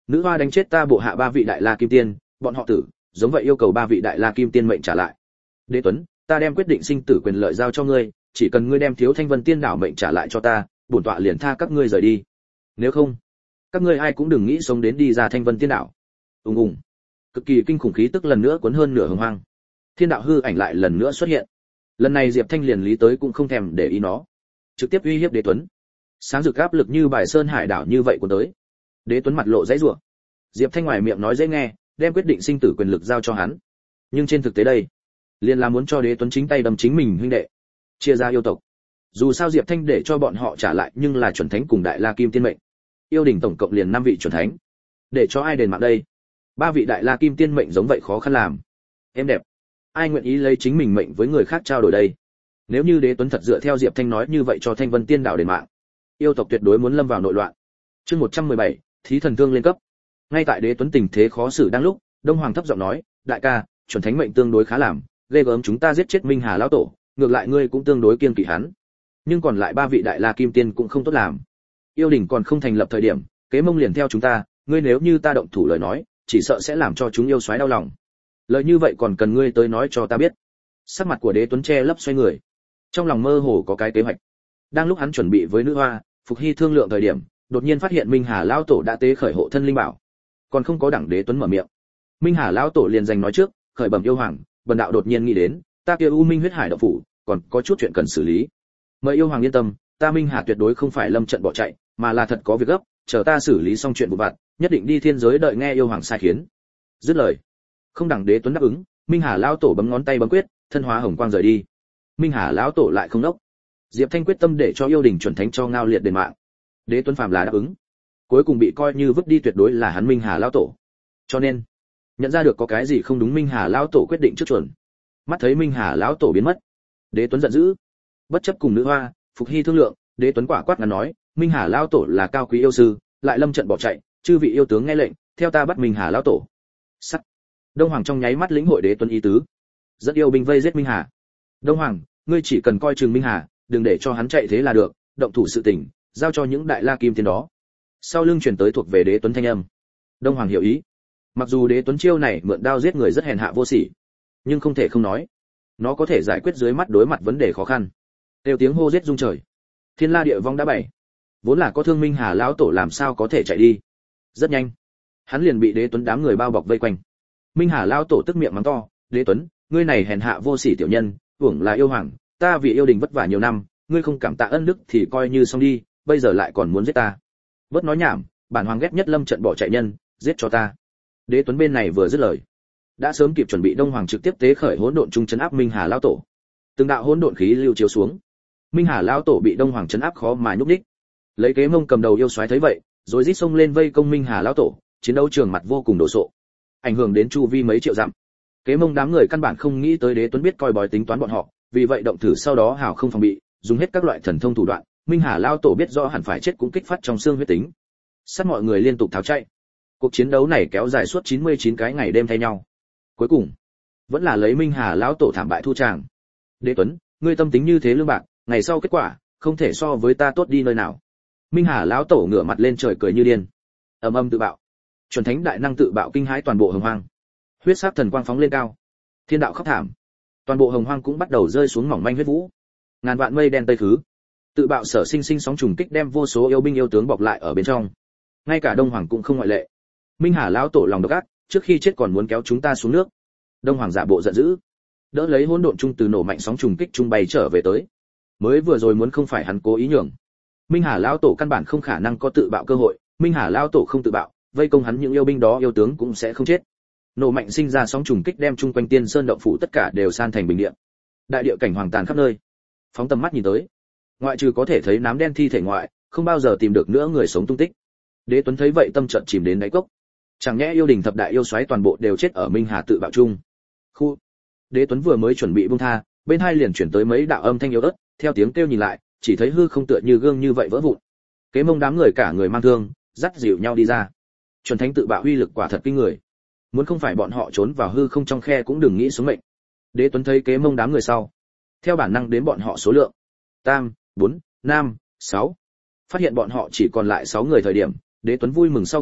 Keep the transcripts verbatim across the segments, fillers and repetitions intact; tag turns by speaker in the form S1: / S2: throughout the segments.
S1: Nữ hoa đánh chết ta bộ hạ ba vị đại la kim tiên, bọn họ tử, giống vậy yêu cầu ba vị đại la kim tiên mệnh trả lại. Đế Tuấn, ta đem quyết định sinh tử quyền lợi giao cho ngươi, chỉ cần ngươi đem Thiếu Thanh Vân Tiên đảo mệnh trả lại cho ta, bổn tọa liền tha các ngươi rời đi. Nếu không, các ngươi ai cũng đừng nghĩ sống đến đi ra Thanh Vân Tiên đảo. Ùng ùng. Cực kỳ kinh khủng khí tức lần nữa cuốn hơn nửa hồng hoang. Thiên đạo hư ảnh lại lần nữa xuất hiện. Lần này Diệp Thanh liền lý tới cũng không thèm để ý nó, trực tiếp uy hiếp Đế Tuấn. Sáng rực áp lực như bài sơn hải đảo như vậy của tới. Đế Tuấn mặt lộ dãy rủa. Diệp Thanh ngoài miệng nói dễ nghe, đem quyết định sinh tử quyền lực giao cho hắn. Nhưng trên thực tế đây, liền là muốn cho Đế Tuấn chính tay đâm chính mình huynh đệ, chia ra yêu tộc. Dù sao Diệp Thanh để cho bọn họ trả lại nhưng là chuẩn thánh cùng đại la kim tiên mệnh. Yêu đỉnh tổng cộng liền năm vị chuẩn thánh. Để cho ai đền mạng đây? Ba vị đại la kim tiên mệnh giống vậy khó khăn làm. Em đẹp, ai nguyện ý lấy chính mình mệnh với người khác trao đổi đây? Nếu như Đế Tuấn thật dựa theo Diệp Thanh nói như vậy cho Thanh Vân Tiên đảo đền mạng, yêu tộc tuyệt đối muốn lâm vào nội loạn. Chương một trăm mười bảy, thí thần thương lên cấp. Ngay tại Đế Tuấn tình thế khó xử đang lúc, Đông Hoàng thấp giọng nói, đại ca, chuẩn thánh mệnh tương đối khá làm, ghê gớm chúng ta giết chết Minh Hà lão tổ, ngược lại ngươi cũng tương đối kiêng kỵ hắn. Nhưng còn lại ba vị đại la kim tiên cũng không tốt làm. Yêu đỉnh còn không thành lập thời điểm, kế mông liền theo chúng ta, ngươi nếu như ta động thủ lời nói, chỉ sợ sẽ làm cho chúng yêu xoáy đau lòng. Lời như vậy còn cần ngươi tới nói cho ta biết. Sắc mặt của Đế Tuấn che lấp xoay người, trong lòng mơ hồ có cái kế hoạch. Đang lúc hắn chuẩn bị với nữ hoa, Phục Hy thương lượng thời điểm, đột nhiên phát hiện Minh Hà lão tổ đã tế khởi hộ thân linh bảo, còn không có đẳng Đế Tuấn mở miệng. Minh Hà lão tổ liền giành nói trước, khởi bẩm yêu hoàng, bần đạo đột nhiên nghĩ đến, ta kia U Minh huyết hải động phủ, còn có chút chuyện cần xử lý. Mời yêu hoàng yên tâm, ta Minh Hà tuyệt đối không phải lâm trận bỏ chạy, mà là thật có việc gấp, chờ ta xử lý xong chuyện vụ vặt, nhất định đi thiên giới đợi nghe yêu hoàng sai khiến. Dứt lời, không đẳng Đế Tuấn đáp ứng, Minh Hà lão tổ bấm ngón tay bấm quyết, thân hóa hồng quang rời đi. Minh Hà lão tổ lại không đốc. Diệp Thanh quyết tâm để cho yêu đình chuẩn thánh cho ngao liệt đền mạng. Đế Tuấn phàm là đáp ứng, cuối cùng bị coi như vứt đi tuyệt đối là hắn Minh Hà lão tổ. Cho nên, nhận ra được có cái gì không đúng, Minh Hà lão tổ quyết định trước chuẩn. Mắt thấy Minh Hà lão tổ biến mất, Đế Tuấn giận dữ, bất chấp cùng nữ hoa, Phục Hy thương lượng, Đế Tuấn quả quát ngắn nói, Minh Hà lão tổ là cao quý yêu sư, lại lâm trận bỏ chạy, chư vị yêu tướng nghe lệnh, theo ta bắt Minh Hà lão tổ. Sắt. Đông Hoàng trong nháy mắt lĩnh hội Đế Tuấn ý tứ, dẫn yêu binh vây giết Minh Hà. Đông Hoàng, ngươi chỉ cần coi chừng Minh Hà, đừng để cho hắn chạy thế là được, động thủ sự tình, giao cho những đại la kim tiên đó. Sau lưng truyền tới thuộc về Đế Tuấn thanh âm. Đông Hoàng hiểu ý. Mặc dù Đế Tuấn chiêu này mượn đao giết người rất hèn hạ vô sỉ, nhưng không thể không nói, nó có thể giải quyết dưới mắt đối mặt vấn đề khó khăn. Tiêu tiếng hô giết rung trời, thiên la địa vong đã bảy. Vốn là có thương Minh Hà lão tổ làm sao có thể chạy đi? Rất nhanh, hắn liền bị Đế Tuấn đám người bao bọc vây quanh. Minh Hà lão tổ tức miệng mắng to, Đế Tuấn, ngươi này hèn hạ vô sỉ tiểu nhân, hưởng là yêu hoàng, ta vì yêu đình vất vả nhiều năm, ngươi không cảm tạ ân đức thì coi như xong đi, bây giờ lại còn muốn giết ta. Bớt nói nhảm, bản hoàng ghét nhất lâm trận bỏ chạy nhân, giết cho ta. Đế Tuấn bên này vừa dứt lời, đã sớm kịp chuẩn bị Đông Hoàng trực tiếp tế khởi hỗn độn trung trấn áp Minh Hà lão tổ. Từng đạo hỗn độn khí lưu chiếu xuống, Minh Hà lão tổ bị Đông Hoàng trấn áp khó mà nhúc nhích. Lấy Kế Mông cầm đầu yêu soái thấy vậy, rồi rít xông lên vây công Minh Hà lão tổ, chiến đấu trường mặt vô cùng đồ sộ, ảnh hưởng đến chu vi mấy triệu dặm. Kế Mông đám người căn bản không nghĩ tới Đế Tuấn biết coi bói tính toán bọn họ, vì vậy động thử sau đó hào không phòng bị, dùng hết các loại thần thông thủ đoạn. Minh Hà lão tổ biết rõ hẳn phải chết cũng kích phát trong xương huyết tính, sát mọi người liên tục tháo chạy. Cuộc chiến đấu này kéo dài suốt chín mươi chín cái ngày đêm thay nhau. Cuối cùng, vẫn là lấy Minh Hà lão tổ thảm bại thu tràng. Đế Tuấn, ngươi tâm tính như thế lương bạc, ngày sau kết quả không thể so với ta tốt đi nơi nào. Minh Hà lão tổ ngửa mặt lên trời cười như điên. Ầm ầm tự bạo. Chuẩn thánh đại năng tự bạo kinh hãi toàn bộ hồng hoang. Huyết sắc thần quang phóng lên cao. Thiên đạo khóc thảm. Toàn bộ hồng hoang cũng bắt đầu rơi xuống mỏng manh huyết vũ. Ngàn vạn mây đen tây khứ. Tự bạo sở sinh sinh sóng trùng kích đem vô số yêu binh yêu tướng bọc lại ở bên trong. Ngay cả Đông Hoàng cũng không ngoại lệ. Minh Hà lão tổ lòng độc ác, trước khi chết còn muốn kéo chúng ta xuống nước. Đông Hoàng giả bộ giận dữ, đỡ lấy hỗn độn trung từ nổ mạnh sóng trùng kích trung bay trở về tới. Mới vừa rồi muốn không phải hắn cố ý nhường, Minh Hà lão tổ căn bản không khả năng có tự bạo cơ hội. Minh Hà lão tổ không tự bạo, vây công hắn những yêu binh đó yêu tướng cũng sẽ không chết. Nổ mạnh sinh ra sóng trùng kích đem chung quanh Tiên Sơn động phủ tất cả đều san thành bình địa. Đại địa cảnh hoàng tàn khắp nơi. Phóng tầm mắt nhìn tới, ngoại trừ có thể thấy nám đen thi thể ngoại, không bao giờ tìm được nữa người sống tung tích. Đế Tuấn thấy vậy tâm trận chìm đến đáy cốc. Chẳng nhẽ yêu đình thập đại yêu soái toàn bộ đều chết ở Minh Hà tự bạo chung. Khu. Đế Tuấn vừa mới chuẩn bị buông tha, bên hai liền chuyển tới mấy đạo âm thanh yếu ớt, theo tiếng kêu nhìn lại, chỉ thấy hư không tựa như gương như vậy vỡ vụn. Kế Mông đám người cả người mang thương, dắt dịu nhau đi ra. Chuẩn thánh tự bạo uy lực quả thật kinh người. Muốn không phải bọn họ trốn vào hư không trong khe cũng đừng nghĩ sống mệnh. Đế Tuấn thấy Kế Mông đám người sau, theo bản năng đến bọn họ số lượng. Tam, bốn, năm, sáu. Phát hiện bọn họ chỉ còn lại sáu người thời điểm, Đế Tuấn vui mừng sau khi,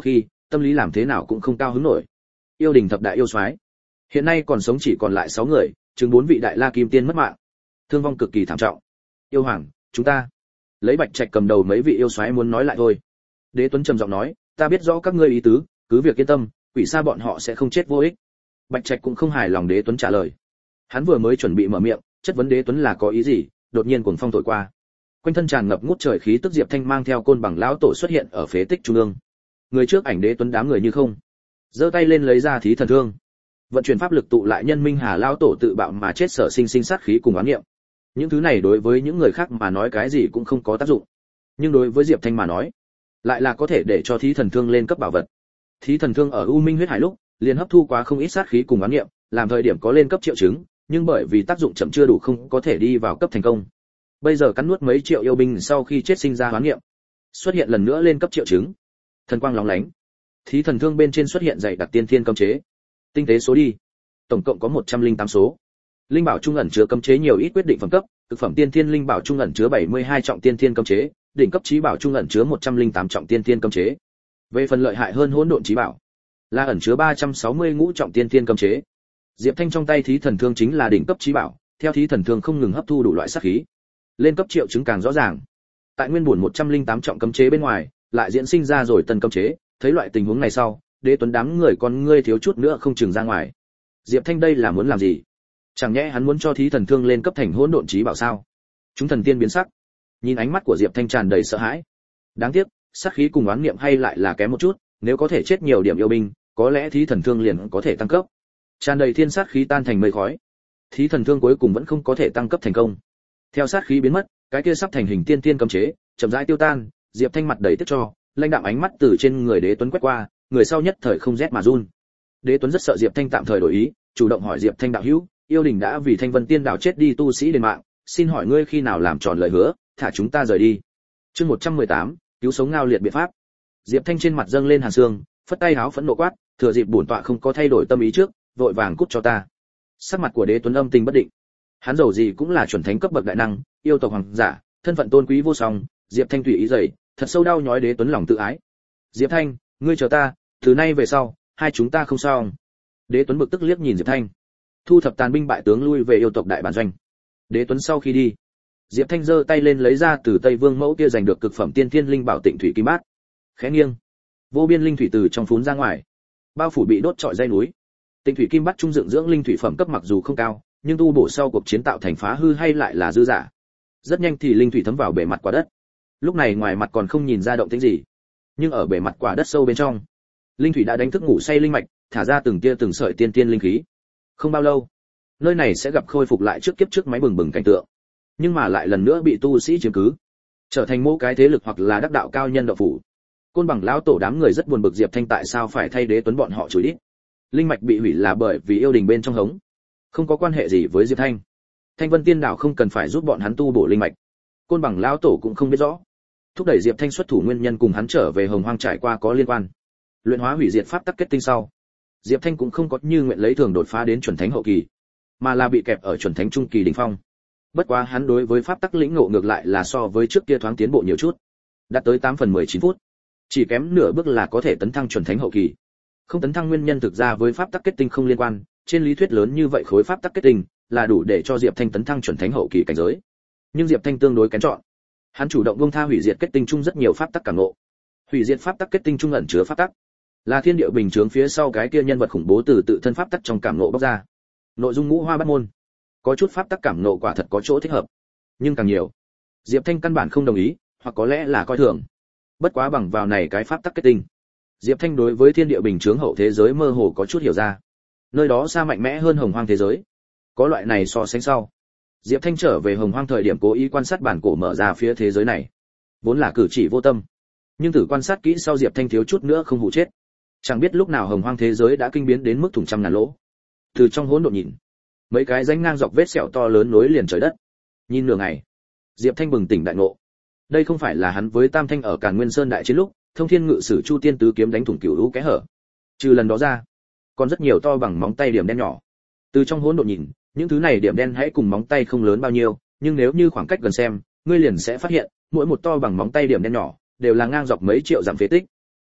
S1: tâm lý làm thế nào cũng không cao hứng nổi. Yêu đình thập đại yêu soái, hiện nay còn sống chỉ còn lại sáu người, chừng bốn vị đại la kim tiên mất mạng, thương vong cực kỳ thảm trọng. Yêu hoàng, chúng ta lấy Bạch Trạch cầm đầu mấy vị yêu soái muốn nói lại thôi. Đế Tuấn trầm giọng nói, ta biết rõ các ngươi ý tứ, cứ việc yên tâm, quỷ sa bọn họ sẽ không chết vô ích. Bạch Trạch cũng không hài lòng Đế Tuấn trả lời. Hắn vừa mới chuẩn bị mở miệng, chất vấn Đế Tuấn là có ý gì, đột nhiên cuồng phong thổi qua. Quanh thân tràn ngập ngút trời khí tức, Diệp Thanh mang theo côn bằng lão tổ xuất hiện ở phế tích trung ương. Người trước ảnh Đế Tuấn đám người như không, giơ tay lên lấy ra thí thần thương, vận chuyển pháp lực tụ lại nhân minh hà lão tổ tự bạo mà chết sở sinh sinh sát khí cùng oán niệm. Những thứ này đối với những người khác mà nói cái gì cũng không có tác dụng, nhưng đối với Diệp Thanh mà nói, lại là có thể để cho thí thần thương lên cấp bảo vật. Thí thần thương ở U Minh huyết hải lúc, liền hấp thu quá không ít sát khí cùng oán niệm, làm thời điểm có lên cấp triệu chứng, nhưng bởi vì tác dụng chậm chưa đủ không có thể đi vào cấp thành công. Bây giờ cắn nuốt mấy triệu yêu binh sau khi chết sinh ra oán niệm, xuất hiện lần nữa lên cấp triệu chứng. Thần quang lóng lánh, thí thần thương bên trên xuất hiện dày đặc tiên thiên cấm chế. Tinh tế số đi, tổng cộng có một trăm linh tám số. Linh bảo trung ẩn chứa cấm chế nhiều ít quyết định phẩm cấp, cực phẩm tiên thiên linh bảo trung ẩn chứa bảy mươi hai trọng tiên thiên cấm chế, đỉnh cấp chí bảo trung ẩn chứa một trăm linh tám trọng tiên thiên cấm chế. Về phần lợi hại hơn hỗn độn chí bảo, là ẩn chứa ba trăm sáu mươi ngũ trọng tiên thiên cấm chế. Diệp Thanh trong tay thí thần thương chính là đỉnh cấp chí bảo, theo thí thần thương không ngừng hấp thu đủ loại sát khí, lên cấp triệu chứng càng rõ ràng. Tại nguyên bổn một trăm linh tám trọng cấm chế bên ngoài, lại diễn sinh ra rồi tân cấm chế, thấy loại tình huống này sau, Đế Tuấn đám người con ngươi thiếu chút nữa không chừng ra ngoài. Diệp Thanh đây là muốn làm gì? Chẳng nhẽ hắn muốn cho thí thần thương lên cấp thành hỗn độn chí bảo sao? Chúng thần tiên biến sắc, nhìn ánh mắt của Diệp Thanh tràn đầy sợ hãi. Đáng tiếc, sát khí cùng oán niệm hay lại là kém một chút, nếu có thể chết nhiều điểm yêu binh, có lẽ thí thần thương liền có thể tăng cấp. Tràn đầy thiên sát khí tan thành mây khói. Thí thần thương cuối cùng vẫn không có thể tăng cấp thành công. Theo sát khí biến mất, cái kia sắp thành hình tiên tiên cấm chế, chậm rãi tiêu tan, Diệp Thanh mặt đầy tiếc cho, lãnh đạm ánh mắt từ trên người Đế Tuấn quét qua, người sau nhất thời không rét mà run. Đế Tuấn rất sợ Diệp Thanh tạm thời đổi ý, chủ động hỏi Diệp Thanh đạo hữu, yêu đình đã vì Thanh Vân Tiên đảo chết đi tu sĩ đền mạng, xin hỏi ngươi khi nào làm tròn lời hứa, thả chúng ta rời đi. Chương một trăm mười tám, cứu sống ngao liệt biện pháp. Diệp Thanh trên mặt dâng lên hàn xương, phất tay háo phẫn nộ quát, thừa dịp bổn tọa không có thay đổi tâm ý trước, vội vàng cút cho ta. Sắc mặt của Đế Tuấn âm tình bất định. Hắn dầu gì cũng là chuẩn thánh cấp bậc đại năng, yêu tộc hoàng giả, thân phận tôn quý vô song, Diệp Thanh tùy ý dày, thật sâu đau nhói Đế Tuấn lòng tự ái. Diệp Thanh, ngươi chờ ta, từ nay về sau, hai chúng ta không sao. Đế Tuấn bực tức liếc nhìn Diệp Thanh, thu thập tàn binh bại tướng lui về yêu tộc đại bản doanh. Đế Tuấn sau khi đi, Diệp Thanh giơ tay lên lấy ra từ Tây Vương mẫu kia giành được cực phẩm tiên thiên linh bảo Tịnh Thủy Kim Bát. Khẽ nghiêng, vô biên linh thủy từ trong phún ra ngoài, bao phủ bị đốt trọi dây núi. Tịnh Thủy Kim Bát trung dưỡng dưỡng linh thủy phẩm cấp mặc dù không cao, nhưng tu bổ sau cuộc chiến tạo thành phá hư hay lại là dư giả. Rất nhanh thì linh thủy thấm vào bề mặt quả đất. Lúc này ngoài mặt còn không nhìn ra động tĩnh gì, nhưng ở bề mặt quả đất sâu bên trong, linh thủy đã đánh thức ngủ say linh mạch, thả ra từng tia từng sợi tiên tiên linh khí. Không bao lâu, nơi này sẽ gặp khôi phục lại trước kiếp trước máy bừng bừng cảnh tượng, nhưng mà lại lần nữa bị tu sĩ chiếm cứ, trở thành mỗi cái thế lực hoặc là đắc đạo cao nhân đạo phủ. Côn bằng lão tổ đám người rất buồn bực Diệp Thanh tại sao phải thay Đế Tuấn bọn họ chửi đít. Linh mạch bị hủy là bởi vì yêu đình bên trong hống, không có quan hệ gì với Diệp Thanh. Thanh Vân Tiên Đạo không cần phải giúp bọn hắn tu bổ linh mạch. Côn bằng lão tổ cũng không biết rõ, thúc đẩy Diệp Thanh xuất thủ nguyên nhân cùng hắn trở về Hồng Hoang trải qua có liên quan. Luyện hóa hủy diệt pháp tắc kết tinh sau, Diệp Thanh cũng không có như nguyện lấy thường đột phá đến chuẩn thánh hậu kỳ, mà là bị kẹp ở chuẩn thánh trung kỳ đỉnh phong. Bất quá hắn đối với pháp tắc lĩnh ngộ ngược lại là so với trước kia thoáng tiến bộ nhiều chút, đạt tới tám phần mười chín phút, chỉ kém nửa bước là có thể tấn thăng chuẩn thánh hậu kỳ. Không tấn thăng nguyên nhân thực ra với pháp tắc kết tinh không liên quan, trên lý thuyết lớn như vậy khối pháp tắc kết tinh là đủ để cho Diệp Thanh tấn thăng chuẩn thánh hậu kỳ cảnh giới. Nhưng Diệp Thanh tương đối kén chọn, hắn chủ động buông tha hủy diệt kết tinh chung rất nhiều pháp tắc cảm ngộ. Hủy diệt pháp tắc kết tinh chung ẩn chứa pháp tắc, là thiên địa bình chướng phía sau cái kia nhân vật khủng bố từ tự thân pháp tắc trong cảm ngộ bóc ra. Nội dung ngũ hoa bát môn, có chút pháp tắc cảm ngộ quả thật có chỗ thích hợp, nhưng càng nhiều, Diệp Thanh căn bản không đồng ý, hoặc có lẽ là coi thường. Bất quá bằng vào này cái pháp tắc kết tinh, Diệp Thanh đối với thiên địa bình chướng hậu thế giới mơ hồ có chút hiểu ra. Nơi đó xa mạnh mẽ hơn Hồng Hoang thế giới. Có loại này so sánh sau, Diệp Thanh trở về Hồng Hoang thời điểm cố ý quan sát bản cổ mở ra phía thế giới này, vốn là cử chỉ vô tâm, nhưng thử quan sát kỹ sau Diệp Thanh thiếu chút nữa không hụ chết. Chẳng biết lúc nào Hồng Hoang thế giới đã kinh biến đến mức thủng trăm ngàn lỗ. Từ trong hỗn độn nhìn, mấy cái rãnh ngang dọc vết sẹo to lớn nối liền trời đất. Nhìn nửa ngày, Diệp Thanh bừng tỉnh đại ngộ. Đây không phải là hắn với Tam Thanh ở Càn Nguyên Sơn đại chiến lúc, Thông Thiên Ngự Sử Chu Tiên tứ kiếm đánh thủng cửu lũ kẽ hở. Trừ lần đó ra, còn rất nhiều to bằng móng tay điểm đen nhỏ. Từ trong hỗn độn nhìn, những thứ này điểm đen hãy cùng móng tay không lớn bao nhiêu, nhưng nếu như khoảng cách gần xem, ngươi liền sẽ phát hiện, mỗi một to bằng móng tay điểm đen nhỏ đều là ngang dọc mấy triệu dặm phế tích.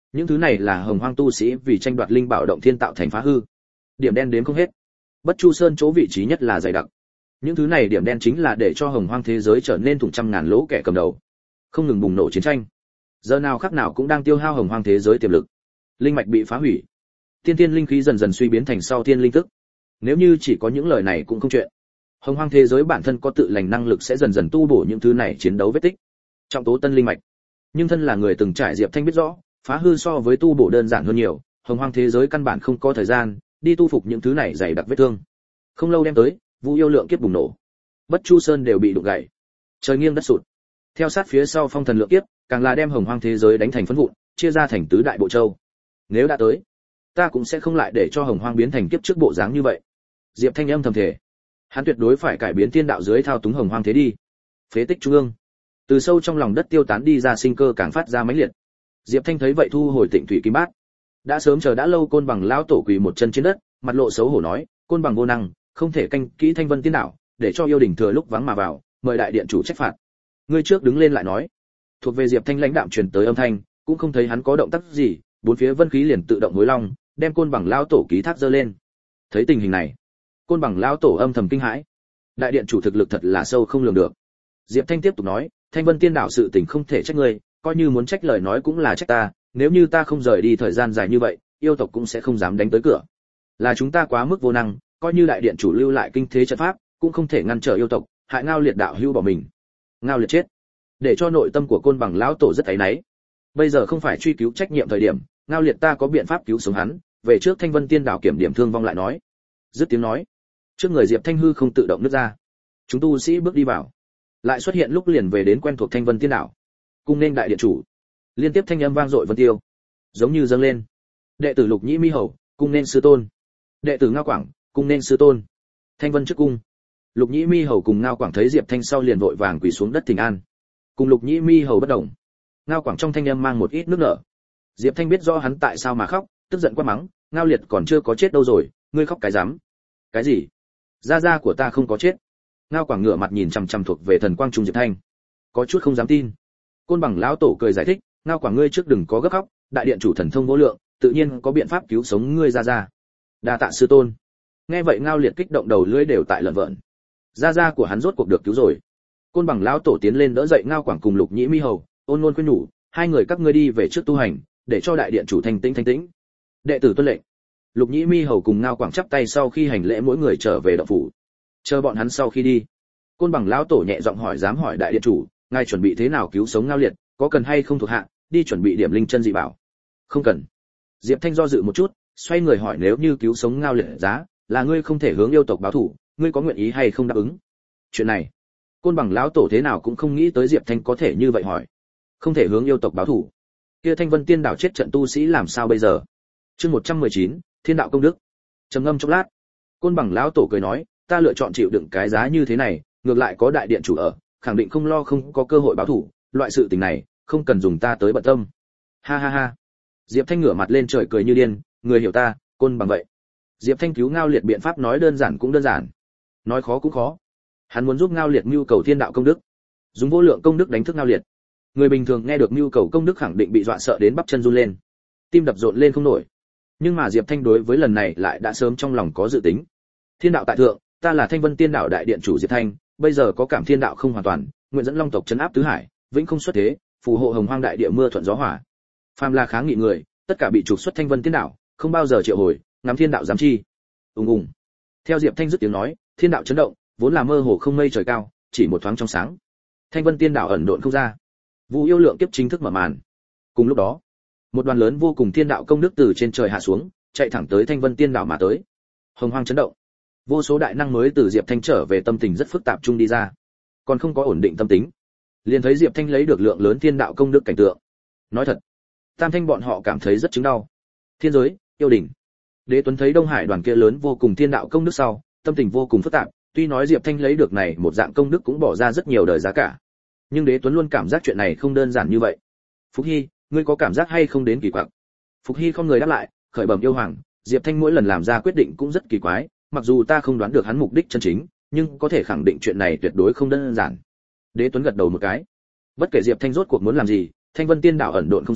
S1: những thứ này là hồng hoang tu sĩ vì tranh đoạt linh bảo động thiên tạo thành phá hư, điểm đen đến không hết. Bất Chu Sơn chỗ vị trí nhất là dày đặc, những thứ này điểm đen chính là để cho hồng hoang thế giới trở nên thủng trăm ngàn lỗ kẻ cầm đầu, không ngừng bùng nổ chiến tranh, giờ nào khắc nào cũng đang tiêu hao hồng hoang thế giới tiềm lực. Linh mạch bị phá hủy, tiên tiên linh khí dần dần suy biến thành sau thiên linh tức. Nếu như chỉ có những lời này cũng không chuyện. Hồng hoang thế giới bản thân có tự lành năng lực sẽ dần dần tu bổ những thứ này chiến đấu vết tích. Trọng tố tân linh mạch. Nhưng thân là người từng trải Diệp Thanh biết rõ, phá hư so với tu bổ đơn giản hơn nhiều, hồng hoang thế giới căn bản không có thời gian đi tu phục những thứ này dày đặc vết thương. Không lâu đem tới, Vu Yêu Lượng kiếp bùng nổ. Bất Chu Sơn đều bị đụng gãy. Trời nghiêng đất sụt. Theo sát phía sau Phong Thần Lượng kiếp, càng là đem hồng hoang thế giới đánh thành phấn vụn, chia ra thành tứ đại bộ châu. Nếu đã tới, ta cũng sẽ không lại để cho hồng hoang biến thành kiếp trước bộ dáng như vậy. Diệp Thanh âm thầm thề, hắn tuyệt đối phải cải biến tiên đạo dưới thao túng hồng hoang thế đi. Phế tích trung ương, từ sâu trong lòng đất tiêu tán đi ra sinh cơ càng phát ra mãnh liệt. Diệp Thanh thấy vậy thu hồi Tịnh Thủy Kim Bát. Đã sớm chờ đã lâu Côn Bằng lão tổ quỳ một chân trên đất, mặt lộ xấu hổ nói, Côn Bằng vô năng, không thể canh kỹ Thanh Vân tiên đạo, để cho yêu đình thừa lúc vắng mà vào, mời đại điện chủ trách phạt. Ngươi trước đứng lên lại nói. Thuộc về Diệp Thanh lãnh đạm truyền tới âm thanh, cũng không thấy hắn có động tác gì, bốn phía vân khí liền tự động hối long, đem Côn Bằng lão tổ ký thác dơ lên. Thấy tình hình này, Côn Bằng lão tổ âm thầm kinh hãi. Đại điện chủ thực lực thật là sâu không lường được. Diệp Thanh tiếp tục nói, Thanh Vân tiên đạo sự tình không thể trách ngươi, coi như muốn trách lời nói cũng là trách ta, nếu như ta không rời đi thời gian dài như vậy, yêu tộc cũng sẽ không dám đánh tới cửa. Là chúng ta quá mức vô năng, coi như đại điện chủ lưu lại kinh thế trận pháp, cũng không thể ngăn trở yêu tộc, hại Ngao Liệt đạo hữu bỏ mình. Ngao Liệt chết, để cho nội tâm của Côn Bằng lão tổ rất áy náy. Bây giờ không phải truy cứu trách nhiệm thời điểm, Ngao Liệt ta có biện pháp cứu sống hắn, về trước Thanh Vân tiên đạo kiểm điểm thương vong lại nói. Dứt tiếng nói, trước người Diệp Thanh hư không tự động nứt ra. Chúng tu sĩ bước đi vào, lại xuất hiện lúc liền về đến quen thuộc Thanh Vân tiên đạo. Cung nên đại điện chủ. Liên tiếp thanh âm vang dội vân tiêu, giống như dâng lên. Đệ tử Lục Nhĩ Mi Hầu, cung nên sư tôn. Đệ tử Ngao Quảng, cung nên sư tôn. Thanh Vân trước cung. Lục Nhĩ Mi Hầu cùng Ngao Quảng thấy Diệp Thanh sau liền vội vàng quỳ xuống đất thỉnh an. Cùng Lục Nhĩ Mi Hầu bất động. Ngao Quảng trong thanh âm mang một ít nước nở. Diệp Thanh biết rõ hắn tại sao mà khóc, tức giận quá mắng, Ngao Liệt còn chưa có chết đâu rồi, ngươi khóc cái rắm? Cái gì? Gia gia của ta không có chết. Ngao Quảng ngửa mặt nhìn chằm chằm thuộc về thần quang trung Diệp Thanh, có chút không dám tin. Côn Bằng lão tổ cười giải thích, Ngao Quảng ngươi trước đừng có gấp khóc, đại điện chủ thần thông vô lượng, tự nhiên có biện pháp cứu sống ngươi gia gia. Đa tạ sư tôn. Nghe vậy Ngao Liệt kích động đầu lưỡi đều tại lợn vợn. Gia gia của hắn rốt cuộc được cứu rồi. Côn Bằng lão tổ tiến lên đỡ dậy Ngao Quảng cùng Lục Nhĩ Mi Hầu, ôn ngôn khuyên nhủ, hai người các ngươi đi về trước tu hành, để cho đại điện chủ thanh tĩnh thanh tĩnh. Đệ tử tuân lệnh. Lục Nhĩ Mi Hầu cùng Ngao Quảng chắp tay sau khi hành lễ mỗi người trở về động phủ. Chờ bọn hắn sau khi đi, Côn Bằng lão tổ nhẹ giọng hỏi dám hỏi đại điện chủ, ngài chuẩn bị thế nào cứu sống Ngao Liệt, có cần hay không thuộc hạ đi chuẩn bị điểm linh chân dị bảo? Không cần. Diệp Thanh do dự một chút, xoay người hỏi nếu như cứu sống Ngao Liệt giá là ngươi không thể hướng yêu tộc báo thù, ngươi có nguyện ý hay không đáp ứng? Chuyện này, Côn Bằng lão tổ thế nào cũng không nghĩ tới Diệp Thanh có thể như vậy hỏi. Không thể hướng yêu tộc báo thù, kia Thanh Vân tiên đảo chết trận tu sĩ làm sao bây giờ? Chương một trăm mười chín, Thiên đạo công đức. Trầm ngâm chốc lát, Côn Bằng lão tổ cười nói, ta lựa chọn chịu đựng cái giá như thế này, ngược lại có đại điện chủ ở, khẳng định không lo không có cơ hội báo thù, loại sự tình này không cần dùng ta tới bận tâm. Ha ha ha. Diệp Thanh ngửa mặt lên trời cười như điên, người hiểu ta, Côn Bằng vậy. Diệp Thanh cứu Ngao Liệt biện pháp nói đơn giản cũng đơn giản, nói khó cũng khó. Hắn muốn giúp Ngao Liệt mưu cầu thiên đạo công đức, dùng vô lượng công đức đánh thức Ngao Liệt. Người bình thường nghe được mưu cầu công đức khẳng định bị dọa sợ đến bắp chân run lên, tim đập rộn lên không nổi. Nhưng mà Diệp Thanh đối với lần này lại đã sớm trong lòng có dự tính. Thiên đạo tại thượng, ta là Thanh Vân tiên đạo đại điện chủ Diệp Thanh, bây giờ có cảm thiên đạo không hoàn toàn, nguyện dẫn Long tộc trấn áp tứ hải, vĩnh không xuất thế, phù hộ hồng hoang đại địa mưa thuận gió hòa. Phàm là kháng nghị người, tất cả bị trục xuất Thanh Vân tiên đạo, không bao giờ triệu hồi, ngắm thiên đạo giám chi. Ùng ùng. Theo Diệp Thanh dứt tiếng nói, thiên đạo chấn động, vốn là mơ hồ không mây trời cao, chỉ một thoáng trong sáng. Thanh Vân tiên đạo ẩn độn không ra. Vu Yêu Lượng kiếp chính thức mở màn. Cùng lúc đó, một đoàn lớn vô cùng thiên đạo công đức từ trên trời hạ xuống, chạy thẳng tới Thanh Vân tiên đạo mà tới. Hồng hoang chấn động. Vô số đại năng mới từ Diệp Thanh trở về tâm tình rất phức tạp chung đi ra, còn không có ổn định tâm tính, liền thấy Diệp Thanh lấy được lượng lớn thiên đạo công đức cảnh tượng. Nói thật, Tam Thanh bọn họ cảm thấy rất chứng đau. Thiên giới, yêu đỉnh, Đế Tuấn thấy Đông Hải đoàn kia lớn vô cùng thiên đạo công đức sau, tâm tình vô cùng phức tạp, tuy nói Diệp Thanh lấy được này một dạng công đức cũng bỏ ra rất nhiều đời giá cả, nhưng Đế Tuấn luôn cảm giác chuyện này không đơn giản như vậy. Phục Hy, ngươi có cảm giác hay không đến kỳ quặc? Phục Hy không người đáp lại, khởi bẩm yêu hoàng, Diệp Thanh mỗi lần làm ra quyết định cũng rất kỳ quái, mặc dù ta không đoán được hắn mục đích chân chính, nhưng có thể khẳng định chuyện này tuyệt đối không đơn giản. Đế Tuấn gật đầu một cái. Bất kể Diệp Thanh rốt cuộc muốn làm gì, Thanh Vân tiên đạo ẩn độn không ra,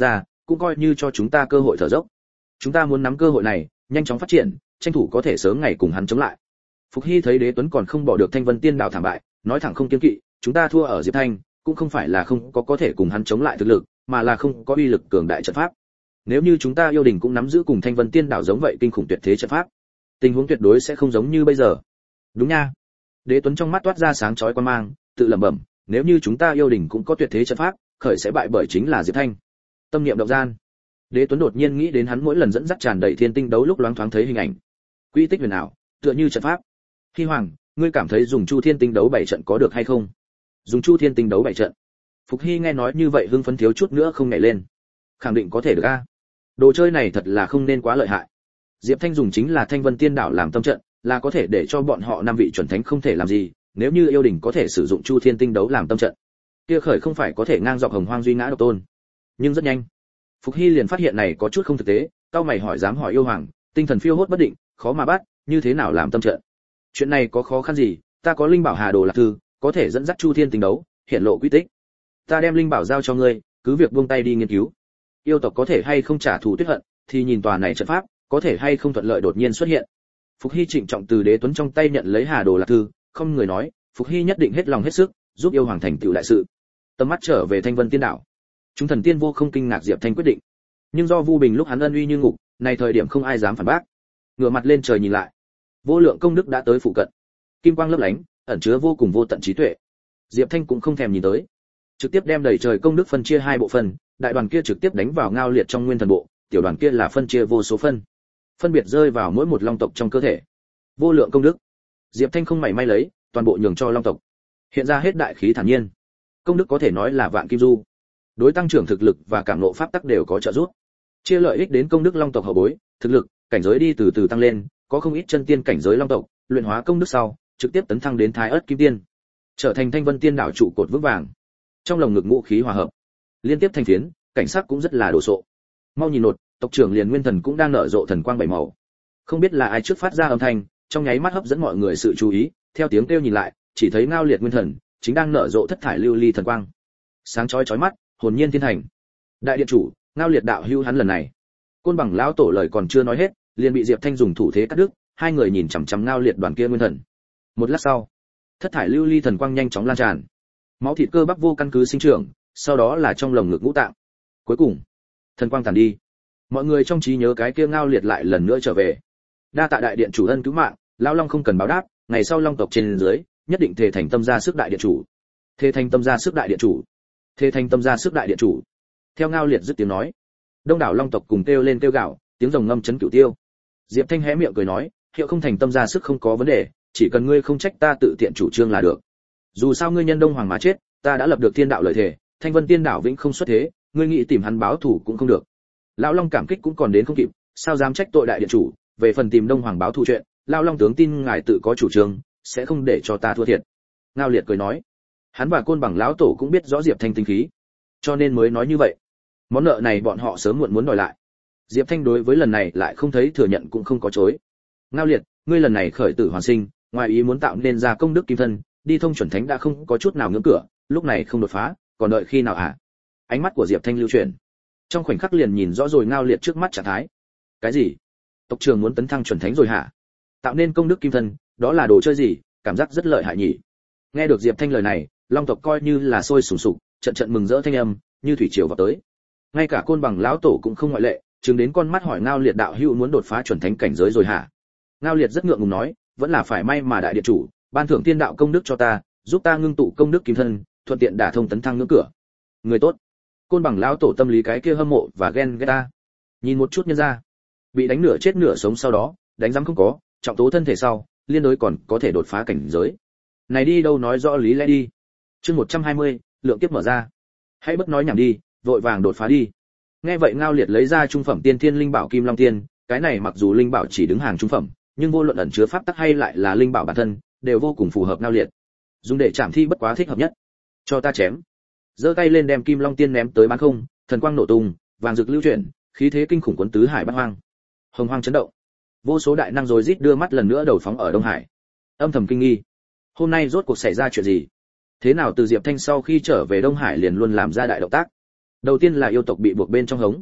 S1: cũng coi như cho chúng ta cơ hội thở dốc. Chúng ta muốn nắm cơ hội này, nhanh chóng phát triển, tranh thủ có thể sớm ngày cùng hắn chống lại. Phục Hy thấy Đế Tuấn còn không bỏ được Thanh Vân Tiên Đảo thảm bại, nói thẳng không kiêng kỵ, chúng ta thua ở Diệp Thanh, cũng không phải là không có có thể cùng hắn chống lại thực lực, mà là không có uy lực cường đại trận pháp. Nếu như chúng ta yêu đình cũng nắm giữ cùng Thanh Vân Tiên Đảo giống vậy kinh khủng tuyệt thế trận pháp, tình huống tuyệt đối sẽ không giống như bây giờ. Đúng nha. Đế Tuấn trong mắt toát ra sáng chói quan mang, tự lẩm bẩm, nếu như chúng ta yêu đình cũng có tuyệt thế trận pháp, khởi sẽ bại bởi chính là Diệp Thanh. Tâm niệm động gian, Đế Tuấn đột nhiên nghĩ đến hắn mỗi lần dẫn dắt tràn đầy thiên tinh đấu lúc loáng thoáng thấy hình ảnh. Quy tích huyền ảo, tựa như trận pháp. Hy Hoàng, ngươi cảm thấy dùng Chu Thiên Tinh đấu bảy trận có được hay không? Dùng Chu Thiên Tinh đấu bảy trận. Phục Hy nghe nói như vậy hưng phấn thiếu chút nữa không nhảy lên. Khẳng định có thể được a. Đồ chơi này thật là không nên quá lợi hại. Diệp Thanh dùng chính là Thanh Vân Tiên Đảo làm tâm trận, là có thể để cho bọn họ năm vị chuẩn thánh không thể làm gì, nếu như yêu đình có thể sử dụng Chu Thiên Tinh đấu làm tâm trận, kia khởi không phải có thể ngang dọc Hồng Hoang duy ngã độc tôn. Nhưng rất nhanh, Phục Hy liền phát hiện này có chút không thực tế, cao mày hỏi dám hỏi yêu hoàng, tinh thần phiêu hốt bất định, khó mà bắt, như thế nào làm tâm trận? Chuyện này có khó khăn gì, ta có linh bảo Hà Đồ Lạc Thư, có thể dẫn dắt Chu Thiên Tinh đấu, hiện lộ quy tích. Ta đem linh bảo giao cho ngươi, cứ việc buông tay đi nghiên cứu. Yêu tộc có thể hay không trả thù tuyết hận, thì nhìn tòa này trận pháp, có thể hay không thuận lợi đột nhiên xuất hiện. Phục Hy trịnh trọng từ Đế Tuấn trong tay nhận lấy Hà Đồ Lạc Thư, không người nói, Phục Hy nhất định hết lòng hết sức, giúp yêu hoàng thành tựu đại sự. Tầm mắt trở về Thanh Vân Tiên Đảo. Chúng thần tiên vô không kinh ngạc Diệp Thanh quyết định, nhưng do Vu Bình lúc hắn ân uy như ngục, này thời điểm không ai dám phản bác. Ngửa mặt lên trời nhìn lại, vô lượng công đức đã tới phụ cận, kim quang lấp lánh, ẩn chứa vô cùng vô tận trí tuệ. Diệp Thanh cũng không thèm nhìn tới, trực tiếp đem đầy trời công đức phân chia hai bộ phận, đại đoàn kia trực tiếp đánh vào Ngao Liệt trong nguyên thần bộ, tiểu đoàn kia là phân chia vô số phân, phân biệt rơi vào mỗi một long tộc trong cơ thể. Vô lượng công đức, Diệp Thanh không mảy may lấy, toàn bộ nhường cho long tộc. Hiện ra hết đại khí thản nhiên. Công đức có thể nói là vạn kim du, đối tăng trưởng thực lực và cảm ngộ pháp tắc đều có trợ giúp. Chia lợi ích đến công đức long tộc hậu bối, thực lực, cảnh giới đi từ từ tăng lên, có không ít chân tiên cảnh giới long tộc, luyện hóa công đức sau, trực tiếp tấn thăng đến Thái Ức Kim Tiên, trở thành Thanh Vân Tiên Đảo trụ cột vững vàng. Trong lồng ngực ngũ khí hòa hợp, liên tiếp thành phiến, cảnh sắc cũng rất là đồ sộ. Mau nhìn nột, tộc trưởng liền nguyên thần cũng đang nở rộ thần quang bảy màu. Không biết là ai trước phát ra âm thanh, trong nháy mắt hấp dẫn mọi người sự chú ý, theo tiếng kêu nhìn lại, chỉ thấy Ngao Liệt nguyên thần chính đang nở rộ thất thải lưu ly thần quang, sáng chói chói mắt, hồn nhiên thiên thành. Đại điện chủ, Ngao Liệt đạo hữu hắn lần này, Côn Bằng lão tổ lời còn chưa nói hết, liền bị Diệp Thanh dùng thủ thế cắt đứt, hai người nhìn chằm chằm Ngao Liệt đoàn kia nguyên thần. Một lát sau, thất thải lưu ly thần quang nhanh chóng lan tràn, máu thịt cơ bắp vô căn cứ sinh trưởng, sau đó là trong lồng ngực ngũ tạng. Cuối cùng, thần quang tàn đi. Mọi người trong trí nhớ cái kia Ngao Liệt lại lần nữa trở về. Đa tạ đại điện chủ ân cứu mạng, lão long không cần báo đáp, ngày sau long tộc trên dưới, nhất định thể thành tâm ra sức đại điện chủ. Thể thành tâm ra sức đại điện chủ. Thể thành tâm ra sức đại điện chủ. Theo Ngao Liệt dứt tiếng nói, đông đảo long tộc cùng kêu lên kêu gào, tiếng rồng ngâm chấn cửu tiêu. Diệp Thanh hé miệng cười nói, hiệu không thành tâm ra sức không có vấn đề, chỉ cần ngươi không trách ta tự tiện chủ trương là được. Dù sao ngươi nhân đông hoàng mà chết, ta đã lập được thiên đạo lợi thể, Thanh Vân Tiên Đảo vĩnh không xuất thế, ngươi nghĩ tìm hắn báo thù cũng không được. Lão long cảm kích cũng còn đến không kịp, sao dám trách tội đại điện chủ, về phần tìm đông hoàng báo thù chuyện, lão long tướng tin ngài tự có chủ trương, sẽ không để cho ta thua thiệt. Ngao Liệt cười nói, hắn và Côn Bằng lão tổ cũng biết rõ Diệp Thanh tinh khí, cho nên mới nói như vậy. Món nợ này bọn họ sớm muộn muốn đòi lại. Diệp Thanh đối với lần này lại không thấy thừa nhận cũng không có chối. Ngao Liệt, ngươi lần này khởi tử hoàn sinh, ngoài ý muốn tạo nên ra công đức kim thân, đi thông chuẩn thánh đã không có chút nào ngưỡng cửa, lúc này không đột phá, còn đợi khi nào hả? Ánh mắt của Diệp Thanh lưu chuyển, trong khoảnh khắc liền nhìn rõ rồi Ngao Liệt trước mắt trạng thái. Cái gì? Tộc trưởng muốn tấn thăng chuẩn thánh rồi hả? Tạo nên công đức kim thân, đó là đồ chơi gì, cảm giác rất lợi hại nhỉ. Nghe được Diệp Thanh lời này, long tộc coi như là sôi sùng sục, trận trận mừng rỡ thanh âm, như thủy triều vào tới. Ngay cả Côn Bằng lão tổ cũng không ngoại lệ, trừng đến con mắt hỏi Ngao Liệt đạo hữu muốn đột phá chuẩn thánh cảnh giới rồi hả? Ngao Liệt rất ngượng ngùng nói, vẫn là phải may mà đại điện chủ ban thưởng tiên đạo công đức cho ta, giúp ta ngưng tụ công đức kim thân, thuận tiện đả thông tấn thăng ngưỡng cửa. Người tốt. Côn Bằng lão tổ tâm lý cái kia hâm mộ và ghen ghét ta. Nhìn một chút nhân ra, bị đánh nửa chết nửa sống sau đó, đánh giám không có, trọng tố thân thể sau, liên đối còn có thể đột phá cảnh giới. Này đi đâu nói rõ lý lẽ đi. Chương một trăm hai mươi, lượng kiếp mở ra. Hãy bất nói nhảm đi, vội vàng đột phá đi. Nghe vậy Ngao Liệt lấy ra trung phẩm tiên thiên linh bảo Kim Long Tiên, cái này mặc dù linh bảo chỉ đứng hàng trung phẩm, nhưng vô luận ẩn chứa pháp tắc hay lại là linh bảo bản thân, đều vô cùng phù hợp Ngao Liệt. Dùng để chạm thi bất quá thích hợp nhất. Cho ta chém. Giơ tay lên đem Kim Long Tiên ném tới bán không, thần quang nổ tung, vàng rực lưu chuyển, khí thế kinh khủng cuốn tứ hải bát hoang. Hồng hoang chấn động. Vô số đại năng rồi rít đưa mắt lần nữa đầu phóng ở Đông Hải. Âm thầm kinh nghi. Hôm nay rốt cuộc xảy ra chuyện gì? Thế nào từ Diệp Thanh sau khi trở về Đông Hải liền luôn làm ra đại động tác? Đầu tiên là yêu tộc bị buộc bên trong hống,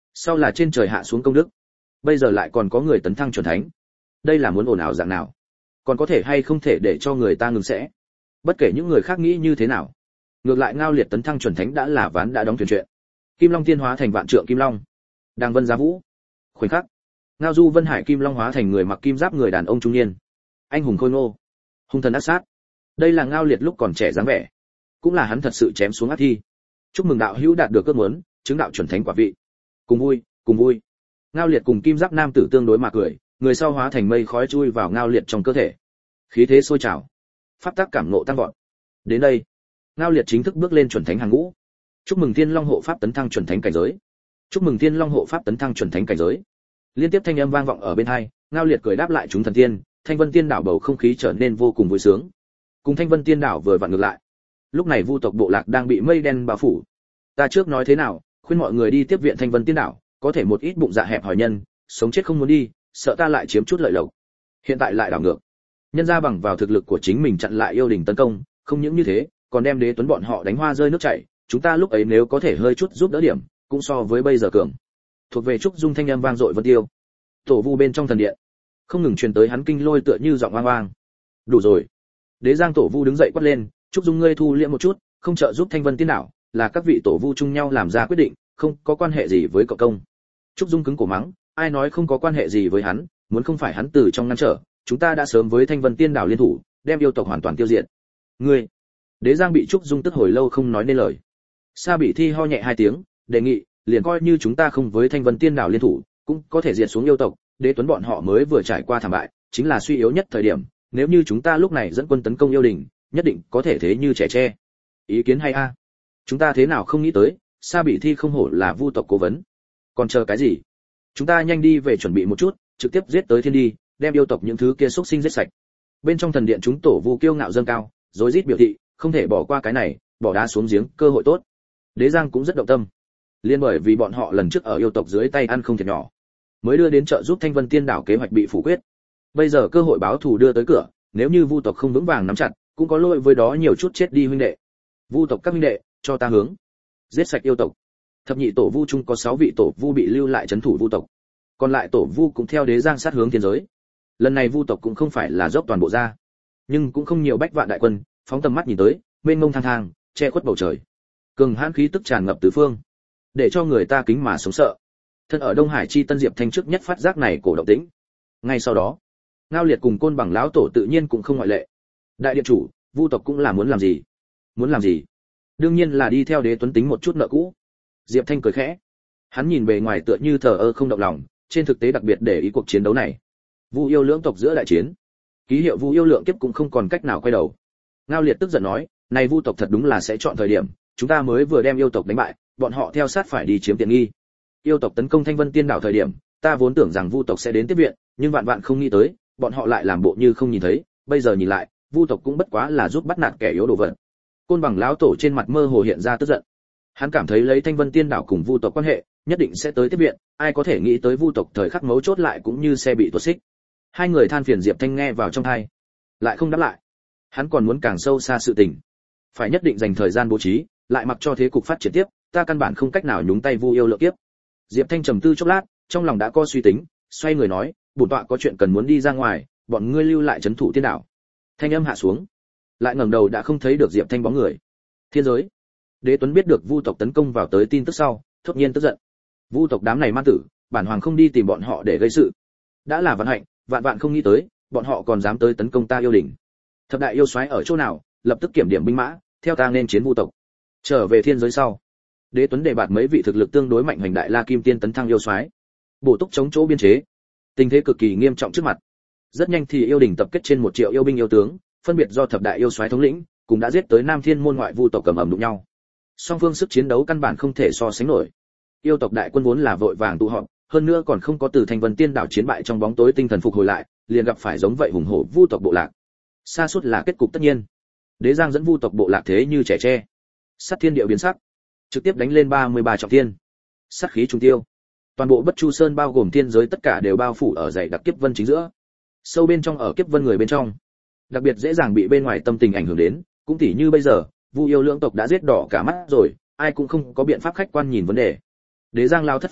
S1: sau là trên trời hạ xuống công đức, bây giờ lại còn có người tấn thăng chuẩn thánh. Đây là muốn ồn ào dạng nào? Còn có thể hay không thể để cho người ta ngừng sẽ? Bất kể những người khác nghĩ như thế nào, ngược lại Ngao Liệt tấn thăng chuẩn thánh đã là ván đã đóng thuyền chuyện. Kim Long tiên hóa thành vạn trượng kim long, đang vân giá vũ. Khoảnh khắc, Ngao Du Vân Hải kim long hóa thành người mặc kim giáp người đàn ông trung niên, anh hùng khôi ngô, hung thần ác sát. Đây là Ngao Liệt lúc còn trẻ dáng vẻ, cũng là hắn thật sự chém xuống ác thi. Chúc mừng đạo hữu đạt được ước muốn, chứng đạo chuẩn thánh quả vị. Cùng vui, cùng vui. Ngao Liệt cùng kim giáp nam tử tương đối mà cười, người sau hóa thành mây khói chui vào Ngao Liệt trong cơ thể. Khí thế sôi trào, pháp tắc cảm ngộ tăng vọt. Đến đây, Ngao Liệt chính thức bước lên chuẩn thánh hàng ngũ. Chúc mừng Thiên Long hộ pháp tấn thăng chuẩn thánh cảnh giới. Chúc mừng Thiên Long hộ pháp tấn thăng chuẩn thánh cảnh giới. Liên tiếp thanh âm vang vọng ở bên tai, Ngao Liệt cười đáp lại chúng thần tiên, Thanh Vân Tiên đảo bầu không khí trở nên vô cùng vui sướng. Cùng Thanh Vân Tiên đảo vừa vặn ngược lại. Lúc này Vu tộc bộ lạc đang bị mây đen bao phủ. Ta trước nói thế nào, khuyên mọi người đi tiếp viện Thanh Vân Tiên đảo, có thể một ít bụng dạ hẹp hòi nhân, sống chết không muốn đi, sợ ta lại chiếm chút lợi lộc. Hiện tại lại đảo ngược. Nhân ra bằng vào thực lực của chính mình chặn lại yêu đình tấn công, không những như thế, còn đem Đế Tuấn bọn họ đánh hoa rơi nước chảy, chúng ta lúc ấy nếu có thể hơi chút giúp đỡ điểm, cũng so với bây giờ cường. Thuộc về trúc dung thanh âm vang dội vân tiêu. Tổ Vu bên trong thần điện, không ngừng truyền tới hắn kinh lôi tựa như giọng oang oang. Đủ rồi. Đế Giang Tổ Vu đứng dậy quát lên, trúc dung ngươi thu liễm một chút, không trợ giúp Thanh Vân Tiên đảo, là các vị tổ vu chung nhau làm ra quyết định, không có quan hệ gì với cậu công. Trúc dung cứng cổ mắng, ai nói không có quan hệ gì với hắn, muốn không phải hắn từ trong ngăn trở, chúng ta đã sớm với Thanh Vân Tiên đảo liên thủ, đem yêu tộc hoàn toàn tiêu diệt. Ngươi. Đế Giang bị Trúc dung tức hồi lâu không nói nên lời. Sa Bị Thi ho nhẹ hai tiếng, đề nghị, liền coi như chúng ta không với Thanh Vân Tiên đảo liên thủ, cũng có thể diệt xuống yêu tộc, Đế Tuấn bọn họ mới vừa trải qua thảm bại, chính là suy yếu nhất thời điểm, nếu như chúng ta lúc này dẫn quân tấn công yêu đình, nhất định có thể thế như trẻ tre. Ý kiến hay a? Chúng ta thế nào không nghĩ tới, Sa Bị Thi không hổ là Vu tộc cố vấn. Còn chờ cái gì? Chúng ta nhanh đi về chuẩn bị một chút, trực tiếp giết tới thiên đi, đem yêu tộc những thứ kia xúc sinh giết sạch. Bên trong thần điện chúng tổ Vu kiêu ngạo dâng cao, rối rít biểu thị, không thể bỏ qua cái này, bỏ đá xuống giếng, cơ hội tốt. Đế Giang cũng rất động tâm. Liên bởi vì bọn họ lần trước ở yêu tộc dưới tay ăn không thiệt nhỏ, mới đưa đến trợ giúp Thanh Vân Tiên đảo kế hoạch bị phủ quyết. Bây giờ cơ hội báo thù đưa tới cửa, nếu như Vu tộc không vững vàng nắm chặt, cũng có lỗi với đó nhiều chút chết đi huynh đệ. Vu tộc các huynh đệ, cho ta hướng, giết sạch yêu tộc. Thập nhị tổ Vu chung có sáu vị tổ Vu bị lưu lại trấn thủ Vu tộc, còn lại tổ Vu cũng theo Đế Giang sát hướng thiên giới. Lần này Vu tộc cũng không phải là dốc toàn bộ ra, nhưng cũng không nhiều bách vạn đại quân, phóng tầm mắt nhìn tới, mênh mông thang thang, che khuất bầu trời. Cường hãn khí tức tràn ngập tứ phương, để cho người ta kính mà sống sợ. Thân ở Đông Hải chi Tân Diệp Thanh trước nhất phát giác này cổ động tĩnh. Ngay sau đó, Ngao Liệt cùng Côn Bằng lão tổ tự nhiên cũng không ngoại lệ. Đại điện chủ, Vu tộc cũng là muốn làm gì? Muốn làm gì? Đương nhiên là đi theo Đế Tuấn tính một chút nợ cũ. Diệp Thanh cười khẽ. Hắn nhìn bề ngoài tựa như thờ ơ không động lòng, trên thực tế đặc biệt để ý cuộc chiến đấu này. Vu yêu lưỡng tộc giữa đại chiến, ký hiệu Vu yêu lượng kiếp cũng không còn cách nào quay đầu. Ngao Liệt tức giận nói, này Vu tộc thật đúng là sẽ chọn thời điểm, chúng ta mới vừa đem yêu tộc đánh bại, bọn họ theo sát phải đi chiếm tiện nghi. Yêu tộc tấn công Thanh Vân Tiên đảo thời điểm, ta vốn tưởng rằng Vu tộc sẽ đến tiếp viện, nhưng vạn vạn không nghĩ tới, bọn họ lại làm bộ như không nhìn thấy, bây giờ nhìn lại, Vu tộc cũng bất quá là giúp bắt nạt kẻ yếu đồ vật. Côn Bằng lão tổ trên mặt mơ hồ hiện ra tức giận. Hắn cảm thấy lấy Thanh Vân Tiên đảo cùng Vu tộc quan hệ, nhất định sẽ tới tiếp viện, ai có thể nghĩ tới Vu tộc thời khắc mấu chốt lại cũng như xe bị tuột xích. Hai người than phiền Diệp Thanh nghe vào trong tai, lại không đáp lại. Hắn còn muốn càng sâu xa sự tình, phải nhất định dành thời gian bố trí, lại mặc cho thế cục phát triển tiếp, ta căn bản không cách nào nhúng tay Vu yêu lượng kiếp. Diệp Thanh trầm tư chốc lát, trong lòng đã có suy tính, xoay người nói, bổn tọa có chuyện cần muốn đi ra ngoài, bọn ngươi lưu lại trấn thủ tiên đảo. Thanh âm hạ xuống, lại ngẩng đầu đã không thấy được Diệp Thanh bóng người. Thiên giới, Đế Tuấn biết được Vu tộc tấn công vào tới tin tức sau, thốt nhiên tức giận. Vu tộc đám này man tử, bản hoàng không đi tìm bọn họ để gây sự, đã là vận hạnh, vạn vạn không nghĩ tới, bọn họ còn dám tới tấn công ta yêu đỉnh. Thập đại yêu soái ở chỗ nào, lập tức kiểm điểm binh mã, theo ta nên chiến Vu tộc. Trở về thiên giới sau, Đế Tuấn đề bạt mấy vị thực lực tương đối mạnh hành đại La Kim Tiên tấn thăng yêu soái, bổ túc chống chỗ biên chế. Tình thế cực kỳ nghiêm trọng trước mặt. Rất nhanh thì yêu đình tập kết trên một triệu yêu binh yêu tướng, phân biệt do thập đại yêu soái thống lĩnh, cũng đã giết tới Nam Thiên môn ngoại Vu tộc cầm ầm đụng nhau. Song phương sức chiến đấu căn bản không thể so sánh nổi. Yêu tộc đại quân vốn là vội vàng tụ họp, hơn nữa còn không có từ Thanh Vân Tiên đảo chiến bại trong bóng tối tinh thần phục hồi lại, liền gặp phải giống vậy hùng hổ Vu tộc bộ lạc. Sa sút là kết cục tất nhiên. Đế Giang dẫn Vu tộc bộ lạc thế như trẻ tre. Sát thiên điệu biến sắc, trực tiếp đánh lên ba mươi ba trọng thiên. Sát khí trùng tiêu. Toàn bộ Bất Chu Sơn bao gồm thiên giới tất cả đều bao phủ ở dãy đặc kiếp vân chính giữa. Sâu bên trong ở kiếp vân người bên trong, đặc biệt dễ dàng bị bên ngoài tâm tình ảnh hưởng đến, cũng tỉ như bây giờ, Vu yêu lưỡng tộc đã giết đỏ cả mắt rồi, ai cũng không có biện pháp khách quan nhìn vấn đề. Đế Giang lao thất phu,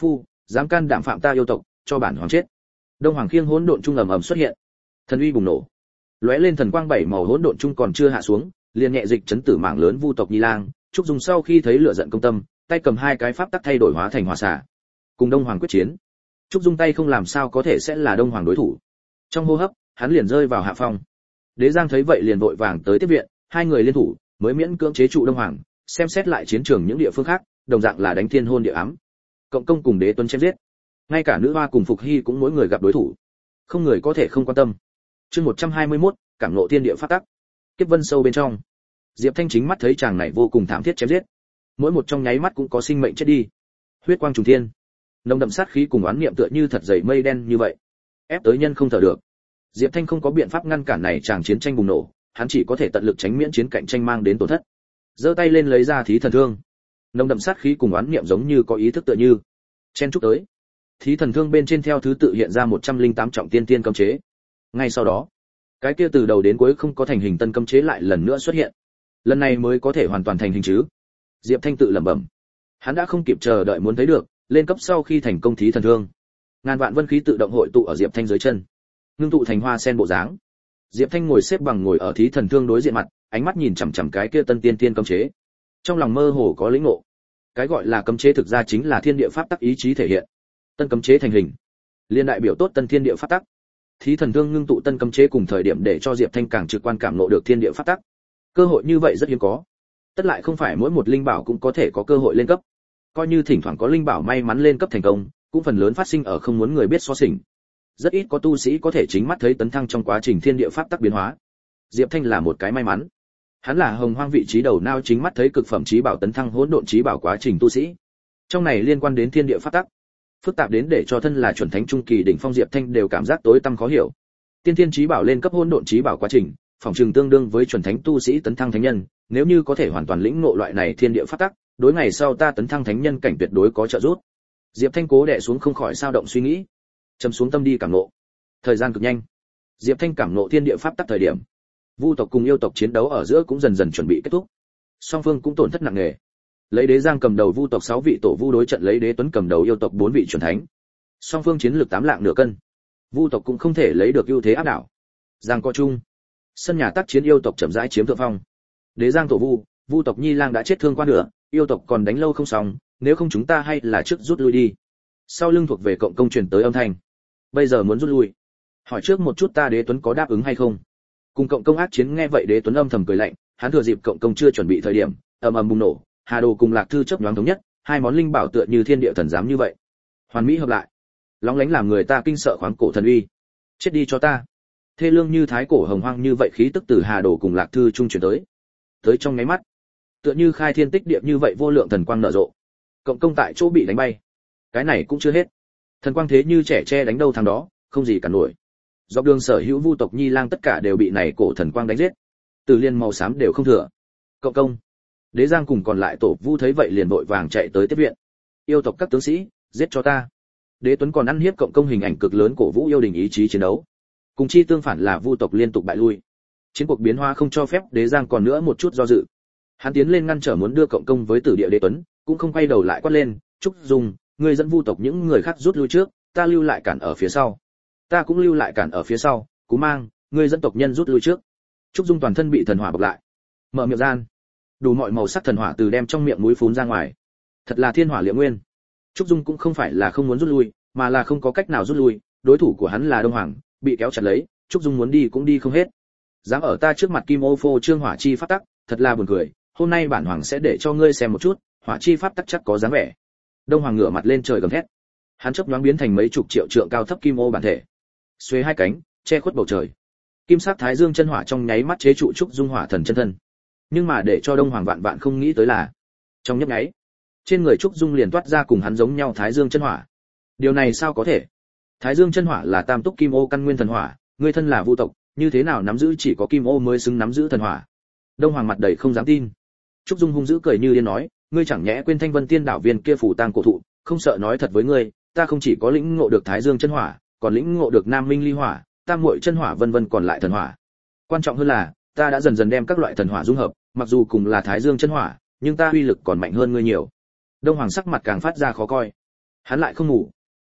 S1: dám can đảm phạm ta yêu tộc, cho bản hoàng chết. Đông Hoàng khiêng hỗn độn trung ầm ầm xuất hiện, thần uy bùng nổ, lóe lên thần quang bảy màu hỗn độn trung còn chưa hạ xuống, liền nhẹ dịch chấn tử mảng lớn vu tộc Nhi Lang. Trúc Dung sau khi thấy lửa giận công tâm, tay cầm hai cái pháp tắc thay đổi hóa thành hỏa xà, cùng Đông Hoàng quyết chiến. Trúc Dung tay không làm sao có thể sẽ là Đông Hoàng đối thủ. Trong hô hấp, hắn liền rơi vào hạ phong. Đế Giang thấy vậy liền vội vàng tới tiếp viện, hai người liên thủ, mới miễn cưỡng chế trụ Đông Hoàng, xem xét lại chiến trường những địa phương khác, đồng dạng là đánh thiên hôn địa ám. Cộng công cùng Đế Tuấn chém giết. Ngay cả nữ hoa cùng Phục Hy cũng mỗi người gặp đối thủ. Không người có thể không quan tâm. Chương một trăm hai mươi mốt, cảm ngộ thiên địa pháp tắc. Kiếp vân sâu bên trong. Diệp Thanh chính mắt thấy chàng này vô cùng thảm thiết chém giết. Mỗi một trong nháy mắt cũng có sinh mệnh chết đi. Huyết quang trùng thiên. Nồng đậm sát khí cùng oán niệm tựa như thật dày mây đen như vậy, ép tới nhân không thở được. Diệp Thanh không có biện pháp ngăn cản này chàng chiến tranh bùng nổ, hắn chỉ có thể tận lực tránh miễn chiến cạnh tranh mang đến tổn thất. Giơ tay lên lấy ra thí thần thương. Nồng đậm sát khí cùng oán niệm giống như có ý thức tựa như chen chúc tới. Thí thần thương bên trên theo thứ tự hiện ra một trăm linh tám trọng tiên tiên cấm chế. Ngay sau đó, cái kia từ đầu đến cuối không có thành hình tân cấm chế lại lần nữa xuất hiện. Lần này mới có thể hoàn toàn thành hình chứ? Diệp Thanh tự lẩm bẩm. Hắn đã không kịp chờ đợi muốn thấy được, lên cấp sau khi thành công thí thần thương. Ngàn vạn vân khí tự động hội tụ ở Diệp Thanh dưới chân, ngưng tụ thành hoa sen bộ dáng. Diệp Thanh ngồi xếp bằng ngồi ở thí thần thương đối diện mặt, ánh mắt nhìn chằm chằm cái kia tân tiên tiên cấm chế. Trong lòng mơ hồ có lĩnh ngộ. Cái gọi là cấm chế thực ra chính là thiên địa pháp tắc ý chí thể hiện. Tân cấm chế thành hình, liên đại biểu tốt tân thiên địa pháp tắc. Thí thần thương ngưng tụ tân cấm chế cùng thời điểm để cho Diệp Thanh càng trực quan cảm ngộ được thiên địa pháp tắc. Cơ hội như vậy rất hiếm có. Tất lại không phải mỗi một linh bảo cũng có thể có cơ hội lên cấp. Coi như thỉnh thoảng có linh bảo may mắn lên cấp thành công, cũng phần lớn phát sinh ở không muốn người biết so sình. Rất ít có tu sĩ có thể chính mắt thấy tấn thăng trong quá trình thiên địa pháp tắc biến hóa. Diệp Thanh là một cái may mắn. Hắn là hồng hoang vị trí đầu nao chính mắt thấy cực phẩm chí bảo tấn thăng hỗn độn chí bảo quá trình tu sĩ. Trong này liên quan đến thiên địa pháp tắc, phức tạp đến để cho thân là chuẩn thánh trung kỳ đỉnh phong Diệp Thanh đều cảm giác tối tăm khó hiểu. Tiên thiên chí bảo lên cấp hỗn độn chí bảo quá trình, phòng trường tương đương với chuẩn thánh tu sĩ tấn thăng thánh nhân, nếu như có thể hoàn toàn lĩnh ngộ loại này thiên địa pháp tắc, đối ngày sau ta tấn thăng thánh nhân cảnh tuyệt đối có trợ giúp. Diệp Thanh cố đè xuống không khỏi sao động suy nghĩ, trầm xuống tâm đi cảm ngộ. Thời gian cực nhanh, Diệp Thanh cảm ngộ thiên địa pháp tắc thời điểm, vu tộc cùng yêu tộc chiến đấu ở giữa cũng dần dần chuẩn bị kết thúc. Song phương cũng tổn thất nặng nề. Lấy Đế Giang cầm đầu vu tộc sáu vị tổ vu đối trận lấy Đế Tuấn cầm đầu yêu tộc bốn vị chuẩn thánh. Song phương chiến lược tám lạng nửa cân. Vu tộc cũng không thể lấy được ưu thế áp đảo. Giang co chung, sân nhà tác chiến yêu tộc chậm rãi chiếm thượng phong. Đế Giang tổ vu, vu tộc Nhi Lang đã chết thương qua nửa, yêu tộc còn đánh lâu không xong, nếu không chúng ta hay là trước rút lui đi. Sau lưng thuộc về cộng công truyền tới âm thanh. Bây giờ muốn rút lui, hỏi trước một chút ta Đế Tuấn có đáp ứng hay không? Cùng cộng công ác chiến nghe vậy Đế Tuấn âm thầm cười lạnh, hắn thừa dịp cộng công chưa chuẩn bị thời điểm, ầm ầm bùng nổ, Hà Đồ cùng Lạc Thư chớp nhoáng thống nhất, hai món linh bảo tựa như thiên địa thần giám như vậy, hoàn mỹ hợp lại, lóng lánh làm người ta kinh sợ khoáng cổ thần uy. Chết đi cho ta! Thê lương như thái cổ hồng hoang như vậy khí tức từ Hà Đồ cùng Lạc Thư trung truyền tới, tới trong nháy mắt, tựa như khai thiên tích địa như vậy vô lượng thần quang nở rộ. Cộng công tại chỗ bị đánh bay. Cái này cũng chưa hết, thần quang thế như trẻ tre đánh đâu thằng đó, không gì cả nổi. Dọc đường sở hữu vu tộc Nhi Lang tất cả đều bị này cổ thần quang đánh giết, từ liên màu xám đều không thừa. Cộng công, Đế Giang cùng còn lại tổ vu thấy vậy liền vội vàng chạy tới tiếp viện. Yêu tộc các tướng sĩ, giết cho ta. Đế Tuấn còn ăn hiếp cộng công hình ảnh cực lớn cổ vũ yêu đình ý chí chiến đấu. Cùng chi tương phản là vu tộc liên tục bại lui. Chiến cuộc biến hóa không cho phép Đế Giang còn nữa một chút do dự. Hắn tiến lên ngăn trở muốn đưa cộng công với tử địa Đế Tuấn, cũng không quay đầu lại quát lên, "Trúc Dung, ngươi dẫn vu tộc những người khác rút lui trước, ta lưu lại cản ở phía sau." Ta cũng lưu lại cản ở phía sau, Cú Mang, ngươi dẫn tộc nhân rút lui trước. Trúc Dung toàn thân bị thần hỏa bọc lại, mở miệng gian, đủ mọi màu sắc thần hỏa từ đem trong miệng mũi phún ra ngoài. Thật là thiên hỏa liễm nguyên. Trúc Dung cũng không phải là không muốn rút lui, mà là không có cách nào rút lui, đối thủ của hắn là Đông Hoàng, bị kéo chặt lấy, Trúc Dung muốn đi cũng đi không hết. Dám ở ta trước mặt Kim Ô phô trương hỏa chi pháp tắc, thật là buồn cười, hôm nay bản hoàng sẽ để cho ngươi xem một chút, hỏa chi pháp tắc chắc có dáng vẻ. Đông Hoàng ngửa mặt lên trời gầm thét. Hắn chớp nhoáng biến thành mấy chục triệu trượng cao thấp kim ô bản thể, xuê hai cánh, che khuất bầu trời. Kim sắc thái dương chân hỏa trong nháy mắt chế trụ Trúc Dung hỏa thần chân thân. Nhưng mà để cho Đông Hoàng vạn vạn không nghĩ tới là, trong nhấp nháy, trên người Trúc Dung liền toát ra cùng hắn giống nhau thái dương chân hỏa. Điều này sao có thể? Thái dương chân hỏa là tam túc kim ô căn nguyên thần hỏa, ngươi thân là vu tộc, như thế nào nắm giữ chỉ có kim ô mới xứng nắm giữ thần hỏa? Đông Hoàng mặt đầy không dám tin. Trúc Dung hung dữ cười như điên nói, ngươi chẳng nhẽ quên Thanh Vân Tiên đảo viên kia phủ tang cổ thụ, không sợ nói thật với ngươi, ta không chỉ có lĩnh ngộ được thái dương chân hỏa, còn lĩnh ngộ được nam minh ly hỏa, tam muội chân hỏa vân vân còn lại thần hỏa. Quan trọng hơn là, ta đã dần dần đem các loại thần hỏa dung hợp, mặc dù cùng là thái dương chân hỏa, nhưng ta uy lực còn mạnh hơn ngươi nhiều. Đông Hoàng sắc mặt càng phát ra khó coi. Hắn lại không ngủ,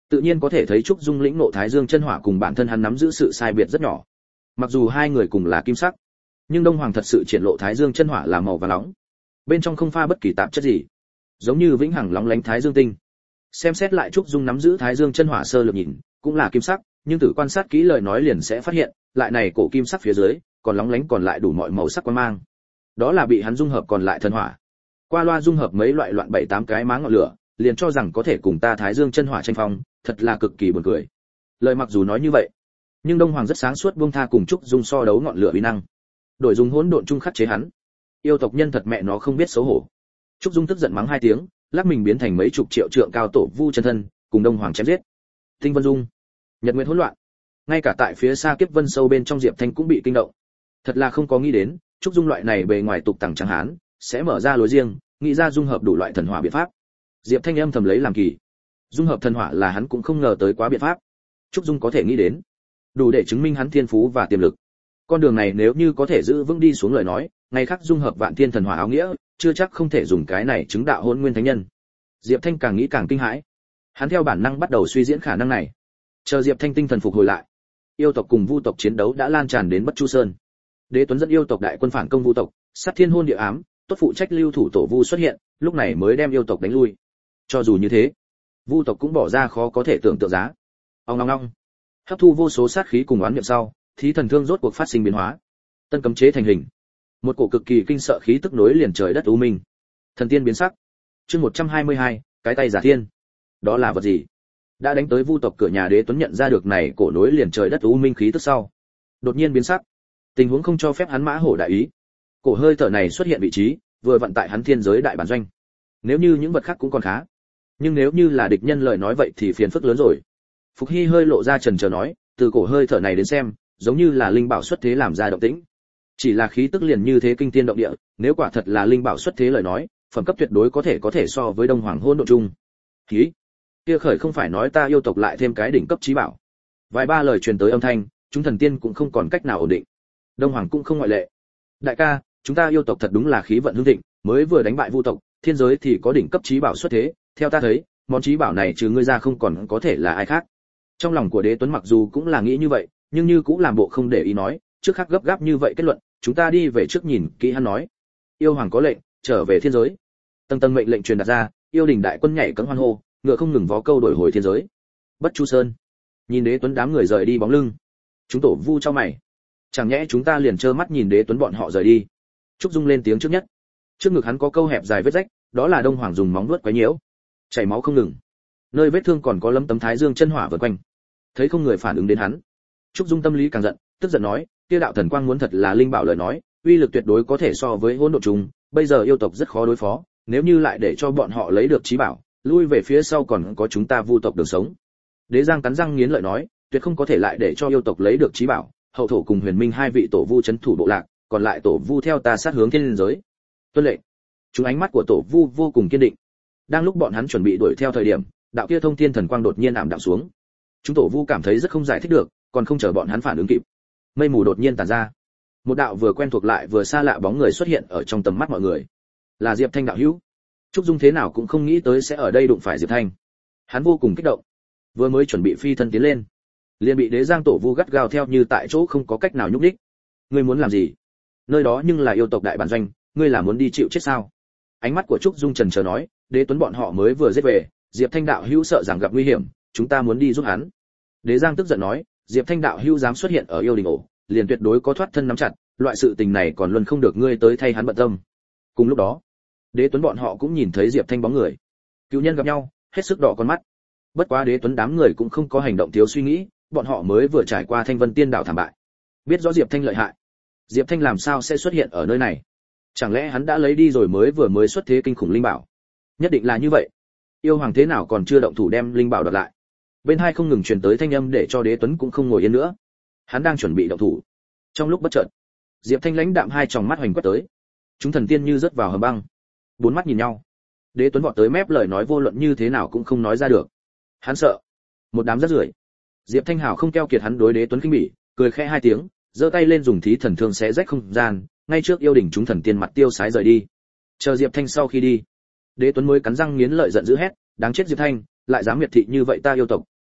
S1: tự nhiên có thể thấy trúc dung lĩnh ngộ thái dương chân hỏa cùng bản thân hắn nắm giữ sự sai biệt rất nhỏ. Mặc dù hai người cùng là kim sắc, nhưng Đông Hoàng thật sự triển lộ thái dương chân hỏa là màu vàng nóng, bên trong không pha bất kỳ tạp chất gì, giống như vĩnh hằng lóng lánh thái dương tinh. Xem xét lại trúc dung nắm giữ thái dương chân hỏa sơ lược nhìn, cũng là kim sắc, nhưng từ quan sát kỹ lời nói liền sẽ phát hiện, lại này cổ kim sắc phía dưới, còn lóng lánh còn lại đủ mọi màu sắc quang mang. Đó là bị hắn dung hợp còn lại thần hỏa. Qua loa dung hợp mấy loại loạn bảy tám cái má ngọn lửa, liền cho rằng có thể cùng ta thái dương chân hỏa tranh phong, thật là cực kỳ buồn cười. Lời mặc dù nói như vậy, nhưng Đông Hoàng rất sáng suốt buông tha cùng trúc dung so đấu ngọn lửa uy năng, đổi dùng hỗn độn chung khắc chế hắn. Yêu tộc nhân thật mẹ nó không biết xấu hổ. Trúc dung tức giận mắng hai tiếng, lắc mình biến thành mấy chục triệu trượng cao tổ vu chân thân, cùng Đông Hoàng chém giết. Tinh Vân Dung, Nhật Nguyệt hỗn loạn, ngay cả tại phía xa Kiếp Vân sâu bên trong Diệp Thanh cũng bị kinh động. Thật là không có nghĩ đến, trúc dung loại này bề ngoài tục tằng trắng hán, sẽ mở ra lối riêng, nghĩ ra dung hợp đủ loại thần hỏa biện pháp. Diệp Thanh âm thầm lấy làm kỳ. Dung hợp thần hỏa là hắn cũng không ngờ tới quá biện pháp. Trúc dung có thể nghĩ đến, đủ để chứng minh hắn thiên phú và tiềm lực. Con đường này nếu như có thể giữ vững đi xuống lời nói, ngày khác dung hợp vạn thiên thần hỏa áo nghĩa, chưa chắc không thể dùng cái này chứng đạo hôn nguyên thánh nhân. Diệp Thanh càng nghĩ càng kinh hãi. Hắn theo bản năng bắt đầu suy diễn khả năng này. Chờ Diệp Thanh tinh thần phục hồi lại, yêu tộc cùng vu tộc chiến đấu đã lan tràn đến Bất Chu Sơn. Đế Tuấn dẫn yêu tộc đại quân phản công vu tộc, sát thiên hôn địa ám, tốt phụ trách lưu thủ tổ vu xuất hiện, lúc này mới đem yêu tộc đánh lui. Cho dù như thế, vu tộc cũng bỏ ra khó có thể tưởng tượng giá. Ông ngong ngong, hấp thu vô số sát khí cùng oán niệm sau, thí thần thương rốt cuộc phát sinh biến hóa. Tân cấm chế thành hình, một cổ cực kỳ kinh sợ khí tức nối liền trời đất u minh. Thần tiên biến sắc. Chương một trăm hai mươi hai, cái tay giả thiên. Đó là vật gì? Đã đánh tới vu tộc cửa nhà, Đế Tuấn nhận ra được này cổ nối liền trời đất u minh khí tức sau, đột nhiên biến sắc. Tình huống không cho phép hắn mã hổ đại ý. Cổ hơi thở này xuất hiện vị trí, vừa vận tại hắn thiên giới đại bản doanh. Nếu như những vật khác cũng còn khá, nhưng nếu như là địch nhân lời nói vậy thì phiền phức lớn rồi. Phục Hy hơi lộ ra chần chờ nói, từ cổ hơi thở này đến xem, giống như là linh bảo xuất thế làm ra động tĩnh. Chỉ là khí tức liền như thế kinh thiên động địa, nếu quả thật là linh bảo xuất thế lời nói, phẩm cấp tuyệt đối có thể có thể so với Đông Hoàng hôn độ chung. Khí, kia khởi không phải nói ta yêu tộc lại thêm cái đỉnh cấp chí bảo. Vài ba lời truyền tới âm thanh, chúng thần tiên cũng không còn cách nào ổn định. Đông Hoàng cũng không ngoại lệ. Đại ca, chúng ta yêu tộc thật đúng là khí vận hưng thịnh, mới vừa đánh bại vu tộc, thiên giới thì có đỉnh cấp chí bảo xuất thế, theo ta thấy, món chí bảo này trừ ngươi ra không còn có thể là ai khác. Trong lòng của Đế Tuấn mặc dù cũng là nghĩ như vậy, nhưng như cũng làm bộ không để ý nói, trước khác gấp gáp như vậy kết luận, chúng ta đi về trước nhìn kỹ. Hắn nói, yêu hoàng có lệnh, trở về thiên giới. Tầng tầng mệnh lệnh truyền đạt ra, yêu đình đại quân nhảy cẫng hoan hô, ngựa không ngừng vó câu đổi hồi thiên giới. Bất Chu Sơn, nhìn Đế Tuấn đám người rời đi bóng lưng, chúng tổ vu cho mày, chẳng nhẽ chúng ta liền trơ mắt nhìn Đế Tuấn bọn họ rời đi? Trúc Dung lên tiếng trước nhất. Trước ngực hắn có câu hẹp dài vết rách, đó là Đông Hoàng dùng móng vuốt quấy nhiễu, chảy máu không ngừng. Nơi vết thương còn có lấm tấm thái dương chân hỏa vần quanh. Thấy không người phản ứng đến hắn, Trúc Dung tâm lý càng giận, tức giận nói, kia đạo thần quang muốn thật là linh bảo lời nói, uy lực tuyệt đối có thể so với hỗn độn trùng, bây giờ yêu tộc rất khó đối phó, nếu như lại để cho bọn họ lấy được chí bảo, lui về phía sau còn có chúng ta vu tộc đường sống. Đế Giang cắn răng nghiến lợi nói, tuyệt không có thể lại để cho yêu tộc lấy được chí bảo, hậu thổ cùng Huyền Minh hai vị tổ vu trấn thủ bộ lạc, còn lại tổ vu theo ta sát hướng thiên giới. Tuân lệnh. Chúng ánh mắt của tổ vu vô cùng kiên định. Đang lúc bọn hắn chuẩn bị đuổi theo thời điểm, đạo kia thông thiên thần quang đột nhiên ảm đạm xuống. Chúng tổ vu cảm thấy rất không giải thích được, còn không chờ bọn hắn phản ứng kịp, mây mù đột nhiên tản ra. Một đạo vừa quen thuộc lại vừa xa lạ bóng người xuất hiện ở trong tầm mắt mọi người. Là Diệp Thanh đạo hữu. Trúc Dung thế nào cũng không nghĩ tới sẽ ở đây đụng phải Diệp Thanh. Hắn vô cùng kích động, vừa mới chuẩn bị phi thân tiến lên, liền bị Đế Giang tổ vu gắt gao theo như tại chỗ không có cách nào nhúc nhích. Ngươi muốn làm gì? Nơi đó nhưng là yêu tộc đại bản doanh, ngươi là muốn đi chịu chết sao? Ánh mắt của Trúc Dung trần chờ nói, Đế Tuấn bọn họ mới vừa giết về, Diệp Thanh đạo hữu sợ rằng gặp nguy hiểm, chúng ta muốn đi giúp hắn. Đế Giang tức giận nói, Diệp Thanh đạo hữu dám xuất hiện ở yêu đình ổ, liền tuyệt đối có thoát thân nắm chặt, loại sự tình này còn luôn không được ngươi tới thay hắn bận tâm. Cùng lúc đó, Đế Tuấn bọn họ cũng nhìn thấy Diệp Thanh bóng người. Cựu nhân gặp nhau, hết sức đỏ con mắt. Bất quá Đế Tuấn đám người cũng không có hành động thiếu suy nghĩ, bọn họ mới vừa trải qua Thanh Vân Tiên đảo thảm bại, biết rõ Diệp Thanh lợi hại. Diệp Thanh làm sao sẽ xuất hiện ở nơi này? Chẳng lẽ hắn đã lấy đi rồi mới vừa mới xuất thế kinh khủng linh bảo? Nhất định là như vậy. Yêu hoàng thế nào còn chưa động thủ đem linh bảo đoạt lại? Bên hai không ngừng truyền tới thanh âm để cho Đế Tuấn cũng không ngồi yên nữa. Hắn đang chuẩn bị động thủ. Trong lúc bất chợt, Diệp Thanh lãnh đạm hai tròng mắt hoành quét tới. Chúng thần tiên như rớt vào hầm băng, bốn mắt nhìn nhau. Đế Tuấn vọt tới mép lời nói vô luận như thế nào cũng không nói ra được. Hắn sợ. Một đám rác rưởi. Diệp Thanh hảo không keo kiệt hắn đối Đế Tuấn khinh bỉ, cười khẽ hai tiếng, giơ tay lên dùng thí thần thương xé rách không gian, ngay trước yêu đỉnh chúng thần tiên mặt tiêu sái rời đi. Chờ Diệp Thanh sau khi đi, Đế Tuấn mới cắn răng nghiến lợi giận dữ hét, đáng chết Diệp Thanh, lại dám miệt thị như vậy ta yêu tộc,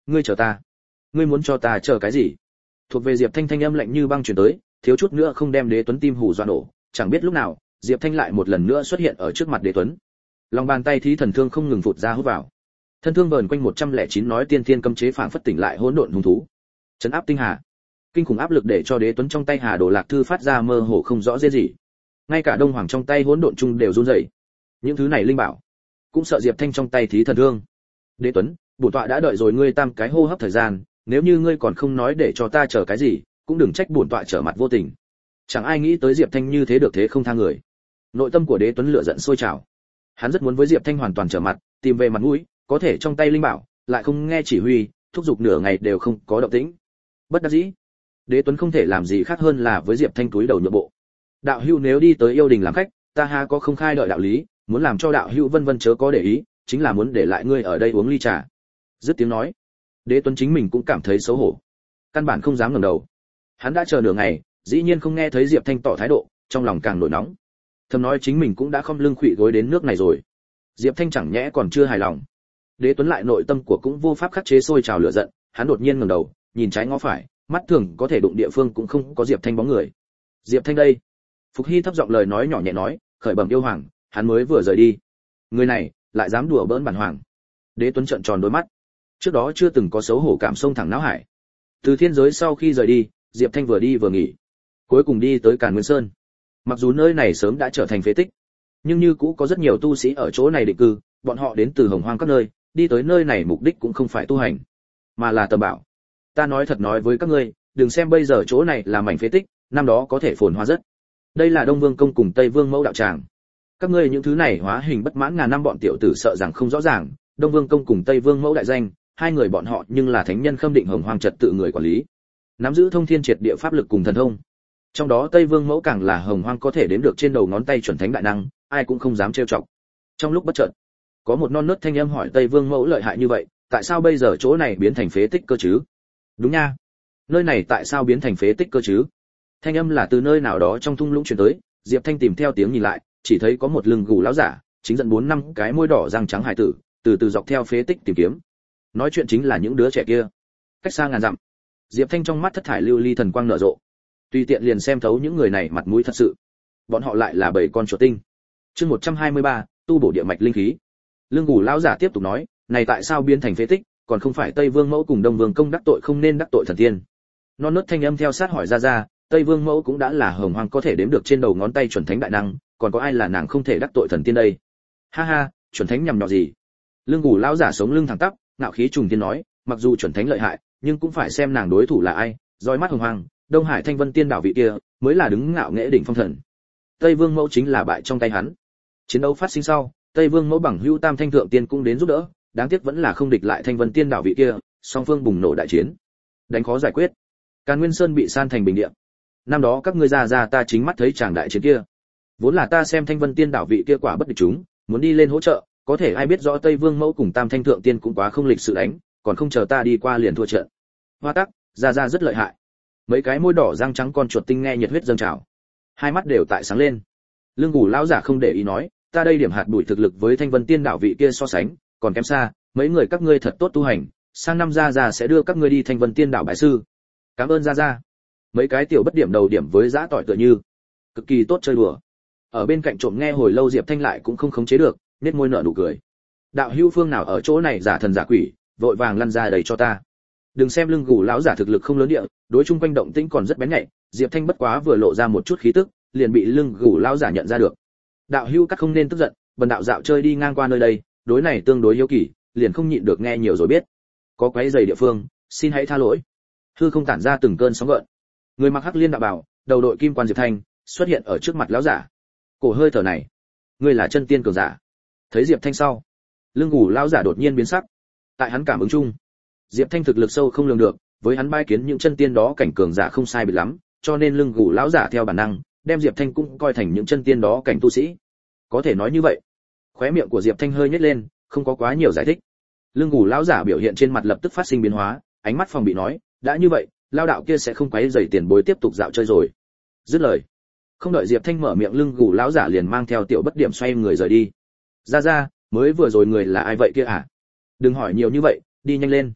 S1: ngươi chờ ta. Ngươi muốn cho ta chờ cái gì? Thuộc về Diệp Thanh thanh âm lạnh như băng truyền tới, thiếu chút nữa không đem Đế Tuấn tim hù dọa nổ, chẳng biết lúc nào, Diệp Thanh lại một lần nữa xuất hiện ở trước mặt Đế Tuấn. Lòng bàn tay thí thần thương không ngừng phụt ra hút vào. Thân thương vờn quanh một trăm lẻ chín nói tiên thiên cấm chế phảng phất tỉnh lại hỗn độn hung thú. Trấn áp tinh hà. Kinh khủng áp lực để cho Đế Tuấn trong tay Hà Đồ Lạc thư phát ra mơ hồ không rõ rễ gì. Ngay cả Đông Hoàng trong tay hỗn độn trung đều run rẩy. Những thứ này linh bảo, cũng sợ Diệp Thanh trong tay thí thần thương. Đế Tuấn, bổn tọa đã đợi rồi ngươi tam cái hô hấp thời gian, nếu như ngươi còn không nói để cho ta chờ cái gì, cũng đừng trách bổn tọa trở mặt vô tình. Chẳng ai nghĩ tới Diệp Thanh như thế được thế không tha người. Nội tâm của Đế Tuấn lửa giận sôi trào. Hắn rất muốn với Diệp Thanh hoàn toàn trở mặt, tìm về mặt mũi, có thể trong tay linh bảo, lại không nghe chỉ huy, thúc giục nửa ngày đều không có động tĩnh. Bất đắc dĩ, Đế Tuấn không thể làm gì khác hơn là với Diệp Thanh túi đầu nhượng bộ. Đạo hữu nếu đi tới yêu đình làm khách, ta ha có không khai đợi đạo lý, muốn làm cho đạo hữu vân vân chớ có để ý, chính là muốn để lại ngươi ở đây uống ly trà. Dứt tiếng nói, Đế Tuấn chính mình cũng cảm thấy xấu hổ, căn bản không dám ngẩng đầu. Hắn đã chờ nửa ngày, dĩ nhiên không nghe thấy Diệp Thanh tỏ thái độ, trong lòng càng nổi nóng. Thầm nói chính mình cũng đã không lưng khuỵu gối đến nước này rồi, Diệp Thanh chẳng nhẽ còn chưa hài lòng. Đế Tuấn lại nội tâm của cũng vô pháp khắc chế sôi trào lửa giận, hắn đột nhiên ngẩng đầu, nhìn trái ngó phải, mắt thường có thể đụng địa phương cũng không có Diệp Thanh bóng người. Diệp Thanh đây. Phục Hy thấp giọng lời nói nhỏ nhẹ nói, khởi bẩm yêu hoàng, hắn mới vừa rời đi. Người này lại dám đùa bỡn bản hoàng. Đế Tuấn trợn tròn đôi mắt. Trước đó chưa từng có xấu hổ cảm xông thẳng não hải. Từ thiên giới sau khi rời đi, Diệp Thanh vừa đi vừa nghỉ, cuối cùng đi tới Càn Nguyên Sơn. Mặc dù nơi này sớm đã trở thành phế tích, nhưng như cũ có rất nhiều tu sĩ ở chỗ này định cư, bọn họ đến từ hồng hoang các nơi, đi tới nơi này mục đích cũng không phải tu hành, mà là tầm bảo. Ta nói thật nói với các ngươi, đừng xem bây giờ chỗ này là mảnh phế tích, năm đó có thể phồn hoa rất. Đây là Đông Vương công cùng Tây Vương mẫu đạo tràng. Các ngươi những thứ này hóa hình bất mãn ngàn năm bọn tiểu tử sợ rằng không rõ ràng, Đông Vương công cùng Tây Vương mẫu đại danh, hai người bọn họ nhưng là thánh nhân khâm định hồng hoang trật tự người quản lý, nắm giữ thông thiên triệt địa pháp lực cùng thần thông. Trong đó Tây Vương mẫu càng là hồng hoang có thể đếm được trên đầu ngón tay chuẩn thánh đại năng, ai cũng không dám trêu chọc. Trong lúc bất chợt, có một non nớt thanh âm hỏi Tây Vương mẫu lợi hại như vậy, tại sao bây giờ chỗ này biến thành phế tích cơ chứ? Đúng nha, nơi này tại sao biến thành phế tích cơ chứ? Thanh âm là từ nơi nào đó trong thung lũng truyền tới, Diệp Thanh tìm theo tiếng nhìn lại, chỉ thấy có một lưng gù lão giả, chính dẫn bốn năm cái môi đỏ răng trắng hải tử, từ từ dọc theo phế tích tìm kiếm. Nói chuyện chính là những đứa trẻ kia. Cách xa ngàn dặm, Diệp Thanh trong mắt thất thải lưu ly thần quang nở rộ, tùy tiện liền xem thấu những người này mặt mũi thật sự. Bọn họ lại là bảy con chuột tinh. Chương một trăm hai mươi ba, tu bổ địa mạch linh khí. Lương Gù lão giả tiếp tục nói, này tại sao biến thành phế tích, còn không phải Tây Vương mẫu cùng Đông Vương công đắc tội không nên đắc tội thần tiên. Non nớt thanh âm theo sát hỏi ra ra, Tây Vương mẫu cũng đã là hồng hoang có thể đếm được trên đầu ngón tay chuẩn thánh đại năng, còn có ai là nàng không thể đắc tội thần tiên đây? Ha ha, chuẩn thánh nhằm nhọ gì? Lương Gù lão giả sống lưng thẳng tắp, ngạo khí trùng tiên nói, mặc dù chuẩn thánh lợi hại, nhưng cũng phải xem nàng đối thủ là ai, roi mắt hồng hoang, Đông Hải Thanh Vân Tiên đảo vị kia, mới là đứng ngạo nghễ đỉnh phong thần. Tây Vương mẫu chính là bại trong tay hắn. Chiến đấu phát sinh sau, Tây Vương mẫu bằng hữu Tam Thanh thượng tiên cũng đến giúp đỡ, đáng tiếc vẫn là không địch lại Thanh Vân Tiên đảo vị kia, song phương bùng nổ đại chiến, đánh khó giải quyết. Càn Nguyên Sơn bị san thành bình địa. Năm đó các ngươi ra ra ta chính mắt thấy chàng đại chiến kia, vốn là ta xem Thanh Vân Tiên đảo vị kia quả bất địch chúng, muốn đi lên hỗ trợ, có thể ai biết rõ Tây Vương mẫu cùng Tam Thanh thượng tiên cũng quá không lịch sự đánh, còn không chờ ta đi qua liền thua trận. Hoa tắc, ra ra rất lợi hại. Mấy cái môi đỏ răng trắng con chuột tinh nghe nhiệt huyết dâng trào, hai mắt đều tại sáng lên. Lương Gù lão giả không để ý nói, ta đây điểm hạt bụi thực lực với Thanh Vân Tiên đảo vị kia so sánh, còn kém xa, mấy người các ngươi thật tốt tu hành, sang năm ra ra sẽ đưa các ngươi đi Thanh Vân Tiên đảo bái sư. Cảm ơn ra ra. Mấy cái tiểu bất điểm đầu điểm với dã tỏi tựa như, cực kỳ tốt chơi đùa. Ở bên cạnh trộm nghe hồi lâu Diệp Thanh lại cũng không khống chế được, nét môi nở nụ cười. Đạo hữu phương nào ở chỗ này giả thần giả quỷ, vội vàng lăn ra đầy cho ta. Đừng xem Lương Gù lão giả thực lực không lớn địa, đối chung quanh động tĩnh còn rất bén nhạy, Diệp Thanh bất quá vừa lộ ra một chút khí tức, liền bị Lương Gù lão giả nhận ra được. Đạo hữu các không nên tức giận, bần đạo dạo chơi đi ngang qua nơi đây, đối này tương đối hiếu kỳ, liền không nhịn được nghe nhiều rồi biết. Có quấy rầy địa phương, xin hãy tha lỗi. Hư không tản ra từng cơn sóng gợn. Người mặc hắc liên đạo bào, đầu đội kim quan Diệp Thanh, xuất hiện ở trước mặt lão giả. Cổ hơi thở này, ngươi là chân tiên cường giả. Thấy Diệp Thanh sau, Lương Gù lão giả đột nhiên biến sắc. Tại hắn cảm ứng chung, Diệp Thanh thực lực sâu không lường được, với hắn bái kiến những chân tiên đó cảnh cường giả không sai biệt lắm, cho nên Lương Gù lão giả theo bản năng, đem Diệp Thanh cũng coi thành những chân tiên đó cảnh tu sĩ. Có thể nói như vậy. Khóe miệng của Diệp Thanh hơi nhếch lên, không có quá nhiều giải thích. Lương Gù lão giả biểu hiện trên mặt lập tức phát sinh biến hóa, ánh mắt phòng bị nói, đã như vậy, lao đạo kia sẽ không quấy rầy tiền bối tiếp tục dạo chơi rồi. Dứt lời, không đợi Diệp Thanh mở miệng, Lương Gù lão giả liền mang theo tiểu bất điểm xoay người rời đi. Ra ra, mới vừa rồi người là ai vậy kia à? Đừng hỏi nhiều như vậy, đi nhanh lên.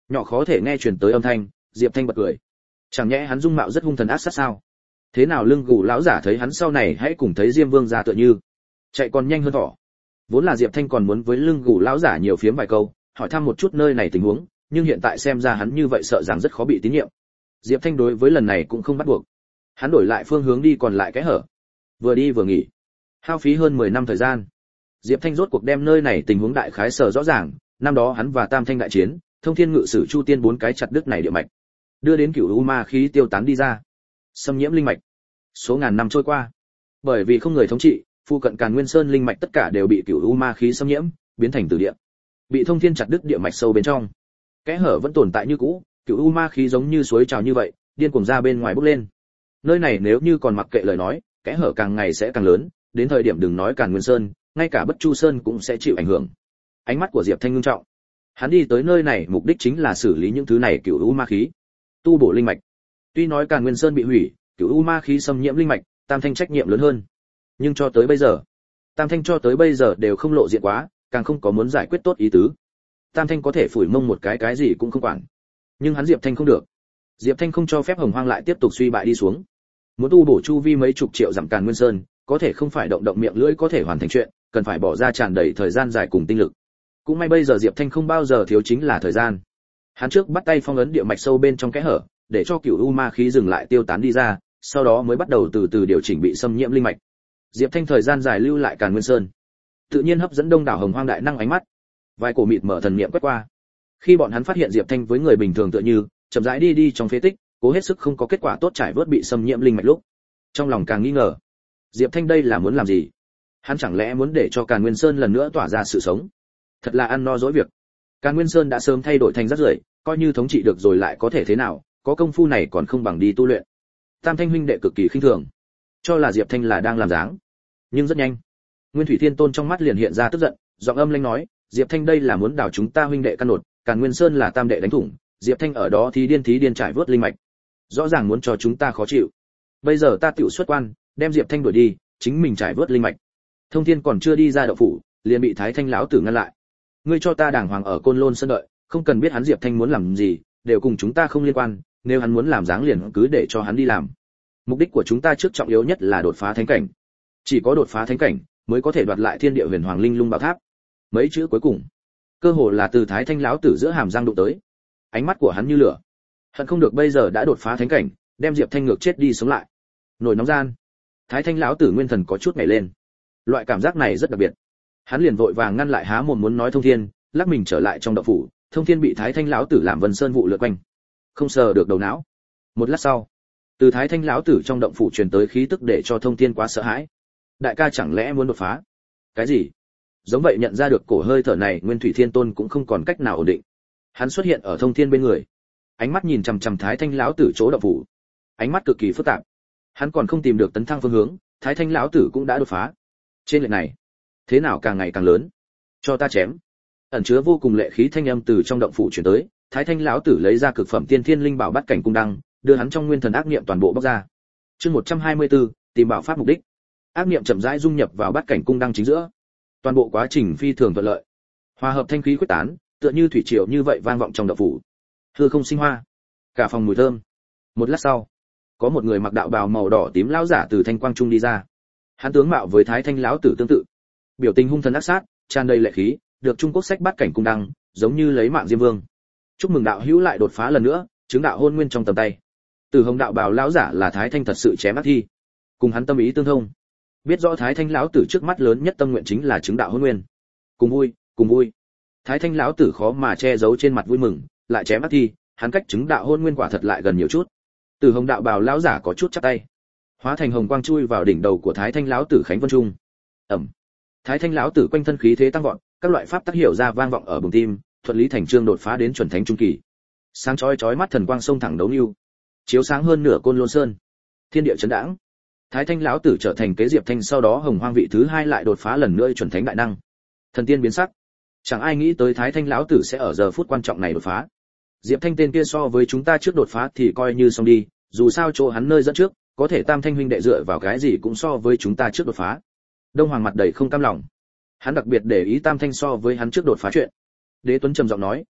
S1: Nhỏ khó thể nghe truyền tới âm thanh, Diệp Thanh bật cười. Chẳng nhẽ hắn dung mạo rất hung thần ác sát sao? Thế nào lưng gù lão giả thấy hắn sau này hãy cùng thấy Diêm Vương ra tựa như chạy còn nhanh hơn thỏ. Vốn là Diệp Thanh còn muốn với lưng gù lão giả nhiều phiếm vài câu, hỏi thăm một chút nơi này tình huống, nhưng hiện tại xem ra hắn như vậy sợ rằng rất khó bị tín nhiệm. Diệp Thanh đối với lần này cũng không bắt buộc. Hắn đổi lại phương hướng đi còn lại cái hở. Vừa đi vừa nghỉ, hao phí hơn mười năm thời gian. Diệp Thanh rốt cuộc đem nơi này tình huống đại khái sở rõ ràng, năm đó hắn và Tam Thanh đại chiến, Thông Thiên Ngự Sử Chu Tiên bốn cái chặt đứt này địa mạch, đưa đến cửu u ma khí tiêu tán đi ra, xâm nhiễm linh mạch. Số ngàn năm trôi qua, bởi vì không người thống trị, phụ cận Càn Nguyên Sơn linh mạch tất cả đều bị cửu u ma khí xâm nhiễm, biến thành tử địa. Bị Thông Thiên chặt đứt địa mạch sâu bên trong, kẽ hở vẫn tồn tại như cũ, cửu u ma khí giống như suối trào như vậy, điên cuồng ra bên ngoài bốc lên. Nơi này nếu như còn mặc kệ lời nói, kẽ hở càng ngày sẽ càng lớn, đến thời điểm đừng nói Càn Nguyên Sơn, ngay cả Bất Chu Sơn cũng sẽ chịu ảnh hưởng. Ánh mắt của Diệp Thanh ngưng trọng. Hắn đi tới nơi này mục đích chính là xử lý những thứ này cửu u ma khí, tu bổ linh mạch. Tuy nói Càn Nguyên Sơn bị hủy, cửu u ma khí xâm nhiễm linh mạch, Tam Thanh trách nhiệm lớn hơn. Nhưng cho tới bây giờ, Tam Thanh cho tới bây giờ đều không lộ diện quá, càng không có muốn giải quyết tốt ý tứ. Tam Thanh có thể phủi mông một cái cái gì cũng không quản, nhưng hắn Diệp Thanh không được. Diệp Thanh không cho phép Hồng Hoang lại tiếp tục suy bại đi xuống. Muốn tu bổ chu vi mấy chục triệu dặm Càn Nguyên Sơn, có thể không phải động động miệng lưỡi có thể hoàn thành chuyện, cần phải bỏ ra tràn đầy thời gian dài cùng tinh lực. Cũng may bây giờ Diệp Thanh không bao giờ thiếu chính là thời gian. Hắn trước bắt tay phong ấn địa mạch sâu bên trong kẽ hở, để cho cửu u ma khí dừng lại tiêu tán đi ra, sau đó mới bắt đầu từ từ điều chỉnh bị xâm nhiễm linh mạch. Diệp Thanh thời gian dài lưu lại Càn Nguyên Sơn, tự nhiên hấp dẫn đông đảo Hồng Hoang đại năng ánh mắt. Vài cổ mịt mở thần niệm quét qua. Khi bọn hắn phát hiện Diệp Thanh với người bình thường tựa như, chậm rãi đi đi trong phế tích, cố hết sức không có kết quả tốt trải vớt bị xâm nhiễm linh mạch lúc, trong lòng càng nghi ngờ. Diệp Thanh đây là muốn làm gì? Hắn chẳng lẽ muốn để cho Càn Nguyên Sơn lần nữa tỏa ra sự sống? Thật là ăn no dỗi việc. Càn Nguyên Sơn đã sớm thay đổi thành rác rưởi, coi như thống trị được rồi lại có thể thế nào, có công phu này còn không bằng đi tu luyện. Tam Thanh huynh đệ cực kỳ khinh thường, cho là Diệp Thanh là đang làm dáng. Nhưng rất nhanh, Nguyên Thủy Thiên Tôn trong mắt liền hiện ra tức giận, giọng âm lãnh nói, Diệp Thanh đây là muốn đào chúng ta huynh đệ căn nột, Càn Nguyên Sơn là tam đệ đánh thủng, Diệp Thanh ở đó thì điên thí điên trải vớt linh mạch, rõ ràng muốn cho chúng ta khó chịu. Bây giờ ta tiểu xuất quan, đem Diệp Thanh đuổi đi, chính mình trải vớt linh mạch. Thông Thiên còn chưa đi ra động phủ, liền bị Thái Thanh lão tử ngăn lại. Ngươi cho ta đàng hoàng ở Côn Lôn Sơn đợi, không cần biết hắn Diệp Thanh muốn làm gì, đều cùng chúng ta không liên quan, nếu hắn muốn làm dáng liền cứ để cho hắn đi làm. Mục đích của chúng ta trước trọng yếu nhất là đột phá thánh cảnh. Chỉ có đột phá thánh cảnh mới có thể đoạt lại Thiên Địa Huyền Hoàng Linh Lung Bảo Tháp. Mấy chữ cuối cùng, cơ hồ là từ Thái Thanh lão tử giữa hàm răng đụng tới. Ánh mắt của hắn như lửa, hận không được bây giờ đã đột phá thánh cảnh, đem Diệp Thanh ngược chết đi sống lại. Nổi nóng gian, Thái Thanh lão tử nguyên thần có chút nhảy lên. Loại cảm giác này rất đặc biệt. Hắn liền vội vàng ngăn lại há mồm muốn nói Thông Thiên, lắc mình trở lại trong động phủ. Thông Thiên bị Thái Thanh lão tử làm Vân Sơn vụ lượn quanh, không sờ được đầu não. Một lát sau, từ Thái Thanh lão tử trong động phủ truyền tới khí tức để cho Thông Thiên quá sợ hãi. Đại ca chẳng lẽ muốn đột phá? Cái gì? Giống vậy nhận ra được cổ hơi thở này, Nguyên Thủy Thiên Tôn cũng không còn cách nào ổn định. Hắn xuất hiện ở Thông Thiên bên người, ánh mắt nhìn chằm chằm Thái Thanh lão tử chỗ động phủ, ánh mắt cực kỳ phức tạp. Hắn còn không tìm được tấn thăng phương hướng, Thái Thanh lão tử cũng đã đột phá. Trên lệch này, thế nào càng ngày càng lớn? Cho ta chém! Ẩn chứa vô cùng lệ khí thanh âm từ trong động phủ truyền tới. Thái Thanh lão tử lấy ra cực phẩm tiên thiên linh bảo bát cảnh cung đăng, đưa hắn trong nguyên thần ác niệm toàn bộ bóc ra. Chương một trăm hai mươi tư, tìm bảo pháp mục đích. Ác niệm chậm rãi dung nhập vào bát cảnh cung đăng chính giữa. Toàn bộ quá trình phi thường thuận lợi. Hòa hợp thanh khí quyết tán, tựa như thủy triều như vậy vang vọng trong động phủ. Hư không sinh hoa, cả phòng mùi thơm. Một lát sau, có một người mặc đạo bào màu đỏ tím lão giả từ thanh quang trung đi ra. Hắn tướng mạo với Thái Thanh lão tử tương tự, biểu tình hung thần ác sát, tràn đầy lệ khí, được Trung Quốc sách bát cảnh cung đăng, giống như lấy mạng Diêm Vương. Chúc mừng đạo hữu lại đột phá lần nữa, chứng đạo hôn nguyên trong tầm tay. Từ Hồng đạo bào lão giả là Thái Thanh thật sự chém ác thi, cùng hắn tâm ý tương thông, biết rõ Thái Thanh lão tử trước mắt lớn nhất tâm nguyện chính là chứng đạo hôn nguyên. Cùng vui, cùng vui. Thái Thanh lão tử khó mà che giấu trên mặt vui mừng, lại chém ác thi, hắn cách chứng đạo hôn nguyên quả thật lại gần nhiều chút. Từ Hồng đạo bào lão giả có chút chắp tay, hóa thành hồng quang chui vào đỉnh đầu của Thái Thanh lão tử Khánh Vân Trung. Ẩm. Thái Thanh lão tử quanh thân khí thế tăng vọt, các loại pháp tác hiểu ra vang vọng ở bùng tim, thuận lý thành chương đột phá đến chuẩn thánh trung kỳ. Sáng chói chói mắt thần quang sông thẳng đấu lưu, chiếu sáng hơn nửa Côn Lôn Sơn. Thiên địa chấn đãng. Thái Thanh lão tử trở thành kế Diệp Thanh, sau đó Hồng Hoang vị thứ hai lại đột phá lần nữa chuẩn thánh đại năng. Thần tiên biến sắc. Chẳng ai nghĩ tới Thái Thanh lão tử sẽ ở giờ phút quan trọng này đột phá. Diệp Thanh tên kia so với chúng ta trước đột phá thì coi như xong đi, dù sao chỗ hắn nơi dẫn trước, có thể Tam Thanh huynh đệ dựa vào cái gì cũng so với chúng ta trước đột phá. Đông Hoàng mặt đầy không cam lòng. Hắn đặc biệt để ý Tam Thanh so với hắn trước đột phá chuyện. Đế Tuấn trầm giọng nói,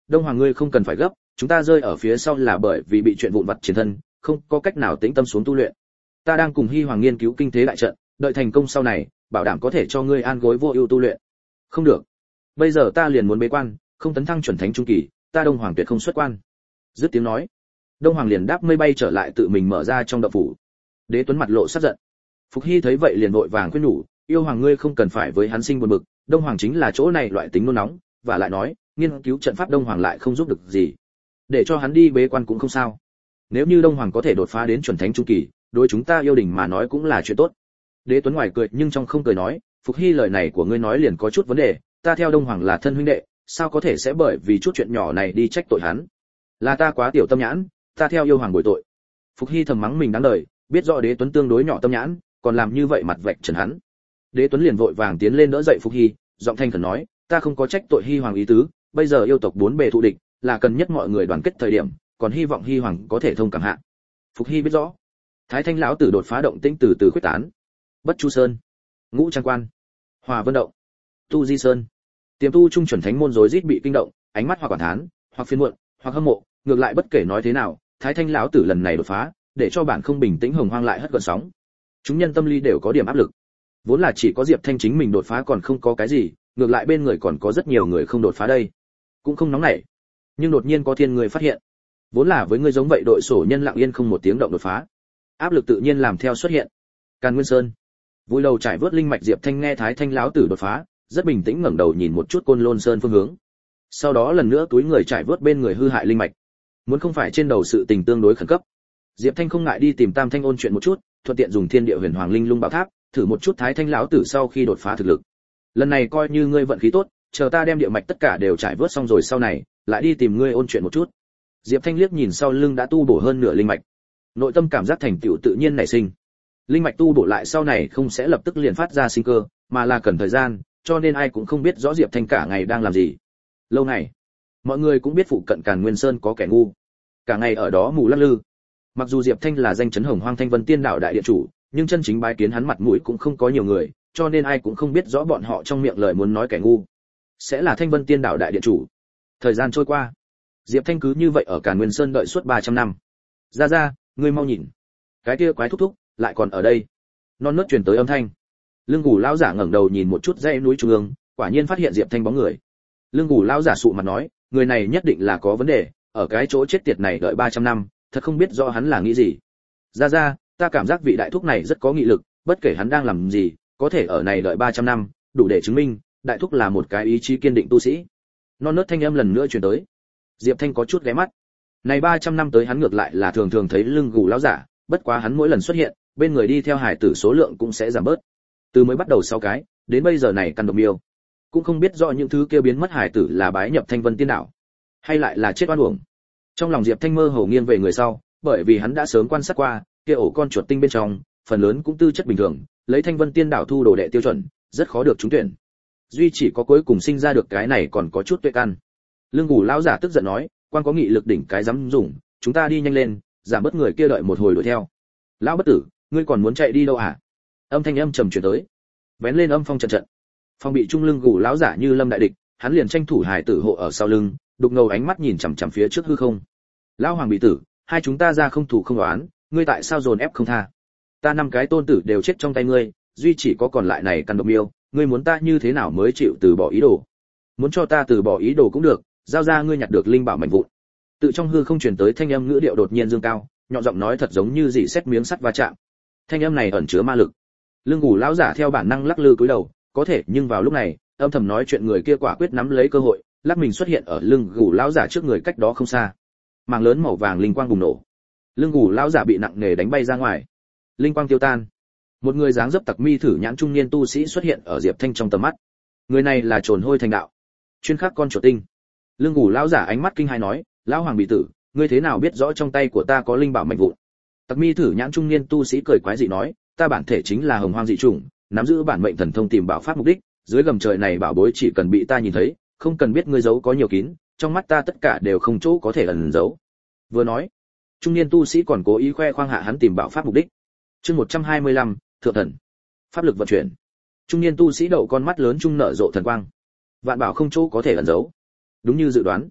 S1: Đông Hoàng ngươi không cần phải gấp, chúng ta rơi ở phía sau là bởi vì bị chuyện vụn vặt chiến thân, không có cách nào tĩnh tâm xuống tu luyện. Ta đang cùng Hy Hoàng nghiên cứu kinh thế đại trận, đợi thành công sau này, bảo đảm có thể cho ngươi an gối vô ưu tu luyện. Không được, bây giờ ta liền muốn bế quan, không tấn thăng chuẩn thánh trung kỳ, ta Đông Hoàng tuyệt không xuất quan. Dứt tiếng nói, Đông Hoàng liền đáp mây bay trở lại tự mình mở ra trong động phủ. Đế Tuấn mặt lộ sắc giận. Phục Hy thấy vậy liền vội vàng khuyên nhủ, yêu hoàng ngươi không cần phải với hắn sinh buồn bực, Đông Hoàng chính là chỗ này loại tính nôn nóng, và lại nói, nghiên cứu trận pháp Đông Hoàng lại không giúp được gì. Để cho hắn đi bế quan cũng không sao. Nếu như Đông Hoàng có thể đột phá đến chuẩn thánh trung kỳ, đối chúng ta yêu đình mà nói cũng là chuyện tốt. Đế Tuấn ngoài cười nhưng trong không cười nói, Phục Hy lời này của ngươi nói liền có chút vấn đề, ta theo Đông Hoàng là thân huynh đệ, sao có thể sẽ bởi vì chút chuyện nhỏ này đi trách tội hắn? Là ta quá tiểu tâm nhãn, ta theo yêu hoàng bồi tội. Phục Hy thầm mắng mình đáng đời, biết rõ Đế Tuấn tương đối nhỏ tâm nhãn, còn làm như vậy mặt vạch trần hắn. Đế Tuấn liền vội vàng tiến lên đỡ dậy Phục Hy, giọng thanh khẩn nói, ta không có trách tội Hy hoàng ý tứ, bây giờ yêu tộc bốn bề thù địch, là cần nhất mọi người đoàn kết thời điểm, còn hy vọng Hy hoàng có thể thông cảm hạ. Phục Hy biết rõ, Thái Thanh lão tử đột phá động tĩnh từ từ quyết tán. Bất Chu Sơn, Ngũ Trang Quan, Hòa Vân Động, Tu Di Sơn, tiềm tu trung chuẩn thánh môn rối rít bị kinh động, ánh mắt hoặc quản thán, hoặc phiền muộn, hoặc hâm mộ, ngược lại bất kể nói thế nào, Thái Thanh lão tử lần này đột phá, để cho bản không bình tĩnh hồng hoang lại hất gợn sóng. Chúng nhân tâm lý đều có điểm áp lực. Vốn là chỉ có Diệp Thanh chính mình đột phá còn không có cái gì, ngược lại bên người còn có rất nhiều người không đột phá đây, cũng không nóng nảy. Nhưng đột nhiên có thiên người phát hiện, vốn là với người giống vậy đội sổ nhân lặng yên không một tiếng động đột phá, áp lực tự nhiên làm theo xuất hiện. Càn Nguyên Sơn, vui đầu trải vớt linh mạch Diệp Thanh nghe Thái Thanh lão tử đột phá, rất bình tĩnh ngẩng đầu nhìn một chút Côn Lôn Sơn phương hướng. Sau đó lần nữa túi người trải vớt bên người hư hại linh mạch. Muốn không phải trên đầu sự tình tương đối khẩn cấp, Diệp Thanh không ngại đi tìm Tam Thanh ôn chuyện một chút, thuận tiện dùng Thiên Địa Huyền Hoàng Linh Lung Bảo Tháp, thử một chút Thái Thanh lão tử sau khi đột phá thực lực. Lần này coi như ngươi vận khí tốt, chờ ta đem địa mạch tất cả đều trải vớt xong rồi sau này, lại đi tìm ngươi ôn chuyện một chút. Diệp Thanh liếc nhìn sau lưng đã tu bổ hơn nửa linh mạch, nội tâm cảm giác thành tựu tự nhiên nảy sinh. Linh mạch tu bổ lại sau này không sẽ lập tức liền phát ra sinh cơ, mà là cần thời gian, cho nên ai cũng không biết rõ Diệp Thanh cả ngày đang làm gì. Lâu ngày, mọi người cũng biết phụ cận Càn Nguyên Sơn có kẻ ngu, cả ngày ở đó mù lắc lư. Mặc dù Diệp Thanh là danh chấn Hồng Hoang Thanh Vân Tiên Đạo đại điện chủ, nhưng chân chính bái kiến hắn mặt mũi cũng không có nhiều người, cho nên ai cũng không biết rõ bọn họ trong miệng lời muốn nói kẻ ngu sẽ là Thanh Vân Tiên Đạo đại điện chủ. Thời gian trôi qua, Diệp Thanh cứ như vậy ở Càn Nguyên Sơn đợi suốt ba trăm năm. Ra ra, ngươi mau nhìn, cái kia quái thúc thúc lại còn ở đây. Non nớt truyền tới âm thanh. Lương Gù lão giả ngẩng đầu nhìn một chút dãy núi trung ương, quả nhiên phát hiện Diệp Thanh bóng người. Lương Gù lão giả sụ mặt nói, người này nhất định là có vấn đề, ở cái chỗ chết tiệt này đợi ba trăm năm, thật không biết rõ hắn là nghĩ gì. Ra ra, ta cảm giác vị đại thúc này rất có nghị lực, bất kể hắn đang làm gì, có thể ở này đợi ba trăm năm, đủ để chứng minh, đại thúc là một cái ý chí kiên định tu sĩ. Non nớt thanh âm lần nữa truyền tới. Diệp Thanh có chút ghé mắt. Này ba trăm năm tới hắn ngược lại là thường thường thấy Lương Gù lão giả, bất quá hắn mỗi lần xuất hiện, bên người đi theo hải tử số lượng cũng sẽ giảm bớt. Từ mới bắt đầu sáu cái, đến bây giờ này căn độc miêu, cũng không biết rõ những thứ kia biến mất hải tử là bái nhập Thanh Vân Tiên Đạo, hay lại là chết oan uổng. Trong lòng Diệp Thanh mơ hồ nghiêng về người sau, bởi vì hắn đã sớm quan sát qua, kia ổ con chuột tinh bên trong, phần lớn cũng tư chất bình thường, lấy Thanh Vân Tiên Đạo thu đồ đệ tiêu chuẩn, rất khó được trúng tuyển. Duy chỉ có cuối cùng sinh ra được cái này còn có chút tuệ căn. Lương Gù lão giả tức giận nói, quan có nghị lực đỉnh cái dám dùng, chúng ta đi nhanh lên, giảm bớt người kia đợi một hồi đuổi theo. Lão bất tử, ngươi còn muốn chạy đi đâu hả? Âm thanh âm trầm truyền tới. Vén lên âm phong trận trận. Phong bị trung Lương Gù lão giả như lâm đại địch, hắn liền tranh thủ hài tử hộ ở sau lưng, đục ngầu ánh mắt nhìn chằm chằm phía trước hư không. Lão hoàng bị tử, hai chúng ta ra không thủ không đoán, ngươi tại sao dồn ép không tha? Ta năm cái tôn tử đều chết trong tay ngươi, duy chỉ có còn lại này căn độc miêu, ngươi muốn ta như thế nào mới chịu từ bỏ ý đồ? Muốn cho ta từ bỏ ý đồ cũng được, giao ra ngươi nhặt được linh bảo mảnh vụn. Tự trong hư không truyền tới thanh âm ngữ điệu đột nhiên dương cao, nhọn giọng nói thật giống như dị xét miếng sắt va chạm. Thanh âm này ẩn chứa ma lực. Lương Gù lão giả theo bản năng lắc lư cúi đầu, có thể nhưng vào lúc này, âm thầm nói chuyện người kia quả quyết nắm lấy cơ hội, lắc mình xuất hiện ở Lương Gù lão giả trước người cách đó không xa. Màng lớn màu vàng linh quang bùng nổ. Lương Gù lão giả bị nặng nề đánh bay ra ngoài. Linh quang tiêu tan. Một người dáng dấp tặc mi thử nhãn trung niên tu sĩ xuất hiện ở Diệp Thanh trong tầm mắt. Người này là Trồn Hôi Thành Đạo, chuyên khắc con chuột tinh. Lương Gù lão giả ánh mắt kinh hãi nói, lão hoàng bị tử, ngươi thế nào biết rõ trong tay của ta có linh bảo mảnh vụn? Tặc mi thử nhãn trung niên tu sĩ cười quái dị nói, ta bản thể chính là hồng hoang dị chủng, nắm giữ bản mệnh thần thông tìm bảo pháp mục đích, dưới gầm trời này bảo bối chỉ cần bị ta nhìn thấy, không cần biết ngươi giấu có nhiều kín, trong mắt ta tất cả đều không chỗ có thể ẩn giấu. Vừa nói, trung niên tu sĩ còn cố ý khoe khoang hạ hắn tìm bảo pháp mục đích. Chương một trăm hai mươi lăm, thượng thần. Pháp lực vận chuyển. Trung niên tu sĩ đậu con mắt lớn trung nở rộ thần quang. Vạn bảo không chỗ có thể ẩn giấu. Đúng như dự đoán,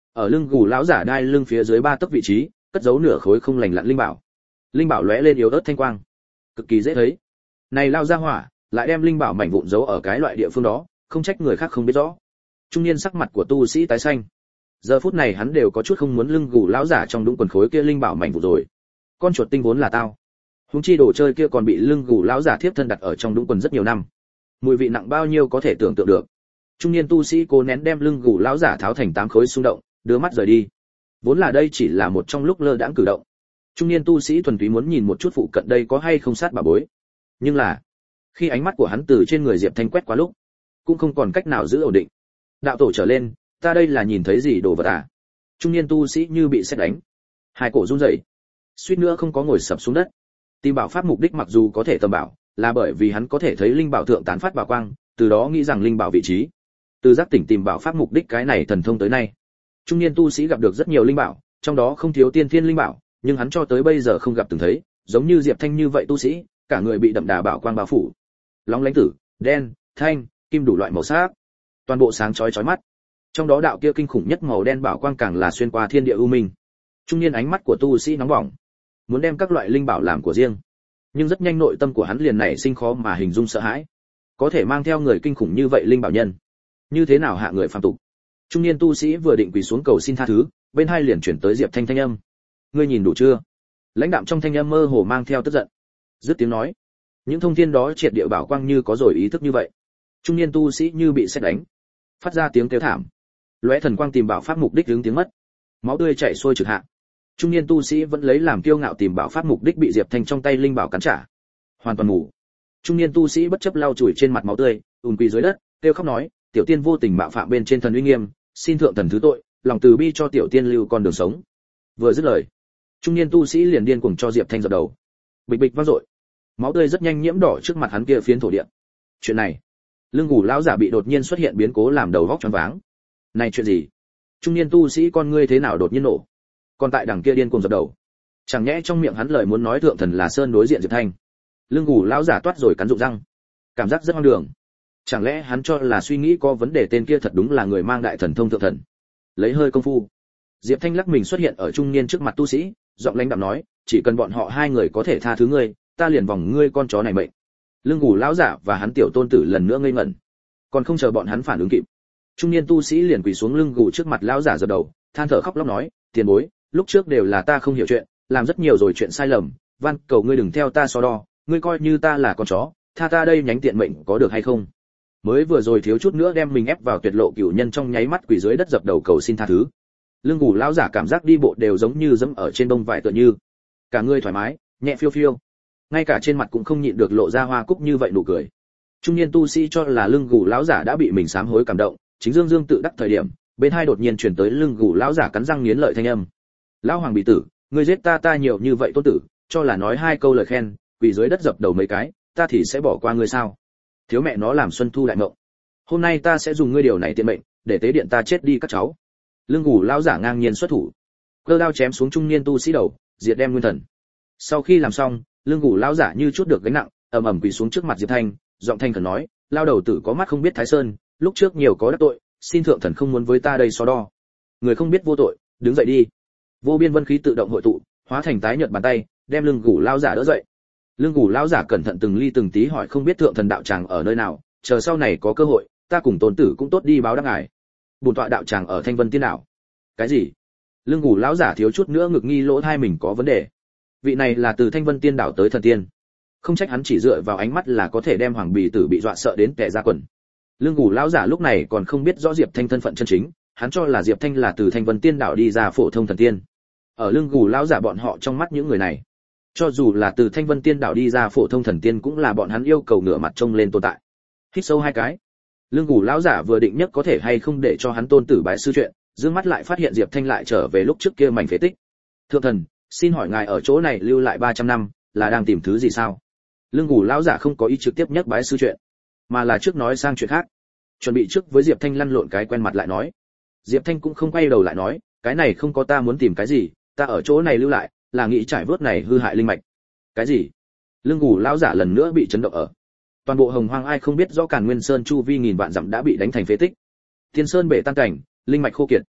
S1: Ở lưng gù lão giả đai lưng phía dưới ba tấc vị trí, cất giấu nửa khối không lành lặn linh bảo. Linh bảo lóe lên yếu ớt thanh quang, cực kỳ dễ thấy. Này lao ra hỏa, lại đem linh bảo mảnh vụn giấu ở cái loại địa phương đó, không trách người khác không biết rõ. Trung niên sắc mặt của tu sĩ tái xanh. Giờ phút này hắn đều có chút không muốn lưng gù lão giả trong đũng quần khối kia linh bảo mảnh vụn rồi. Con chuột tinh vốn là tao. Huống chi đồ chơi kia còn bị lưng gù lão giả thiếp thân đặt ở trong đũng quần rất nhiều năm. Mùi vị nặng bao nhiêu có thể tưởng tượng được. Trung niên tu sĩ cố nén đem lưng gù lão giả tháo thành tám khối xung động, đưa mắt rời đi. Vốn là đây chỉ là một trong lúc lơ đãng cử động. Trung niên tu sĩ thuần túy muốn nhìn một chút phụ cận đây có hay không sát bà bối. Nhưng là, khi ánh mắt của hắn từ trên người Diệp Thanh quét qua lúc, cũng không còn cách nào giữ ổn định. Đạo tổ trở lên, ta đây là nhìn thấy gì đồ vật à? Trung niên tu sĩ như bị sét đánh, hai cổ run rẩy, suýt nữa không có ngồi sập xuống đất. Tìm bảo pháp mục đích mặc dù có thể tầm bảo, là bởi vì hắn có thể thấy linh bảo thượng tán phát bảo quang, từ đó nghĩ rằng linh bảo vị trí. Từ giác tỉnh tìm bảo pháp mục đích cái này thần thông tới nay, trung niên tu sĩ gặp được rất nhiều linh bảo, trong đó không thiếu tiên thiên linh bảo, nhưng hắn cho tới bây giờ không gặp từng thấy, giống như Diệp Thanh như vậy tu sĩ, cả người bị đậm đà bảo quang bao phủ. Lóng lánh tử, đen, thanh, kim đủ loại màu sắc, toàn bộ sáng chói chói mắt. Trong đó đạo kia kinh khủng nhất màu đen bảo quang càng là xuyên qua thiên địa u minh. Trung niên ánh mắt của tu sĩ nóng bỏng, muốn đem các loại linh bảo làm của riêng, nhưng rất nhanh nội tâm của hắn liền nảy sinh khó mà hình dung sợ hãi. Có thể mang theo người kinh khủng như vậy linh bảo nhân, như thế nào hạ người phàm tục? Trung niên tu sĩ vừa định quỳ xuống cầu xin tha thứ, bên hai liền chuyển tới Diệp Thanh thanh âm. Ngươi nhìn đủ chưa? Lãnh đạm trong thanh âm mơ hồ mang theo tức giận. Dứt tiếng nói, những thông thiên đó triệt địa bảo quang như có rồi ý thức như vậy. Trung niên tu sĩ như bị sét đánh, phát ra tiếng kêu thảm. Lóe thần quang tìm bảo pháp mục đích hướng tiếng mất, máu tươi chảy xuôi trực hạ. Trung niên tu sĩ vẫn lấy làm kiêu ngạo tìm bảo pháp mục đích bị Diệp Thanh trong tay linh bảo cắn trả, hoàn toàn ngủ. Trung niên tu sĩ bất chấp lau chùi trên mặt máu tươi, ùn quỳ dưới đất, kêu khóc nói, tiểu tiên vô tình mạo phạm bên trên thần uy nghiêm, xin thượng thần thứ tội, lòng từ bi cho tiểu tiên lưu con đường sống. Vừa dứt lời, trung niên tu sĩ liền điên cuồng cho Diệp Thanh dập đầu. Bịch bịch vang dội, máu tươi rất nhanh nhiễm đỏ trước mặt hắn kia phiến thổ địa. Chuyện này, lưng gù lão giả bị đột nhiên xuất hiện biến cố làm đầu óc choáng váng. Này chuyện gì? Trung niên tu sĩ con ngươi thế nào đột nhiên nổ? Còn tại đằng kia điên cuồng dập đầu. Chẳng nhẽ trong miệng hắn lời muốn nói thượng thần là sơn đối diện Diệp Thanh. Lưng gù lão giả toát rồi cắn rụng răng, cảm giác rất hoang đường. Chẳng lẽ hắn cho là suy nghĩ có vấn đề tên kia thật đúng là người mang đại thần thông thượng thần? Lấy hơi công phu, Diệp Thanh lắc mình xuất hiện ở trung niên trước mặt tu sĩ, giọng lãnh đạm nói, chỉ cần bọn họ hai người có thể tha thứ ngươi, ta liền vòng ngươi con chó này mệnh. Lưng gù lão giả và hắn tiểu tôn tử lần nữa ngây ngẩn, còn không chờ bọn hắn phản ứng kịp, trung niên tu sĩ liền quỳ xuống lưng gù trước mặt lão giả dập đầu, than thở khóc lóc nói, tiền bối, lúc trước đều là ta không hiểu chuyện, làm rất nhiều rồi chuyện sai lầm, van cầu ngươi đừng theo ta so đo, ngươi coi như ta là con chó, tha ta đây nhánh tiện mệnh có được hay không? Mới vừa rồi thiếu chút nữa đem mình ép vào tuyệt lộ cửu nhân trong nháy mắt quỳ dưới đất dập đầu cầu xin tha thứ. Lưng gù lão giả cảm giác đi bộ đều giống như dẫm ở trên bông vải tựa như, cả người thoải mái, nhẹ phiêu phiêu, ngay cả trên mặt cũng không nhịn được lộ ra hoa cúc như vậy nụ cười. Trung niên tu sĩ cho là lưng gù lão giả đã bị mình sám hối cảm động, chính dương dương tự đắc thời điểm, bên hai đột nhiên truyền tới lưng gù lão giả cắn răng nghiến lợi thanh âm. Lão hoàng bị tử, ngươi giết ta ta nhiều như vậy tôn tử, cho là nói hai câu lời khen, quỳ dưới đất dập đầu mấy cái, ta thì sẽ bỏ qua ngươi sao? Thiếu mẹ nó làm xuân thu đại mộng. Hôm nay ta sẽ dùng ngươi điều này tiện mệnh, để tế điện ta chết đi các cháu. Lưng gù lão giả ngang nhiên xuất thủ, cơ đao chém xuống trung niên tu sĩ đầu, diệt đem nguyên thần. Sau khi làm xong, lưng gù lão giả như chút được gánh nặng, ầm ầm quỳ xuống trước mặt Diệp Thanh, giọng thanh khẩn nói, lao đầu tử có mắt không biết Thái Sơn, lúc trước nhiều có đắc tội, xin thượng thần không muốn với ta đây so đo. Người không biết vô tội, đứng dậy đi. Vô biên vân khí tự động hội tụ, hóa thành tái nhợt bàn tay, đem lưng gù lão giả đỡ dậy. Lưng gù lão giả cẩn thận từng ly từng tí hỏi không biết thượng thần đạo tràng ở nơi nào, chờ sau này có cơ hội, ta cùng tôn tử cũng tốt đi báo đáp ngài. Bổn tọa đạo tràng ở Thanh Vân Tiên đảo. Cái gì? Lưng gù lão giả thiếu chút nữa ngực nghi lỗ thai mình có vấn đề. Vị này là từ Thanh Vân Tiên đảo tới thần tiên, không trách hắn chỉ dựa vào ánh mắt là có thể đem hoàng bì tử bị dọa sợ đến tè ra quần. Lưng gù lão giả lúc này còn không biết rõ Diệp Thanh thân phận chân chính, hắn cho là Diệp Thanh là từ Thanh Vân Tiên đảo đi ra phổ thông thần tiên. Ở lưng gù lão giả bọn họ trong mắt những người này, cho dù là từ Thanh Vân Tiên đảo đi ra phổ thông thần tiên cũng là bọn hắn yêu cầu ngửa mặt trông lên tồn tại. Hít sâu hai cái, lưng gù lão giả vừa định nhất có thể hay không để cho hắn tôn tử bái sư chuyện, dương mắt lại phát hiện Diệp Thanh lại trở về lúc trước kia mảnh phế tích. Thượng thần, xin hỏi ngài ở chỗ này lưu lại ba trăm năm, là đang tìm thứ gì sao? Lưng gù lão giả không có ý trực tiếp nhắc bái sư chuyện, mà là trước nói sang chuyện khác, chuẩn bị trước với Diệp Thanh lăn lộn cái quen mặt lại nói. Diệp Thanh cũng không quay đầu lại nói, cái này không có ta muốn tìm cái gì, ta ở chỗ này lưu lại, là nghĩ trải vớt này hư hại linh mạch. Cái gì? Lưng gù lão giả lần nữa bị chấn động ở. Toàn bộ Hồng Hoang ai không biết rõ Càn Nguyên Sơn chu vi nghìn vạn dặm đã bị đánh thành phế tích. Thiên Sơn bể tan cảnh, linh mạch khô kiệt.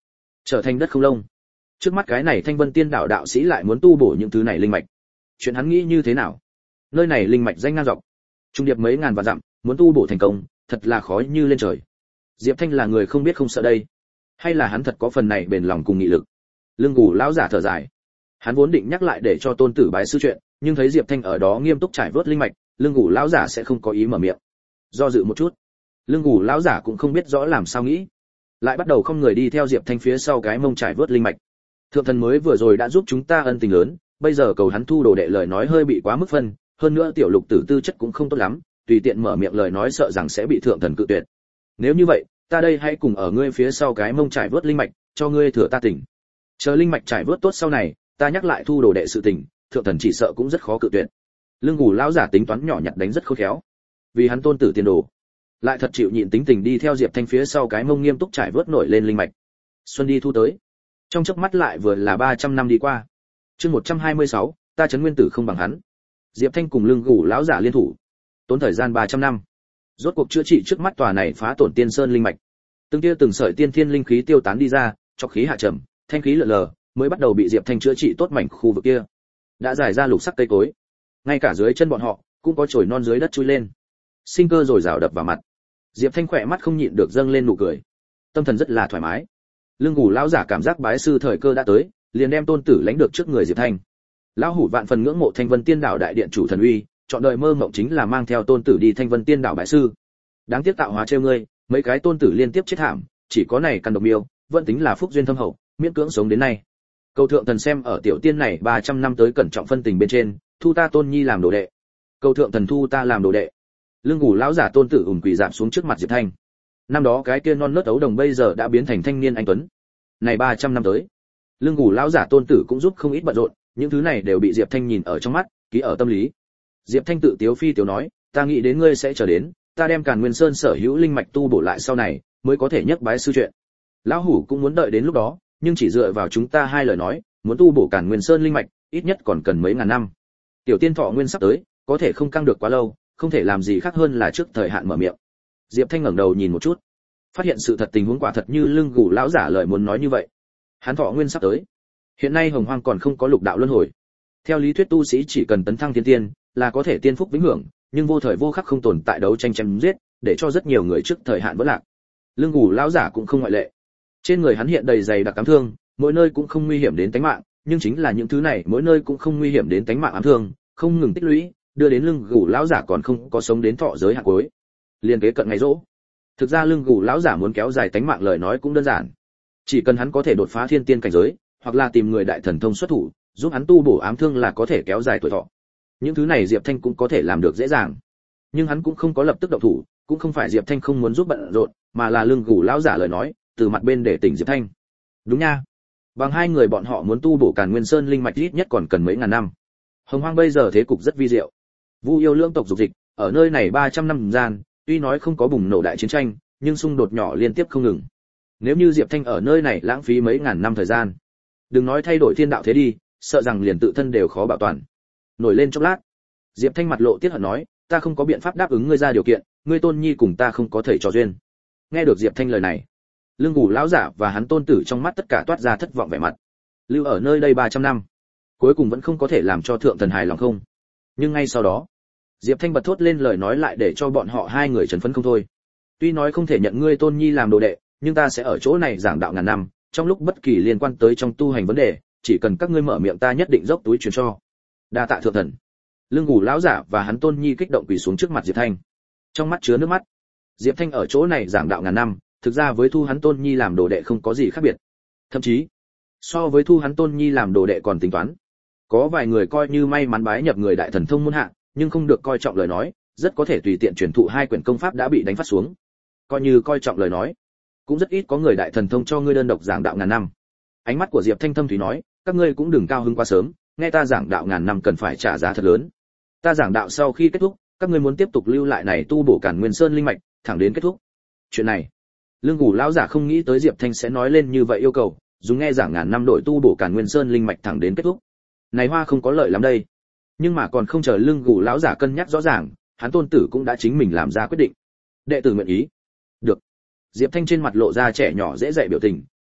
S1: trở thành đất không lông. Trước mắt cái này Thanh Vân Tiên Đảo đạo sĩ lại muốn tu bổ những thứ này linh mạch. Chuyện hắn nghĩ như thế nào? Nơi này linh mạch danh ngang dọc, trung điệp mấy ngàn vạn dặm, muốn tu bổ thành công, thật là khó như lên trời. Diệp Thanh là người không biết không sợ đây, hay là hắn thật có phần này bền lòng cùng nghị lực? Lương Gù lão giả thở dài. Hắn vốn định nhắc lại để cho tôn tử bái sư chuyện, nhưng thấy Diệp Thanh ở đó nghiêm túc trải vớt linh mạch, Lương Gù lão giả sẽ không có ý mở miệng. Do dự một chút, Lương Gù lão giả cũng không biết rõ làm sao nghĩ, lại bắt đầu không người đi theo Diệp Thanh phía sau cái mông trải vớt linh mạch. Thượng thần mới vừa rồi đã giúp chúng ta ân tình lớn, bây giờ cầu hắn thu đồ đệ lời nói hơi bị quá mức phân, hơn nữa tiểu lục tử tư chất cũng không tốt lắm, tùy tiện mở miệng lời nói sợ rằng sẽ bị thượng thần cự tuyệt. Nếu như vậy, ta đây hãy cùng ở ngươi phía sau cái mông trải vớt linh mạch, cho ngươi thừa ta tỉnh. Chờ linh mạch trải vớt tốt sau này, ta nhắc lại thu đồ đệ sự tình, thượng thần chỉ sợ cũng rất khó cự tuyệt. Lương Gù lão giả tính toán nhỏ nhặt đánh rất khôn khéo, vì hắn tôn tử tiền đồ, lại thật chịu nhịn tính tình đi theo Diệp Thanh phía sau cái mông nghiêm túc trải vớt nổi lên linh mạch. Xuân đi thu tới, trong chớp mắt lại vừa là ba trăm năm đi qua. Chương một trăm hai mươi sáu, ta trấn nguyên tử không bằng hắn. Diệp Thanh cùng Lương Gù lão giả liên thủ, tốn thời gian ba trăm năm, rốt cuộc chữa trị trước mắt tòa này phá tổn tiên sơn linh mạch. Từng tia từng sợi tiên thiên linh khí tiêu tán đi ra, cho khí hạ trầm, thanh khí lượn lờ, mới bắt đầu bị Diệp Thanh chữa trị tốt mảnh khu vực kia. Đã giải ra lục sắc cây cối, ngay cả dưới chân bọn họ cũng có chồi non dưới đất chui lên, sinh cơ rồi rào đập vào mặt. Diệp Thanh khỏe mắt không nhịn được dâng lên nụ cười, tâm thần rất là thoải mái. Lương Gù lão giả cảm giác bái sư thời cơ đã tới, liền đem tôn tử lãnh được trước người Diệp Thanh. Lão hủ vạn phần ngưỡng mộ Thanh Vân Tiên Đảo đại điện chủ thần uy, chọn đời mơ mộng chính là mang theo tôn tử đi Thanh Vân Tiên Đảo bái sư. Đáng tiếc tạo hóa trêu ngươi, mấy cái tôn tử liên tiếp chết thảm, chỉ có này căn độc miêu, vẫn tính là phúc duyên thâm hậu, miễn cưỡng sống đến nay. Cầu thượng thần xem ở tiểu tiên này ba trăm năm tới cẩn trọng phân tình bên trên, thu ta tôn nhi làm đồ đệ. Cầu thượng thần thu ta làm đồ đệ. Lương Gù lão giả tôn tử ùn quỳ dạp xuống trước mặt Diệp Thanh. Năm đó cái kia non nớt ấu đồng bây giờ đã biến thành thanh niên anh tuấn. Này ba trăm năm tới, Lương Gù lão giả tôn tử cũng giúp không ít bận rộn, những thứ này đều bị Diệp Thanh nhìn ở trong mắt, ký ở tâm lý. Diệp Thanh tự tiếu phi tiểu nói, ta nghĩ đến ngươi sẽ chờ đến, ta đem Càn Nguyên Sơn sở hữu linh mạch tu bổ lại sau này, mới có thể nhắc bái sư chuyện. Lão hủ cũng muốn đợi đến lúc đó, nhưng chỉ dựa vào chúng ta hai lời nói, muốn tu bổ Càn Nguyên Sơn linh mạch, ít nhất còn cần mấy ngàn năm. Tiểu tiên thọ nguyên sắp tới, có thể không căng được quá lâu, không thể làm gì khác hơn là trước thời hạn mở miệng. Diệp Thanh ngẩng đầu nhìn một chút, phát hiện sự thật tình huống quả thật như Lương Gù lão giả lời muốn nói như vậy. Hắn thọ nguyên sắp tới. Hiện nay Hồng Hoang còn không có lục đạo luân hồi. Theo lý thuyết tu sĩ chỉ cần tấn thăng thiên tiên, là có thể tiên phúc vĩnh hưởng, nhưng vô thời vô khắc không tồn tại đấu tranh chém giết, để cho rất nhiều người trước thời hạn vỡ lạc. Lương Gù lão giả cũng không ngoại lệ. Trên người hắn hiện đầy dày đặc ám thương, mỗi nơi cũng không nguy hiểm đến tính mạng, nhưng chính là những thứ này mỗi nơi cũng không nguy hiểm đến tính mạng ám thương, không ngừng tích lũy, đưa đến Lương Gù lão giả còn không có sống đến thọ giới hạn cuối. Liên kế cận ngày rỗ. Thực ra Lương Gù lão giả muốn kéo dài tính mạng lời nói cũng đơn giản. Chỉ cần hắn có thể đột phá thiên tiên cảnh giới, hoặc là tìm người đại thần thông xuất thủ, giúp hắn tu bổ ám thương là có thể kéo dài tuổi thọ. Những thứ này Diệp Thanh cũng có thể làm được dễ dàng. Nhưng hắn cũng không có lập tức động thủ, cũng không phải Diệp Thanh không muốn giúp bận rộn, mà là Lương Gù lão giả lời nói, từ mặt bên để tỉnh Diệp Thanh. Đúng nha. Bằng hai người bọn họ muốn tu bổ Càn Nguyên Sơn linh mạch ít nhất còn cần mấy ngàn năm. Hồng Hoang bây giờ thế cục rất vi diệu. Vu yêu lưỡng tộc dục dịch, ở nơi này ba trăm năm gian, tuy nói không có bùng nổ đại chiến tranh, nhưng xung đột nhỏ liên tiếp không ngừng. Nếu như Diệp Thanh ở nơi này lãng phí mấy ngàn năm thời gian, đừng nói thay đổi thiên đạo thế đi, sợ rằng liền tự thân đều khó bảo toàn. Nổi lên chốc lát, Diệp Thanh mặt lộ tiếc hận nói, ta không có biện pháp đáp ứng ngươi ra điều kiện, ngươi tôn nhi cùng ta không có thể trò duyên. Nghe được Diệp Thanh lời này, Lương Gù lão giả và hắn tôn tử trong mắt tất cả toát ra thất vọng vẻ mặt. Lưu ở nơi đây ba trăm năm, cuối cùng vẫn không có thể làm cho thượng thần hài lòng không. Nhưng ngay sau đó, Diệp Thanh bật thốt lên lời nói lại để cho bọn họ hai người chấn phấn không thôi. Tuy nói không thể nhận ngươi tôn nhi làm đồ đệ, nhưng ta sẽ ở chỗ này giảng đạo ngàn năm, trong lúc bất kỳ liên quan tới trong tu hành vấn đề, chỉ cần các ngươi mở miệng ta nhất định dốc túi truyền cho. Đa tạ thượng thần. Lương Gù lão giả và hắn tôn nhi kích động quỳ xuống trước mặt Diệp Thanh, trong mắt chứa nước mắt. Diệp Thanh ở chỗ này giảng đạo ngàn năm, thực ra với thu hắn tôn nhi làm đồ đệ không có gì khác biệt, thậm chí so với thu hắn tôn nhi làm đồ đệ còn tính toán. Có vài người coi như may mắn bái nhập người đại thần thông môn hạ, nhưng không được coi trọng lời nói, rất có thể tùy tiện truyền thụ hai quyển công pháp đã bị đánh phát xuống. Coi như coi trọng lời nói, cũng rất ít có người đại thần thông cho ngươi đơn độc giảng đạo ngàn năm. Ánh mắt của Diệp Thanh thâm thúy nói, các ngươi cũng đừng cao hứng quá sớm, nghe ta giảng đạo ngàn năm cần phải trả giá thật lớn. Ta giảng đạo sau khi kết thúc, các ngươi muốn tiếp tục lưu lại này tu bổ Càn Nguyên Sơn linh mạch, thẳng đến kết thúc. Chuyện này, Lương Gù lão giả không nghĩ tới Diệp Thanh sẽ nói lên như vậy yêu cầu, dùng nghe giảng ngàn năm đội tu bổ Càn Nguyên Sơn linh mạch thẳng đến kết thúc. Này hoa không có lợi lắm đây. Nhưng mà còn không chờ Lương Gù lão giả cân nhắc rõ ràng, hắn tôn tử cũng đã chính mình làm ra quyết định. Đệ tử nguyện ý. Được. Diệp Thanh trên mặt lộ ra trẻ nhỏ dễ dạy biểu tình,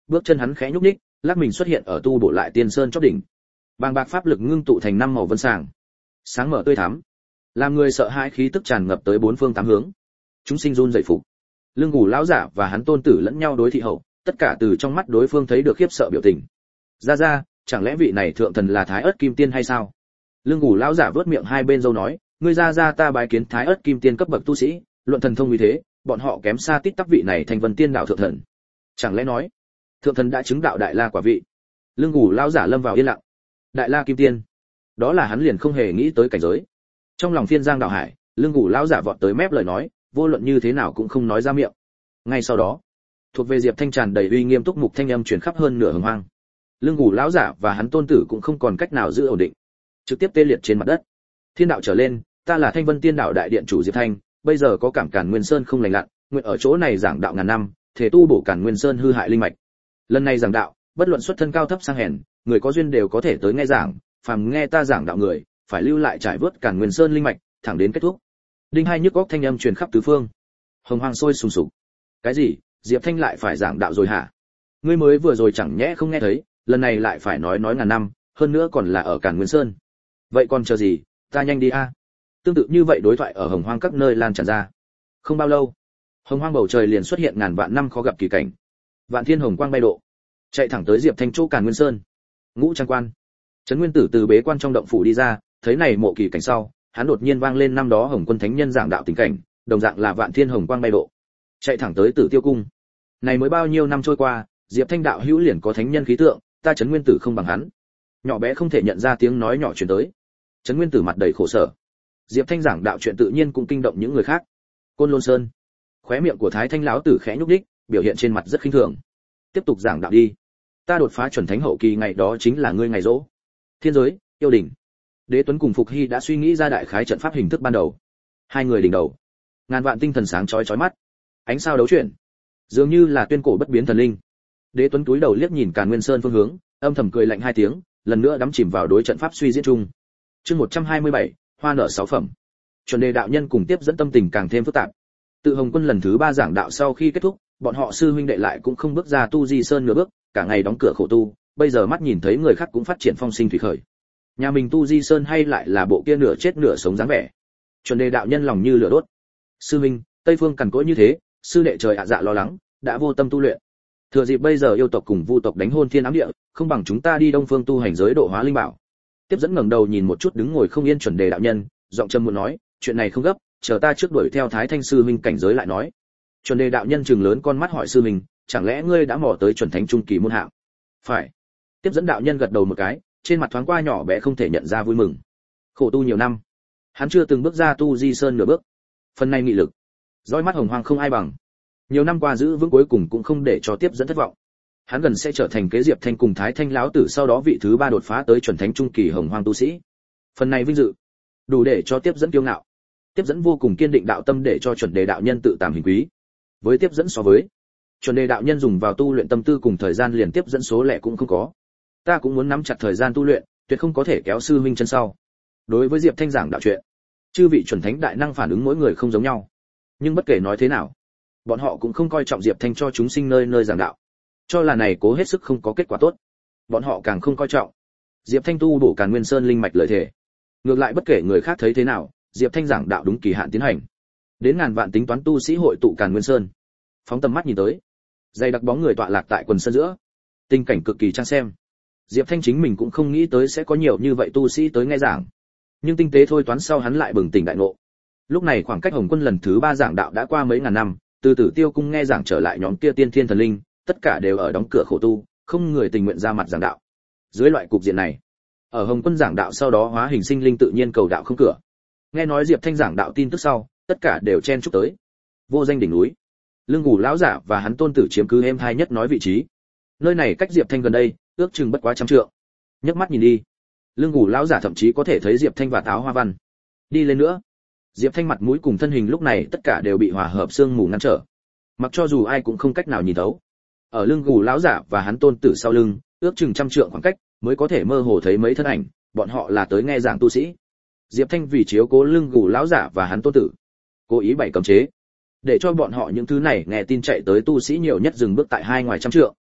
S1: bước chân hắn khẽ nhúc nhích, lắc mình xuất hiện ở tu bổ lại tiên sơn chóp đỉnh. Bàng bạc pháp lực ngưng tụ thành năm màu vân sàng, sáng mở tươi thắm, làm người sợ hãi khí tức tràn ngập tới bốn phương tám hướng. Chúng sinh run rẩy phục. Lương Ngủ lão giả và hắn tôn tử lẫn nhau đối thị hậu, tất cả từ trong mắt đối phương thấy được khiếp sợ biểu tình. Ra ra, chẳng lẽ vị này thượng thần là Thái Ức Kim Tiên hay sao? Lương Ngủ lão giả vớt miệng hai bên râu nói, ngươi ra ra ta bái kiến Thái Ức Kim Tiên cấp bậc tu sĩ, luận thần thông như thế, bọn họ kém xa tít tắp vị này thành Vân Tiên đạo thượng thần. Chẳng lẽ nói, thượng thần đã chứng đạo đại la quả vị? Lương Ngủ lão giả lâm vào yên lặng. Đại la kim tiên, đó là hắn liền không hề nghĩ tới cảnh giới. Trong lòng phiên giang đạo hải, Lương Ngủ lão giả vọt tới mép lời nói, vô luận như thế nào cũng không nói ra miệng. Ngay sau đó, thuộc về Diệp Thanh tràn đầy uy nghiêm túc mục thanh âm truyền khắp hơn nửa hồng hoang. Lương Ngủ lão giả và hắn tôn tử cũng không còn cách nào giữ ổn định, trực tiếp tê liệt trên mặt đất. Thiên đạo trở lên, ta là Thanh Vân Tiên đạo đại điện chủ Diệp Thanh, bây giờ có cảm Càn Nguyên Sơn không lành lặn, nguyện ở chỗ này giảng đạo ngàn năm, thể tu bổ Càn Nguyên Sơn hư hại linh mạch. Lần này giảng đạo, bất luận xuất thân cao thấp sang hèn, người có duyên đều có thể tới nghe giảng, phàm nghe ta giảng đạo người, phải lưu lại trải vớt Càn Nguyên Sơn linh mạch, thẳng đến kết thúc. Đinh hai nhức óc thanh âm truyền khắp tứ phương. Hồng hoang sôi sùng sục. Cái gì? Diệp Thanh lại phải giảng đạo rồi hả? Ngươi mới vừa rồi chẳng nhẽ không nghe thấy, lần này lại phải nói nói ngàn năm, hơn nữa còn là ở Càn Nguyên Sơn. Vậy còn chờ gì, ta nhanh đi a. Tương tự như vậy đối thoại ở Hồng hoang các nơi lan tràn ra. Không bao lâu, Hồng hoang bầu trời liền xuất hiện ngàn vạn năm khó gặp kỳ cảnh. Vạn thiên hồng quang bay độ, chạy thẳng tới Diệp Thanh chỗ Càn Nguyên Sơn. Ngũ Trang Quan, Trấn Nguyên Tử từ bế quan trong động phủ đi ra, thấy này mộ kỳ cảnh sau, hắn đột nhiên vang lên năm đó Hồng Quân Thánh Nhân giảng đạo tình cảnh, đồng dạng là vạn thiên hồng quang bay độ, chạy thẳng tới Tử Tiêu cung. Này mới bao nhiêu năm trôi qua, Diệp Thanh đạo hữu liền có thánh nhân khí tượng, ta Trấn Nguyên Tử không bằng hắn. Nhỏ bé không thể nhận ra tiếng nói nhỏ truyền tới. Trấn Nguyên Tử mặt đầy khổ sở. Diệp Thanh giảng đạo chuyện tự nhiên cũng kinh động những người khác. Côn Lôn Sơn, khóe miệng của Thái Thanh lão tử khẽ nhúc nhích, biểu hiện trên mặt rất khinh thường. Tiếp tục giảng đạo đi. Ta đột phá chuẩn thánh hậu kỳ ngày đó chính là ngươi ngày rỗ. Thiên giới, yêu đỉnh. Đế Tuấn cùng Phục Hy đã suy nghĩ ra đại khái trận pháp hình thức ban đầu. Hai người đỉnh đầu, ngàn vạn tinh thần sáng chói chói mắt, ánh sao đấu chuyển, dường như là tuyên cổ bất biến thần linh. Đế Tuấn túi đầu liếc nhìn Càn Nguyên Sơn phương hướng, âm thầm cười lạnh hai tiếng, lần nữa đắm chìm vào đối trận pháp suy diễn chung. Chương một trăm hai mươi bảy, hoa nở sáu phẩm. Chuẩn đề đạo nhân cùng tiếp dẫn tâm tình càng thêm phức tạp. Tự Hồng Quân lần thứ ba giảng đạo sau khi kết thúc, bọn họ sư huynh đệ lại cũng không bước ra tu di sơn nửa bước, cả ngày đóng cửa khổ tu, bây giờ mắt nhìn thấy người khác cũng phát triển phong sinh thủy khởi. Nhà mình tu di sơn hay lại là bộ kia nửa chết nửa sống dáng vẻ. Chuẩn đề đạo nhân lòng như lửa đốt. Sư huynh, Tây phương cằn cỗi như thế, sư đệ trời ạ dạ lo lắng, đã vô tâm tu luyện. Thừa dịp bây giờ yêu tộc cùng vu tộc đánh hôn thiên ám địa, không bằng chúng ta đi đông phương tu hành giới độ hóa linh bảo. Tiếp dẫn ngẩng đầu nhìn một chút đứng ngồi không yên chuẩn đề đạo nhân, giọng trầm muốn nói, chuyện này không gấp, chờ ta trước đuổi theo Thái Thanh sư huynh cảnh giới lại nói. Chuẩn đề đạo nhân trừng lớn con mắt hỏi sư huynh, chẳng lẽ ngươi đã mò tới chuẩn thánh trung kỳ môn hạng? Phải. Tiếp dẫn đạo nhân gật đầu một cái, trên mặt thoáng qua nhỏ bé không thể nhận ra vui mừng. Khổ tu nhiều năm, hắn chưa từng bước ra tu di sơn nửa bước. Phần này nghị lực, dõi mắt hồng hoang không ai bằng. Nhiều năm qua giữ vững cuối cùng cũng không để cho tiếp dẫn thất vọng. Hắn gần sẽ trở thành kế Diệp Thanh cùng Thái Thanh lão tử sau đó vị thứ ba đột phá tới chuẩn thánh trung kỳ hồng hoang tu sĩ. Phần này vinh dự, đủ để cho tiếp dẫn kiêu ngạo. Tiếp dẫn vô cùng kiên định đạo tâm để cho chuẩn đề đạo nhân tự tàm hình quý. Với tiếp dẫn so với, chuẩn đề đạo nhân dùng vào tu luyện tâm tư cùng thời gian liền tiếp dẫn số lẻ cũng không có. Ta cũng muốn nắm chặt thời gian tu luyện, tuyệt không có thể kéo sư huynh chân sau. Đối với Diệp Thanh giảng đạo chuyện, chư vị chuẩn thánh đại năng phản ứng mỗi người không giống nhau. Nhưng bất kể nói thế nào, bọn họ cũng không coi trọng Diệp Thanh cho chúng sinh nơi nơi giảng đạo, cho là này cố hết sức không có kết quả tốt. Bọn họ càng không coi trọng Diệp Thanh tu bổ Càn Nguyên Sơn linh mạch lợi thể. Ngược lại bất kể người khác thấy thế nào, Diệp Thanh giảng đạo đúng kỳ hạn tiến hành. Đến ngàn vạn tính toán tu sĩ hội tụ Càn Nguyên Sơn. Phóng tầm mắt nhìn tới, dày đặc bóng người tọa lạc tại quần sơn giữa, tình cảnh cực kỳ trang xem. Diệp Thanh chính mình cũng không nghĩ tới sẽ có nhiều như vậy tu sĩ tới nghe giảng, nhưng tinh tế thôi toán sau hắn lại bừng tỉnh đại ngộ. Lúc này khoảng cách Hồng Quân lần thứ ba giảng đạo đã qua mấy ngàn năm, từ Tử Tiêu cung nghe giảng trở lại nhóm kia tiên thiên thần linh, tất cả đều ở đóng cửa khổ tu, không người tình nguyện ra mặt giảng đạo. Dưới loại cục diện này, ở Hồng Quân giảng đạo sau đó hóa hình sinh linh tự nhiên cầu đạo không cửa. Nghe nói Diệp Thanh giảng đạo tin tức sau, tất cả đều chen chúc tới. Vô Danh đỉnh núi, Lương Ngủ lão giả và hắn tôn tử chiếm cứ êm hai nhất nói vị trí. Nơi này cách Diệp Thanh gần đây, ước chừng bất quá trăm trượng. Nhấc mắt nhìn đi, Lương Ngủ lão giả thậm chí có thể thấy Diệp Thanh và Táo Hoa Văn. Đi lên nữa, Diệp Thanh mặt mũi cùng thân hình lúc này tất cả đều bị hòa hợp sương mù ngăn trở, mặc cho dù ai cũng không cách nào nhìn thấu. Ở Lương Ngủ lão giả và hắn tôn tử sau lưng, ước chừng trăm trượng khoảng cách, mới có thể mơ hồ thấy mấy thân ảnh, bọn họ là tới nghe giảng tu sĩ. Diệp Thanh vì chiếu cố Lương Ngủ lão giả và hắn tôn tử, cố ý bày cấm chế, để cho bọn họ những thứ này nghe tin chạy tới tu sĩ nhiều nhất dừng bước tại hai ngoài trăm trượng.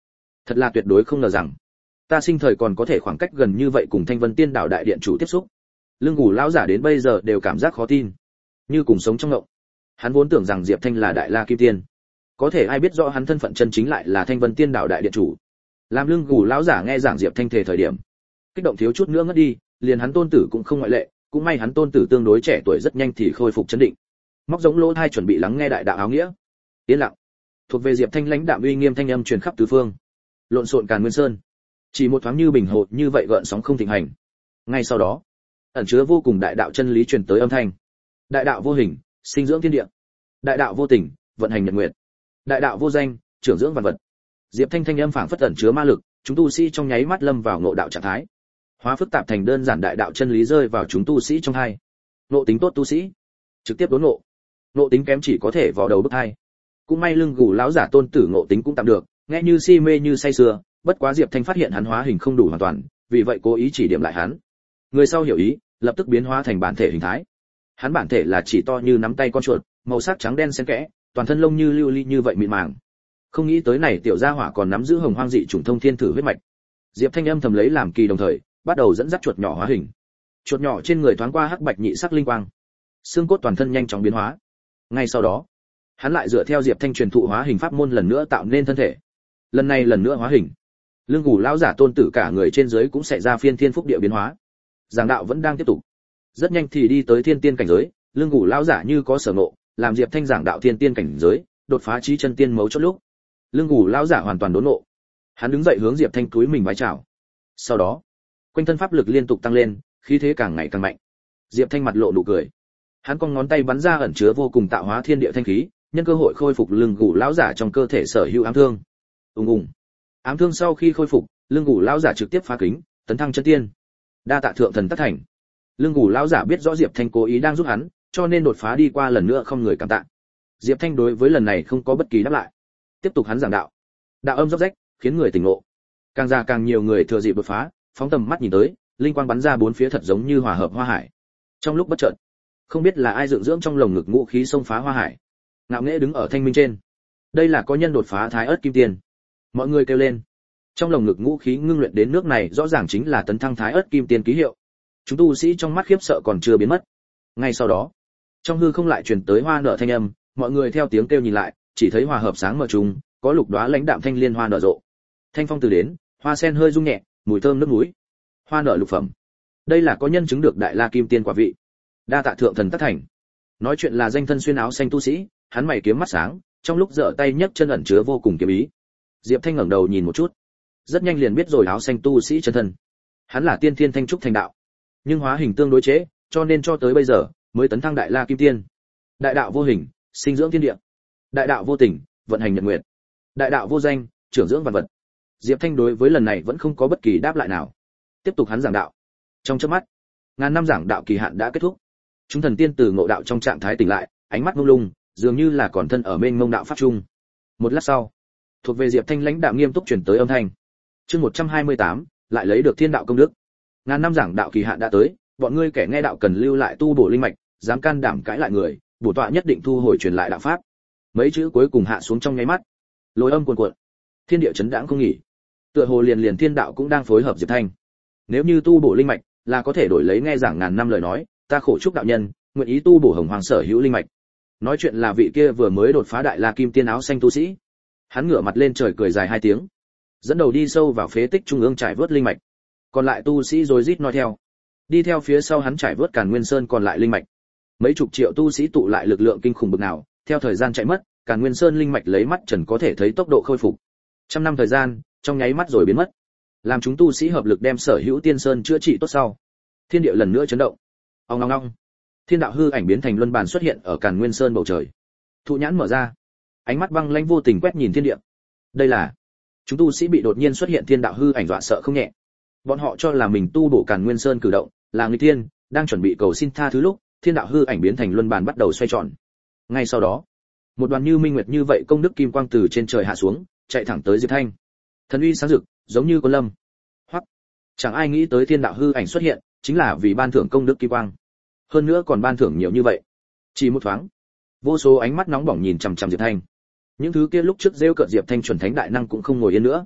S1: Thật là tuyệt đối không ngờ rằng ta sinh thời còn có thể khoảng cách gần như vậy cùng Thanh Vân Tiên Đảo đại điện chủ tiếp xúc. Lương Ngủ lão giả đến bây giờ đều cảm giác khó tin, như cùng sống trong ngộng. Hắn vốn tưởng rằng Diệp Thanh là Đại La Kim Tiên, có thể ai biết rõ hắn thân phận chân chính lại là Thanh Vân Tiên Đảo đại điện chủ. Làm Lương Ngủ lão giả nghe giảng Diệp Thanh thể thời điểm, kích động thiếu chút nữa ngất đi, liền hắn tôn tử cũng không ngoại lệ, cũng may hắn tôn tử tương đối trẻ tuổi rất nhanh thì khôi phục chấn định. Móc giống lỗ tai chuẩn bị lắng nghe đại đạo áo nghĩa. Yên lặng. Thuộc về Diệp Thanh lãnh đạm uy nghiêm thanh âm truyền khắp tứ phương. Lộn xộn Càn Nguyên Sơn, chỉ một thoáng như bình hồ như vậy gợn sóng không thịnh hành. Ngay sau đó, ẩn chứa vô cùng đại đạo chân lý truyền tới âm thanh. Đại đạo vô hình, sinh dưỡng thiên địa. Đại đạo vô tình, vận hành nhật nguyệt. Đại đạo vô danh, trưởng dưỡng vạn vật. Diệp Thanh thanh âm phảng phất ẩn chứa ma lực, chúng tu sĩ trong nháy mắt lâm vào ngộ đạo trạng thái. Hóa phức tạp thành đơn giản đại đạo chân lý rơi vào chúng tu sĩ trong hai. Ngộ tính tốt tu sĩ, trực tiếp đốn ngộ. Ngộ tính kém chỉ có thể vò đầu bức hai. Cũng may Lưng Gù lão giả tôn tử ngộ tính cũng tạm được, nghe như si mê như say sưa, bất quá Diệp Thanh phát hiện hắn hóa hình không đủ hoàn toàn, vì vậy cố ý chỉ điểm lại hắn. Người sau hiểu ý, lập tức biến hóa thành bản thể hình thái. Hắn bản thể là chỉ to như nắm tay con chuột, màu sắc trắng đen xen kẽ, toàn thân lông như lưu ly như vậy mịn màng. Không nghĩ tới này tiểu gia hỏa còn nắm giữ hồng hoang dị chủng thông thiên thử huyết mạch. Diệp Thanh âm thầm lấy làm kỳ đồng thời, bắt đầu dẫn dắt chuột nhỏ hóa hình. Chuột nhỏ trên người thoáng qua hắc bạch nhị sắc linh quang, xương cốt toàn thân nhanh chóng biến hóa. Ngay sau đó, hắn lại dựa theo Diệp Thanh truyền thụ hóa hình pháp môn lần nữa tạo nên thân thể. Lần này lần nữa hóa hình. Lương Ngủ lão giả tôn tử cả người trên dưới cũng sẽ ra phiên thiên phúc địa biến hóa. Giảng đạo vẫn đang tiếp tục. Rất nhanh thì đi tới thiên tiên cảnh giới, Lương Ngủ lão giả như có sở ngộ, làm Diệp Thanh giảng đạo thiên tiên cảnh giới, đột phá chí chân tiên mấu chốt lúc. Lương Ngủ lão giả hoàn toàn đốn ngộ. Hắn đứng dậy hướng Diệp Thanh cúi mình vái chào. Sau đó, quanh thân pháp lực liên tục tăng lên, khí thế càng ngày càng mạnh. Diệp Thanh mặt lộ nụ cười. Hắn cong ngón tay bắn ra ẩn chứa vô cùng tạo hóa thiên địa thanh khí, nhân cơ hội khôi phục Lương Ngủ lão giả trong cơ thể sở hữu ám thương. Ùng ùng. Ám thương sau khi khôi phục, Lương Ngủ lão giả trực tiếp phá kính, tấn thăng chân tiên. Đa tạ thượng thần tất thành. Lương Ngủ lão giả biết rõ Diệp Thanh cố ý đang giúp hắn, cho nên đột phá đi qua lần nữa không người cảm tạ. Diệp Thanh đối với lần này không có bất kỳ đáp lại. Tiếp tục hắn giảng đạo. Đạo âm róc rách, khiến người tỉnh ngộ. Càng già càng nhiều người thừa dịp đột phá, phóng tầm mắt nhìn tới, linh quang bắn ra bốn phía thật giống như hòa hợp hoa hải. Trong lúc bất chợt, không biết là ai dựng dưỡng trong lồng ngực ngũ khí xông phá hoa hải. Ngạo nghễ đứng ở thanh minh trên. Đây là có nhân đột phá thái ớt kim tiên. Mọi người kêu lên. Trong lồng ngực ngũ khí ngưng luyện đến nước này rõ ràng chính là tấn thăng thái ớt kim tiên ký hiệu. Chúng tu sĩ trong mắt khiếp sợ còn chưa biến mất. Ngay sau đó, trong hư không lại truyền tới hoa nở thanh âm, mọi người theo tiếng kêu nhìn lại, chỉ thấy hòa hợp sáng mờ trùng, có lục đóa lãnh đạm thanh liên hoa nở rộ. Thanh phong từ đến, hoa sen hơi rung nhẹ, mùi thơm nước núi. Hoa nở lục phẩm. Đây là có nhân chứng được đại la kim tiên quả vị. Đa tạ thượng thần tất thành. Nói chuyện là danh thân xuyên áo xanh tu sĩ, hắn mày kiếm mắt sáng, trong lúc giở tay nhấc chân ẩn chứa vô cùng kiếm ý. Diệp Thanh ngẩng đầu nhìn một chút, rất nhanh liền biết rồi áo xanh tu sĩ chân thân. Hắn là tiên thiên thanh trúc thành đạo, nhưng hóa hình tương đối chế, cho nên cho tới bây giờ mới tấn thăng đại la kim tiên. Đại đạo vô hình, sinh dưỡng thiên địa. Đại đạo vô tình, vận hành nhật nguyệt. Đại đạo vô danh, trưởng dưỡng vạn vật. Diệp Thanh đối với lần này vẫn không có bất kỳ đáp lại nào. Tiếp tục hắn giảng đạo. Trong chớp mắt, ngàn năm giảng đạo kỳ hạn đã kết thúc. Chúng thần tiên từ ngộ đạo trong trạng thái tỉnh lại, ánh mắt mông lung, dường như là còn thân ở mênh mông đạo pháp trung. Một lát sau, thuộc về Diệp Thanh lãnh đạo nghiêm túc truyền tới âm thanh. Chương một trăm hai mươi tám, lại lấy được thiên đạo công đức. Ngàn năm giảng đạo kỳ hạn đã tới, bọn ngươi kẻ nghe đạo cần lưu lại tu bổ linh mạch, dám can đảm cãi lại người, bổ tọa nhất định thu hồi truyền lại đạo pháp. Mấy chữ cuối cùng hạ xuống trong nháy mắt, lôi âm cuồn cuộn, thiên địa chấn đãng không nghỉ. Tựa hồ liền liền thiên đạo cũng đang phối hợp Diệp Thanh. Nếu như tu bổ linh mạch là có thể đổi lấy nghe giảng ngàn năm lời nói, ta khổ chúc đạo nhân, nguyện ý tu bổ hồng hoàng sở hữu linh mạch. Nói chuyện là vị kia vừa mới đột phá đại la kim tiên áo xanh tu sĩ. Hắn ngửa mặt lên trời cười dài hai tiếng, dẫn đầu đi sâu vào phế tích trung ương trải vớt linh mạch. Còn lại tu sĩ rồi rít nói theo, đi theo phía sau hắn trải vớt Càn Nguyên Sơn còn lại linh mạch. Mấy chục triệu tu sĩ tụ lại lực lượng kinh khủng bực nào, theo thời gian chạy mất, Càn Nguyên Sơn linh mạch lấy mắt trần có thể thấy tốc độ khôi phục. Trăm năm thời gian, trong nháy mắt rồi biến mất. Làm chúng tu sĩ hợp lực đem sở hữu tiên sơn chữa trị tốt sau, thiên địa lần nữa chấn động. Ong ong ong. Thiên đạo hư ảnh biến thành luân bàn xuất hiện ở Càn Nguyên Sơn bầu trời. Thụ nhãn mở ra, ánh mắt băng lãnh vô tình quét nhìn thiên địa. Đây là chúng tu sĩ bị đột nhiên xuất hiện thiên đạo hư ảnh dọa sợ không nhẹ. Bọn họ cho là mình tu bổ Càn Nguyên Sơn cử động là nghịch thiên, đang chuẩn bị cầu xin tha thứ lúc, thiên đạo hư ảnh biến thành luân bàn bắt đầu xoay tròn. Ngay sau đó, một đoàn như minh nguyệt như vậy công đức kim quang từ trên trời hạ xuống, chạy thẳng tới Diệp Thanh. Thần uy sáng rực, giống như con lâm. Hoặc, chẳng ai nghĩ tới thiên đạo hư ảnh xuất hiện, chính là vì ban thưởng công đức kim quang. Hơn nữa còn ban thưởng nhiều như vậy. Chỉ một thoáng, vô số ánh mắt nóng bỏng nhìn chằm chằm Diệp Thanh. Những thứ kia lúc trước rêu cợt Diệp Thanh chuẩn thánh đại năng cũng không ngồi yên nữa.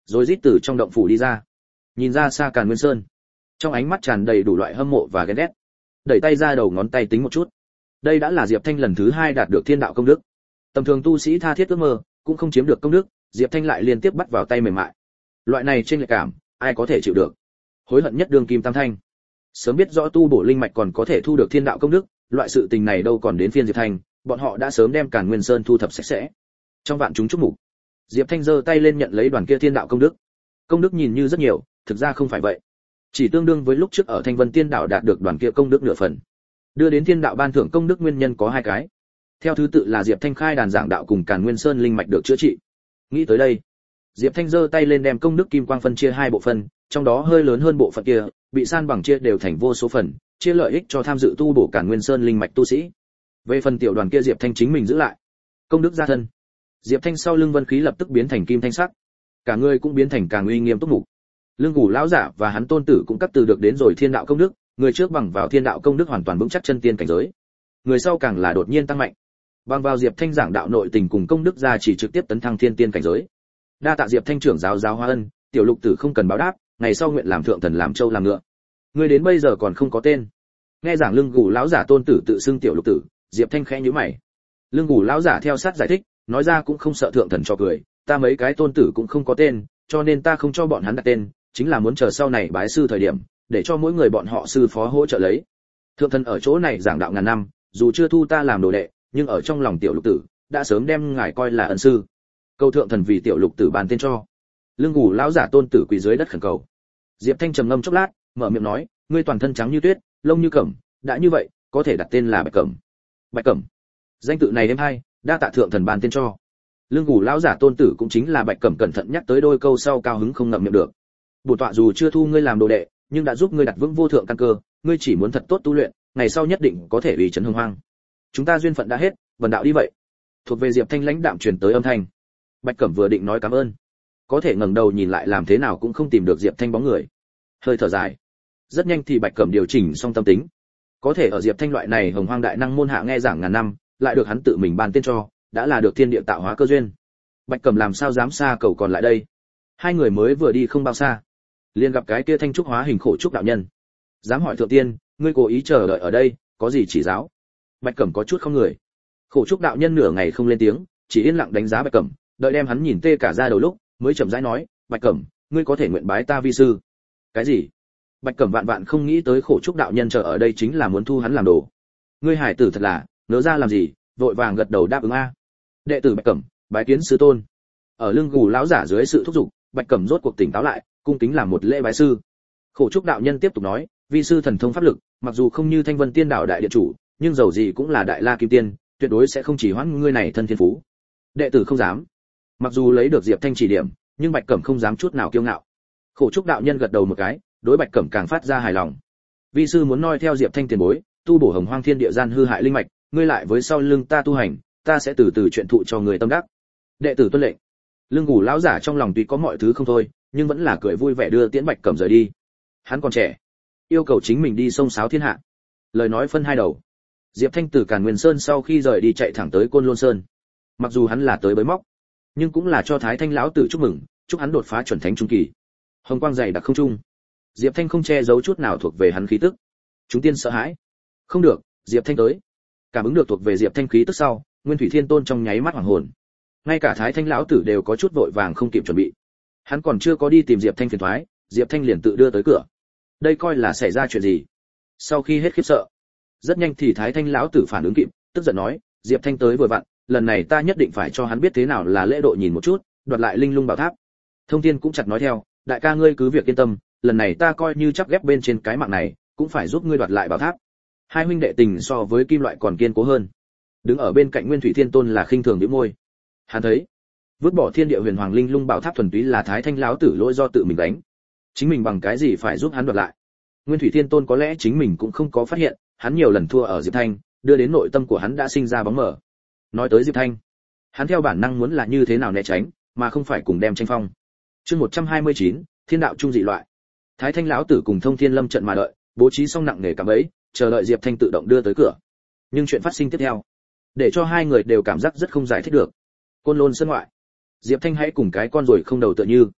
S1: rồi rít từ trong động phủ đi ra. Nhìn ra xa Càn Nguyên Sơn, trong ánh mắt tràn đầy đủ loại hâm mộ và ghen ghét. Đẩy tay ra đầu ngón tay tính một chút. Đây đã là Diệp Thanh lần thứ hai đạt được thiên đạo công đức. Tầm thường tu sĩ tha thiết ước mơ, cũng không chiếm được công đức, Diệp Thanh lại liên tiếp bắt vào tay mềm mại. Loại này trên lệch cảm, ai có thể chịu được? Hối hận nhất đương kim tam thanh. Sớm biết rõ tu bổ linh mạch còn có thể thu được thiên đạo công đức, loại sự tình này đâu còn đến phiên Diệp Thanh, bọn họ đã sớm đem Càn Nguyên Sơn thu thập sạch sẽ. Trong vạn chúng chúc mục, Diệp Thanh giơ tay lên nhận lấy đoàn kia thiên đạo công đức. Công đức nhìn như rất nhiều, thực ra không phải vậy. Chỉ tương đương với lúc trước ở Thanh Vân Tiên Đảo đạt được đoàn kia công đức nửa phần. Đưa đến thiên đạo ban thưởng công đức nguyên nhân có hai cái. Theo thứ tự là Diệp Thanh khai đàn giảng đạo cùng Càn Nguyên Sơn linh mạch được chữa trị. Nghĩ tới đây, Diệp Thanh giơ tay lên đem công đức kim quang phân chia hai bộ phận, trong đó hơi lớn hơn bộ phận kia, bị san bằng chia đều thành vô số phần, chia lợi ích cho tham dự tu bổ Càn Nguyên Sơn linh mạch tu sĩ. Về phần tiểu đoàn kia Diệp Thanh chính mình giữ lại. Công đức gia thân. Diệp Thanh sau lưng vân khí lập tức biến thành kim thanh sắc, cả người cũng biến thành càng uy nghiêm túc mục. Lương Củ lão giả và hắn tôn tử cũng cắt từ được đến rồi thiên đạo công đức, người trước bằng vào thiên đạo công đức hoàn toàn vững chắc chân tiên cảnh giới, người sau càng là đột nhiên tăng mạnh. Bằng vào Diệp Thanh giảng đạo nội tình cùng công đức ra chỉ trực tiếp tấn thăng thiên tiên cảnh giới. Đa tạ Diệp Thanh trưởng giáo giáo hóa ân, tiểu lục tử không cần báo đáp, ngày sau nguyện làm thượng thần làm châu làm ngựa. Người đến bây giờ còn không có tên. Nghe giảng Lương Củ lão giả tôn tử tự xưng tiểu lục tử, Diệp Thanh khẽ nhíu mày. Lương Củ lão giả theo sát giải thích, nói ra cũng không sợ thượng thần cho cười, ta mấy cái tôn tử cũng không có tên, cho nên ta không cho bọn hắn đặt tên, chính là muốn chờ sau này bái sư thời điểm, để cho mỗi người bọn họ sư phó hỗ trợ lấy. Thượng thần ở chỗ này giảng đạo ngàn năm, dù chưa thu ta làm đồ đệ, nhưng ở trong lòng tiểu lục tử đã sớm đem ngài coi là ân sư. Cầu thượng thần vì tiểu lục tử bàn tên cho. Lương Củ lão giả tôn tử quỳ dưới đất khẩn cầu. Diệp Thanh trầm ngâm chốc lát, mở miệng nói, ngươi toàn thân trắng như tuyết, lông như cẩm, đã như vậy, có thể đặt tên là Bạch Cẩm. Bạch Cẩm. Danh tự này êm hay, đa tạ thượng thần bàn tên cho. Lương Củ lão giả tôn tử cũng chính là Bạch Cẩm cẩn thận nhắc tới đôi câu sau cao hứng không ngậm miệng được. Bổn tọa dù chưa thu ngươi làm đồ đệ, nhưng đã giúp ngươi đặt vững vô thượng căn cơ, ngươi chỉ muốn thật tốt tu luyện, ngày sau nhất định có thể ủy trấn hưng hoang. Chúng ta duyên phận đã hết, vần đạo đi vậy. Thuộc về Diệp Thanh lãnh đạm truyền tới âm thanh. Bạch Cẩm vừa định nói cảm ơn, có thể ngẩng đầu nhìn lại làm thế nào cũng không tìm được Diệp Thanh bóng người. Hơi thở dài. Rất nhanh thì Bạch Cẩm điều chỉnh xong tâm tính. Có thể ở Diệp Thanh loại này hồng hoang đại năng môn hạ nghe giảng ngàn năm, lại được hắn tự mình ban tên cho, đã là được thiên địa tạo hóa cơ duyên. Bạch Cẩm làm sao dám xa cầu còn lại đây. Hai người mới vừa đi không bao xa, liền gặp cái kia thanh trúc hóa hình khổ trúc đạo nhân. Dám hỏi thượng tiên, ngươi cố ý chờ đợi ở đây, có gì chỉ giáo? Bạch Cẩm có chút không người. Khổ trúc đạo nhân nửa ngày không lên tiếng, chỉ yên lặng đánh giá Bạch Cẩm, đợi đem hắn nhìn tê cả da đầu lúc, mới chậm rãi nói, Bạch Cẩm, ngươi có thể nguyện bái ta vi sư. Cái gì? Bạch Cẩm vạn vạn không nghĩ tới khổ trúc đạo nhân chờ ở đây chính là muốn thu hắn làm đồ. Ngươi hải tử thật là, nỡ ra làm gì? Vội vàng gật đầu đáp ứng a. Đệ tử Bạch Cẩm, bái kiến sư tôn. Ở Lương Củ lão giả dưới sự thúc giục, Bạch Cẩm rốt cuộc tỉnh táo lại, cung kính làm một lễ bái sư. Khổ trúc đạo nhân tiếp tục nói, vi sư thần thông pháp lực, mặc dù không như Thanh Vân Tiên Đảo đại điện chủ, nhưng dầu gì cũng là đại la kim tiên, tuyệt đối sẽ không chỉ hoãn ngươi này thân thiên phú. Đệ tử không dám. Mặc dù lấy được Diệp Thanh chỉ điểm, nhưng Bạch Cẩm không dám chút nào kiêu ngạo. Khổ trúc đạo nhân gật đầu một cái, đối Bạch Cẩm càng phát ra hài lòng. Vi sư muốn noi theo Diệp Thanh tiền bối, tu bổ hồng hoang thiên địa gian hư hại linh mạch, ngươi lại với sau lưng ta tu hành, ta sẽ từ từ chuyện thụ cho người tâm đắc. Đệ tử tuân lệnh. Lương Củ lão giả trong lòng tuy có mọi thứ không thôi, nhưng vẫn là cười vui vẻ đưa Tiễn Bạch Cẩm rời đi. Hắn còn trẻ, yêu cầu chính mình đi sông sáo thiên hạ. Lời nói phân hai đầu. Diệp Thanh từ Càn Nguyên Sơn sau khi rời đi chạy thẳng tới Côn Lôn Sơn. Mặc dù hắn là tới bới móc, nhưng cũng là cho Thái Thanh lão tử chúc mừng, chúc hắn đột phá chuẩn thánh trung kỳ. Hồng quang dày đặc không trung. Diệp Thanh không che giấu chút nào thuộc về hắn khí tức. Chúng tiên sợ hãi. Không được, Diệp Thanh tới. Cảm ứng được thuộc về Diệp Thanh khí tức sau, Nguyên Thủy Thiên Tôn trong nháy mắt hoảng hồn. Ngay cả Thái Thanh lão tử đều có chút vội vàng không kịp chuẩn bị. Hắn còn chưa có đi tìm Diệp Thanh phiền toái, Diệp Thanh liền tự đưa tới cửa. Đây coi là xảy ra chuyện gì? Sau khi hết khiếp sợ, rất nhanh thì Thái Thanh lão tử phản ứng kịp, tức giận nói, Diệp Thanh tới vừa vặn, lần này ta nhất định phải cho hắn biết thế nào là lễ độ nhìn một chút, đoạt lại linh lung bảo tháp. Thông Thiên cũng chặt nói theo, đại ca ngươi cứ việc yên tâm, lần này ta coi như chắp ghép bên trên cái mạng này, cũng phải giúp ngươi đoạt lại bảo tháp. Hai huynh đệ tình so với kim loại còn kiên cố hơn. Đứng ở bên cạnh Nguyên Thủy Thiên Tôn là khinh thường nhếch môi. Hắn thấy, vứt bỏ thiên địa huyền hoàng linh lung bảo tháp thuần túy là Thái Thanh lão tử lỗi do tự mình đánh. Chính mình bằng cái gì phải giúp hắn đoạt lại? Nguyên Thủy Thiên Tôn có lẽ chính mình cũng không có phát hiện, hắn nhiều lần thua ở Diệp Thanh, đưa đến nội tâm của hắn đã sinh ra bóng mờ. Nói tới Diệp Thanh, hắn theo bản năng muốn là như thế nào né tránh, mà không phải cùng đem tranh phong. Chương một trăm hai mươi chín, Thiên đạo trung dị loại. Thái Thanh lão tử cùng Thông Thiên Lâm trận mà đợi, bố trí xong nặng nề cả bẫy, chờ đợi Diệp Thanh tự động đưa tới cửa. Nhưng chuyện phát sinh tiếp theo, để cho hai người đều cảm giác rất không giải thích được. Côn Lôn sân ngoại, Diệp Thanh hãy cùng cái con rồi không đầu tựa như,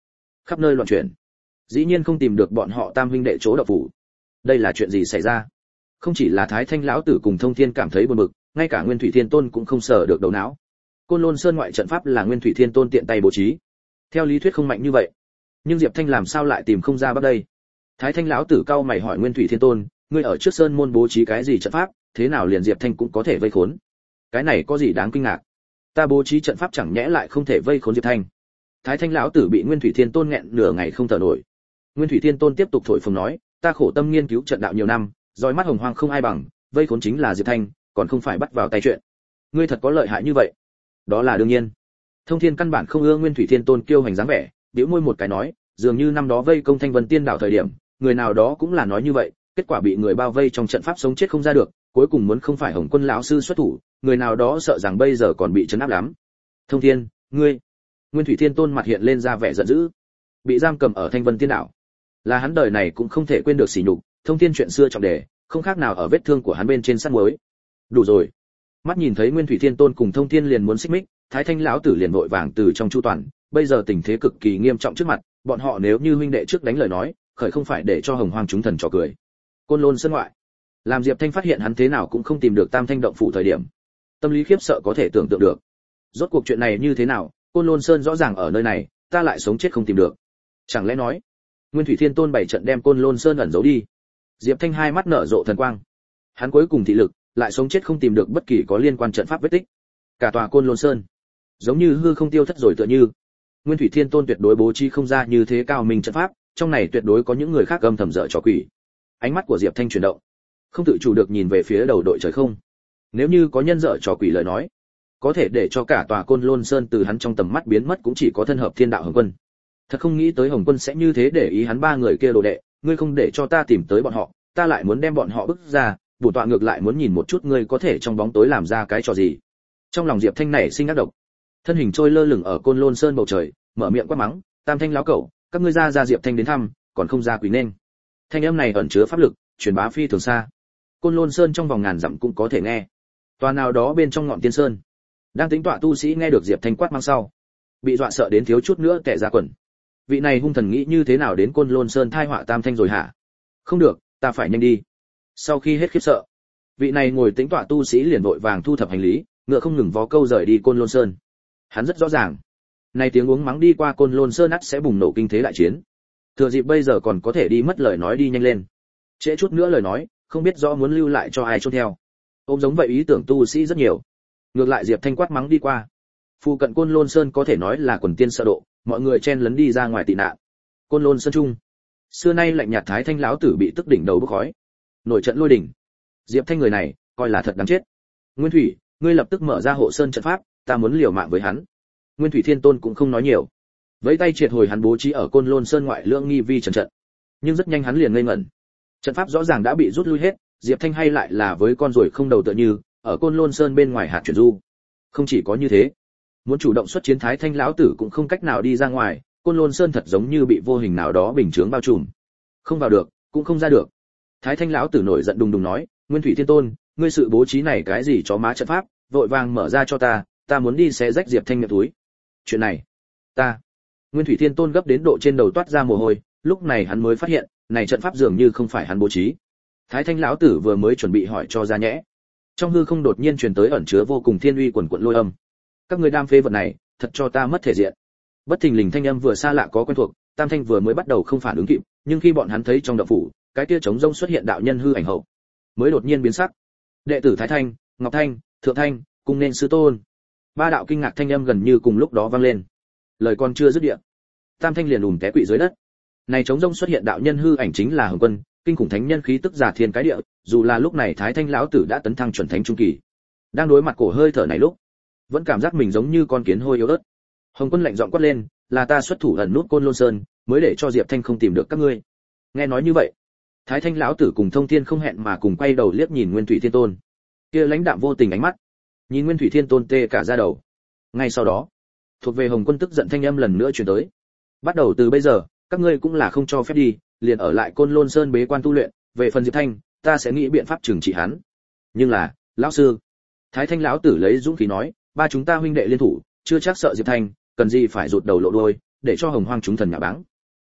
S1: khắp nơi loạn chuyển, dĩ nhiên không tìm được bọn họ tam huynh đệ chỗ đậu phủ. Đây là chuyện gì xảy ra? Không chỉ là Thái Thanh lão tử cùng Thông Thiên cảm thấy buồn bực, ngay cả Nguyên Thủy Thiên Tôn cũng không sở được đầu não. Côn Lôn Sơn ngoại trận pháp là Nguyên Thủy Thiên Tôn tiện tay bố trí, theo lý thuyết không mạnh như vậy, nhưng Diệp Thanh làm sao lại tìm không ra bắt đây? Thái Thanh lão tử cau mày hỏi Nguyên Thủy Thiên Tôn, ngươi ở trước sơn môn bố trí cái gì trận pháp, thế nào liền Diệp Thanh cũng có thể vây khốn? Cái này có gì đáng kinh ngạc? Ta bố trí trận pháp chẳng nhẽ lại không thể vây khốn Diệp Thanh? Thái Thanh lão tử bị Nguyên Thủy Thiên Tôn nghẹn nửa ngày không thở nổi. Nguyên Thủy Thiên Tôn tiếp tục thổi phồng nói, ta khổ tâm nghiên cứu trận đạo nhiều năm, dõi mắt hồng hoang không ai bằng, vây khốn chính là Diệp Thanh, còn không phải bắt vào tay chuyện. Ngươi thật có lợi hại như vậy? Đó là đương nhiên. Thông Thiên căn bản không ưa Nguyên Thủy Thiên Tôn kiêu hành dáng vẻ, bĩu môi một cái nói, dường như năm đó vây công Thanh Vân Tiên đảo thời điểm, người nào đó cũng là nói như vậy, kết quả bị người bao vây trong trận pháp sống chết không ra được, cuối cùng muốn không phải Hồng Quân lão sư xuất thủ, người nào đó sợ rằng bây giờ còn bị trấn áp lắm. Thông Thiên, ngươi? Nguyên Thủy Thiên Tôn mặt hiện lên ra vẻ giận dữ. Bị giam cầm ở Thanh Vân Tiên đảo, là hắn đời này cũng không thể quên được sỉ nhục, Thông Thiên chuyện xưa trọng đề, không khác nào ở vết thương của hắn bên trên sát muối. Đủ rồi. Mắt nhìn thấy Nguyên Thủy Thiên Tôn cùng Thông Thiên liền muốn xích mích, Thái Thanh lão tử liền vội vàng từ trong chu toàn, bây giờ tình thế cực kỳ nghiêm trọng trước mặt, bọn họ nếu như huynh đệ trước đánh lời nói, khởi không phải để cho Hồng Hoang chúng thần trò cười. Côn Lôn Sơn ngoại, làm Diệp Thanh phát hiện hắn thế nào cũng không tìm được Tam Thanh động phủ thời điểm, tâm lý khiếp sợ có thể tưởng tượng được. Rốt cuộc chuyện này như thế nào, Côn Lôn Sơn rõ ràng ở nơi này, ta lại sống chết không tìm được. Chẳng lẽ nói, Nguyên Thủy Thiên Tôn bảy trận đem Côn Lôn Sơn ẩn giấu đi? Diệp Thanh hai mắt nở rộ thần quang. Hắn cuối cùng thị lực, lại sống chết không tìm được bất kỳ có liên quan trận pháp vết tích. Cả tòa Côn Lôn Sơn, giống như hư không tiêu thất rồi tựa như. Nguyên Thủy Thiên Tôn tuyệt đối bố trí không ra như thế cao minh trận pháp, trong này tuyệt đối có những người khác âm thầm dở trò quỷ. Ánh mắt của Diệp Thanh chuyển động, không tự chủ được nhìn về phía đầu đội trời không. Nếu như có nhân dở trò quỷ lời nói, có thể để cho cả tòa Côn Lôn Sơn từ hắn trong tầm mắt biến mất cũng chỉ có thân hợp Thiên Đạo Hồng Quân. Thật không nghĩ tới Hồng Quân sẽ như thế để ý hắn ba người kia đồ đệ, ngươi không để cho ta tìm tới bọn họ, ta lại muốn đem bọn họ bức ra, bổn tọa ngược lại muốn nhìn một chút ngươi có thể trong bóng tối làm ra cái trò gì. Trong lòng Diệp Thanh nảy sinh ác độc, thân hình trôi lơ lửng ở Côn Lôn Sơn bầu trời, mở miệng quát mắng, Tam Thanh láo cẩu, các ngươi ra ra Diệp Thanh đến thăm, còn không ra quỳ nên. Thanh âm này ẩn chứa pháp lực, truyền bá phi thường xa. Côn Lôn Sơn trong vòng ngàn dặm cũng có thể nghe. Tòa nào đó bên trong ngọn tiên sơn, đang tính tọa tu sĩ nghe được Diệp Thanh quát mắng sau, bị dọa sợ đến thiếu chút nữa tè ra quần. Vị này hung thần nghĩ như thế nào đến Côn Lôn Sơn thai họa Tam Thanh rồi hả? Không được, ta phải nhanh đi. Sau khi hết khiếp sợ, vị này ngồi tính tọa tu sĩ liền vội vàng thu thập hành lý, ngựa không ngừng vó câu rời đi Côn Lôn Sơn. Hắn rất rõ ràng, này tiếng uống mắng đi qua Côn Lôn Sơn ắt sẽ bùng nổ kinh thế đại chiến. Thừa dịp bây giờ còn có thể đi mất lời nói đi nhanh lên. Trễ chút nữa lời nói, không biết rõ muốn lưu lại cho ai chôn theo. Ôm giống vậy ý tưởng tu sĩ rất nhiều. Ngược lại Diệp Thanh quát mắng đi qua. Phụ cận Côn Lôn Sơn có thể nói là quần tiên sợ độ, mọi người chen lấn đi ra ngoài tị nạn. Côn Lôn Sơn trung, xưa nay lạnh nhạt Thái Thanh lão tử bị tức đỉnh đầu bốc khói. Nổi trận lôi đỉnh. Diệp Thanh người này, coi là thật đáng chết. Nguyên Thủy, ngươi lập tức mở ra hộ sơn trận pháp, ta muốn liều mạng với hắn. Nguyên Thủy Thiên Tôn cũng không nói nhiều, với tay triệt hồi hắn bố trí ở Côn Lôn Sơn ngoại lưỡng nghi vi trận trận. Nhưng rất nhanh hắn liền ngây ngẩn. Trận pháp rõ ràng đã bị rút lui hết, Diệp Thanh hay lại là với con ruồi không đầu tựa như, ở Côn Lôn Sơn bên ngoài hạt chuyển du. Không chỉ có như thế, muốn chủ động xuất chiến Thái Thanh lão tử cũng không cách nào đi ra ngoài, Côn Lôn Sơn thật giống như bị vô hình nào đó bình chướng bao trùm. Không vào được, cũng không ra được. Thái Thanh lão tử nổi giận đùng đùng nói, Nguyên Thủy Thiên Tôn, ngươi sự bố trí này cái gì chó má trận pháp, vội vàng mở ra cho ta, ta muốn đi xé rách Diệp Thanh miệng túi. Chuyện này, ta. Nguyên Thủy Thiên Tôn gấp đến độ trên đầu toát ra mồ hôi, lúc này hắn mới phát hiện, này trận pháp dường như không phải hắn bố trí. Thái Thanh lão tử vừa mới chuẩn bị hỏi cho ra nhẽ, trong hư không đột nhiên truyền tới ẩn chứa vô cùng thiên uy quần quật lôi âm. Các người đam phê vật này, thật cho ta mất thể diện. Bất thình lình thanh âm vừa xa lạ có quen thuộc, Tam Thanh vừa mới bắt đầu không phản ứng kịp, nhưng khi bọn hắn thấy trong động phủ, cái kia trống rông xuất hiện đạo nhân hư ảnh hậu, mới đột nhiên biến sắc. Đệ tử Thái Thanh, Ngọc Thanh, Thượng Thanh, cùng nên sư tôn. Ba đạo kinh ngạc thanh âm gần như cùng lúc đó vang lên. Lời còn chưa dứt địa, Tam Thanh liền ùm té quỵ dưới đất. Này trống rông xuất hiện đạo nhân hư ảnh chính là Hồng Quân, kinh khủng thánh nhân khí tức giả thiên cái địa, dù là lúc này Thái Thanh lão tử đã tấn thăng chuẩn thánh trung kỳ, đang đối mặt cổ hơi thở này lúc, vẫn cảm giác mình giống như con kiến hôi yếu ớt. Hồng Quân lạnh giọng quát lên, là ta xuất thủ ẩn nút Côn Lôn Sơn, mới để cho Diệp Thanh không tìm được các ngươi. Nghe nói như vậy, Thái Thanh lão tử cùng Thông Thiên không hẹn mà cùng quay đầu liếc nhìn Nguyên Thủy Thiên Tôn. Kia lãnh đạm vô tình ánh mắt, nhìn Nguyên Thủy Thiên Tôn tê cả da đầu. Ngay sau đó, thuộc về Hồng Quân tức giận thanh âm lần nữa truyền tới. Bắt đầu từ bây giờ, các ngươi cũng là không cho phép đi, liền ở lại Côn Lôn Sơn bế quan tu luyện, về phần Diệp Thanh, ta sẽ nghĩ biện pháp trừng trị hắn. Nhưng là, lão sư, Thái Thanh lão tử lấy dũng khí nói, ba chúng ta huynh đệ liên thủ, chưa chắc sợ Diệp Thanh, cần gì phải rụt đầu lộ đuôi, để cho Hồng Hoang chúng thần nhạ báng.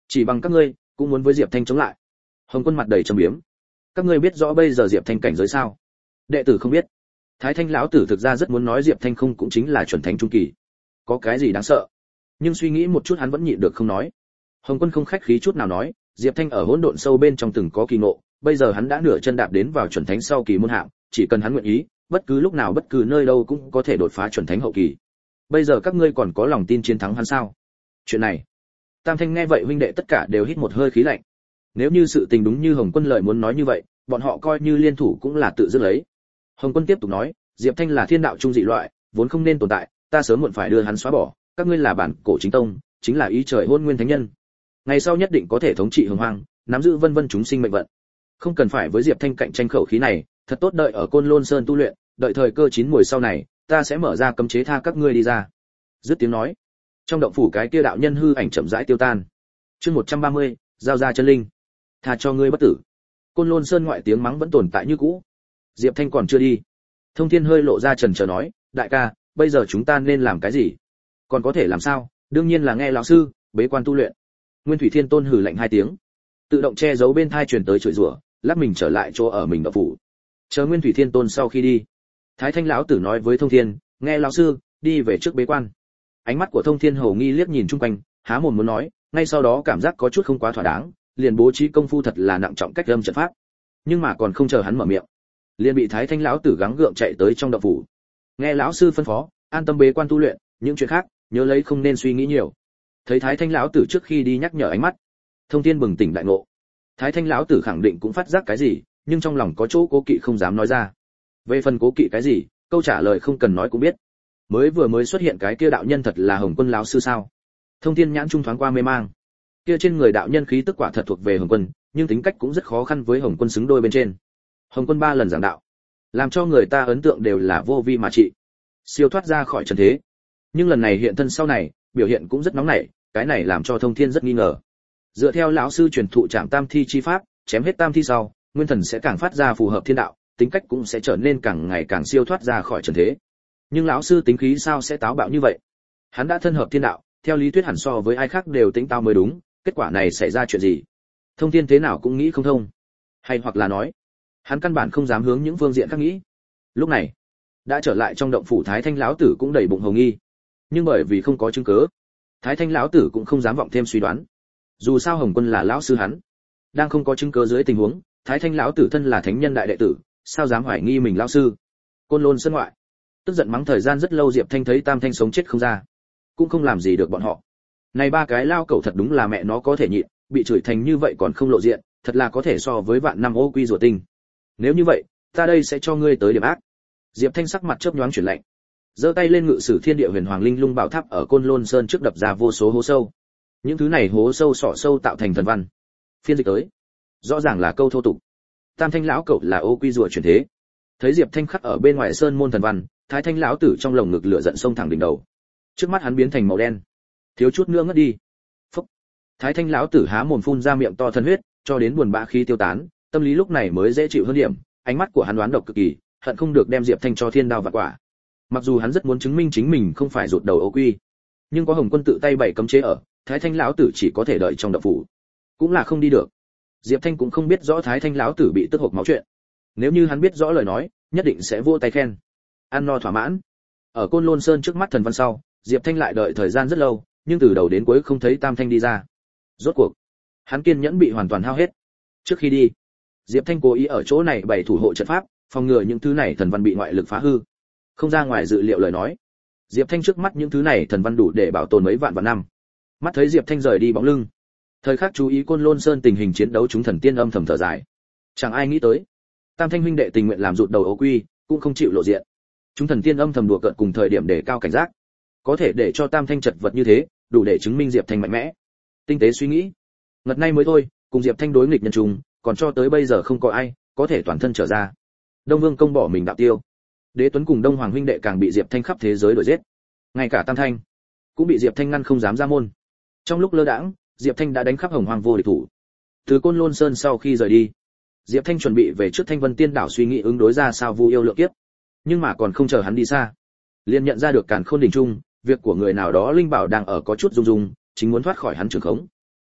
S1: chỉ bằng các ngươi cũng muốn với Diệp Thanh chống lại. Hồng Quân mặt đầy trầm biếm. Các ngươi biết rõ bây giờ Diệp Thanh cảnh giới sao? Đệ tử không biết. Thái Thanh lão tử thực ra rất muốn nói Diệp Thanh không cũng chính là chuẩn thánh trung kỳ. Có cái gì đáng sợ? Nhưng suy nghĩ một chút hắn vẫn nhịn được không nói. Hồng Quân không khách khí chút nào nói, Diệp Thanh ở hỗn độn sâu bên trong từng có kỳ ngộ, bây giờ hắn đã nửa chân đạp đến vào chuẩn thánh sau kỳ môn hạng, chỉ cần hắn nguyện ý, bất cứ lúc nào bất cứ nơi đâu cũng có thể đột phá chuẩn thánh hậu kỳ. Bây giờ các ngươi còn có lòng tin chiến thắng hắn sao? Chuyện này. Tam Thanh nghe vậy huynh đệ tất cả đều hít một hơi khí lạnh. Nếu như sự tình đúng như Hồng Quân lời muốn nói như vậy, bọn họ coi như liên thủ cũng là tự dứt lấy. Hồng Quân tiếp tục nói, Diệp Thanh là thiên đạo trung dị loại, vốn không nên tồn tại, ta sớm muộn phải đưa hắn xóa bỏ, các ngươi là bản cổ chính tông, chính là ý trời hôn nguyên thánh nhân. Ngày sau nhất định có thể thống trị hồng hoang, nắm giữ vân vân chúng sinh mệnh vận. Không cần phải với Diệp Thanh cạnh tranh khẩu khí này, thật tốt đợi ở Côn Lôn Sơn tu luyện, đợi thời cơ chín muồi sau này, ta sẽ mở ra cấm chế tha các ngươi đi ra. Dứt tiếng nói, trong động phủ cái kia đạo nhân hư ảnh chậm rãi tiêu tan. Chương một trăm ba mươi, giao ra chân linh. Tha cho ngươi bất tử. Côn Lôn Sơn ngoại tiếng mắng vẫn tồn tại như cũ. Diệp Thanh còn chưa đi. Thông Thiên hơi lộ ra chần chờ nói, đại ca, bây giờ chúng ta nên làm cái gì? Còn có thể làm sao? Đương nhiên là nghe lão sư, bế quan tu luyện. Nguyên Thủy Thiên Tôn hừ lạnh hai tiếng, tự động che giấu bên thai truyền tới chửi rủa, lắc mình trở lại chỗ ở mình động phủ. Chờ Nguyên Thủy Thiên Tôn sau khi đi, Thái Thanh lão tử nói với Thông Thiên, nghe lão sư, đi về trước bế quan. Ánh mắt của Thông Thiên hầu nghi liếc nhìn chung quanh, há mồm muốn nói, ngay sau đó cảm giác có chút không quá thỏa đáng, liền bố trí công phu thật là nặng trọng cách âm trận pháp. Nhưng mà còn không chờ hắn mở miệng, liền bị Thái Thanh lão tử gắng gượng chạy tới trong động phủ. Nghe lão sư phân phó, an tâm bế quan tu luyện, những chuyện khác, nhớ lấy không nên suy nghĩ nhiều. Thấy Thái Thanh lão tử trước khi đi nhắc nhở ánh mắt, Thông Thiên bừng tỉnh đại ngộ. Thái Thanh lão tử khẳng định cũng phát giác cái gì, nhưng trong lòng có chỗ cố kỵ không dám nói ra. Về phần cố kỵ cái gì, câu trả lời không cần nói cũng biết. Mới vừa mới xuất hiện cái kia đạo nhân thật là Hồng Quân lão sư sao? Thông Thiên nhãn trung thoáng qua mê mang. Kia trên người đạo nhân khí tức quả thật thuộc về Hồng Quân, nhưng tính cách cũng rất khó khăn với Hồng Quân xứng đôi bên trên. Hồng Quân ba lần giảng đạo, làm cho người ta ấn tượng đều là vô vi mà trị, siêu thoát ra khỏi trần thế. Nhưng lần này hiện thân sau này, biểu hiện cũng rất nóng nảy, cái này làm cho Thông Thiên rất nghi ngờ. Dựa theo lão sư truyền thụ Trảm Tam Thi chi pháp, chém hết tam thi sau, nguyên thần sẽ càng phát ra phù hợp thiên đạo, tính cách cũng sẽ trở nên càng ngày càng siêu thoát ra khỏi trần thế. Nhưng lão sư tính khí sao sẽ táo bạo như vậy? Hắn đã thân hợp thiên đạo, theo lý thuyết hẳn so với ai khác đều tính tao mới đúng, kết quả này xảy ra chuyện gì? Thông Thiên thế nào cũng nghĩ không thông. Hay hoặc là nói, hắn căn bản không dám hướng những phương diện khác nghĩ. Lúc này, đã trở lại trong động phủ Thái Thanh lão tử cũng đầy bụng hồ nghi. Nhưng bởi vì không có chứng cứ, Thái Thanh lão tử cũng không dám vọng thêm suy đoán. Dù sao Hồng Quân là lão sư hắn, đang không có chứng cứ dưới tình huống, Thái Thanh lão tử thân là thánh nhân đại đệ tử, sao dám hoài nghi mình lão sư? Côn Lôn Sơn ngoại, tức giận mắng thời gian rất lâu Diệp Thanh thấy Tam Thanh sống chết không ra, cũng không làm gì được bọn họ. Này ba cái lao cẩu thật đúng là mẹ nó có thể nhịn, bị chửi thành như vậy còn không lộ diện, thật là có thể so với vạn năm ô quy rùa tinh. Nếu như vậy, ta đây sẽ cho ngươi tới điểm ác. Diệp Thanh sắc mặt chớp nhoáng chuyển lạnh, giơ tay lên ngự sử thiên địa huyền hoàng linh lung bảo tháp ở Côn Lôn Sơn trước đập ra vô số hố sâu. Những thứ này hố sâu sọ sâu tạo thành thần văn. Phiên dịch tới, rõ ràng là câu thô tục. Tam Thanh lão cẩu là ô quy rùa chuyển thế. Thấy Diệp Thanh khắc ở bên ngoài sơn môn thần văn, Thái Thanh lão tử trong lồng ngực lửa giận sông thẳng đỉnh đầu. Trước mắt hắn biến thành màu đen, thiếu chút nữa ngất đi. Phúc. Thái Thanh lão tử há mồm phun ra miệng to thân huyết, cho đến buồn bã khí tiêu tán, tâm lý lúc này mới dễ chịu hơn điểm, ánh mắt của hắn đoán độc cực kỳ, hận không được đem Diệp Thanh cho thiên đao vạn quả. Mặc dù hắn rất muốn chứng minh chính mình không phải rụt đầu ô quy, nhưng có Hồng Quân tự tay bày cấm chế ở, Thái Thanh lão tử chỉ có thể đợi trong động phủ, cũng là không đi được. Diệp Thanh cũng không biết rõ Thái Thanh lão tử bị tức hộc máu chuyện, nếu như hắn biết rõ lời nói, nhất định sẽ vỗ tay khen, ăn no thỏa mãn. Ở Côn Lôn Sơn trước mắt thần văn sau, Diệp Thanh lại đợi thời gian rất lâu, nhưng từ đầu đến cuối không thấy Tam Thanh đi ra. Rốt cuộc, hắn kiên nhẫn bị hoàn toàn hao hết. Trước khi đi, Diệp Thanh cố ý ở chỗ này bày thủ hộ trận pháp, phòng ngừa những thứ này thần văn bị ngoại lực phá hư. Không ra ngoài dự liệu lời nói, Diệp Thanh trước mắt những thứ này thần văn đủ để bảo tồn mấy vạn vạn năm. Mắt thấy Diệp Thanh rời đi bóng lưng, thời khắc chú ý Côn Lôn Sơn tình hình chiến đấu chúng thần tiên âm thầm thở dài. Chẳng ai nghĩ tới, Tam Thanh huynh đệ tình nguyện làm rụt đầu ấu quy, cũng không chịu lộ diện. Chúng thần tiên âm thầm đùa cợt cùng thời điểm để cao cảnh giác, có thể để cho Tam Thanh chật vật như thế, đủ để chứng minh Diệp Thanh mạnh mẽ. Tinh tế suy nghĩ, ngật nay mới thôi, cùng Diệp Thanh đối nghịch nhân trùng, còn cho tới bây giờ không có ai có thể toàn thân trở ra. Đông Vương công bỏ mình đạo tiêu, Đế Tuấn cùng Đông Hoàng huynh đệ càng bị Diệp Thanh khắp thế giới đuổi giết, ngay cả Tam Thanh cũng bị Diệp Thanh ngăn không dám ra môn. Trong lúc lơ đãng, Diệp Thanh đã đánh khắp Hồng Hoang vô địch thủ. Từ Côn Lôn Sơn sau khi rời đi, Diệp Thanh chuẩn bị về trước Thanh Vân Tiên đảo suy nghĩ ứng đối ra sao Vu yêu lượng kiếp. Nhưng mà còn không chờ hắn đi xa, liền nhận ra được Càn Khôn đỉnh trung, việc của người nào đó linh bảo đang ở có chút rung rung, chính muốn thoát khỏi hắn trường khống.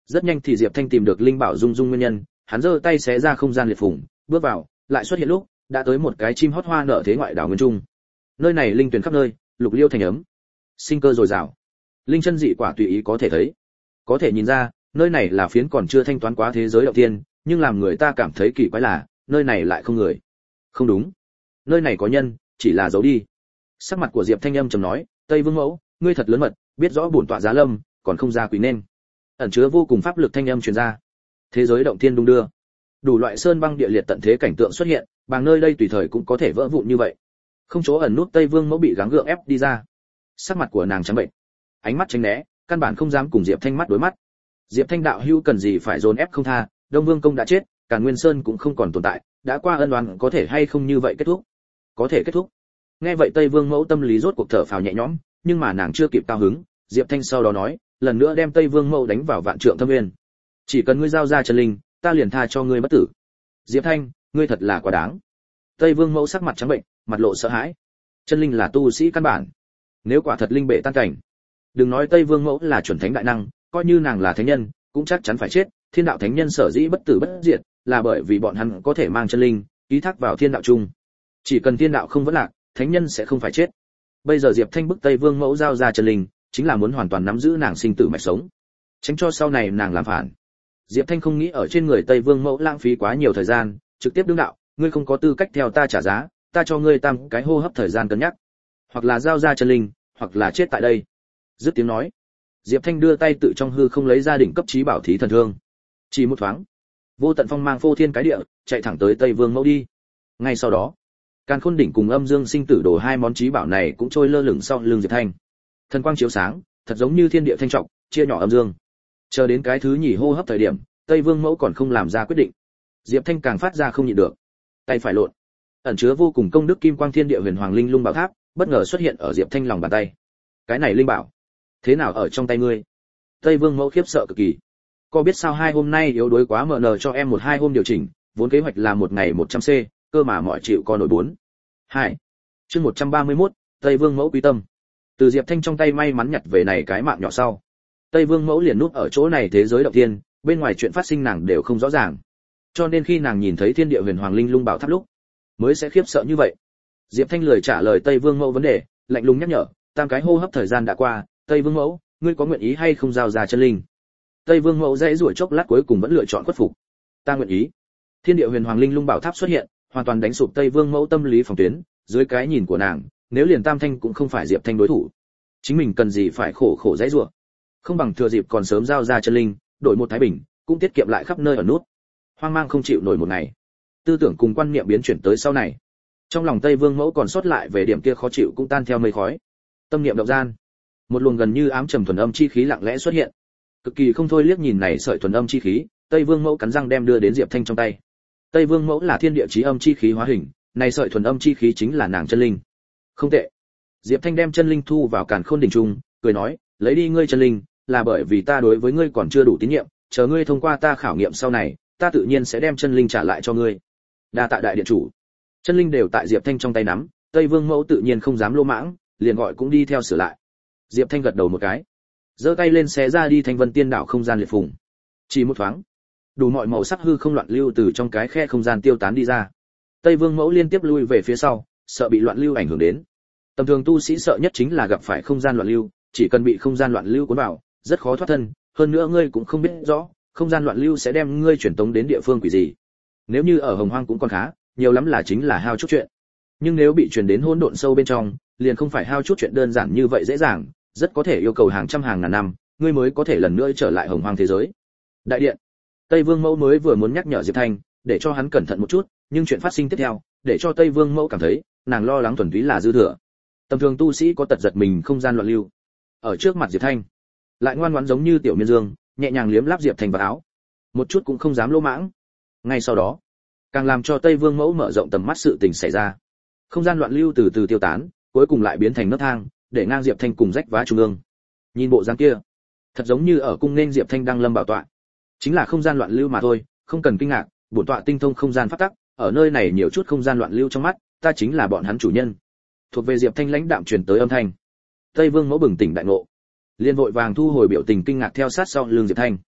S1: Rất nhanh thì Diệp Thanh tìm được linh bảo dung dung nguyên nhân, hắn giơ tay xé ra không gian liệt phủng, bước vào, lại xuất hiện lúc đã tới một cái chim hót hoa nở thế ngoại đảo nguyên trung. Nơi này linh tuyển khắp nơi, lục liêu thành ấm, sinh cơ dồi dào, linh chân dị quả tùy ý có thể thấy. Có thể nhìn ra, nơi này là phiến còn chưa thanh toán quá thế giới động thiên, nhưng làm người ta cảm thấy kỳ quái là, nơi này lại không người. Không đúng, nơi này có nhân, chỉ là giấu đi. Sắc mặt của Diệp Thanh âm trầm nói, Tây Vương mẫu, ngươi thật lớn mật, biết rõ bổn tọa giá lâm, còn không ra quỳ nên. Ẩn chứa vô cùng pháp lực thanh âm truyền ra. Thế giới động thiên đung đưa, đủ loại sơn băng địa liệt tận thế cảnh tượng xuất hiện, bằng nơi đây tùy thời cũng có thể vỡ vụn như vậy. Không chỗ ẩn nút Tây Vương mẫu bị gắng gượng ép đi ra. Sắc mặt của nàng trắng bệnh, ánh mắt tránh né, căn bản không dám cùng Diệp Thanh mắt đối mắt. Diệp Thanh đạo hữu cần gì phải dồn ép không tha, Đông Vương công đã chết, Càn Nguyên Sơn cũng không còn tồn tại, đã qua ân oán có thể hay không như vậy kết thúc? Có thể kết thúc. Nghe vậy Tây Vương mẫu tâm lý rốt cuộc thở phào nhẹ nhõm, nhưng mà nàng chưa kịp cao hứng, Diệp Thanh sau đó nói, lần nữa đem Tây Vương mẫu đánh vào vạn trượng thâm nguyên. Chỉ cần ngươi giao ra chân linh, ta liền tha cho ngươi bất tử. Diệp Thanh, ngươi thật là quá đáng. Tây Vương mẫu sắc mặt trắng bệnh, mặt lộ sợ hãi. Chân linh là tu sĩ căn bản, nếu quả thật linh bệ tan cảnh, đừng nói Tây Vương mẫu là chuẩn thánh đại năng, coi như nàng là thánh nhân, cũng chắc chắn phải chết. Thiên đạo thánh nhân sở dĩ bất tử bất diệt, là bởi vì bọn hắn có thể mang chân linh, ký thác vào thiên đạo chung. Chỉ cần thiên đạo không vẫn lạc, thánh nhân sẽ không phải chết. Bây giờ Diệp Thanh bức Tây Vương mẫu giao ra chân linh, chính là muốn hoàn toàn nắm giữ nàng sinh tử mạch sống, tránh cho sau này nàng làm phản. Diệp Thanh không nghĩ ở trên người Tây Vương mẫu lãng phí quá nhiều thời gian, trực tiếp đương đạo, ngươi không có tư cách theo ta trả giá, ta cho ngươi tam cái hô hấp thời gian cân nhắc, hoặc là giao ra chân linh, hoặc là chết tại đây. Dứt tiếng nói, Diệp Thanh đưa tay tự trong hư không lấy ra đỉnh cấp chí bảo thí thần thương. Chỉ một thoáng, vô tận phong mang phô thiên cái địa, chạy thẳng tới Tây Vương mẫu đi. Ngay sau đó, Càn Khôn đỉnh cùng Âm Dương Sinh Tử Đồ hai món chí bảo này cũng trôi lơ lửng sau lưng Diệp Thanh. Thần quang chiếu sáng, thật giống như thiên địa thanh trọng, chia nhỏ âm dương. Chờ đến cái thứ nhì hô hấp thời điểm, Tây Vương mẫu còn không làm ra quyết định. Diệp Thanh càng phát ra không nhịn được, tay phải lộn, ẩn chứa vô cùng công đức kim quang thiên địa huyền hoàng linh lung bảo tháp bất ngờ xuất hiện ở Diệp Thanh lòng bàn tay. Cái này linh bảo, thế nào ở trong tay ngươi? Tây Vương mẫu khiếp sợ cực kỳ. Có biết sao hai hôm nay yếu đuối quá mờ nờ cho em một hai hôm điều chỉnh, vốn kế hoạch là một ngày một trăm c, cơ mà mọi chịu co nổi bốn. Hai. Chương một trăm ba mươi mốt, Tây Vương mẫu quý tâm. Từ Diệp Thanh trong tay may mắn nhặt về này cái mạng nhỏ sau, Tây Vương mẫu liền núp ở chỗ này thế giới động thiên, bên ngoài chuyện phát sinh nàng đều không rõ ràng. Cho nên khi nàng nhìn thấy thiên địa huyền hoàng linh lung bảo tháp lúc, mới sẽ khiếp sợ như vậy. Diệp Thanh lười trả lời Tây Vương mẫu vấn đề, lạnh lùng nhắc nhở, tam cái hô hấp thời gian đã qua, Tây Vương mẫu, ngươi có nguyện ý hay không giao ra chân linh? Tây Vương mẫu dãy rủa chốc lát cuối cùng vẫn lựa chọn khuất phục. Ta nguyện ý. Thiên địa huyền hoàng linh lung bảo tháp xuất hiện, hoàn toàn đánh sụp Tây Vương mẫu tâm lý phòng tuyến, dưới cái nhìn của nàng, nếu liền Tam Thanh cũng không phải Diệp Thanh đối thủ, chính mình cần gì phải khổ khổ dãy rủa. Không bằng thừa dịp còn sớm giao ra chân linh, đổi một thái bình, cũng tiết kiệm lại khắp nơi ở nút. Hoang mang không chịu nổi một ngày. Tư tưởng cùng quan niệm biến chuyển tới sau này. Trong lòng Tây Vương mẫu còn sót lại về điểm kia khó chịu cũng tan theo mây khói. Tâm niệm động gian, một luồng gần như ám trầm thuần âm chi khí lặng lẽ xuất hiện. Cực kỳ không thôi liếc nhìn này sợi thuần âm chi khí, Tây Vương mẫu cắn răng đem đưa đến Diệp Thanh trong tay. Tây Vương mẫu là thiên địa chí âm chi khí hóa hình, này sợi thuần âm chi khí chính là nàng chân linh. Không tệ. Diệp Thanh đem chân linh thu vào Càn Khôn đỉnh trung, cười nói, lấy đi ngươi chân linh, là bởi vì ta đối với ngươi còn chưa đủ tín nhiệm, chờ ngươi thông qua ta khảo nghiệm sau này, ta tự nhiên sẽ đem chân linh trả lại cho ngươi. Đa tạ đại điện chủ. Chân linh đều tại Diệp Thanh trong tay nắm, Tây Vương mẫu tự nhiên không dám lô mãng, liền gọi cũng đi theo sửa lại. Diệp Thanh gật đầu một cái, giơ tay lên xé ra đi Thanh Vân Tiên Đảo không gian liệt phùng. Chỉ một thoáng, đủ mọi màu sắc hư không loạn lưu từ trong cái khe không gian tiêu tán đi ra. Tây Vương mẫu liên tiếp lui về phía sau, sợ bị loạn lưu ảnh hưởng đến. Tầm thường tu sĩ sợ nhất chính là gặp phải không gian loạn lưu, chỉ cần bị không gian loạn lưu cuốn vào, rất khó thoát thân, hơn nữa ngươi cũng không biết rõ, không gian loạn lưu sẽ đem ngươi chuyển tống đến địa phương quỷ gì. Nếu như ở Hồng Hoang cũng còn khá, nhiều lắm là chính là hao chút chuyện. Nhưng nếu bị truyền đến hỗn độn sâu bên trong, liền không phải hao chút chuyện đơn giản như vậy dễ dàng, rất có thể yêu cầu hàng trăm hàng ngàn năm, ngươi mới có thể lần nữa trở lại Hồng Hoang thế giới. Đại điện. Tây Vương mẫu mới vừa muốn nhắc nhở Diệp Thanh, để cho hắn cẩn thận một chút, nhưng chuyện phát sinh tiếp theo, để cho Tây Vương mẫu cảm thấy, nàng lo lắng thuần túy là dư thừa. Tầm thường tu sĩ có tật giật mình không gian loạn lưu. Ở trước mặt Diệp Thanh, lại ngoan ngoãn giống như tiểu miên dương, nhẹ nhàng liếm láp Diệp Thanh vào áo, một chút cũng không dám lỗ mãng. Ngay sau đó, càng làm cho Tây Vương mẫu mở rộng tầm mắt sự tình xảy ra. Không gian loạn lưu từ từ tiêu tán, cuối cùng lại biến thành nấc thang, để ngang Diệp Thanh cùng rách vá trung ương. Nhìn bộ dáng kia, thật giống như ở cung nên Diệp Thanh đang lâm bảo tọa. Chính là không gian loạn lưu mà thôi, không cần kinh ngạc, bổn tọa tinh thông không gian pháp tắc, ở nơi này nhiều chút không gian loạn lưu trong mắt, ta chính là bọn hắn chủ nhân. Thuộc về Diệp Thanh lãnh đạm truyền tới âm thanh. Tây Vương mẫu bừng tỉnh đại ngộ, liền vội vàng thu hồi biểu tình kinh ngạc theo sát sau lưng Diệp Thanh.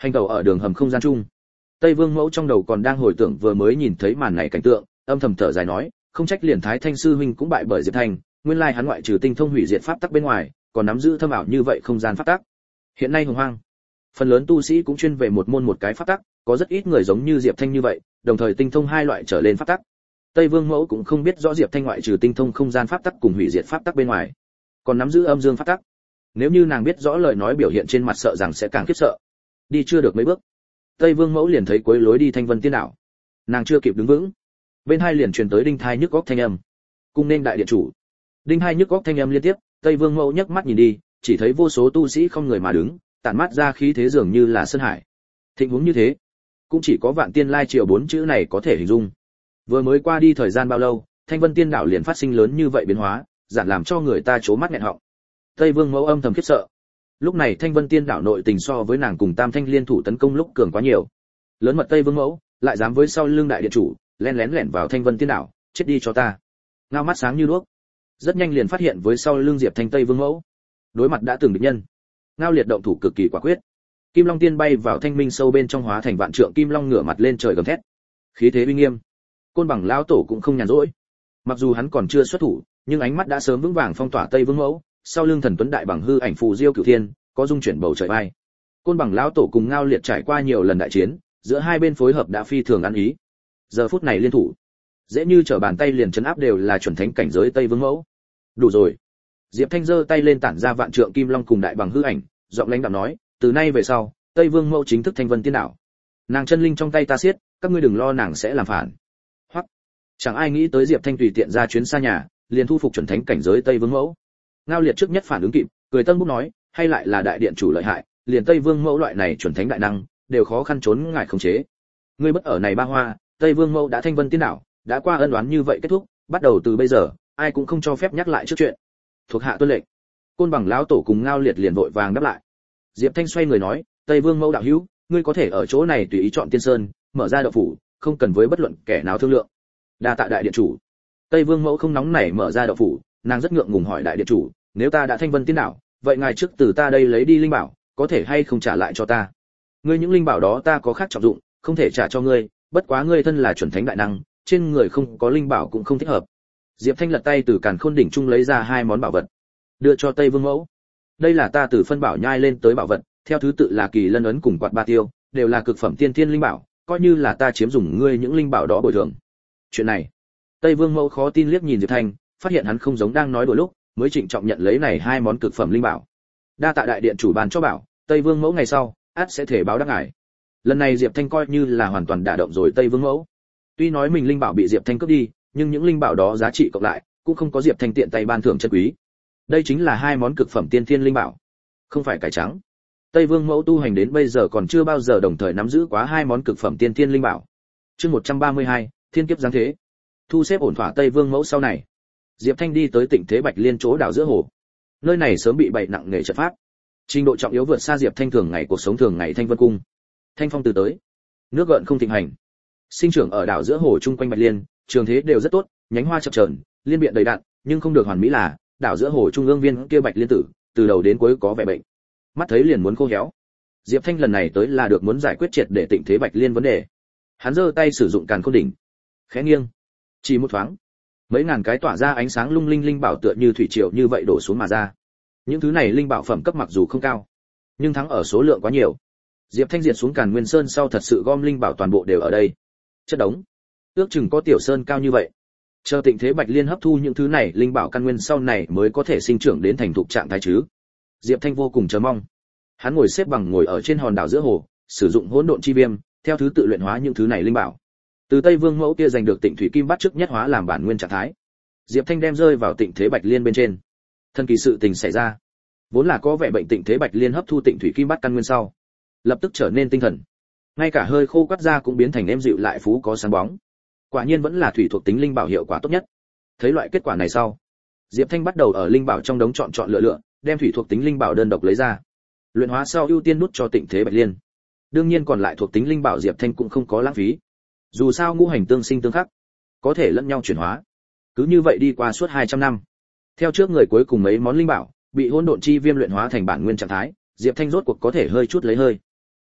S1: Hành tẩu ở đường hầm không gian chung. Tây Vương Mẫu trong đầu còn đang hồi tưởng vừa mới nhìn thấy màn này cảnh tượng, âm thầm thở dài nói, không trách liền Thái Thanh sư huynh cũng bại bởi Diệp Thanh, nguyên lai hắn ngoại trừ tinh thông hủy diệt pháp tắc bên ngoài, còn nắm giữ thâm ảo như vậy không gian pháp tắc. Hiện nay hồng hoang, phần lớn tu sĩ cũng chuyên về một môn một cái pháp tắc, có rất ít người giống như Diệp Thanh như vậy, đồng thời tinh thông hai loại trở lên pháp tắc. Tây Vương Mẫu cũng không biết rõ Diệp Thanh ngoại trừ tinh thông không gian pháp tắc cùng hủy diệt pháp tắc bên ngoài, còn nắm giữ âm dương pháp tắc. Nếu như nàng biết rõ lời nói biểu hiện trên mặt sợ rằng sẽ càng khiếp sợ. Đi chưa được mấy bước, Tây Vương Mẫu liền thấy cuối lối đi Thanh Vân Tiên đảo. Nàng chưa kịp đứng vững, bên hai liền truyền tới đinh thai nhức óc thanh âm. Cung nên đại điện chủ. Đinh hai nhức óc thanh âm liên tiếp, Tây Vương Mẫu nhấc mắt nhìn đi, chỉ thấy vô số tu sĩ không người mà đứng, tản mát ra khí thế dường như là sơn hải. Thịnh huống như thế, cũng chỉ có Vạn Tiên Lai Triều bốn chữ này có thể hình dung. Vừa mới qua đi thời gian bao lâu, Thanh Vân Tiên đảo liền phát sinh lớn như vậy biến hóa, giản làm cho người ta chố mắt nghẹn họng. Tây Vương Mẫu âm thầm khiếp sợ. Lúc này Thanh Vân Tiên đảo nội tình so với nàng cùng Tam Thanh liên thủ tấn công lúc cường quá nhiều. Lớn mật Tây Vương Mẫu, lại dám với sau lưng đại điện chủ, lén lén lẻn vào Thanh Vân Tiên đảo, chết đi cho ta. Ngao mắt sáng như đuốc, rất nhanh liền phát hiện với sau lưng Diệp Thanh Tây Vương Mẫu. Đối mặt đã từng địch nhân, Ngao liệt động thủ cực kỳ quả quyết. Kim Long Tiên bay vào thanh minh sâu bên trong hóa thành vạn trượng kim long ngửa mặt lên trời gầm thét. Khí thế uy nghiêm. Côn Bằng lão tổ cũng không nhàn rỗi. Mặc dù hắn còn chưa xuất thủ, nhưng ánh mắt đã sớm vững vàng phong tỏa Tây Vương Mẫu, sau lưng thần tuấn đại bằng hư ảnh phù diêu cửu thiên, có dung chuyển bầu trời bay. Côn Bằng lão tổ cùng Ngao liệt trải qua nhiều lần đại chiến, giữa hai bên phối hợp đã phi thường ăn ý. Giờ phút này liên thủ, dễ như trở bàn tay liền chấn áp đều là chuẩn thánh cảnh giới Tây Vương Mẫu. Đủ rồi. Diệp Thanh giơ tay lên tản ra vạn trượng kim long cùng đại bằng hư ảnh, giọng lãnh đạm nói, từ nay về sau, Tây Vương Mẫu chính thức Thanh Vân Tiên đảo. Nàng chân linh trong tay ta siết, các ngươi đừng lo nàng sẽ làm phản. Hoặc, chẳng ai nghĩ tới Diệp Thanh tùy tiện ra chuyến xa nhà, liền thu phục chuẩn thánh cảnh giới Tây Vương Mẫu. Ngao liệt trước nhất phản ứng kịp, cười tân bút nói, hay lại là đại điện chủ lợi hại, liền Tây Vương Mẫu loại này chuẩn thánh đại năng, đều khó khăn trốn ngại khống chế. Ngươi bất ở này ba hoa, Tây Vương Mẫu đã Thanh Vân Tiên đảo, đã qua ân oán như vậy kết thúc, bắt đầu từ bây giờ, ai cũng không cho phép nhắc lại trước chuyện. Thuộc hạ tuân lệnh. Côn Bằng lão tổ cùng Ngao liệt liền vội vàng đáp lại. Diệp Thanh xoay người nói, Tây Vương Mẫu đạo hữu, ngươi có thể ở chỗ này tùy ý chọn tiên sơn, mở ra động phủ, không cần với bất luận kẻ nào thương lượng. Đa tạ đại điện chủ. Tây Vương Mẫu không nóng nảy mở ra động phủ, nàng rất ngượng ngùng hỏi đại điện chủ, nếu ta đã Thanh Vân Tiên đảo, vậy ngài trước từ ta đây lấy đi linh bảo, có thể hay không trả lại cho ta? Ngươi những linh bảo đó ta có khác trọng dụng, không thể trả cho ngươi, bất quá ngươi thân là chuẩn thánh đại năng, trên người không có linh bảo cũng không thích hợp. Diệp Thanh lật tay từ càn khôn đỉnh trung lấy ra hai món bảo vật, đưa cho Tây Vương Mẫu. Đây là ta từ phân bảo nhai lên tới bảo vật, theo thứ tự là kỳ lân ấn cùng quạt ba tiêu, đều là cực phẩm tiên thiên linh bảo, coi như là ta chiếm dùng ngươi những linh bảo đó bồi thường. Chuyện này, Tây Vương Mẫu khó tin liếc nhìn Diệp Thanh, phát hiện hắn không giống đang nói đùa lúc, mới trịnh trọng nhận lấy này hai món cực phẩm linh bảo. Đa tạ đại điện chủ bàn cho bảo, Tây Vương Mẫu ngày sau, ắt sẽ thể báo đáp ngài. Lần này Diệp Thanh coi như là hoàn toàn đả động rồi Tây Vương Mẫu. Tuy nói mình linh bảo bị Diệp Thanh cướp đi, nhưng những linh bảo đó giá trị cộng lại, cũng không có Diệp Thanh tiện tay ban thưởng chân quý. Đây chính là hai món cực phẩm tiên thiên linh bảo, không phải cải trắng. Tây Vương Mẫu tu hành đến bây giờ còn chưa bao giờ đồng thời nắm giữ quá hai món cực phẩm tiên thiên linh bảo. Chương một trăm ba mươi hai, Thiên kiếp giáng thế. Thu xếp ổn thỏa Tây Vương Mẫu sau này, Diệp Thanh đi tới Tịnh Thế Bạch Liên chỗ đảo giữa hồ. Nơi này sớm bị bày nặng nghề trận pháp, trình độ trọng yếu vượt xa Diệp Thanh thường ngày cuộc sống thường ngày Thanh Vân cung. Thanh phong từ tới, nước gợn không thịnh hành. Sinh trưởng ở đảo giữa hồ chung quanh Bạch Liên, trường thế đều rất tốt, nhánh hoa chập chờn, liên biện đầy đặn, nhưng không được hoàn mỹ là, đảo giữa hồ trung ương viên kia Bạch Liên tử, từ đầu đến cuối có vẻ bệnh, mắt thấy liền muốn khô héo. Diệp Thanh lần này tới là được muốn giải quyết triệt để Tịnh Thế Bạch Liên vấn đề. Hắn giơ tay sử dụng càn khôn đỉnh, khẽ nghiêng, chỉ một thoáng, mấy ngàn cái tỏa ra ánh sáng lung linh linh bảo tựa như thủy triều như vậy đổ xuống mà ra. Những thứ này linh bảo phẩm cấp mặc dù không cao, nhưng thắng ở số lượng quá nhiều. Diệp Thanh diệt xuống Càn Nguyên Sơn sau thật sự gom linh bảo toàn bộ đều ở đây. Chất đống, ước chừng có tiểu sơn cao như vậy. Chờ Tịnh Thế Bạch Liên hấp thu những thứ này linh bảo căn nguyên sau này mới có thể sinh trưởng đến thành thục trạng thái chứ. Diệp Thanh vô cùng chờ mong. Hắn ngồi xếp bằng ngồi ở trên hòn đảo giữa hồ, sử dụng hỗn độn chi viêm, theo thứ tự luyện hóa những thứ này linh bảo. Từ Tây Vương Mẫu kia giành được Tịnh Thủy Kim bắt trước nhất hóa làm bản nguyên trạng thái. Diệp Thanh đem rơi vào Tịnh Thế Bạch Liên bên trên. Thần kỳ sự tình xảy ra. Vốn là có vẻ bệnh Tịnh Thế Bạch Liên hấp thu Tịnh Thủy Kim bắt căn nguyên sau, lập tức trở nên tinh thần. Ngay cả hơi khô quắt ra cũng biến thành êm dịu lại phú có sáng bóng. Quả nhiên vẫn là thủy thuộc tính linh bảo hiệu quả tốt nhất. Thấy loại kết quả này sau, Diệp Thanh bắt đầu ở linh bảo trong đống chọn chọn lựa lựa, đem thủy thuộc tính linh bảo đơn độc lấy ra. Luyện hóa sau ưu tiên nút cho Tịnh Thế Bạch Liên. Đương nhiên còn lại thuộc tính linh bảo Diệp Thanh cũng không có lãng phí. Dù sao ngũ hành tương sinh tương khắc, có thể lẫn nhau chuyển hóa. Cứ như vậy đi qua suốt hai trăm năm. Theo trước người cuối cùng mấy món linh bảo bị hỗn độn chi viêm luyện hóa thành bản nguyên trạng thái, Diệp Thanh rốt cuộc có thể hơi chút lấy hơi.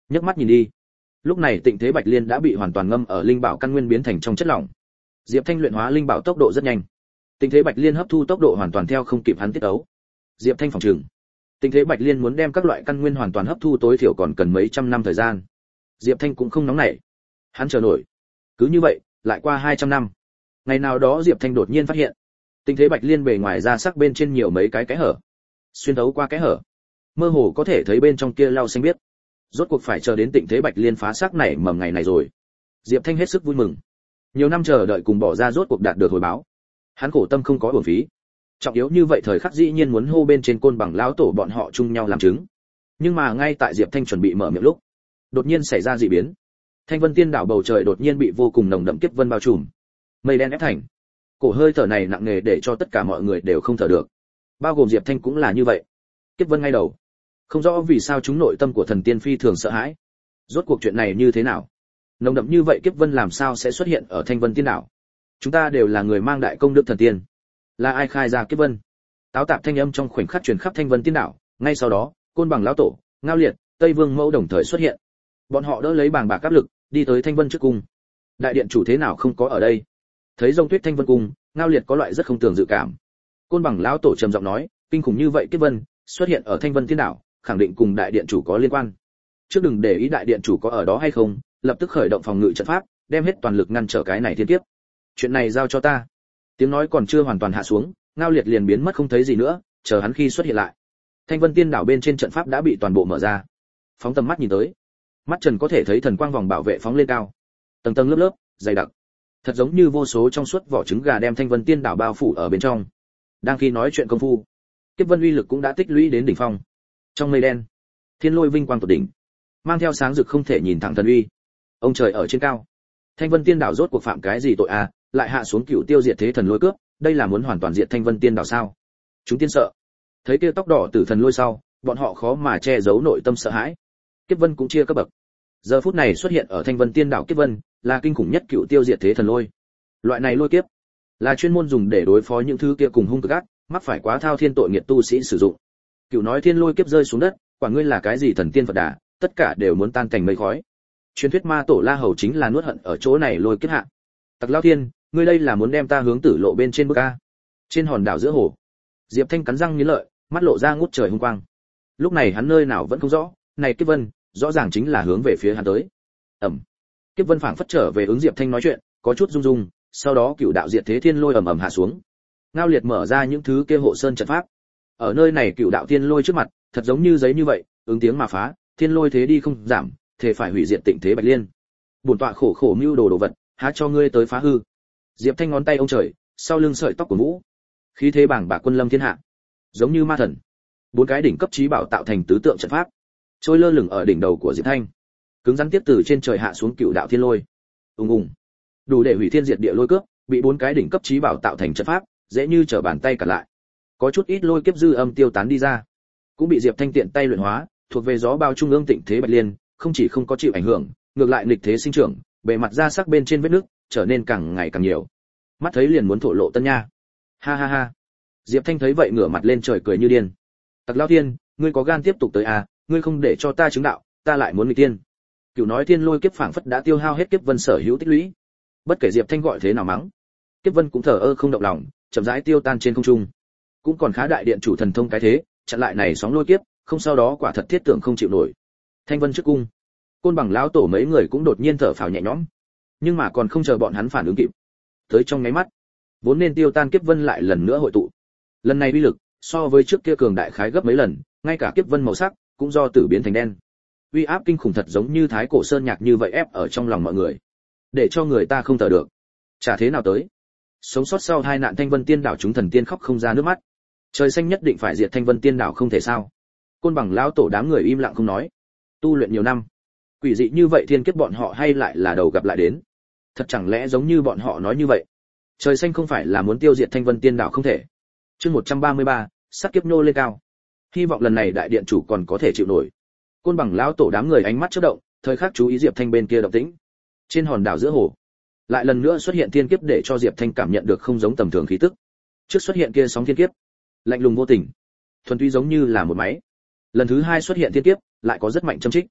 S1: Nhấc mắt nhìn đi, lúc này Tịnh Thế Bạch Liên đã bị hoàn toàn ngâm ở linh bảo căn nguyên biến thành trong chất lỏng. Diệp Thanh luyện hóa linh bảo tốc độ rất nhanh. Tịnh Thế Bạch Liên hấp thu tốc độ hoàn toàn theo không kịp hắn tiết ấu. Diệp Thanh phòng trường, Tịnh Thế Bạch Liên muốn đem các loại căn nguyên hoàn toàn hấp thu tối thiểu còn cần mấy trăm năm thời gian. Diệp Thanh cũng không nóng nảy, hắn chờ nổi. Cứ như vậy, lại qua hai trăm năm. Ngày nào đó Diệp Thanh đột nhiên phát hiện, Tịnh Thế Bạch Liên bề ngoài ra sắc bên trên nhiều mấy cái kẽ hở. Xuyên thấu qua kẽ hở, mơ hồ có thể thấy bên trong kia lau xanh biếc. Rốt cuộc phải chờ đến Tịnh Thế Bạch Liên phá xác này mầm ngày này rồi. Diệp Thanh hết sức vui mừng. Nhiều năm chờ đợi cùng bỏ ra rốt cuộc đạt được hồi báo. Hắn khổ tâm không có uổng phí. Trọng yếu như vậy thời khắc dĩ nhiên muốn hô bên trên Côn Bằng lão tổ bọn họ chung nhau làm chứng. Nhưng mà ngay tại Diệp Thanh chuẩn bị mở miệng lúc, đột nhiên xảy ra dị biến. Thanh Vân Tiên đảo bầu trời đột nhiên bị vô cùng nồng đậm kiếp vân bao trùm. Mây đen ép thành. Cổ hơi thở này nặng nề để cho tất cả mọi người đều không thở được. Bao gồm Diệp Thanh cũng là như vậy. Kiếp vân ngay đầu. Không rõ vì sao chúng nội tâm của thần tiên phi thường sợ hãi. Rốt cuộc chuyện này như thế nào? Nồng đậm như vậy kiếp vân làm sao sẽ xuất hiện ở Thanh Vân Tiên đảo? Chúng ta đều là người mang đại công đức thần tiên. Là ai khai ra kiếp vân? Táo tạp thanh âm trong khoảnh khắc truyền khắp Thanh Vân Tiên đảo, ngay sau đó, Côn Bằng lão tổ, Ngao Liệt, Tây Vương Mẫu đồng thời xuất hiện. Bọn họ đỡ lấy bàng bạc áp lực, đi tới Thanh Vân trước cung. Đại điện chủ thế nào không có ở đây? Thấy rông tuyết Thanh Vân cung, Ngao Liệt có loại rất không tưởng dự cảm. Côn Bằng lão tổ trầm giọng nói, kinh khủng như vậy kiếp vân xuất hiện ở Thanh Vân Tiên đảo, khẳng định cùng đại điện chủ có liên quan. Trước đừng để ý đại điện chủ có ở đó hay không, lập tức khởi động phòng ngự trận pháp, đem hết toàn lực ngăn trở cái này thiên kiếp. Chuyện này giao cho ta. Tiếng nói còn chưa hoàn toàn hạ xuống, Ngao Liệt liền biến mất không thấy gì nữa, chờ hắn khi xuất hiện lại. Thanh Vân Tiên đảo bên trên trận pháp đã bị toàn bộ mở ra. Phóng tầm mắt nhìn tới, mắt Trần có thể thấy thần quang vòng bảo vệ phóng lên cao, tầng tầng lớp lớp, dày đặc, thật giống như vô số trong suốt vỏ trứng gà đem Thanh Vân Tiên đảo bao phủ ở bên trong. Đang khi nói chuyện công phu, kiếp vân uy lực cũng đã tích lũy đến đỉnh phong. Trong mây đen, thiên lôi vinh quang tột đỉnh, mang theo sáng rực không thể nhìn thẳng thần uy. Ông trời ở trên cao. Thanh Vân Tiên đảo rốt cuộc phạm cái gì tội à, lại hạ xuống cựu tiêu diệt thế thần lôi cướp, đây là muốn hoàn toàn diệt Thanh Vân Tiên đảo sao? Chúng tiên sợ. Thấy kia tóc đỏ tử thần lôi sau, bọn họ khó mà che giấu nội tâm sợ hãi. Kiếp vân cũng chia cấp bậc. Giờ phút này xuất hiện ở Thanh Vân Tiên đảo kiếp vân, là kinh khủng nhất cựu tiêu diệt thế thần lôi. Loại này lôi kiếp là chuyên môn dùng để đối phó những thứ kia cùng hung cực ác, mắc phải quá thao thiên tội nghiệt tu sĩ sử dụng. Cựu nói thiên lôi kiếp rơi xuống đất, quả ngươi là cái gì thần tiên Phật Đà, tất cả đều muốn tan thành mây khói. Truyền thuyết ma tổ La Hầu chính là nuốt hận ở chỗ này lôi kiếp hạ. Tặc Lao Thiên, ngươi đây là muốn đem ta hướng tử lộ bên trên bước a? Trên hòn đảo giữa hồ, Diệp Thanh cắn răng nghiến lợi, mắt lộ ra ngút trời hung quang. Lúc này hắn nơi nào vẫn không rõ, này kiếp vân, rõ ràng chính là hướng về phía hắn tới. Ầm. Kiếp vân phảng phất trở về ứng Diệp Thanh nói chuyện, có chút rung rung, sau đó cựu đạo diệt thế thiên lôi ầm ầm hạ xuống. Ngao Liệt mở ra những thứ kia hộ sơn trận pháp. Ở nơi này cựu đạo thiên lôi trước mặt, thật giống như giấy như vậy, ứng tiếng mà phá, thiên lôi thế đi không giảm, thể phải hủy diệt Tịnh Thế Bạch Liên. Bổn tọa khổ khổ mưu đồ đồ vật, há cho ngươi tới phá hư. Diệp Thanh ngón tay ông trời, sau lưng sợi tóc của vũ, khí thế bảng bạc quân lâm thiên hạ, giống như ma thần. Bốn cái đỉnh cấp trí bảo tạo thành tứ tượng trận pháp, trôi lơ lửng ở đỉnh đầu của Diệp Thanh, cứng rắn tiếp từ trên trời hạ xuống cựu đạo thiên lôi. Ùng ùng, đủ để hủy thiên diệt địa lôi cướp, bị bốn cái đỉnh cấp trí bảo tạo thành trận pháp, dễ như trở bàn tay cả lại. Có chút ít lôi kiếp dư âm tiêu tán đi ra, cũng bị Diệp Thanh tiện tay luyện hóa, thuộc về gió bao trung ương Tịnh Thế Bạch Liên, không chỉ không có chịu ảnh hưởng, ngược lại nghịch thế sinh trưởng, bề mặt da sắc bên trên vết nứt trở nên càng ngày càng nhiều. Mắt thấy liền muốn thổ lộ tân nha. Ha ha ha. Diệp Thanh thấy vậy ngửa mặt lên trời cười như điên. Tặc Lao Thiên, ngươi có gan tiếp tục tới à, ngươi không để cho ta chứng đạo, ta lại muốn nghịch tiên. Cửu nói thiên lôi kiếp phảng phất đã tiêu hao hết kiếp vân sở hữu tích lũy. Bất kể Diệp Thanh gọi thế nào mắng, kiếp vân cũng thờ ơ không động lòng, chậm rãi tiêu tan trên không trung. Cũng còn khá đại điện chủ thần thông cái thế, chặn lại này sóng lôi kiếp, không sau đó quả thật thiết tưởng không chịu nổi. Thanh Vân trước cung, Côn Bằng lão tổ mấy người cũng đột nhiên thở phào nhẹ nhõm. Nhưng mà còn không chờ bọn hắn phản ứng kịp, tới trong nháy mắt, vốn nên tiêu tan kiếp vân lại lần nữa hội tụ. Lần này uy lực so với trước kia cường đại khái gấp mấy lần, ngay cả kiếp vân màu sắc cũng do tử biến thành đen. Uy áp kinh khủng thật giống như thái cổ sơn nhạc như vậy ép ở trong lòng mọi người, để cho người ta không thở được. Chả thế nào tới, sống sót sau hai nạn Thanh Vân Tiên đảo chúng thần tiên khóc không ra nước mắt. Trời xanh nhất định phải diệt Thanh Vân Tiên đảo không thể sao? Côn Bằng lão tổ đám người im lặng không nói. Tu luyện nhiều năm, quỷ dị như vậy thiên kiếp bọn họ hay lại là đầu gặp lại đến. Thật chẳng lẽ giống như bọn họ nói như vậy, trời xanh không phải là muốn tiêu diệt Thanh Vân Tiên đảo không thể? Chương một trăm ba mươi ba, sát kiếp nô lên cao. Hy vọng lần này đại điện chủ còn có thể chịu nổi. Côn Bằng lão tổ đám người ánh mắt chớp động, thời khắc chú ý Diệp Thanh bên kia động tĩnh. Trên hòn đảo giữa hồ, lại lần nữa xuất hiện thiên kiếp để cho Diệp Thanh cảm nhận được không giống tầm thường khí tức. Trước xuất hiện kia sóng thiên kiếp, lạnh lùng vô tình, thuần túy giống như là một máy. Lần thứ hai xuất hiện thiên kiếp, lại có rất mạnh châm trích.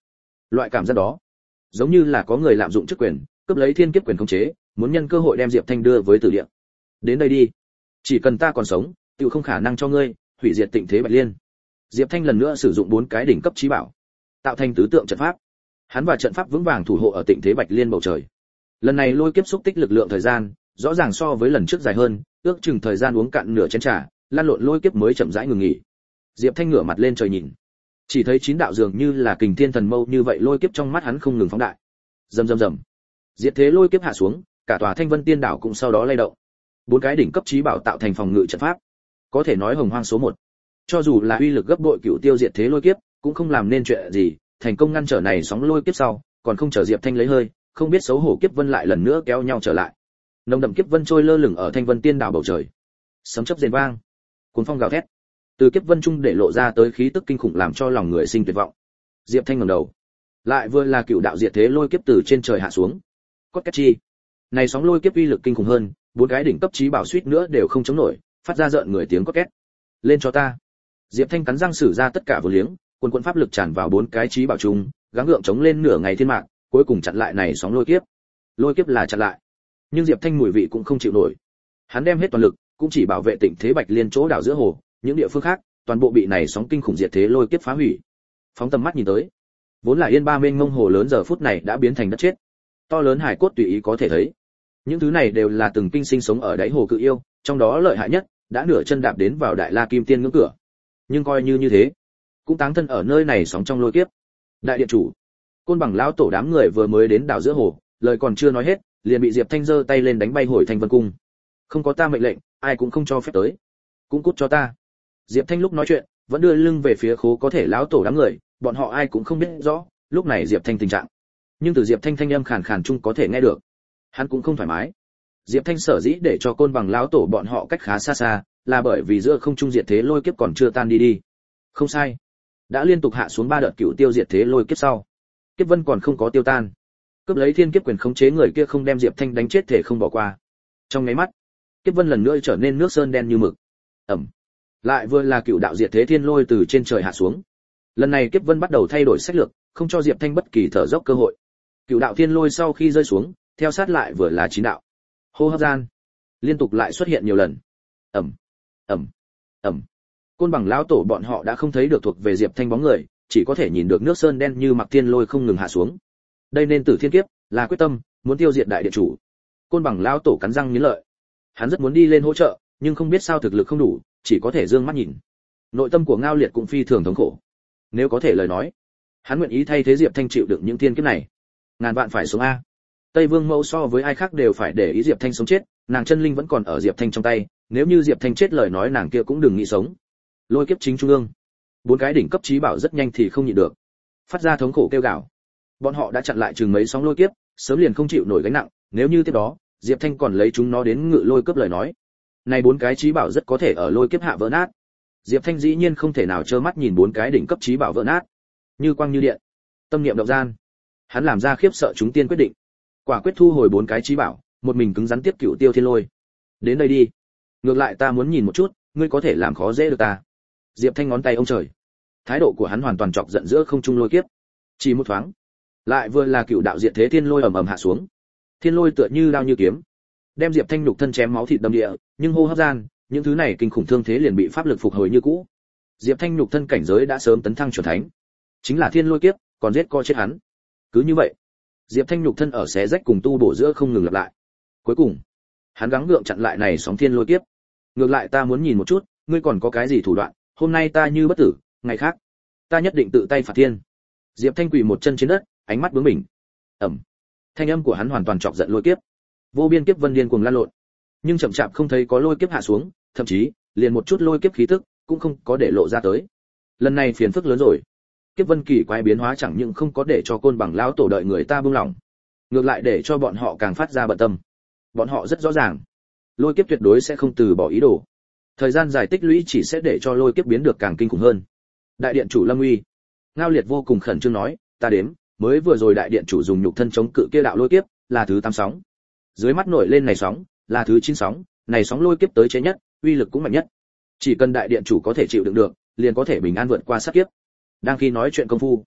S1: Loại cảm giác đó, giống như là có người lạm dụng chức quyền, cướp lấy thiên kiếp quyền khống chế, muốn nhân cơ hội đem Diệp Thanh đưa với tử địa. Đến đây đi, chỉ cần ta còn sống, tự không khả năng cho ngươi hủy diệt Tịnh Thế Bạch Liên. Diệp Thanh lần nữa sử dụng bốn cái đỉnh cấp chí bảo, tạo thành tứ tượng trận pháp. Hắn và trận pháp vững vàng thủ hộ ở Tịnh Thế Bạch Liên bầu trời. Lần này lôi kiếp xúc tích lực lượng thời gian, rõ ràng so với lần trước dài hơn, ước chừng thời gian uống cạn nửa chén trà, lan lộn lôi kiếp mới chậm rãi ngừng nghỉ. Diệp Thanh ngửa mặt lên trời nhìn, chỉ thấy chín đạo dường như là kình thiên thần mâu như vậy lôi kiếp trong mắt hắn không ngừng phóng đại. Rầm rầm rầm. Diệt thế lôi kiếp hạ xuống, cả tòa Thanh Vân Tiên đảo cũng sau đó lay động. Bốn cái đỉnh cấp chí bảo tạo thành phòng ngự trận pháp, có thể nói hồng hoang số một. Cho dù là uy lực gấp bội cửu tiêu diệt thế lôi kiếp, cũng không làm nên chuyện gì, thành công ngăn trở này sóng lôi kiếp sau, còn không chờ Diệp Thanh lấy hơi, không biết xấu hổ kiếp vân lại lần nữa kéo nhau trở lại. Nồng đậm kiếp vân trôi lơ lửng ở Thanh Vân Tiên đảo bầu trời. Sấm chớp rền vang, cuốn phong gào thét. Từ kiếp vân trung để lộ ra tới khí tức kinh khủng làm cho lòng người sinh tuyệt vọng. Diệp Thanh ngẩng đầu, lại vừa là cựu đạo diệt thế lôi kiếp từ trên trời hạ xuống. Cốt cách chi, này sóng lôi kiếp uy lực kinh khủng hơn, bốn cái đỉnh cấp chí bảo suýt nữa đều không chống nổi, phát ra rợn người tiếng cốt két. Lên cho ta. Diệp Thanh cắn răng sử ra tất cả vô liếng, quần quần pháp lực tràn vào bốn cái chí bảo chung, gắng gượng chống lên nửa ngày thiên mạng, cuối cùng chặn lại này sóng lôi kiếp. Lôi kiếp là chặn lại, nhưng Diệp Thanh mùi vị cũng không chịu nổi. Hắn đem hết toàn lực, cũng chỉ bảo vệ Tịnh Thế Bạch Liên chỗ đảo giữa hồ, những địa phương khác toàn bộ bị này sóng kinh khủng diệt thế lôi kiếp phá hủy. Phóng tầm mắt nhìn tới, vốn là yên ba mênh mông hồ lớn giờ phút này đã biến thành đất chết. To lớn hải cốt tùy ý có thể thấy. Những thứ này đều là từng kinh sinh sống ở đáy hồ cự yêu, trong đó lợi hại nhất đã nửa chân đạp đến vào Đại La Kim Tiên ngưỡng cửa. Nhưng coi như như thế, cũng táng thân ở nơi này sóng trong lôi kiếp. Đại điện chủ, Côn Bằng lão tổ đám người vừa mới đến đảo giữa hồ, lời còn chưa nói hết, liền bị Diệp Thanh giơ tay lên đánh bay hồi Thanh Vân cung. Không có ta mệnh lệnh, ai cũng không cho phép tới. Cũng cút cho ta. Diệp Thanh lúc nói chuyện, vẫn đưa lưng về phía Khố có thể lão tổ đám người, bọn họ ai cũng không biết rõ, lúc này Diệp Thanh tình trạng. Nhưng từ Diệp Thanh thanh âm khàn khàn chung có thể nghe được, hắn cũng không thoải mái. Diệp Thanh sở dĩ để cho Côn Bằng lão tổ bọn họ cách khá xa xa, là bởi vì giữa không trung diệt thế lôi kiếp còn chưa tan đi đi. Không sai, đã liên tục hạ xuống ba đợt cựu tiêu diệt thế lôi kiếp sau, kiếp vân còn không có tiêu tan. Cướp lấy thiên kiếp quyền khống chế người kia không đem Diệp Thanh đánh chết thể không bỏ qua. Trong nháy mắt, kiếp vân lần nữa trở nên nước sơn đen như mực. Ẩm. Lại vừa là cựu đạo diệt thế thiên lôi từ trên trời hạ xuống. Lần này kiếp vân bắt đầu thay đổi sách lược, không cho Diệp Thanh bất kỳ thở dốc cơ hội. Cựu đạo thiên lôi sau khi rơi xuống, theo sát lại vừa là chín đạo. Hô hấp gian, liên tục lại xuất hiện nhiều lần. Ẩm, ẩm, ẩm. Côn Bằng lão tổ bọn họ đã không thấy được thuộc về Diệp Thanh bóng người, chỉ có thể nhìn được nước sơn đen như mặc thiên lôi không ngừng hạ xuống. Đây nên tử thiên kiếp, là quyết tâm muốn tiêu diệt đại điện chủ. Côn Bằng lão tổ cắn răng nghiến lợi. Hắn rất muốn đi lên hỗ trợ, nhưng không biết sao thực lực không đủ, chỉ có thể dương mắt nhìn. Nội tâm của Ngao Liệt cũng phi thường thống khổ. Nếu có thể lời nói, hắn nguyện ý thay thế Diệp Thanh chịu đựng những thiên kiếp này. Ngàn vạn phải sống a. Tây Vương Mẫu so với ai khác đều phải để ý Diệp Thanh sống chết, nàng chân linh vẫn còn ở Diệp Thanh trong tay, nếu như Diệp Thanh chết lời nói nàng kia cũng đừng nghĩ sống. Lôi kiếp chính trung ương, bốn cái đỉnh cấp chí bảo rất nhanh thì không nhịn được, phát ra thống khổ kêu gào. Bọn họ đã chặn lại chừng mấy sóng lôi kiếp, sớm liền không chịu nổi gánh nặng, nếu như tiếp đó, Diệp Thanh còn lấy chúng nó đến ngự lôi cướp lời nói, này bốn cái chí bảo rất có thể ở lôi kiếp hạ vỡ nát. Diệp Thanh dĩ nhiên không thể nào trơ mắt nhìn bốn cái đỉnh cấp chí bảo vỡ nát. Như quang như điện, tâm niệm động gian, hắn làm ra khiếp sợ chúng tiên quyết định, quả quyết thu hồi bốn cái chí bảo, một mình cứng rắn tiếp cựu tiêu thiên lôi. Đến đây đi, ngược lại ta muốn nhìn một chút, ngươi có thể làm khó dễ được ta. Diệp Thanh ngón tay ông trời, thái độ của hắn hoàn toàn chọc giận giữa không trung lôi kiếp. Chỉ một thoáng, lại vừa là cựu đạo diệt thế thiên lôi ầm ầm hạ xuống. Thiên lôi tựa như đao như kiếm, đem Diệp Thanh nhục thân chém máu thịt đầm địa, nhưng hô hấp gian, những thứ này kinh khủng thương thế liền bị pháp lực phục hồi như cũ. Diệp Thanh nhục thân cảnh giới đã sớm tấn thăng chuẩn thánh, chính là thiên lôi kiếp, còn giết co chết hắn. Cứ như vậy, Diệp Thanh nhục thân ở xé rách cùng tu bổ giữa không ngừng lặp lại. Cuối cùng, hắn gắng gượng chặn lại này sóng thiên lôi kiếp. Ngược lại ta muốn nhìn một chút, ngươi còn có cái gì thủ đoạn, hôm nay ta như bất tử, ngày khác, ta nhất định tự tay phạt thiên. Diệp Thanh quỳ một chân trên đất, ánh mắt bướng bỉnh. Ầm. Thanh âm của hắn hoàn toàn chọc giận lôi kiếp. Vô biên kiếp vân điên cuồng lan lộn, nhưng chậm chạp không thấy có lôi kiếp hạ xuống, thậm chí liền một chút lôi kiếp khí tức cũng không có để lộ ra tới. Lần này phiền phức lớn rồi. Kiếp vân kỳ quái biến hóa chẳng những không có để cho Côn Bằng lão tổ đợi người ta buông lỏng, ngược lại để cho bọn họ càng phát ra bận tâm. Bọn họ rất rõ ràng, lôi kiếp tuyệt đối sẽ không từ bỏ ý đồ. Thời gian dài tích lũy chỉ sẽ để cho lôi kiếp biến được càng kinh khủng hơn. Đại điện chủ Lâm Uy, Ngao Liệt vô cùng khẩn trương nói, ta đếm, mới vừa rồi đại điện chủ dùng nhục thân chống cự kia đạo lôi kiếp, là thứ tám sóng. Dưới mắt nổi lên này sóng, là thứ chín sóng, này sóng lôi kiếp tới chế nhất, uy lực cũng mạnh nhất. Chỉ cần đại điện chủ có thể chịu đựng được, liền có thể bình an vượt qua sát kiếp. Đang khi nói chuyện công phu,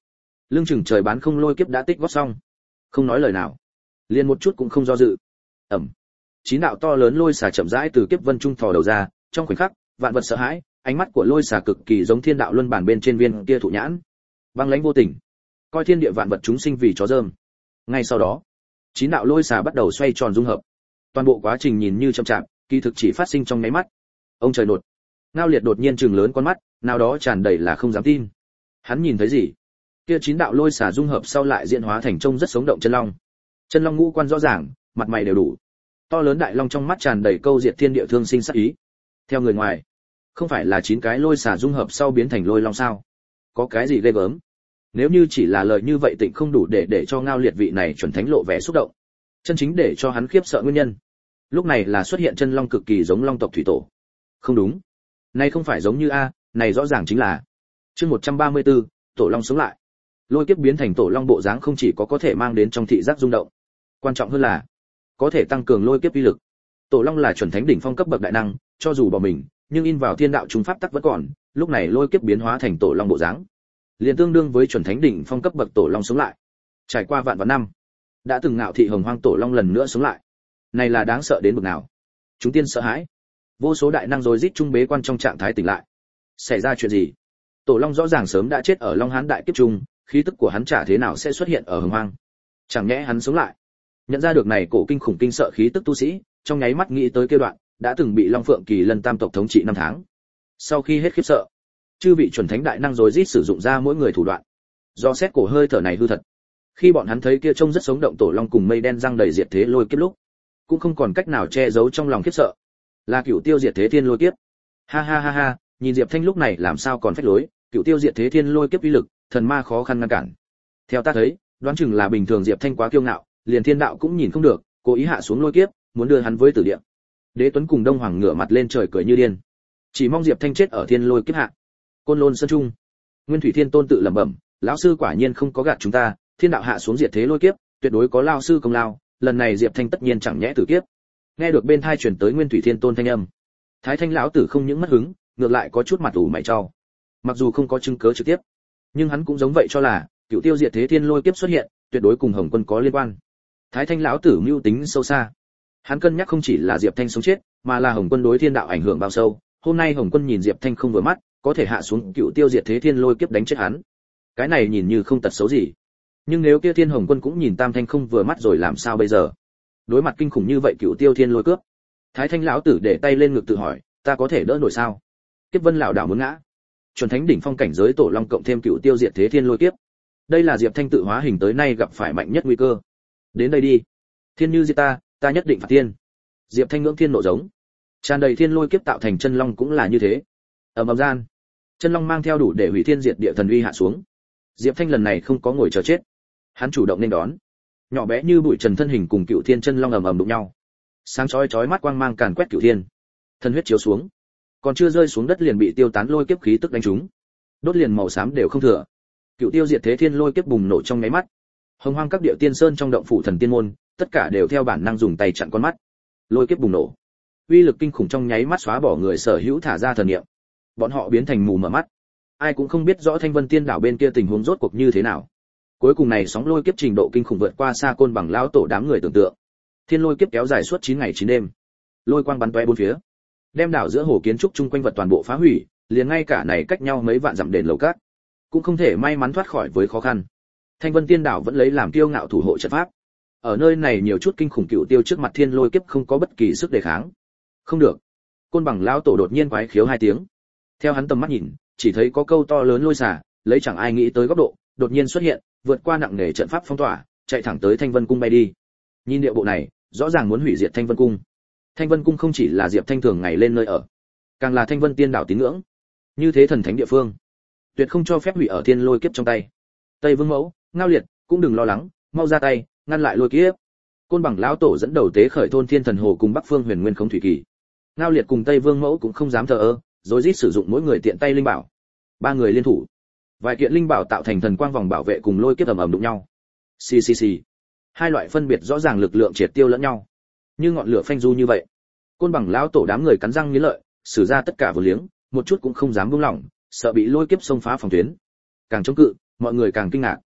S1: Lương chừng trời bán không lôi kiếp đã tích góp xong, không nói lời nào, liền một chút cũng không do dự. Ẩm. Chín đạo to lớn lôi xà chậm rãi từ kiếp vân trung thò đầu ra, trong khoảnh khắc, vạn vật sợ hãi, ánh mắt của lôi xà cực kỳ giống thiên đạo luân bản bên trên viên kia thụ nhãn, băng lãnh vô tình, coi thiên địa vạn vật chúng sinh vì chó dơm. Ngay sau đó, chín đạo lôi xà bắt đầu xoay tròn dung hợp. Toàn bộ quá trình nhìn như chậm chạp, kỳ thực chỉ phát sinh trong nháy mắt. Ông trời nột. Ngao Liệt đột nhiên trừng lớn con mắt, nào đó tràn đầy là không dám tin. Hắn nhìn thấy gì? Kia chín đạo lôi xà dung hợp sau lại diễn hóa thành trông rất sống động chân long. Chân long ngũ quan rõ ràng, mặt mày đều đủ. To lớn đại long trong mắt tràn đầy câu diệt thiên địa thương sinh sát ý. Theo người ngoài, không phải là chín cái lôi xà dung hợp sau biến thành lôi long sao? Có cái gì ghê gớm? Nếu như chỉ là lời như vậy tịnh không đủ để để cho Ngao Liệt vị này chuẩn thánh lộ vẻ xúc động. Chân chính để cho hắn khiếp sợ nguyên nhân, lúc này là xuất hiện chân long cực kỳ giống long tộc thủy tổ. Không đúng, này không phải giống như a, này rõ ràng chính là chương một trăm ba mươi tư, tổ long sống lại. Lôi kiếp biến thành tổ long bộ dáng không chỉ có có thể mang đến trong thị giác rung động, quan trọng hơn là có thể tăng cường lôi kiếp uy lực. Tổ long là chuẩn thánh đỉnh phong cấp bậc đại năng, cho dù bỏ mình, nhưng in vào thiên đạo chúng pháp tắc vẫn còn, lúc này lôi kiếp biến hóa thành tổ long bộ dáng, liền tương đương với chuẩn thánh đỉnh phong cấp bậc tổ long sống lại. Trải qua vạn vạn năm, đã từng ngạo thị hồng hoang tổ long lần nữa sống lại. Này là đáng sợ đến mức nào? Chúng tiên sợ hãi. Vô số đại năng rồi rít trung bế quan trong trạng thái tỉnh lại. Xảy ra chuyện gì? Tổ long rõ ràng sớm đã chết ở Long Hán đại kiếp trung, khí tức của hắn chả thế nào sẽ xuất hiện ở hồng hoang. Chẳng nhẽ hắn sống lại? Nhận ra được này cổ kinh khủng kinh sợ khí tức tu sĩ, trong nháy mắt nghĩ tới kia đoạn đã từng bị Long Phượng Kỳ Lân tam tộc thống trị năm tháng. Sau khi hết khiếp sợ, chư vị chuẩn thánh đại năng rồi rít sử dụng ra mỗi người thủ đoạn. Do xét cổ hơi thở này hư thật. Khi bọn hắn thấy kia trông rất sống động tổ long cùng mây đen răng đầy diệt thế lôi kiếp lúc, cũng không còn cách nào che giấu trong lòng khiếp sợ. Là Cửu Tiêu diệt thế thiên lôi kiếp. Ha ha ha ha, nhìn Diệp Thanh lúc này làm sao còn phách lối, Cửu Tiêu diệt thế thiên lôi kiếp uy lực, thần ma khó khăn ngăn cản. Theo ta thấy, đoán chừng là bình thường Diệp Thanh quá kiêu ngạo, liền thiên đạo cũng nhìn không được, cố ý hạ xuống lôi kiếp, muốn đưa hắn với tử địa. Đế Tuấn cùng Đông Hoàng ngửa mặt lên trời cười như điên. Chỉ mong Diệp Thanh chết ở thiên lôi kiếp hạ. Côn Lôn sơn trung, Nguyên Thủy Thiên Tôn tự lẩm bẩm, lão sư quả nhiên không có gạt chúng ta, thiên đạo hạ xuống diệt thế lôi kiếp, tuyệt đối có lão sư công lao, lần này Diệp Thanh tất nhiên chẳng nhẽ tử kiếp. Nghe được bên tai truyền tới Nguyên Thủy Thiên Tôn thanh âm, Thái Thanh lão tử không những mất hứng, ngược lại có chút mặt ủ mày trao. Mặc dù không có chứng cứ trực tiếp, nhưng hắn cũng giống vậy cho là Cửu Tiêu diệt thế thiên lôi kiếp xuất hiện, tuyệt đối cùng Hồng Quân có liên quan. Thái Thanh lão tử mưu tính sâu xa. Hắn cân nhắc không chỉ là Diệp Thanh sống chết, mà là Hồng Quân đối thiên đạo ảnh hưởng bao sâu. Hôm nay Hồng Quân nhìn Diệp Thanh không vừa mắt, có thể hạ xuống Cửu Tiêu diệt thế thiên lôi kiếp đánh chết hắn. Cái này nhìn như không tật xấu gì, nhưng nếu kia Thiên Hồng Quân cũng nhìn Tam Thanh không vừa mắt rồi làm sao bây giờ? Đối mặt kinh khủng như vậy Cửu Tiêu thiên lôi cướp, Thái Thanh lão tử để tay lên ngực tự hỏi, ta có thể đỡ nổi sao? Kiếp Vân lão đảo muốn ngã. Chuẩn thánh đỉnh phong cảnh giới tổ long cộng thêm Cửu Tiêu diệt thế thiên lôi kiếp. Đây là Diệp Thanh tự hóa hình tới nay gặp phải mạnh nhất nguy cơ. Đến đây đi. Thiên như diệt ta, ta nhất định phạt thiên. Diệp Thanh ngưỡng thiên nộ giống. Tràn đầy thiên lôi kiếp tạo thành chân long cũng là như thế. Ầm ầm gian, chân long mang theo đủ để hủy thiên diệt địa thần uy hạ xuống. Diệp Thanh lần này không có ngồi chờ chết, hắn chủ động nên đón. Nhỏ bé như bụi trần thân hình cùng Cựu Thiên chân long ầm ầm đụng nhau, sáng chói chói mắt quang mang càn quét Cựu Thiên, thân huyết chiếu xuống, còn chưa rơi xuống đất liền bị tiêu tán lôi kiếp khí tức đánh trúng, đốt liền màu xám đều không thừa. Cựu Tiêu diệt thế thiên lôi kiếp bùng nổ trong nháy mắt, hồng hoang các địa tiên sơn trong động phủ thần tiên môn, tất cả đều theo bản năng dùng tay chặn con mắt. Lôi kiếp bùng nổ, uy lực kinh khủng trong nháy mắt xóa bỏ người sở hữu thả ra thần niệm, bọn họ biến thành mù mở mắt, ai cũng không biết rõ Thanh Vân Tiên đảo bên kia tình huống rốt cuộc như thế nào. Cuối cùng này sóng lôi kiếp trình độ kinh khủng vượt qua xa Côn Bằng lão tổ đám người tưởng tượng. Thiên lôi kiếp kéo dài suốt chín ngày chín đêm, lôi quang bắn tóe bốn phía, đem đảo giữa hồ kiến trúc chung quanh vật toàn bộ phá hủy, liền ngay cả này cách nhau mấy vạn dặm đền lầu cát cũng không thể may mắn thoát khỏi với khó khăn. Thanh Vân Tiên đảo vẫn lấy làm kiêu ngạo thủ hộ trận pháp. Ở nơi này nhiều chút kinh khủng Cựu Tiêu trước mặt thiên lôi kiếp không có bất kỳ sức đề kháng. Không được. Côn Bằng lão tổ đột nhiên quái khiếu hai tiếng. Theo hắn tầm mắt nhìn, chỉ thấy có câu to lớn lôi xả, lấy chẳng ai nghĩ tới góc độ, đột nhiên xuất hiện, vượt qua nặng nề trận pháp phong tỏa, chạy thẳng tới Thanh Vân cung bay đi. Nhìn điệu bộ này, rõ ràng muốn hủy diệt Thanh Vân cung. Thanh Vân cung không chỉ là Diệp Thanh thường ngày lên nơi ở, càng là Thanh Vân Tiên đảo tín ngưỡng. Như thế thần thánh địa phương, tuyệt không cho phép hủy ở thiên lôi kiếp trong tay. Tây Vương Mẫu, Ngao Liệt, cũng đừng lo lắng, mau ra tay, ngăn lại lôi kiếp. Côn Bằng lão tổ dẫn đầu tế khởi thôn Thiên Thần Hồ cùng Bắc Phương Huyền Nguyên Không Thủy Kỳ. Ngao Liệt cùng Tây Vương Mẫu cũng không dám thờ ơ, rối rít sử dụng mỗi người tiện tay linh bảo. Ba người liên thủ, vài kiện linh bảo tạo thành thần quang vòng bảo vệ cùng lôi kiếp ầm ầm đụng nhau. Xì xì xì. Hai loại phân biệt rõ ràng lực lượng triệt tiêu lẫn nhau, như ngọn lửa phanh du như vậy. Côn Bằng lão tổ đám người cắn răng nghiến lợi, sử ra tất cả vô liếng, một chút cũng không dám buông lỏng, sợ bị lôi kiếp xông phá phòng tuyến. Càng chống cự, mọi người càng kinh ngạc.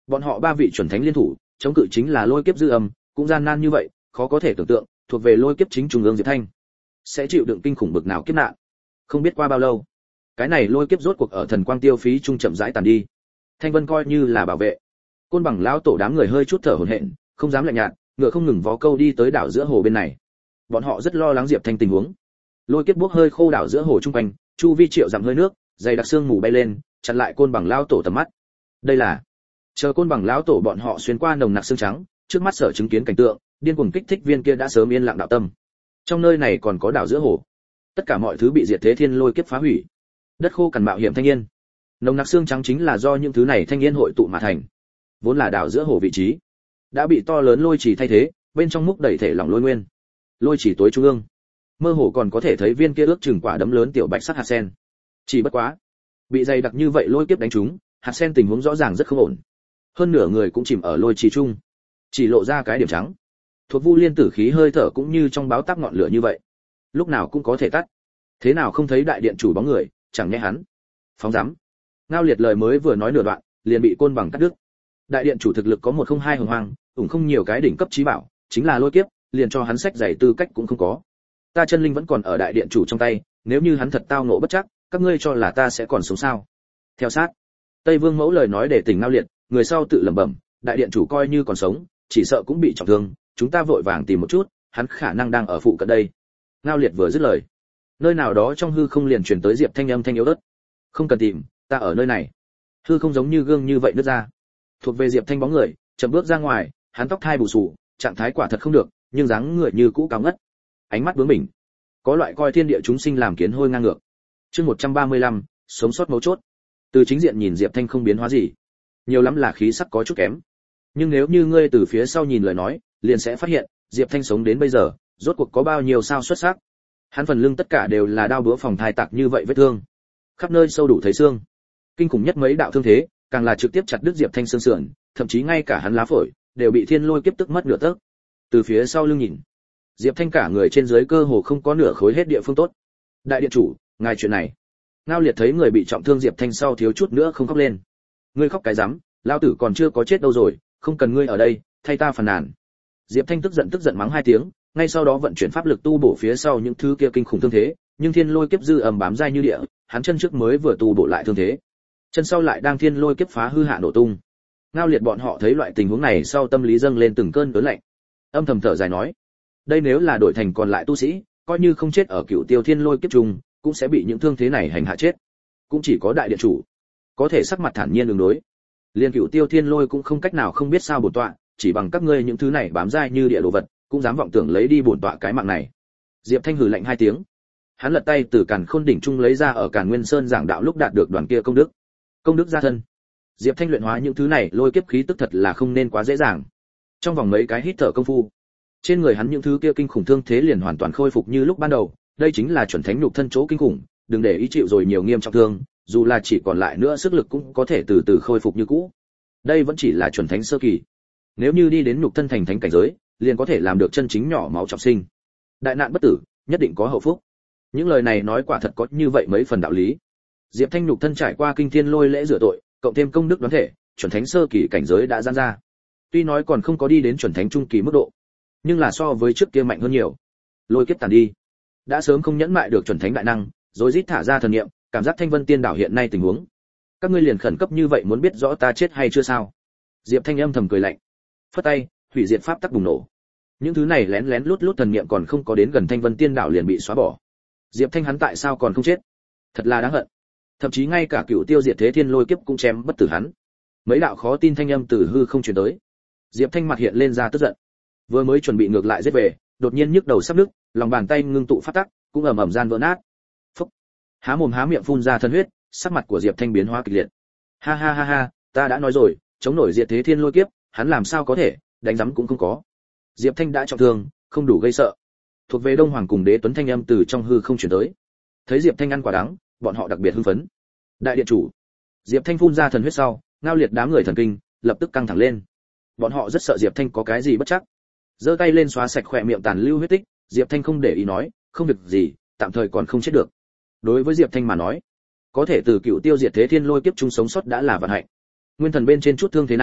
S1: Bọn họ ba vị chuẩn thánh liên thủ, chống cự chính là lôi kiếp dư âm, cũng gian nan như vậy, khó có thể tưởng tượng, thuộc về lôi kiếp chính trung ương Diệp Thanh, sẽ chịu đựng kinh khủng bực nào kiếp nạn. Không biết qua bao lâu, cái này lôi kiếp rốt cuộc ở thần quang tiêu phí trung chậm rãi tàn đi. Thanh Vân coi như là bảo vệ. Côn Bằng lão tổ đám người hơi chút thở hổn hển, không dám lạnh nhạt, ngựa không ngừng vó câu đi tới đảo giữa hồ bên này. Bọn họ rất lo lắng Diệp Thanh tình huống. Lôi kiếp bốc hơi khô đảo giữa hồ trung quanh, chu vi triệu dặm hơi nước, dày đặc sương mù bay lên, chặn lại Côn Bằng lão tổ tầm mắt. Đây là chờ Côn Bằng lão tổ bọn họ xuyên qua nồng nặc sương trắng, trước mắt sở chứng kiến cảnh tượng, điên cuồng kích thích viên kia đã sớm yên lặng đạo tâm. Trong nơi này còn có đảo giữa hồ, tất cả mọi thứ bị diệt thế thiên lôi kiếp phá hủy. Đất khô cằn mạo hiểm thanh niên, nồng nặc xương trắng chính là do những thứ này thanh niên hội tụ mà thành. Vốn là đảo giữa hồ vị trí, đã bị to lớn lôi chỉ thay thế, bên trong múc đầy thể lỏng lôi nguyên. Lôi chỉ tối trung ương, mơ hồ còn có thể thấy viên kia ước chừng quả đấm lớn tiểu bạch sắc hạt sen. Chỉ bất quá, bị dày đặc như vậy lôi kiếp đánh trúng, hạt sen tình huống rõ ràng rất không ổn. Hơn nửa người cũng chìm ở lôi chỉ chung, chỉ lộ ra cái điểm trắng. Thuộc Vu Liên tử khí hơi thở cũng như trong báo táp ngọn lửa như vậy, lúc nào cũng có thể tắt. Thế nào không thấy đại điện chủ bóng người, chẳng nhẽ hắn phóng dám. Ngao Liệt lời mới vừa nói nửa đoạn, liền bị Côn Bằng cắt đứt. Đại điện chủ thực lực có một không hai hồng hoang, ủng không nhiều cái đỉnh cấp chí bảo, chính là lôi kiếp, liền cho hắn sách giày tư cách cũng không có. Ta chân linh vẫn còn ở đại điện chủ trong tay, nếu như hắn thật tao ngộ bất chắc, các ngươi cho là ta sẽ còn sống sao? Theo sát, Tây Vương Mẫu lời nói để tỉnh Ngao Liệt, người sau tự lẩm bẩm, đại điện chủ coi như còn sống, chỉ sợ cũng bị trọng thương, chúng ta vội vàng tìm một chút, hắn khả năng đang ở phụ cận đây. Ngao Liệt vừa dứt lời, nơi nào đó trong hư không liền truyền tới Diệp Thanh âm thanh yếu ớt. Không cần tìm, ta ở nơi này. Hư không giống như gương như vậy nứt ra. Thuộc về Diệp Thanh bóng người, chậm bước ra ngoài, hắn tóc thai bù xù, trạng thái quả thật không được, nhưng dáng người như cũ cao ngất. Ánh mắt bướng bỉnh, có loại coi thiên địa chúng sinh làm kiến hôi ngang ngược. Chương một trăm ba mươi lăm, sống sót mấu chốt. Từ chính diện nhìn Diệp Thanh không biến hóa gì, nhiều lắm là khí sắc có chút kém. Nhưng nếu như ngươi từ phía sau nhìn lời nói, liền sẽ phát hiện, Diệp Thanh sống đến bây giờ, rốt cuộc có bao nhiêu sao xuất sắc. Hắn phần lưng tất cả đều là đao búa phòng thai tạc như vậy vết thương, khắp nơi sâu đủ thấy xương. Kinh khủng nhất mấy đạo thương thế, càng là trực tiếp chặt đứt Diệp Thanh xương sườn, thậm chí ngay cả hắn lá phổi đều bị thiên lôi kiếp tức mất nửa tấc. Từ phía sau lưng nhìn, Diệp Thanh cả người trên dưới cơ hồ không có nửa khối hết địa phương tốt. Đại điện chủ, ngài chuyện này. Ngao Liệt thấy người bị trọng thương Diệp Thanh sau thiếu chút nữa không khóc lên. Ngươi khóc cái rắm, lão tử còn chưa có chết đâu rồi, không cần ngươi ở đây, thay ta phàn nàn. Diệp Thanh tức giận tức giận mắng hai tiếng, ngay sau đó vận chuyển pháp lực tu bổ phía sau những thứ kia kinh khủng thương thế, nhưng thiên lôi kiếp dư ầm bám dai như địa, hắn chân trước mới vừa tu bổ lại thương thế, chân sau lại đang thiên lôi kiếp phá hư hạ nổ tung. Ngao Liệt bọn họ thấy loại tình huống này sau tâm lý dâng lên từng cơn đớn lạnh, âm thầm thở dài nói, đây nếu là đổi thành còn lại tu sĩ, coi như không chết ở cựu tiêu thiên lôi kiếp trùng, cũng sẽ bị những thương thế này hành hạ chết. Cũng chỉ có đại điện chủ có thể sắc mặt thản nhiên ứng đối, liên cựu tiêu thiên lôi cũng không cách nào không biết sao bổn tọa, chỉ bằng các ngươi những thứ này bám dai như địa đồ vật, cũng dám vọng tưởng lấy đi bổn tọa cái mạng này. Diệp Thanh hừ lạnh hai tiếng, hắn lật tay từ Càn Khôn đỉnh trung lấy ra ở Càn Nguyên Sơn giảng đạo lúc đạt được đoàn kia công đức. Công đức gia thân. Diệp Thanh luyện hóa những thứ này lôi kiếp khí tức thật là không nên quá dễ dàng. Trong vòng mấy cái hít thở công phu, trên người hắn những thứ kia kinh khủng thương thế liền hoàn toàn khôi phục như lúc ban đầu, đây chính là chuẩn thánh nhục thân chỗ kinh khủng, đừng để ý chịu rồi nhiều nghiêm trọng thương, dù là chỉ còn lại nữa sức lực cũng có thể từ từ khôi phục như cũ. Đây vẫn chỉ là chuẩn thánh sơ kỳ. Nếu như đi đến nhục thân thành thánh cảnh giới, liền có thể làm được chân chính nhỏ máu trọng sinh. Đại nạn bất tử, nhất định có hậu phúc. Những lời này nói quả thật có như vậy mấy phần đạo lý. Diệp Thanh nhục thân trải qua kinh thiên lôi lễ rửa tội, cộng thêm công đức đoán thể, chuẩn thánh sơ kỳ cảnh giới đã giãn ra. Tuy nói còn không có đi đến chuẩn thánh trung kỳ mức độ, nhưng là so với trước kia mạnh hơn nhiều. Lôi kiếp tàn đi, đã sớm không nhẫn mại được chuẩn thánh đại năng, rồi rít thả ra thần niệm, cảm giác Thanh Vân Tiên đảo hiện nay tình huống. Các ngươi liền khẩn cấp như vậy muốn biết rõ ta chết hay chưa sao? Diệp Thanh âm thầm cười lạnh, phất tay, hủy diệt pháp tắc bùng nổ. Những thứ này lén lén lút lút thần niệm còn không có đến gần Thanh Vân Tiên đảo liền bị xóa bỏ. Diệp Thanh hắn tại sao còn không chết? Thật là đáng hận. Thậm chí ngay cả cựu tiêu diệt thế thiên lôi kiếp cũng chém bất tử hắn. Mấy đạo khó tin thanh âm từ hư không truyền tới. Diệp Thanh mặt hiện lên ra tức giận. Vừa mới chuẩn bị ngược lại giết về, đột nhiên nhức đầu sắp nứt, lòng bàn tay ngưng tụ pháp tắc, cũng ầm ầm gian vỡ nát. Phốc. Há mồm há miệng phun ra thân huyết, sắc mặt của Diệp Thanh biến hóa kịch liệt. Ha ha ha ha, ta đã nói rồi, chống nổi diệt thế thiên lôi kiếp, hắn làm sao có thể, đánh rắm cũng không có. Diệp Thanh đã trọng thương, không đủ gây sợ. Thuộc về Đông Hoàng cùng Đế Tuấn thanh âm từ trong hư không truyền tới. Thấy Diệp Thanh ăn quả đắng, bọn họ đặc biệt hưng phấn. Đại điện chủ. Diệp Thanh phun ra thần huyết sau, Ngao Liệt đám người thần kinh lập tức căng thẳng lên. Bọn họ rất sợ Diệp Thanh có cái gì bất chắc. Giơ tay lên xóa sạch khỏe miệng tàn lưu huyết tích, Diệp Thanh không để ý nói, không việc gì, tạm thời còn không chết được. Đối với Diệp Thanh mà nói, có thể từ cựu tiêu diệt thế thiên lôi kiếp chung sống sót đã là vận hạnh. Nguyên thần bên trên chút thương thế này,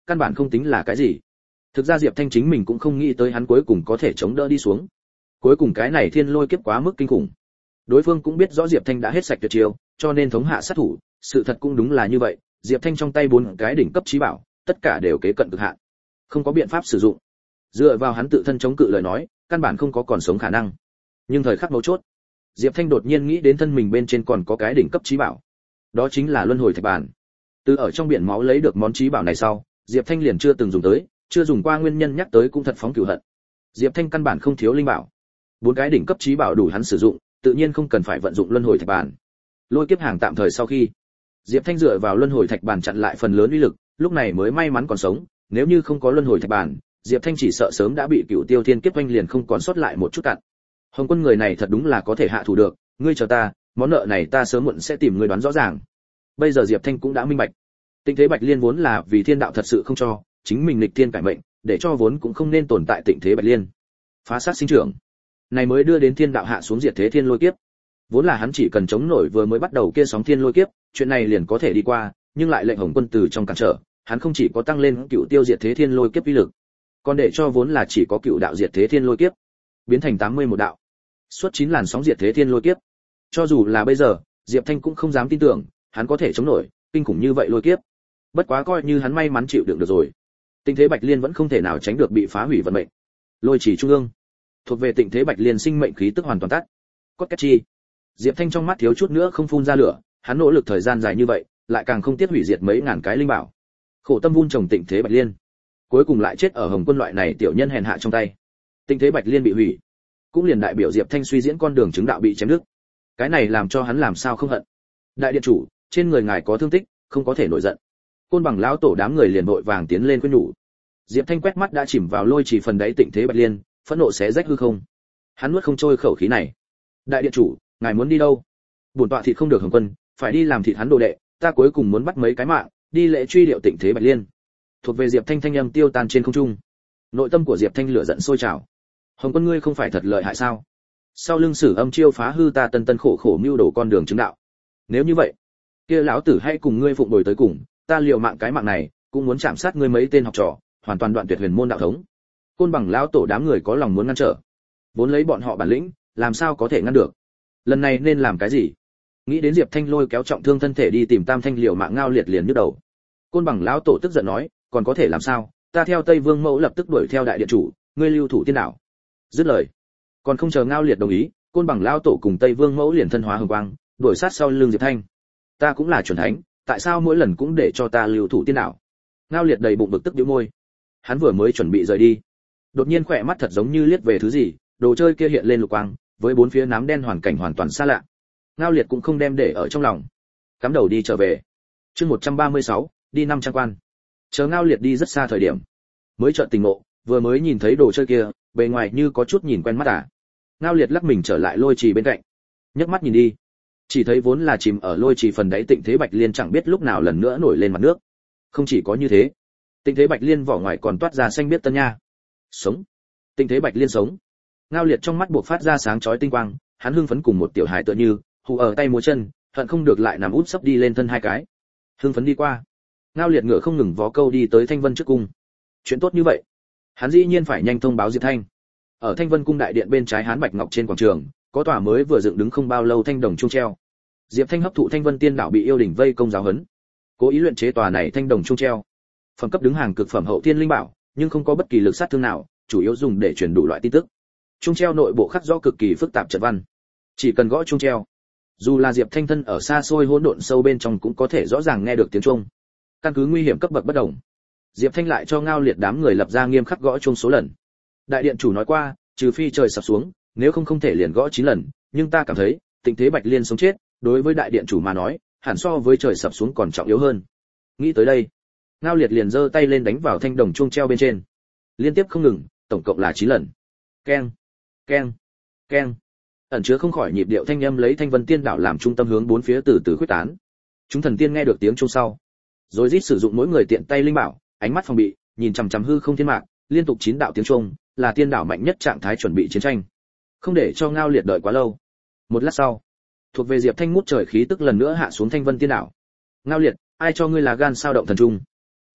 S1: căn bản không tính là cái gì. Thực ra Diệp Thanh chính mình cũng không nghĩ tới hắn cuối cùng có thể chống đỡ đi xuống. Cuối cùng cái này thiên lôi kiếp quá mức kinh khủng. Đối phương cũng biết rõ Diệp Thanh đã hết sạch tuyệt chiêu, cho nên thống hạ sát thủ, sự thật cũng đúng là như vậy, Diệp Thanh trong tay bốn cái đỉnh cấp chí bảo, tất cả đều kế cận cực hạn. Không có biện pháp sử dụng. Dựa vào hắn tự thân chống cự lời nói, căn bản không có còn sống khả năng. Nhưng thời khắc mấu chốt, Diệp Thanh đột nhiên nghĩ đến thân mình bên trên còn có cái đỉnh cấp chí bảo. Đó chính là Luân Hồi Thạch Bàn. Từ ở trong biển máu lấy được món chí bảo này sau, Diệp Thanh liền chưa từng dùng tới, chưa dùng qua nguyên nhân nhắc tới cũng thật phóng cửu hận. Diệp Thanh căn bản không thiếu linh bảo. Bốn cái đỉnh cấp chí bảo đủ hắn sử dụng, tự nhiên không cần phải vận dụng Luân Hồi Thạch Bàn. Lôi kiếp hàng tạm thời sau khi, Diệp Thanh dựa vào Luân Hồi Thạch Bàn chặn lại phần lớn uy lực, lúc này mới may mắn còn sống, nếu như không có Luân Hồi Thạch Bàn, Diệp Thanh chỉ sợ sớm đã bị Cửu Tiêu Thiên Kiếp oanh liền không còn sót lại một chút cặn. Hồng Quân người này thật đúng là có thể hạ thủ được, ngươi chờ ta, món nợ này ta sớm muộn sẽ tìm ngươi đoán rõ ràng. Bây giờ Diệp Thanh cũng đã minh bạch, Tịnh Thế Bạch Liên vốn là vì thiên đạo thật sự không cho, chính mình nghịch thiên cải mệnh, để cho vốn cũng không nên tồn tại Tịnh Thế Bạch Liên. Phá sát sinh trưởng, này mới đưa đến thiên đạo hạ xuống diệt thế thiên lôi kiếp. Vốn là hắn chỉ cần chống nổi vừa mới bắt đầu kia sóng thiên lôi kiếp, chuyện này liền có thể đi qua, nhưng lại lệnh Hồng Quân từ trong cản trở, hắn không chỉ có tăng lên cựu tiêu diệt thế thiên lôi kiếp uy lực, còn để cho vốn là chỉ có cựu đạo diệt thế thiên lôi kiếp biến thành tám mươi mốt đạo, suốt chín làn sóng diệt thế thiên lôi kiếp. Cho dù là bây giờ, Diệp Thanh cũng không dám tin tưởng, hắn có thể chống nổi kinh khủng như vậy lôi kiếp. Bất quá coi như hắn may mắn chịu đựng được rồi. Tịnh Thế Bạch Liên vẫn không thể nào tránh được bị phá hủy vận mệnh. Lôi chỉ trung ương, thuộc về Tịnh Thế Bạch Liên sinh mệnh khí tức hoàn toàn tắt. Cốt cách chi. Diệp Thanh trong mắt thiếu chút nữa không phun ra lửa, hắn nỗ lực thời gian dài như vậy, lại càng không tiếc hủy diệt mấy ngàn cái linh bảo. Khổ tâm vun trồng Tịnh Thế Bạch Liên, cuối cùng lại chết ở Hồng Quân loại này tiểu nhân hèn hạ trong tay. Tịnh Thế Bạch Liên bị hủy, cũng liền đại biểu Diệp Thanh suy diễn con đường chứng đạo bị chém đứt. Cái này làm cho hắn làm sao không hận. Đại điện chủ, trên người ngài có thương tích, không có thể nổi giận. Côn Bằng lão tổ đám người liền vội vàng tiến lên khuyên nhủ. Diệp Thanh quét mắt đã chìm vào lôi chỉ phần đáy Tịnh Thế Bạch Liên, phẫn nộ xé rách hư không. Hắn nuốt không trôi khẩu khí này. Đại điện chủ, ngài muốn đi đâu? Bổn tọa thịt không được Hồng Quân, phải đi làm thịt hắn đồ đệ, ta cuối cùng muốn bắt mấy cái mạng, đi lễ truy điệu Tịnh Thế Bạch Liên. Thuộc về Diệp Thanh thanh âm tiêu tan trên không trung. Nội tâm của Diệp Thanh lửa giận sôi trào. Hồng Quân ngươi không phải thật lợi hại sao? Sau lưng Sử Âm chiêu phá hư ta tân tân khổ khổ mưu đồ con đường chứng đạo. Nếu như vậy, kia lão tử hãy cùng ngươi phụng bồi tới cùng, ta liều mạng cái mạng này, cũng muốn chạm sát ngươi mấy tên học trò, hoàn toàn đoạn tuyệt huyền môn đạo thống. Côn Bằng lão tổ đám người có lòng muốn ngăn trở, vốn lấy bọn họ bản lĩnh, làm sao có thể ngăn được? Lần này nên làm cái gì? Nghĩ đến Diệp Thanh lôi kéo trọng thương thân thể đi tìm Tam Thanh liều mạng ngao liệt liền nhức đầu. Côn Bằng lão tổ tức giận nói, còn có thể làm sao? Ta theo Tây Vương Mẫu lập tức đuổi theo đại điện chủ, ngươi lưu thủ tiên đảo. Dứt lời, còn không chờ ngao liệt đồng ý, Côn Bằng lão tổ cùng Tây Vương Mẫu liền thân hóa hồng quang, đuổi sát sau lưng Diệp Thanh. Ta cũng là chuẩn thánh, tại sao mỗi lần cũng để cho ta lưu thủ tiên đảo? Ngao liệt đầy bụng bực tức bĩu môi. Hắn vừa mới chuẩn bị rời đi, đột nhiên khỏe mắt thật giống như liếc về thứ gì, đồ chơi kia hiện lên lục quang, với bốn phía nám đen hoàn cảnh hoàn toàn xa lạ. Ngao liệt cũng không đem để ở trong lòng, cắm đầu đi trở về. Chương một trăm ba mươi sáu, đi năm trang quan. Chờ Ngao liệt đi rất xa thời điểm, mới chợt tỉnh ngộ, vừa mới nhìn thấy đồ chơi kia, bề ngoài như có chút nhìn quen mắt à. Ngao liệt lắc mình trở lại lôi trì bên cạnh, nhấc mắt nhìn đi, chỉ thấy vốn là chìm ở lôi trì phần đáy Tịnh Thế Bạch Liên chẳng biết lúc nào lần nữa nổi lên mặt nước. Không chỉ có như thế, Tịnh Thế Bạch Liên vỏ ngoài còn toát ra xanh biết tân nha. Sống. Tịnh Thế Bạch Liên sống. Ngao liệt trong mắt buộc phát ra sáng chói tinh quang, hắn hưng phấn cùng một tiểu hài tựa như, hù ở tay múa chân, hận không được lại nằm út sấp đi lên thân hai cái. Hưng phấn đi qua, Ngao liệt ngựa không ngừng vó câu đi tới Thanh Vân trước cung. Chuyện tốt như vậy, hắn dĩ nhiên phải nhanh thông báo Diệp Thanh. Ở Thanh Vân cung đại điện bên trái Hán Bạch Ngọc trên quảng trường, có tòa mới vừa dựng đứng không bao lâu thanh đồng chuông treo. Diệp Thanh hấp thụ Thanh Vân Tiên đạo bị yêu đỉnh vây công giáo huấn, cố ý luyện chế tòa này thanh đồng chuông treo. Phẩm cấp đứng hàng cực phẩm hậu thiên linh bảo, nhưng không có bất kỳ lực sát thương nào, chủ yếu dùng để truyền đủ loại tin tức. Chuông treo nội bộ khắc rõ cực kỳ phức tạp trận văn, chỉ cần gõ chuông treo, dù là Diệp Thanh thân ở xa xôi hỗn độn sâu bên trong cũng có thể rõ ràng nghe được tiếng chuông. Căn cứ nguy hiểm cấp bậc bất đồng, Diệp Thanh lại cho Ngao liệt đám người lập ra nghiêm khắc gõ chuông số lần. Đại điện chủ nói qua, trừ phi trời sập xuống, nếu không không thể liền gõ chín lần, nhưng ta cảm thấy, Tịnh Thế Bạch Liên sống chết, đối với đại điện chủ mà nói, hẳn so với trời sập xuống còn trọng yếu hơn. Nghĩ tới đây, Ngao liệt liền giơ tay lên đánh vào thanh đồng chuông treo bên trên, liên tiếp không ngừng, tổng cộng là chín lần. Keng, keng, keng. Ẩn chứa không khỏi nhịp điệu thanh âm lấy Thanh Vân Tiên đạo làm trung tâm hướng bốn phía từ từ khuếch tán. Chúng thần tiên nghe được tiếng chuông sau, rồi rít sử dụng mỗi người tiện tay linh bảo, ánh mắt phòng bị, nhìn chằm chằm hư không thiên mạc, liên tục chín đạo tiếng chuông, là tiên đạo mạnh nhất trạng thái chuẩn bị chiến tranh. Không để cho Ngao liệt đợi quá lâu. Một lát sau, thuộc về Diệp Thanh ngút trời khí tức lần nữa hạ xuống Thanh Vân Tiên đạo. Ngao liệt, ai cho ngươi là gan sao động thần trung?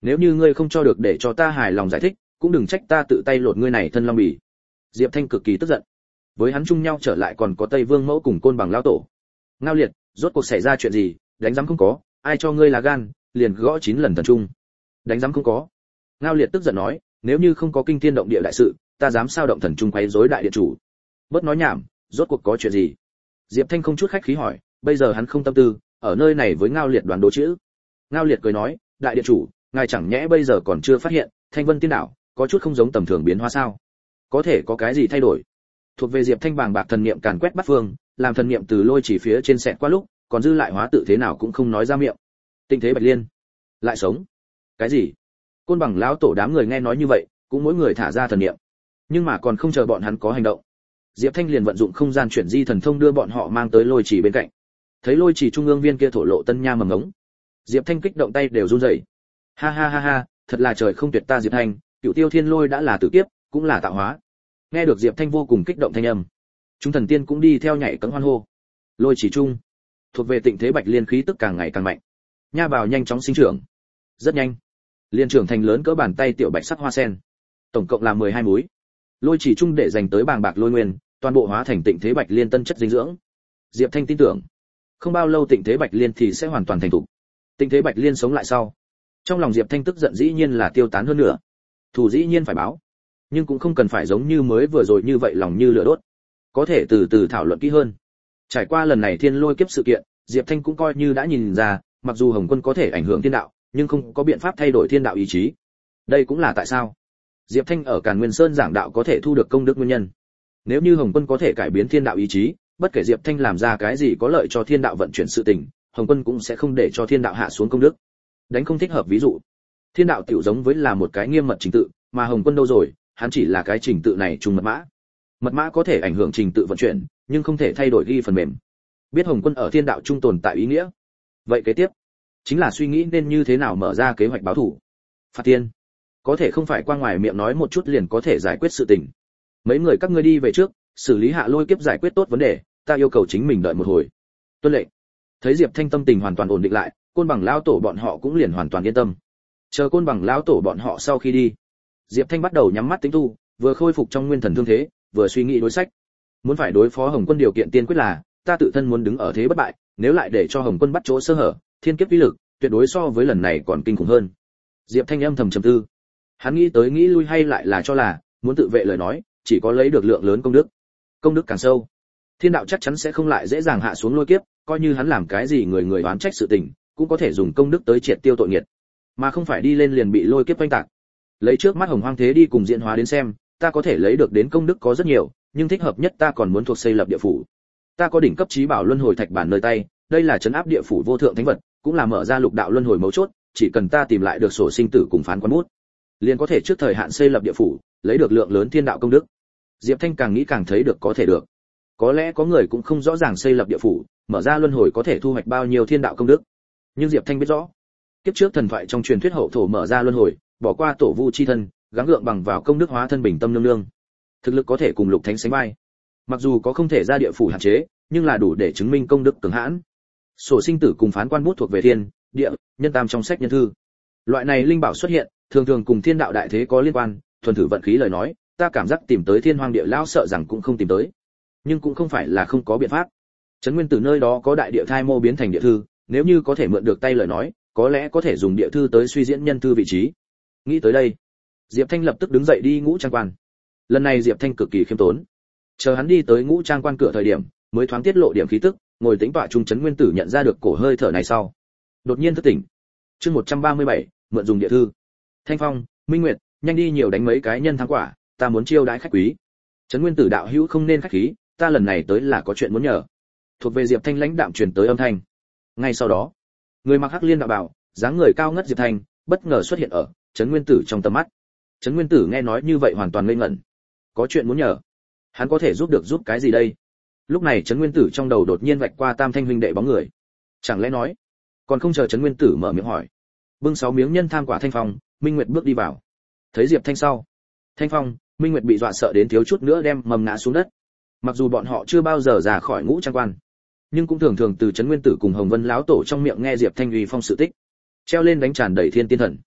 S1: Nếu như ngươi không cho được để cho ta hài lòng giải thích, cũng đừng trách ta tự tay lột ngươi này thân long bì. Diệp Thanh cực kỳ tức giận. Với hắn chung nhau trở lại còn có Tây Vương Mẫu cùng Côn Bằng lão tổ. Ngao Liệt, rốt cuộc xảy ra chuyện gì? Đánh giám không có, ai cho ngươi là gan, liền gõ chín lần thần trung. Đánh giám không có. Ngao Liệt tức giận nói, nếu như không có kinh thiên động địa đại sự, ta dám sao động thần trung quấy rối đại điện chủ. Bớt nói nhảm, rốt cuộc có chuyện gì? Diệp Thanh không chút khách khí hỏi, bây giờ hắn không tâm tư ở nơi này với Ngao Liệt đoán đố chữ. Ngao Liệt cười nói, đại điện chủ, ngài chẳng nhẽ bây giờ còn chưa phát hiện Thanh Vân Tiên Đảo có chút không giống tầm thường biến hóa sao? Có thể có cái gì thay đổi? Thuộc về Diệp Thanh bàng bạc thần niệm càn quét bắt phương, làm thần niệm từ lôi chỉ phía trên xẹt qua lúc, còn dư lại hóa tự thế nào cũng không nói ra miệng. Tinh thế Bạch Liên lại sống. Cái gì? Côn Bằng lão tổ đám người nghe nói như vậy, cũng mỗi người thả ra thần niệm. Nhưng mà còn không chờ bọn hắn có hành động, Diệp Thanh liền vận dụng không gian chuyển di thần thông đưa bọn họ mang tới lôi chỉ bên cạnh. Thấy lôi chỉ trung ương viên kia thổ lộ tân nha mầm ngống, Diệp Thanh kích động tay đều run rẩy. Ha ha ha ha, thật là trời không tuyệt ta Diệp Thanh, Cựu Tiêu Thiên Lôi đã là tử kiếp, cũng là tạo hóa. Nghe được Diệp Thanh vô cùng kích động thanh âm, chúng thần tiên cũng đi theo nhảy cẫng hoan hô. Lôi chỉ trung, thuộc về Tịnh Thế Bạch Liên khí tức càng ngày càng mạnh. Nha bào nhanh chóng sinh trưởng. Rất nhanh, liên trưởng thành lớn cỡ bàn tay tiểu bạch sắc hoa sen. Tổng cộng là mười hai múi. Lôi chỉ trung để dành tới bàng bạc lôi nguyên, toàn bộ hóa thành Tịnh Thế Bạch Liên tân chất dinh dưỡng. Diệp Thanh tin tưởng, không bao lâu Tịnh Thế Bạch Liên thì sẽ hoàn toàn thành thục. Tịnh Thế Bạch Liên sống lại sau, trong lòng Diệp Thanh tức giận dĩ nhiên là tiêu tán hơn nữa. Thủ dĩ nhiên phải báo, nhưng cũng không cần phải giống như mới vừa rồi như vậy lòng như lửa đốt. Có thể từ từ thảo luận kỹ hơn. Trải qua lần này thiên lôi kiếp sự kiện, Diệp Thanh cũng coi như đã nhìn ra, mặc dù Hồng Quân có thể ảnh hưởng thiên đạo, nhưng không có biện pháp thay đổi thiên đạo ý chí. Đây cũng là tại sao Diệp Thanh ở Càn Nguyên Sơn giảng đạo có thể thu được công đức nguyên nhân. Nếu như Hồng Quân có thể cải biến thiên đạo ý chí, bất kể Diệp Thanh làm ra cái gì có lợi cho thiên đạo vận chuyển sự tình, Hồng Quân cũng sẽ không để cho thiên đạo hạ xuống công đức. Đánh không thích hợp ví dụ, thiên đạo tiểu giống với là một cái nghiêm mật trình tự, mà Hồng Quân đâu rồi, hắn chỉ là cái trình tự này trùng mật mã. Mật mã có thể ảnh hưởng trình tự vận chuyển, nhưng không thể thay đổi ghi phần mềm. Biết Hồng Quân ở thiên đạo trung tồn tại ý nghĩa. Vậy kế tiếp chính là suy nghĩ nên như thế nào mở ra kế hoạch báo thù. Phạt tiên, có thể không phải qua ngoài miệng nói một chút liền có thể giải quyết sự tình. Mấy người các ngươi đi về trước, xử lý hạ lôi kiếp giải quyết tốt vấn đề, ta yêu cầu chính mình đợi một hồi. Tuân lệnh. Thấy Diệp Thanh tâm tình hoàn toàn ổn định lại, Côn Bằng lão tổ bọn họ cũng liền hoàn toàn yên tâm. Chờ Côn Bằng lão tổ bọn họ sau khi đi, Diệp Thanh bắt đầu nhắm mắt tính tu, vừa khôi phục trong nguyên thần thương thế, vừa suy nghĩ đối sách. Muốn phải đối phó Hồng Quân điều kiện tiên quyết là, ta tự thân muốn đứng ở thế bất bại, nếu lại để cho Hồng Quân bắt chỗ sơ hở, thiên kiếp uy lực, tuyệt đối so với lần này còn kinh khủng hơn. Diệp Thanh âm thầm trầm tư. Hắn nghĩ tới nghĩ lui hay lại là cho là, muốn tự vệ lời nói, chỉ có lấy được lượng lớn công đức. Công đức càng sâu, thiên đạo chắc chắn sẽ không lại dễ dàng hạ xuống lôi kiếp, coi như hắn làm cái gì người người oán trách sự tình, cũng có thể dùng công đức tới triệt tiêu tội nghiệt, mà không phải đi lên liền bị lôi kiếp oanh tạc. Lấy trước mắt Hồng Hoang Thế đi cùng diễn hóa đến xem, ta có thể lấy được đến công đức có rất nhiều, nhưng thích hợp nhất ta còn muốn thuộc xây lập địa phủ. Ta có đỉnh cấp chí bảo luân hồi thạch bản nơi tay, đây là trấn áp địa phủ vô thượng thánh vật, cũng là mở ra lục đạo luân hồi mấu chốt, chỉ cần ta tìm lại được sổ sinh tử cùng phán quan bút, liền có thể trước thời hạn xây lập địa phủ, lấy được lượng lớn thiên đạo công đức. Diệp Thanh càng nghĩ càng thấy được có thể được. Có lẽ có người cũng không rõ ràng xây lập địa phủ, mở ra luân hồi có thể thu hoạch bao nhiêu thiên đạo công đức. Nhưng Diệp Thanh biết rõ, kiếp trước thần thoại trong truyền thuyết hậu thổ mở ra luân hồi, bỏ qua tổ vu chi thân, gắng gượng bằng vào công đức hóa thân bình tâm nương nương. Thực lực có thể cùng lục thánh sánh vai. Mặc dù có không thể ra địa phủ hạn chế, nhưng là đủ để chứng minh công đức cường hãn. Sổ sinh tử cùng phán quan bút thuộc về thiên, địa, nhân tam trong sách nhân thư. Loại này linh bảo xuất hiện, thường thường cùng thiên đạo đại thế có liên quan, thuần thử vận khí lời nói, ta cảm giác tìm tới thiên hoang địa lão sợ rằng cũng không tìm tới. Nhưng cũng không phải là không có biện pháp. Trấn Nguyên Tử nơi đó có đại địa thai mô biến thành địa thư, nếu như có thể mượn được tay lời nói, có lẽ có thể dùng địa thư tới suy diễn nhân thư vị trí. Nghĩ tới đây, Diệp Thanh lập tức đứng dậy đi ngũ trang quan. Lần này Diệp Thanh cực kỳ khiêm tốn. Chờ hắn đi tới ngũ trang quan cửa thời điểm, mới thoáng tiết lộ điểm khí tức, ngồi tĩnh tọa trung Trấn Nguyên Tử nhận ra được cổ hơi thở này sau, đột nhiên thức tỉnh. Chương một trăm ba mươi bảy, mượn dùng địa thư. Thanh Phong, Minh Nguyệt, nhanh đi nhiều đánh mấy cái nhân thắng quả, ta muốn chiêu đãi khách quý. Trấn Nguyên Tử đạo hữu không nên khách khí, ta lần này tới là có chuyện muốn nhờ. Thuộc về Diệp Thanh lãnh đạm truyền tới âm thanh. Ngay sau đó, người mặc hắc liên đạo bào, dáng người cao ngất Diệp Thanh, bất ngờ xuất hiện ở Trấn Nguyên Tử trong tầm mắt. Trấn Nguyên Tử nghe nói như vậy hoàn toàn ngây ngẩn. Có chuyện muốn nhờ? Hắn có thể giúp được giúp cái gì đây? Lúc này Trấn Nguyên Tử trong đầu đột nhiên vạch qua Tam Thanh huynh đệ bóng người. Chẳng lẽ nói, còn không chờ Trấn Nguyên Tử mở miệng hỏi, bưng sáu miếng nhân tham quả Thanh Phong, Minh Nguyệt bước đi vào. Thấy Diệp Thanh sau, Thanh Phong, Minh Nguyệt bị dọa sợ đến thiếu chút nữa đem mầm ngã xuống đất. Mặc dù bọn họ chưa bao giờ ra khỏi ngũ trang quan, nhưng cũng thường thường từ Trấn Nguyên Tử cùng Hồng Vân lão tổ trong miệng nghe Diệp Thanh uy phong sự tích, treo lên đánh tràn đầy thiên tiên thần.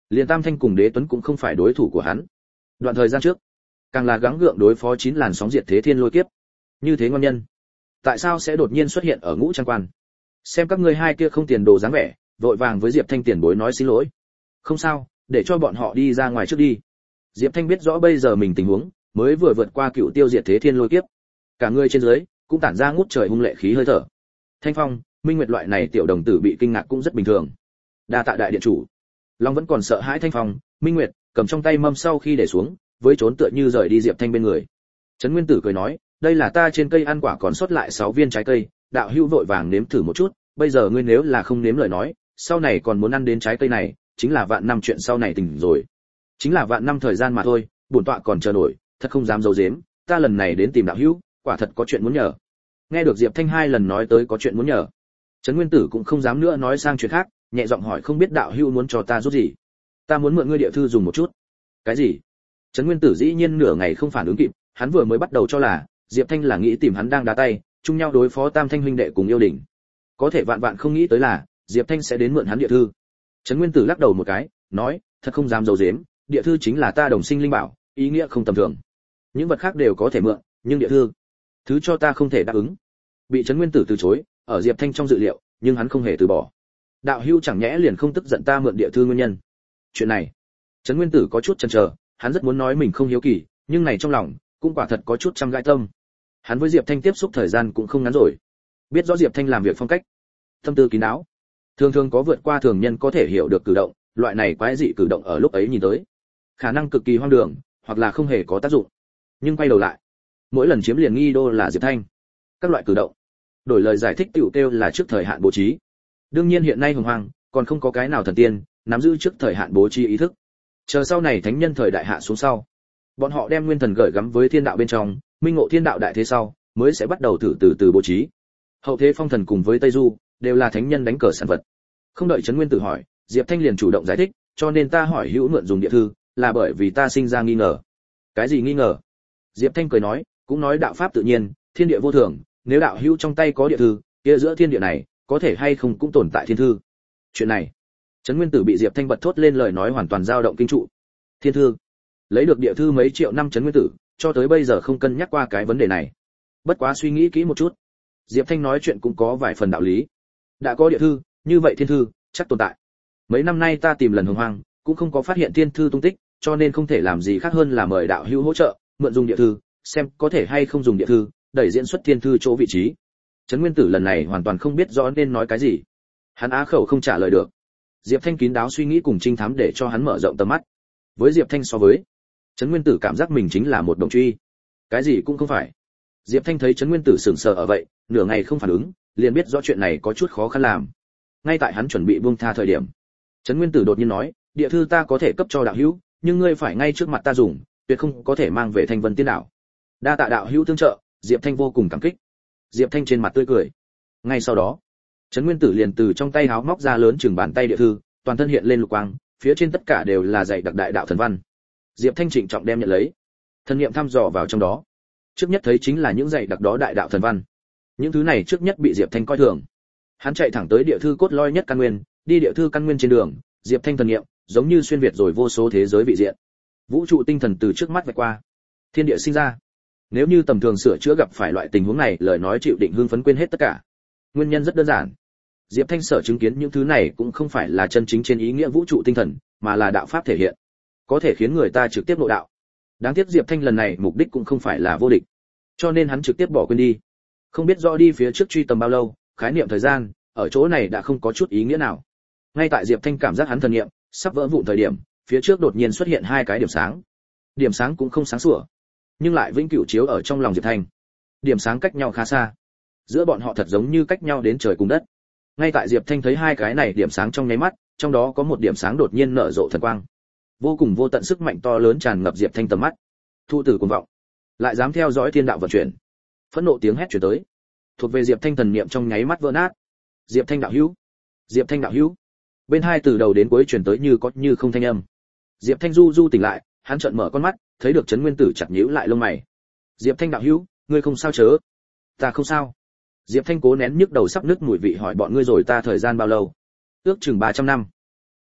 S1: liền Tam Thanh cùng Đế Tuấn cũng không phải đối thủ của hắn. Đoạn thời gian trước, càng là gắng gượng đối phó chín làn sóng diệt thế thiên lôi kiếp. Như thế ngon nhân, tại sao sẽ đột nhiên xuất hiện ở Ngũ Trang Quan? Xem các ngươi hai kia không tiền đồ dáng vẻ, vội vàng với Diệp Thanh tiền bối nói xin lỗi. Không sao, để cho bọn họ đi ra ngoài trước đi. Diệp Thanh biết rõ bây giờ mình tình huống, mới vừa vượt qua cựu tiêu diệt thế thiên lôi kiếp, cả người trên dưới cũng tản ra ngút trời hung lệ khí hơi thở. Thanh Phong, Minh Nguyệt loại này tiểu đồng tử bị kinh ngạc cũng rất bình thường. Đa tạ đại điện chủ. Long vẫn còn sợ hãi Thanh Phong, Minh Nguyệt cầm trong tay mâm sau khi để xuống, với trốn tựa như rời đi Diệp Thanh bên người. Trấn Nguyên Tử cười nói, đây là ta trên cây ăn quả còn sót lại sáu viên trái cây, đạo hữu vội vàng nếm thử một chút, bây giờ ngươi nếu là không nếm lời nói, sau này còn muốn ăn đến trái cây này, chính là vạn năm chuyện sau này tỉnh rồi. Chính là vạn năm thời gian mà thôi, bổn tọa còn chờ nổi, thật không dám giấu giếm, ta lần này đến tìm đạo hữu, quả thật có chuyện muốn nhờ. Nghe được Diệp Thanh hai lần nói tới có chuyện muốn nhờ, Trấn Nguyên Tử cũng không dám nữa nói sang chuyện khác, nhẹ giọng hỏi không biết đạo hữu muốn cho ta giúp gì? Ta muốn mượn ngươi địa thư dùng một chút. Cái gì? Trấn Nguyên Tử dĩ nhiên nửa ngày không phản ứng kịp, hắn vừa mới bắt đầu cho là Diệp Thanh là nghĩ tìm hắn đang đá tay, chung nhau đối phó Tam Thanh huynh đệ cùng yêu đỉnh. Có thể vạn vạn không nghĩ tới là Diệp Thanh sẽ đến mượn hắn địa thư. Trấn Nguyên Tử lắc đầu một cái, nói, thật không dám giấu giếm, địa thư chính là ta đồng sinh linh bảo, ý nghĩa không tầm thường. Những vật khác đều có thể mượn, nhưng địa thư, thứ cho ta không thể đáp ứng. Bị Trấn Nguyên Tử từ chối, ở Diệp Thanh trong dự liệu, nhưng hắn không hề từ bỏ. Đạo hữu chẳng nhẽ liền không tức giận ta mượn địa thư nguyên nhân? Chuyện này, Trấn Nguyên Tử có chút chần chờ, hắn rất muốn nói mình không hiếu kỳ, nhưng này trong lòng cũng quả thật có chút trăm gai tâm. Hắn với Diệp Thanh tiếp xúc thời gian cũng không ngắn rồi, biết rõ Diệp Thanh làm việc phong cách, tâm tư kín đáo, thường thường có vượt qua thường nhân có thể hiểu được cử động, loại này quái dị cử động ở lúc ấy nhìn tới, khả năng cực kỳ hoang đường, hoặc là không hề có tác dụng. Nhưng quay đầu lại, mỗi lần chiếm liền nghi đô là Diệp Thanh. Các loại cử động, đổi lời giải thích tiểu kêu là trước thời hạn bố trí. Đương nhiên hiện nay hồng hoang còn không có cái nào thần tiên nắm giữ trước thời hạn bố trí ý thức. Chờ sau này thánh nhân thời đại hạ xuống sau, bọn họ đem nguyên thần gửi gắm với thiên đạo bên trong, minh ngộ thiên đạo đại thế sau, mới sẽ bắt đầu thử từ từ bố trí. Hậu thế phong thần cùng với Tây Du đều là thánh nhân đánh cờ sản vật. Không đợi Trấn Nguyên Tử hỏi, Diệp Thanh liền chủ động giải thích, cho nên ta hỏi hữu mượn dùng địa thư, là bởi vì ta sinh ra nghi ngờ. Cái gì nghi ngờ? Diệp Thanh cười nói, cũng nói đạo pháp tự nhiên, thiên địa vô thường, nếu đạo hữu trong tay có địa thư, kia giữa thiên địa này, có thể hay không cũng tồn tại thiên thư. Chuyện này, Trấn Nguyên Tử bị Diệp Thanh bật thốt lên lời nói hoàn toàn dao động kinh trụ. Thiên thư, lấy được địa thư mấy triệu năm Trấn Nguyên Tử, cho tới bây giờ không cân nhắc qua cái vấn đề này. Bất quá suy nghĩ kỹ một chút, Diệp Thanh nói chuyện cũng có vài phần đạo lý. Đã có địa thư, như vậy thiên thư chắc tồn tại. Mấy năm nay ta tìm lần hồng hoang, cũng không có phát hiện thiên thư tung tích, cho nên không thể làm gì khác hơn là mời đạo hữu hỗ trợ, mượn dùng địa thư, xem có thể hay không dùng địa thư, đẩy diễn xuất thiên thư chỗ vị trí. Trấn Nguyên Tử lần này hoàn toàn không biết rõ nên nói cái gì. Hắn á khẩu không trả lời được. Diệp Thanh kín đáo suy nghĩ cùng trinh thám để cho hắn mở rộng tầm mắt. Với Diệp Thanh so với, Trấn Nguyên Tử cảm giác mình chính là một đồng truy. Cái gì cũng không phải. Diệp Thanh thấy Trấn Nguyên Tử sững sờ ở vậy, nửa ngày không phản ứng, liền biết rõ chuyện này có chút khó khăn làm. Ngay tại hắn chuẩn bị buông tha thời điểm, Trấn Nguyên Tử đột nhiên nói, địa thư ta có thể cấp cho đạo hữu, nhưng ngươi phải ngay trước mặt ta dùng, tuyệt không có thể mang về Thanh Vân Tiên Đảo. Đa tạ đạo hữu tương trợ, Diệp Thanh vô cùng cảm kích. Diệp Thanh trên mặt tươi cười. Ngay sau đó, Trấn Nguyên Tử liền từ trong tay háo móc ra lớn chừng bàn tay địa thư, toàn thân hiện lên lục quang, phía trên tất cả đều là dạy đặc đại đạo thần văn. Diệp Thanh trịnh trọng đem nhận lấy, thần niệm thăm dò vào trong đó. Trước nhất thấy chính là những dạy đặc đó đại đạo thần văn. Những thứ này trước nhất bị Diệp Thanh coi thường. Hắn chạy thẳng tới địa thư cốt lõi nhất căn nguyên, đi địa thư căn nguyên trên đường, Diệp Thanh thần niệm giống như xuyên việt rồi vô số thế giới vị diện. Vũ trụ tinh thần từ trước mắt vạch qua, thiên địa sinh ra. Nếu như tầm thường sửa chữa gặp phải loại tình huống này, lời nói chịu định hưng phấn quên hết tất cả. Nguyên nhân rất đơn giản. Diệp Thanh sở chứng kiến những thứ này cũng không phải là chân chính trên ý nghĩa vũ trụ tinh thần, mà là đạo pháp thể hiện, có thể khiến người ta trực tiếp nội đạo. Đáng tiếc Diệp Thanh lần này mục đích cũng không phải là vô địch, cho nên hắn trực tiếp bỏ quên đi. Không biết rõ đi phía trước truy tầm bao lâu, khái niệm thời gian ở chỗ này đã không có chút ý nghĩa nào. Ngay tại Diệp Thanh cảm giác hắn thần niệm sắp vỡ vụn thời điểm, phía trước đột nhiên xuất hiện hai cái điểm sáng. Điểm sáng cũng không sáng sủa, nhưng lại vĩnh cửu chiếu ở trong lòng Diệp Thanh. Điểm sáng cách nhau khá xa, giữa bọn họ thật giống như cách nhau đến trời cùng đất. Ngay tại Diệp Thanh thấy hai cái này điểm sáng trong nháy mắt, trong đó có một điểm sáng đột nhiên nở rộ thần quang, vô cùng vô tận sức mạnh to lớn tràn ngập Diệp Thanh tầm mắt. Thu tử cuồng vọng, lại dám theo dõi thiên đạo vận chuyển. Phẫn nộ tiếng hét truyền tới, thuộc về Diệp Thanh thần niệm trong nháy mắt vỡ nát. Diệp Thanh đạo hữu, Diệp Thanh đạo hữu. Bên hai từ đầu đến cuối truyền tới như có như không thanh âm. Diệp Thanh du du tỉnh lại, hắn trợn mở con mắt, thấy được Trấn Nguyên Tử chặt nhíu lại lông mày. Diệp Thanh đạo hữu, ngươi không sao chớ? Ta không sao. Diệp Thanh cố nén nhức đầu sắp nứt mùi vị hỏi bọn ngươi rồi ta thời gian bao lâu? Ước chừng ba trăm năm.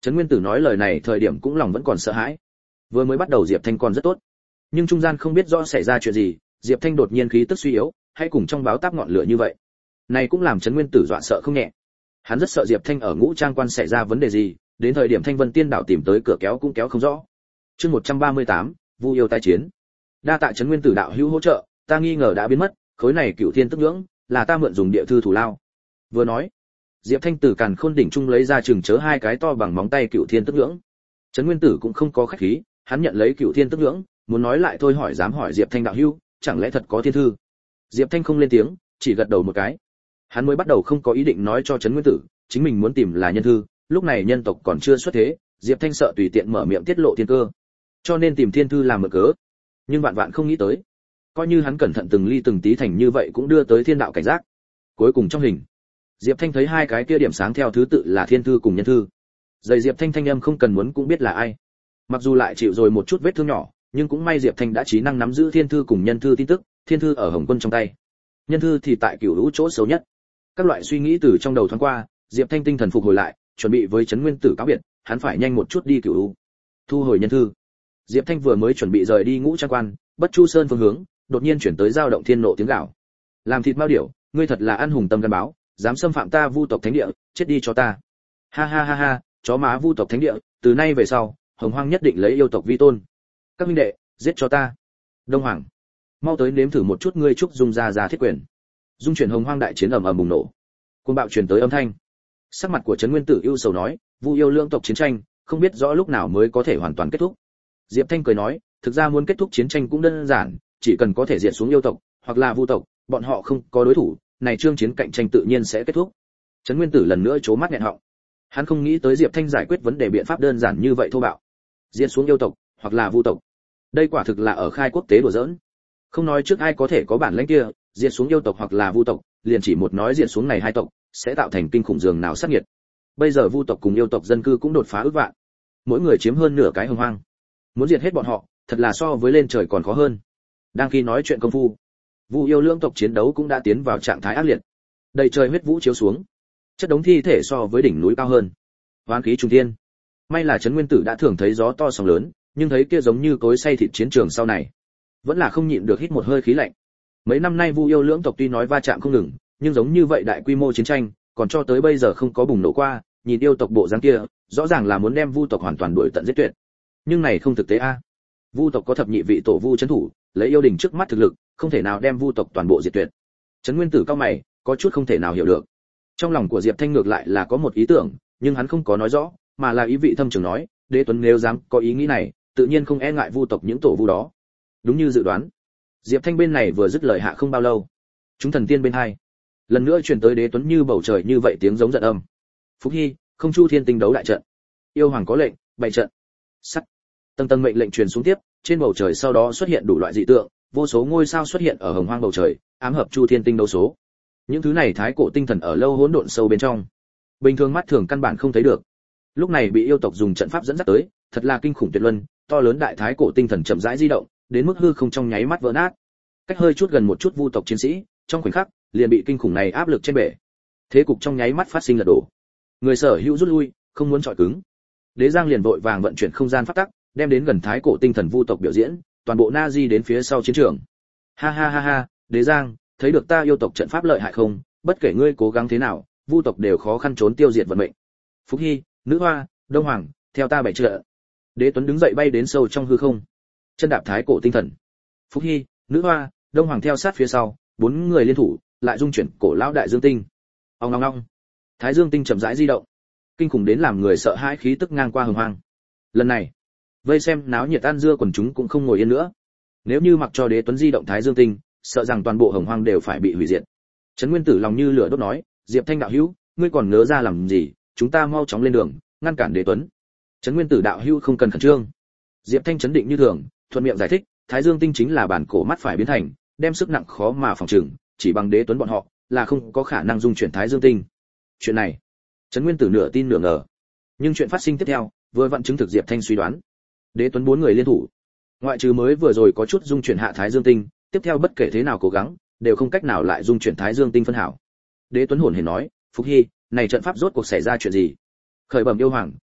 S1: Trấn Nguyên Tử nói lời này thời điểm cũng lòng vẫn còn sợ hãi. Vừa mới bắt đầu Diệp Thanh còn rất tốt, nhưng trung gian không biết rõ xảy ra chuyện gì, Diệp Thanh đột nhiên khí tức suy yếu, hay cùng trong báo táp ngọn lửa như vậy. Này cũng làm Trấn Nguyên Tử dọa sợ không nhẹ. Hắn rất sợ Diệp Thanh ở Ngũ Trang quan xảy ra vấn đề gì, đến thời điểm Thanh Vân Tiên đảo tìm tới cửa kéo cũng kéo không rõ. Chương một trăm ba mươi tám, Vu yêu tái chiến. Đa tạ Trấn Nguyên Tử đạo hữu hỗ trợ, ta nghi ngờ đã biến mất, khối này Cửu Thiên Tức Nhưỡng, là ta mượn dùng địa thư thủ lao. Vừa nói, Diệp Thanh từ càn khôn đỉnh trung lấy ra chừng chớ hai cái to bằng móng tay Cửu Thiên Tức Nhưỡng. Trấn Nguyên Tử cũng không có khách khí, hắn nhận lấy Cửu Thiên Tức Nhưỡng, muốn nói lại thôi hỏi dám hỏi Diệp Thanh đạo hữu, chẳng lẽ thật có thiên thư? Diệp Thanh không lên tiếng, chỉ gật đầu một cái. Hắn mới bắt đầu không có ý định nói cho Trấn Nguyên Tử, chính mình muốn tìm là nhân thư, lúc này nhân tộc còn chưa xuất thế, Diệp Thanh sợ tùy tiện mở miệng tiết lộ thiên cơ, cho nên tìm thiên thư làm mượn cớ. Nhưng vạn vạn không nghĩ tới, coi như hắn cẩn thận từng ly từng tí thành như vậy cũng đưa tới thiên đạo cảnh giác. Cuối cùng trong hình, Diệp Thanh thấy hai cái kia điểm sáng theo thứ tự là thiên thư cùng nhân thư. Dày Diệp Thanh thanh âm không cần muốn cũng biết là ai. Mặc dù lại chịu rồi một chút vết thương nhỏ, nhưng cũng may Diệp Thanh đã trí năng nắm giữ thiên thư cùng nhân thư tin tức, thiên thư ở Hồng Quân trong tay, nhân thư thì tại Cửu Lũ chỗ xấu nhất. Các loại suy nghĩ từ trong đầu thoáng qua, Diệp Thanh tinh thần phục hồi lại, chuẩn bị với Trấn Nguyên Tử cáo biệt, hắn phải nhanh một chút đi Cửu Lũ. Thu hồi nhân thư, Diệp Thanh vừa mới chuẩn bị rời đi Ngũ Trang quan, Bất Chu Sơn phương hướng, đột nhiên chuyển tới dao động thiên nộ tiếng gào. Làm thịt mao điểu, ngươi thật là ăn hùng tâm gan báo, dám xâm phạm ta Vu tộc thánh địa, chết đi cho ta. Ha ha ha ha, chó má Vu tộc thánh địa, từ nay về sau, Hồng Hoang nhất định lấy yêu tộc vi tôn. Các huynh đệ, giết cho ta. Đông Hoàng, mau tới nếm thử một chút ngươi trúc dung ra ra thiết quyền. Dung chuyển Hồng Hoang đại chiến ầm ầm bùng nổ. Cuồng bạo truyền tới âm thanh. Sắc mặt của Trấn Nguyên Tử ưu sầu nói, Vu yêu lưỡng tộc chiến tranh, không biết rõ lúc nào mới có thể hoàn toàn kết thúc. Diệp Thanh cười nói, thực ra muốn kết thúc chiến tranh cũng đơn giản, chỉ cần có thể diệt xuống yêu tộc hoặc là Vu tộc, bọn họ không có đối thủ, này chương chiến cạnh tranh tự nhiên sẽ kết thúc. Trấn Nguyên Tử lần nữa trố mắt nghẹn họng. Hắn không nghĩ tới Diệp Thanh giải quyết vấn đề biện pháp đơn giản như vậy thô bạo. Diệt xuống yêu tộc hoặc là Vu tộc. Đây quả thực là ở khai quốc tế đùa giỡn. Không nói trước ai có thể có bản lĩnh kia, diệt xuống yêu tộc hoặc là Vu tộc, liền chỉ một nói diệt xuống này hai tộc, sẽ tạo thành kinh khủng dường nào sát nhiệt. Bây giờ Vu tộc cùng yêu tộc dân cư cũng đột phá ước vạn, mỗi người chiếm hơn nửa cái Hồng Hoang. Muốn diệt hết bọn họ, thật là so với lên trời còn khó hơn. Đang khi nói chuyện công phu, Vu yêu lưỡng tộc chiến đấu cũng đã tiến vào trạng thái ác liệt. Đầy trời huyết vũ chiếu xuống, chất đống thi thể so với đỉnh núi cao hơn. Oán khí trùng thiên. May là Trấn Nguyên Tử đã thường thấy gió to sóng lớn, nhưng thấy kia giống như cối xay thịt chiến trường sau này, vẫn là không nhịn được hít một hơi khí lạnh. Mấy năm nay Vu yêu lưỡng tộc tuy nói va chạm không ngừng, nhưng giống như vậy đại quy mô chiến tranh, còn cho tới bây giờ không có bùng nổ qua, nhìn yêu tộc bộ dáng kia, rõ ràng là muốn đem Vu tộc hoàn toàn đuổi tận giết tuyệt. Nhưng này không thực tế a. Vu tộc có thập nhị vị tổ Vu trấn thủ, lấy yêu đỉnh trước mắt thực lực, không thể nào đem Vu tộc toàn bộ diệt tuyệt. Trấn Nguyên Tử cao mày, có chút không thể nào hiểu được. Trong lòng của Diệp Thanh ngược lại là có một ý tưởng, nhưng hắn không có nói rõ, mà là ý vị thâm trường nói, Đế Tuấn nếu dám có ý nghĩ này, tự nhiên không e ngại Vu tộc những tổ Vu đó. Đúng như dự đoán, Diệp Thanh bên này vừa dứt lời hạ không bao lâu, chúng thần tiên bên hai, lần nữa truyền tới Đế Tuấn như bầu trời như vậy tiếng giống giận âm. Phúc Hy, không chu thiên tinh đấu đại trận. Yêu hoàng có lệnh, bày trận. Sắt. Tầng tầng mệnh lệnh truyền xuống tiếp, trên bầu trời sau đó xuất hiện đủ loại dị tượng, vô số ngôi sao xuất hiện ở hồng hoang bầu trời, ám hợp chu thiên tinh đấu số. Những thứ này thái cổ tinh thần ở lâu hỗn độn sâu bên trong, bình thường mắt thường căn bản không thấy được. Lúc này bị yêu tộc dùng trận pháp dẫn dắt tới, thật là kinh khủng tuyệt luân, to lớn đại thái cổ tinh thần chậm rãi di động, đến mức hư không trong nháy mắt vỡ nát. Cách hơi chút gần một chút Vu tộc chiến sĩ, trong khoảnh khắc, liền bị kinh khủng này áp lực trên bể. Thế cục trong nháy mắt phát sinh lật đổ. Người sở hữu rút lui, không muốn chọi cứng. Đế Giang liền vội vàng vận chuyển không gian pháp tắc, đem đến gần thái cổ tinh thần Vu tộc biểu diễn, toàn bộ na di đến phía sau chiến trường. Ha ha ha ha, Đế Giang, thấy được ta yêu tộc trận pháp lợi hại không? Bất kể ngươi cố gắng thế nào, Vu tộc đều khó khăn trốn tiêu diệt vận mệnh. Phúc Hy, Nữ Hoa, Đông Hoàng, theo ta bảy trợ. Đế Tuấn đứng dậy bay đến sâu trong hư không, chân đạp thái cổ tinh thần. Phúc Hy, Nữ Hoa, Đông Hoàng theo sát phía sau, bốn người liên thủ, lại dung chuyển cổ lão đại dương tinh. Ong ong ong. Thái dương tinh chậm rãi di động, kinh khủng đến làm người sợ hãi khí tức ngang qua hồng hoang. Lần này, vây xem náo nhiệt ăn dưa quần chúng cũng không ngồi yên nữa. Nếu như mặc cho Đế Tuấn di động thái dương tinh, sợ rằng toàn bộ hồng hoang đều phải bị hủy diệt. Trấn Nguyên Tử lòng như lửa đốt nói, Diệp Thanh đạo hữu, ngươi còn ngớ ra làm gì, chúng ta mau chóng lên đường, ngăn cản Đế Tuấn. Trấn Nguyên Tử đạo hữu không cần khẩn trương. Diệp Thanh chấn định như thường, thuận miệng giải thích, thái dương tinh chính là bản cổ mắt phải biến thành, đem sức nặng khó mà phòng trừng, chỉ bằng Đế Tuấn bọn họ là không có khả năng dung chuyển thái dương tinh. Chuyện này, Trấn Nguyên Tử nửa tin nửa ngờ. Nhưng chuyện phát sinh tiếp theo, vừa vặn chứng thực Diệp Thanh suy đoán. Đế Tuấn bốn người liên thủ, ngoại trừ mới vừa rồi có chút dung chuyển hạ thái dương tinh, tiếp theo bất kể thế nào cố gắng, đều không cách nào lại dung chuyển thái dương tinh phân hảo. Đế Tuấn hồn hển nói, Phúc Hy, này trận pháp rốt cuộc xảy ra chuyện gì? Khởi bẩm yêu hoàng,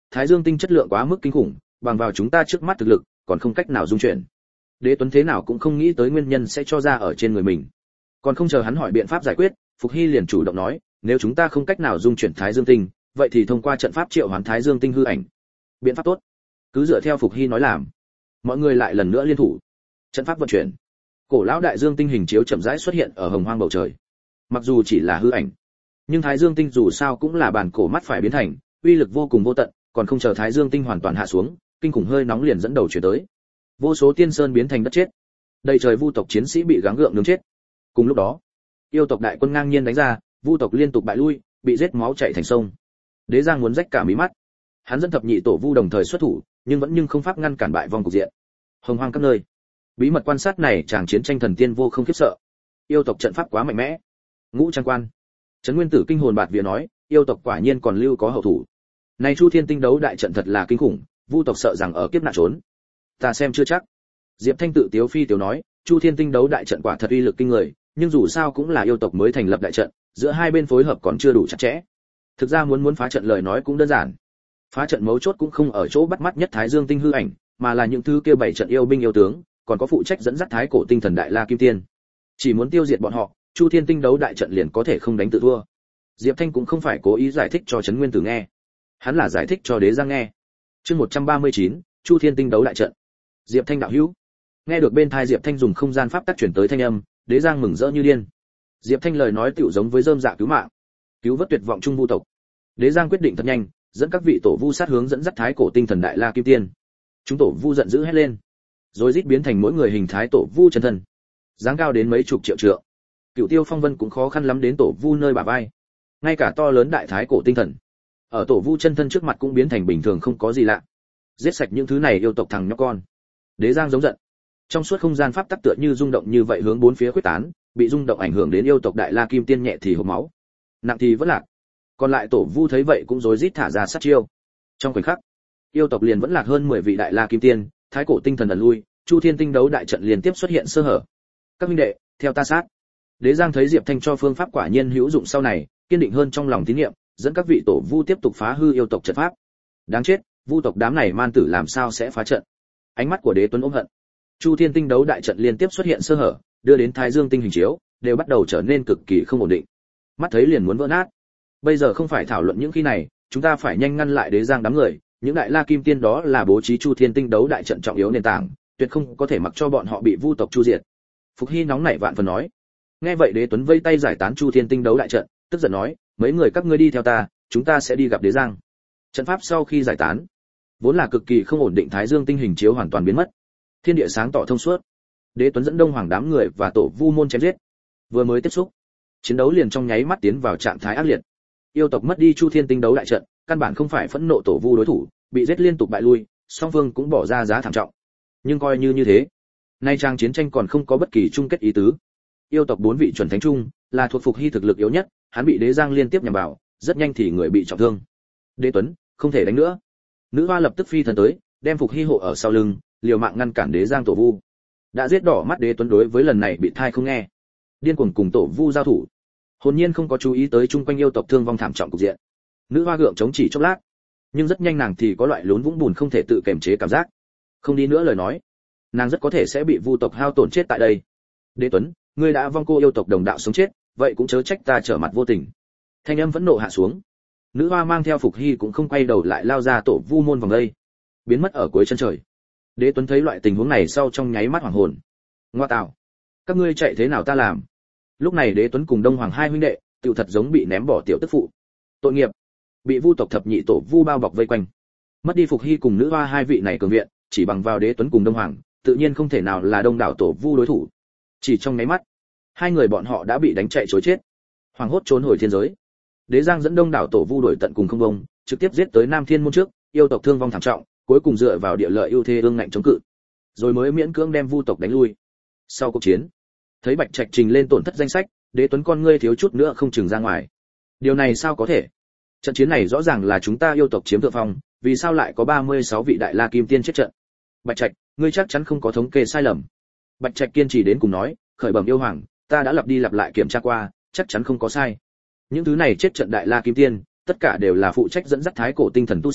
S1: Thái Dương tinh chất lượng quá mức kinh khủng, bằng vào chúng ta trước mắt thực lực, còn không cách nào dung chuyển. Đế Tuấn thế nào cũng không nghĩ tới nguyên nhân sẽ cho ra ở trên người mình. Còn không chờ hắn hỏi biện pháp giải quyết, Phục Hy liền chủ động nói, nếu chúng ta không cách nào dung chuyển Thái Dương tinh, vậy thì thông qua trận pháp triệu hoán Thái Dương tinh hư ảnh. Biện pháp tốt. Cứ dựa theo Phục Hy nói làm. Mọi người lại lần nữa liên thủ. Trận pháp vận chuyển. Cổ lão đại dương tinh hình chiếu chậm rãi xuất hiện ở hồng hoang bầu trời. Mặc dù chỉ là hư ảnh, nhưng Thái Dương tinh dù sao cũng là bản cổ mắt phải biến thành, uy lực vô cùng vô tận, còn không chờ Thái Dương tinh hoàn toàn hạ xuống, kinh khủng hơi nóng liền dẫn đầu chuyển tới. Vô số tiên sơn biến thành đất chết. Đầy trời vu tộc chiến sĩ bị gắng gượng nướng chết. Cùng lúc đó, yêu tộc đại quân ngang nhiên đánh ra, vu tộc liên tục bại lui, bị giết máu chảy thành sông. Đế Giang muốn rách cả mí mắt. Hắn dẫn thập nhị tổ vu đồng thời xuất thủ, nhưng vẫn nhưng không pháp ngăn cản bại vòng cục diện. Hồng hoang các nơi, bí mật quan sát này chàng chiến tranh thần tiên vô không khiếp sợ. Yêu tộc trận pháp quá mạnh mẽ. Ngũ Trang Quan, Trấn Nguyên Tử kinh hồn bạt vía nói, yêu tộc quả nhiên còn lưu có hậu thủ. Này Chu Thiên tinh đấu đại trận thật là kinh khủng, vu tộc sợ rằng ở kiếp nạn trốn. Ta xem chưa chắc. Diệp Thanh tự tiếu phi tiếu nói, Chu Thiên tinh đấu đại trận quả thật uy lực kinh người, nhưng dù sao cũng là yêu tộc mới thành lập đại trận, giữa hai bên phối hợp còn chưa đủ chặt chẽ. Thực ra muốn muốn phá trận lời nói cũng đơn giản. Phá trận mấu chốt cũng không ở chỗ bắt mắt nhất Thái Dương tinh hư ảnh, mà là những thứ kia bảy trận yêu binh yêu tướng, còn có phụ trách dẫn dắt thái cổ tinh thần đại la kim tiên. Chỉ muốn tiêu diệt bọn họ, Chu Thiên tinh đấu đại trận liền có thể không đánh tự thua. Diệp Thanh cũng không phải cố ý giải thích cho Trấn Nguyên Tử nghe, hắn là giải thích cho Đế Giang nghe. Chương một trăm ba mươi chín, Chu Thiên tinh đấu đại trận. Diệp Thanh đạo hữu. Nghe được bên tai Diệp Thanh dùng không gian pháp tắc truyền tới thanh âm, Đế Giang mừng rỡ như điên. Diệp Thanh lời nói tựu giống với rơm dạ cứu mạng, cứu vớt tuyệt vọng trung vu tộc. Đế Giang quyết định thật nhanh, dẫn các vị tổ vu sát hướng dẫn dắt thái cổ tinh thần đại la kim tiên. Chúng tổ vu giận dữ hét lên, rồi rít biến thành mỗi người hình thái tổ vu chân thân, dáng cao đến mấy chục triệu trượng. Cựu Tiêu Phong Vân cũng khó khăn lắm đến tổ vu nơi bả vai. Ngay cả to lớn đại thái cổ tinh thần, ở tổ vu chân thân trước mặt cũng biến thành bình thường không có gì lạ. Giết sạch những thứ này yêu tộc thằng nhóc con. Đế Giang giống giận. Trong suốt không gian pháp tắc tựa như rung động như vậy hướng bốn phía khuếch tán, bị rung động ảnh hưởng đến yêu tộc đại la kim tiên nhẹ thì hộc máu, nặng thì vẫn lạc. Còn lại tổ vu thấy vậy cũng rối rít thả ra sát chiêu. Trong khoảnh khắc, yêu tộc liền vẫn lạc hơn mười vị đại la kim tiên, thái cổ tinh thần ẩn lui, Chu Thiên tinh đấu đại trận liên tiếp xuất hiện sơ hở. Các huynh đệ, theo ta sát. Đế Giang thấy Diệp Thanh cho phương pháp quả nhiên hữu dụng sau này, kiên định hơn trong lòng tín niệm, dẫn các vị tổ vu tiếp tục phá hư yêu tộc trận pháp. Đáng chết, vu tộc đám này man tử làm sao sẽ phá trận? Ánh mắt của Đế Tuấn ôm hận. Chu Thiên tinh đấu đại trận liên tiếp xuất hiện sơ hở, đưa đến Thái Dương tinh hình chiếu đều bắt đầu trở nên cực kỳ không ổn định. Mắt thấy liền muốn vỡ nát. Bây giờ không phải thảo luận những khi này, chúng ta phải nhanh ngăn lại Đế Giang đám người, những đại la kim tiên đó là bố trí Chu Thiên tinh đấu đại trận trọng yếu nền tảng, tuyệt không có thể mặc cho bọn họ bị vu tộc chu diệt. Phục Hy nóng nảy vạn phần nói. Nghe vậy Đế Tuấn vây tay giải tán Chu Thiên tinh đấu đại trận, tức giận nói, mấy người các ngươi đi theo ta, chúng ta sẽ đi gặp Đế Giang. Trận pháp sau khi giải tán, vốn là cực kỳ không ổn định Thái Dương tinh hình chiếu hoàn toàn biến mất. Thiên địa sáng tỏ thông suốt. Đế Tuấn dẫn đông hoàng đám người và tổ vu môn chém giết. Vừa mới tiếp xúc, chiến đấu liền trong nháy mắt tiến vào trạng thái ác liệt. Yêu tộc mất đi Chu Thiên tinh đấu đại trận, căn bản không phải phẫn nộ tổ vu đối thủ, bị giết liên tục bại lui, song phương cũng bỏ ra giá thảm trọng. Nhưng coi như như thế, nay trang chiến tranh còn không có bất kỳ chung kết ý tứ. Yêu tộc bốn vị chuẩn thánh trung, là thuộc Phục Hy thực lực yếu nhất, hắn bị Đế Giang liên tiếp nhằm vào, rất nhanh thì người bị trọng thương. Đế Tuấn, không thể đánh nữa. Nữ hoa lập tức phi thần tới, đem Phục Hy hộ ở sau lưng, liều mạng ngăn cản Đế Giang tổ vu. Đã giết đỏ mắt Đế Tuấn đối với lần này bị thai không nghe, điên cuồng cùng tổ vu giao thủ, hồn nhiên không có chú ý tới chung quanh yêu tộc thương vong thảm trọng cục diện. Nữ hoa gượng chống chỉ chốc lát, nhưng rất nhanh nàng thì có loại lún vũng bùn không thể tự kiềm chế cảm giác. Không đi nữa lời nói, nàng rất có thể sẽ bị vu tộc hao tổn chết tại đây. Đế Tuấn, ngươi đã vong cô yêu tộc đồng đạo sống chết, vậy cũng chớ trách ta trở mặt vô tình. Thanh âm vẫn nộ hạ xuống. Nữ hoa mang theo Phục Hy cũng không quay đầu lại lao ra tổ vu môn vòng đây, biến mất ở cuối chân trời. Đế Tuấn thấy loại tình huống này sau trong nháy mắt hoảng hồn. Ngoa tạo, các ngươi chạy thế nào ta làm? Lúc này Đế Tuấn cùng Đông Hoàng hai huynh đệ, tựu thật giống bị ném bỏ tiểu tức phụ. Tội nghiệp, bị vu tộc thập nhị tổ vu bao bọc vây quanh. Mất đi Phục Hy cùng nữ hoa hai vị này cường viện, chỉ bằng vào Đế Tuấn cùng Đông Hoàng, tự nhiên không thể nào là đông đảo tổ vu đối thủ. Chỉ trong nháy mắt, hai người bọn họ đã bị đánh chạy trối chết. Hoàng hốt trốn hồi thiên giới. Đế Giang dẫn đông đảo tổ vu đuổi tận cùng không bông, trực tiếp giết tới Nam Thiên môn trước, yêu tộc thương vong thảm trọng, cuối cùng dựa vào địa lợi ưu thế ương ngạnh chống cự, rồi mới miễn cưỡng đem vu tộc đánh lui. Sau cuộc chiến, thấy Bạch Trạch trình lên tổn thất danh sách, Đế Tuấn con ngươi thiếu chút nữa không chừng ra ngoài. Điều này sao có thể? Trận chiến này rõ ràng là chúng ta yêu tộc chiếm thượng phong, vì sao lại có ba mươi sáu vị đại la kim tiên chết trận? Bạch Trạch, ngươi chắc chắn không có thống kê sai lầm. Bạch Trạch kiên trì đến cùng nói, khởi bẩm yêu hoàng, ta đã lặp đi lặp lại kiểm tra qua, chắc chắn không có sai. Những thứ này chết trận đại la kim tiên, tất cả đều là phụ trách dẫn dắt thái cổ tinh thần tu sĩ,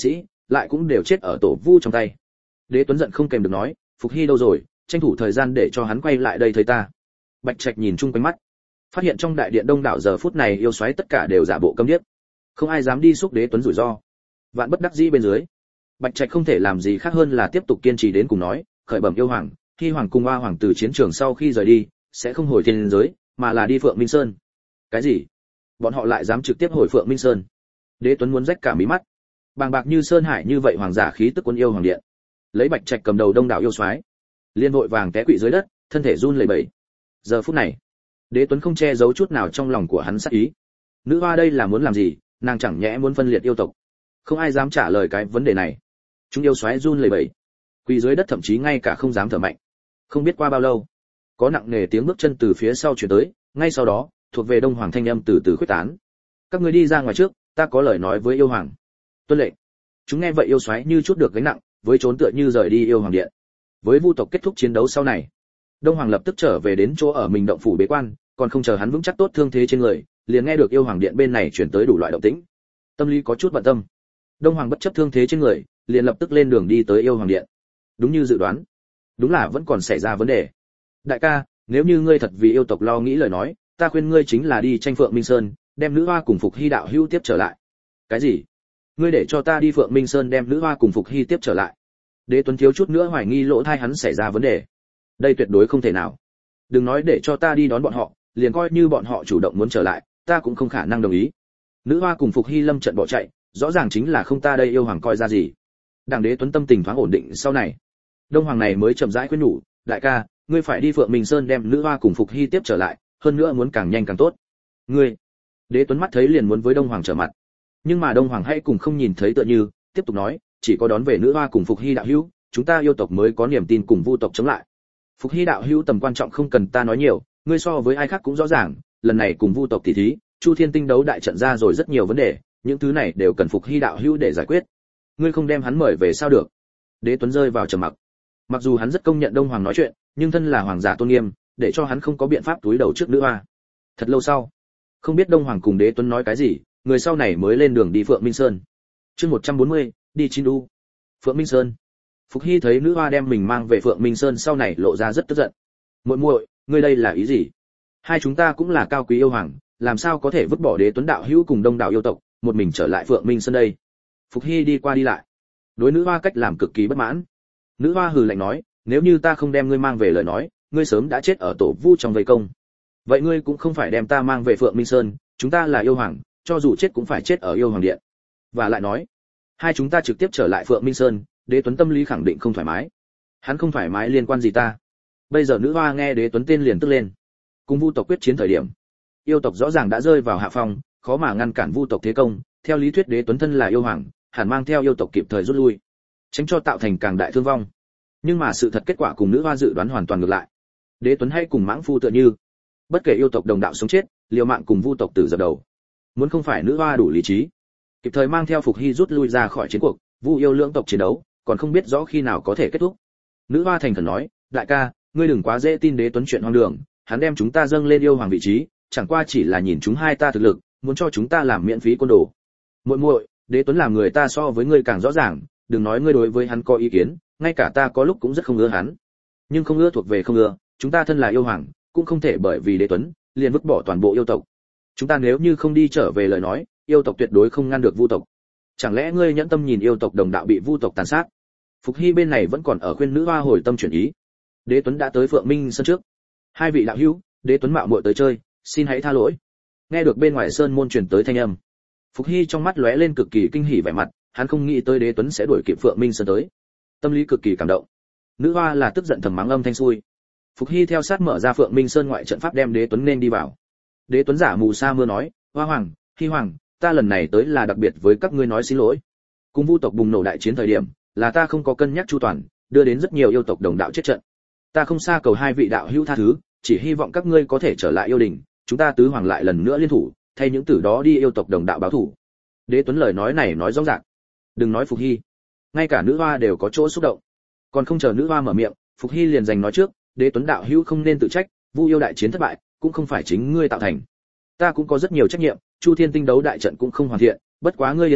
S1: lại cũng đều chết ở tổ vu trong tay. Đế Tuấn giận không kèm được nói, Phục Hy đâu rồi, tranh thủ thời gian để cho hắn quay lại đây thấy ta. Bạch Trạch nhìn chung quanh mắt, phát hiện trong đại điện đông đảo giờ phút này yêu xoáy tất cả đều giả bộ câm điếc, không ai dám đi xúc Đế Tuấn rủi ro. Vạn bất đắc dĩ bên dưới, Bạch Trạch không thể làm gì khác hơn là tiếp tục kiên trì đến cùng nói, khởi bẩm yêu hoàng, khi hoàng cung Hoa hoàng từ chiến trường sau khi rời đi, sẽ không hồi thiên giới, mà là đi Phượng Minh Sơn. Cái gì? Bọn họ lại dám trực tiếp hồi Phượng Minh Sơn? Đế Tuấn muốn rách cả mí mắt. Bàng bạc như sơn hải như vậy hoàng giả khí tức quân yêu hoàng điện, lấy Bạch Trạch cầm đầu đông đảo yêu soái, liên vội vàng té quỵ dưới đất, thân thể run lẩy bẩy. Giờ phút này, Đế Tuấn không che giấu chút nào trong lòng của hắn sát ý. Nữ hoa đây là muốn làm gì? Nàng chẳng nhẽ muốn phân liệt yêu tộc? Không ai dám trả lời cái vấn đề này. Chúng yêu soái run lẩy bẩy, quỳ dưới đất, thậm chí ngay cả không dám thở mạnh. Không biết qua bao lâu, có nặng nề tiếng bước chân từ phía sau truyền tới, ngay sau đó, thuộc về Đông Hoàng thanh âm từ từ khuếch tán. Các ngươi đi ra ngoài trước, ta có lời nói với yêu hoàng. Tuân lệnh. Chúng nghe vậy yêu xoáy như chút được gánh nặng, với trốn tựa như rời đi yêu hoàng điện. Với vu tộc kết thúc chiến đấu sau này, Đông Hoàng lập tức trở về đến chỗ ở mình động phủ bế quan, còn không chờ hắn vững chắc tốt thương thế trên người, liền nghe được yêu hoàng điện bên này truyền tới đủ loại động tĩnh. Tâm lý có chút bận tâm. Đông Hoàng bất chấp thương thế trên người, liền lập tức lên đường đi tới yêu hoàng điện. Đúng như dự đoán, đúng là vẫn còn xảy ra vấn đề. Đại ca, nếu như ngươi thật vì yêu tộc lo nghĩ lời nói, ta khuyên ngươi chính là đi tranh Phượng Minh Sơn, đem nữ hoa cùng Phục Hy đạo hữu tiếp trở lại. Cái gì? Ngươi để cho ta đi Phượng Minh Sơn đem nữ hoa cùng Phục Hy tiếp trở lại? Đế Tuấn thiếu chút nữa hoài nghi lỗ tai hắn xảy ra vấn đề. Đây tuyệt đối không thể nào. Đừng nói để cho ta đi đón bọn họ, liền coi như bọn họ chủ động muốn trở lại, ta cũng không khả năng đồng ý. Nữ hoa cùng Phục Hy lâm trận bỏ chạy, rõ ràng chính là không ta đây yêu hoàng coi ra gì. Đảng Đế Tuấn tâm tình thoáng ổn định sau này, Đông Hoàng này mới chậm rãi khuyên nhủ, đại ca, ngươi phải đi Phượng Minh Sơn đem nữ hoa cùng Phục Hy tiếp trở lại, hơn nữa muốn càng nhanh càng tốt. Ngươi? Đế Tuấn mắt thấy liền muốn với Đông Hoàng trở mặt, nhưng mà Đông Hoàng hay cùng không nhìn thấy tựa như, tiếp tục nói, chỉ có đón về nữ hoa cùng Phục Hy đạo hữu, chúng ta yêu tộc mới có niềm tin cùng vu tộc chống lại. Phục Hy đạo hữu tầm quan trọng không cần ta nói nhiều, ngươi so với ai khác cũng rõ ràng, lần này cùng vu tộc tỷ thí, Chu Thiên Tinh đấu đại trận ra rồi rất nhiều vấn đề, những thứ này đều cần Phục Hy đạo hữu để giải quyết. Ngươi không đem hắn mời về sao được? Đế Tuấn rơi vào trầm mặc. Mặc dù hắn rất công nhận Đông Hoàng nói chuyện, nhưng thân là hoàng giả tôn nghiêm, để cho hắn không có biện pháp túi đầu trước nữ hoa. Thật lâu sau, không biết Đông Hoàng cùng Đế Tuấn nói cái gì, người sau này mới lên đường đi Phượng Minh Sơn. Chương một trăm bốn mươi, đi Chín U. Phượng Minh Sơn. Phục Hy thấy nữ hoa đem mình mang về Phượng Minh Sơn sau này lộ ra rất tức giận. Muội muội, ngươi đây là ý gì? Hai chúng ta cũng là cao quý yêu hoàng, làm sao có thể vứt bỏ Đế Tuấn đạo hữu cùng đông đảo yêu tộc, một mình trở lại Phượng Minh Sơn đây? Phục Hy đi qua đi lại, đối nữ hoa cách làm cực kỳ bất mãn. Nữ hoa hừ lạnh nói, nếu như ta không đem ngươi mang về lời nói, ngươi sớm đã chết ở tổ vu trong vây công. Vậy ngươi cũng không phải đem ta mang về Phượng Minh Sơn, chúng ta là yêu hoàng, cho dù chết cũng phải chết ở yêu hoàng điện. Và lại nói, hai chúng ta trực tiếp trở lại Phượng Minh Sơn, Đế Tuấn tâm lý khẳng định không thoải mái. Hắn không thoải mái liên quan gì ta? Bây giờ nữ hoa nghe Đế Tuấn tên liền tức lên. Cùng vu tộc quyết chiến thời điểm, yêu tộc rõ ràng đã rơi vào hạ phong, khó mà ngăn cản vu tộc thế công, theo lý thuyết Đế Tuấn thân là yêu hoàng, hẳn mang theo yêu tộc kịp thời rút lui, tránh cho tạo thành càng đại thương vong. Nhưng mà sự thật kết quả cùng nữ hoa dự đoán hoàn toàn ngược lại. Đế Tuấn hay cùng mãng phu tựa như, bất kể yêu tộc đồng đạo sống chết, liều mạng cùng vu tộc tử dập đầu. Muốn không phải nữ hoa đủ lý trí, kịp thời mang theo Phục Hy rút lui ra khỏi chiến cuộc, vu yêu lưỡng tộc chiến đấu, còn không biết rõ khi nào có thể kết thúc. Nữ hoa thành khẩn nói, đại ca, ngươi đừng quá dễ tin Đế Tuấn chuyện hoang đường, hắn đem chúng ta dâng lên yêu hoàng vị trí, chẳng qua chỉ là nhìn chúng hai ta thực lực, muốn cho chúng ta làm miễn phí côn đồ. Muội muội, Đế Tuấn làm người ta so với ngươi càng rõ ràng, đừng nói ngươi đối với hắn có ý kiến, ngay cả ta có lúc cũng rất không ưa hắn. Nhưng không ưa thuộc về không ưa, chúng ta thân là yêu hoàng, cũng không thể bởi vì Đế Tuấn liền vứt bỏ toàn bộ yêu tộc. Chúng ta nếu như không đi trở về lời nói, yêu tộc tuyệt đối không ngăn được vu tộc. Chẳng lẽ ngươi nhẫn tâm nhìn yêu tộc đồng đạo bị vu tộc tàn sát? Phục Hy bên này vẫn còn ở khuyên nữ hoa hồi tâm chuyển ý. Đế Tuấn đã tới Phượng Minh Sơn trước. Hai vị đạo hữu, Đế Tuấn mạo muội tới chơi, xin hãy tha lỗi. Nghe được bên ngoài sơn môn truyền tới thanh âm, Phục Hy trong mắt lóe lên cực kỳ kinh hỉ vẻ mặt, hắn không nghĩ tới Đế Tuấn sẽ đuổi kịp Phượng Minh Sơn tới, tâm lý cực kỳ cảm động. Nữ hoa là tức giận thầm mắng âm thanh xui. Phục Hy theo sát mở ra Phượng Minh Sơn ngoại trận pháp đem Đế Tuấn nên đi vào. Đế Tuấn giả mù sa mưa nói, hoa hoàng, Hy hoàng, ta lần này tới là đặc biệt với các ngươi nói xin lỗi. Cùng vu tộc bùng nổ đại chiến thời điểm, là ta không có cân nhắc chu toàn, đưa đến rất nhiều yêu tộc đồng đạo chết trận. Ta không xa cầu hai vị đạo hữu tha thứ, chỉ hy vọng các ngươi có thể trở lại yêu đình, chúng ta tứ hoàng lại lần nữa liên thủ, thay những tử đó đi yêu tộc đồng đạo báo thù. Đế Tuấn lời nói này nói rõ ràng, đừng nói Phục Hy, ngay cả nữ hoa đều có chỗ xúc động. Còn không chờ nữ hoa mở miệng, Phục Hy liền giành nói trước, Đế Tuấn đạo hữu không nên tự trách, vu yêu đại chiến thất bại, cũng không phải chính ngươi tạo thành. Ta cũng có rất nhiều trách nhiệm, Chu Thiên Tinh đấu đại trận cũng không hoàn thiện, bất quá ngươi yên tâm,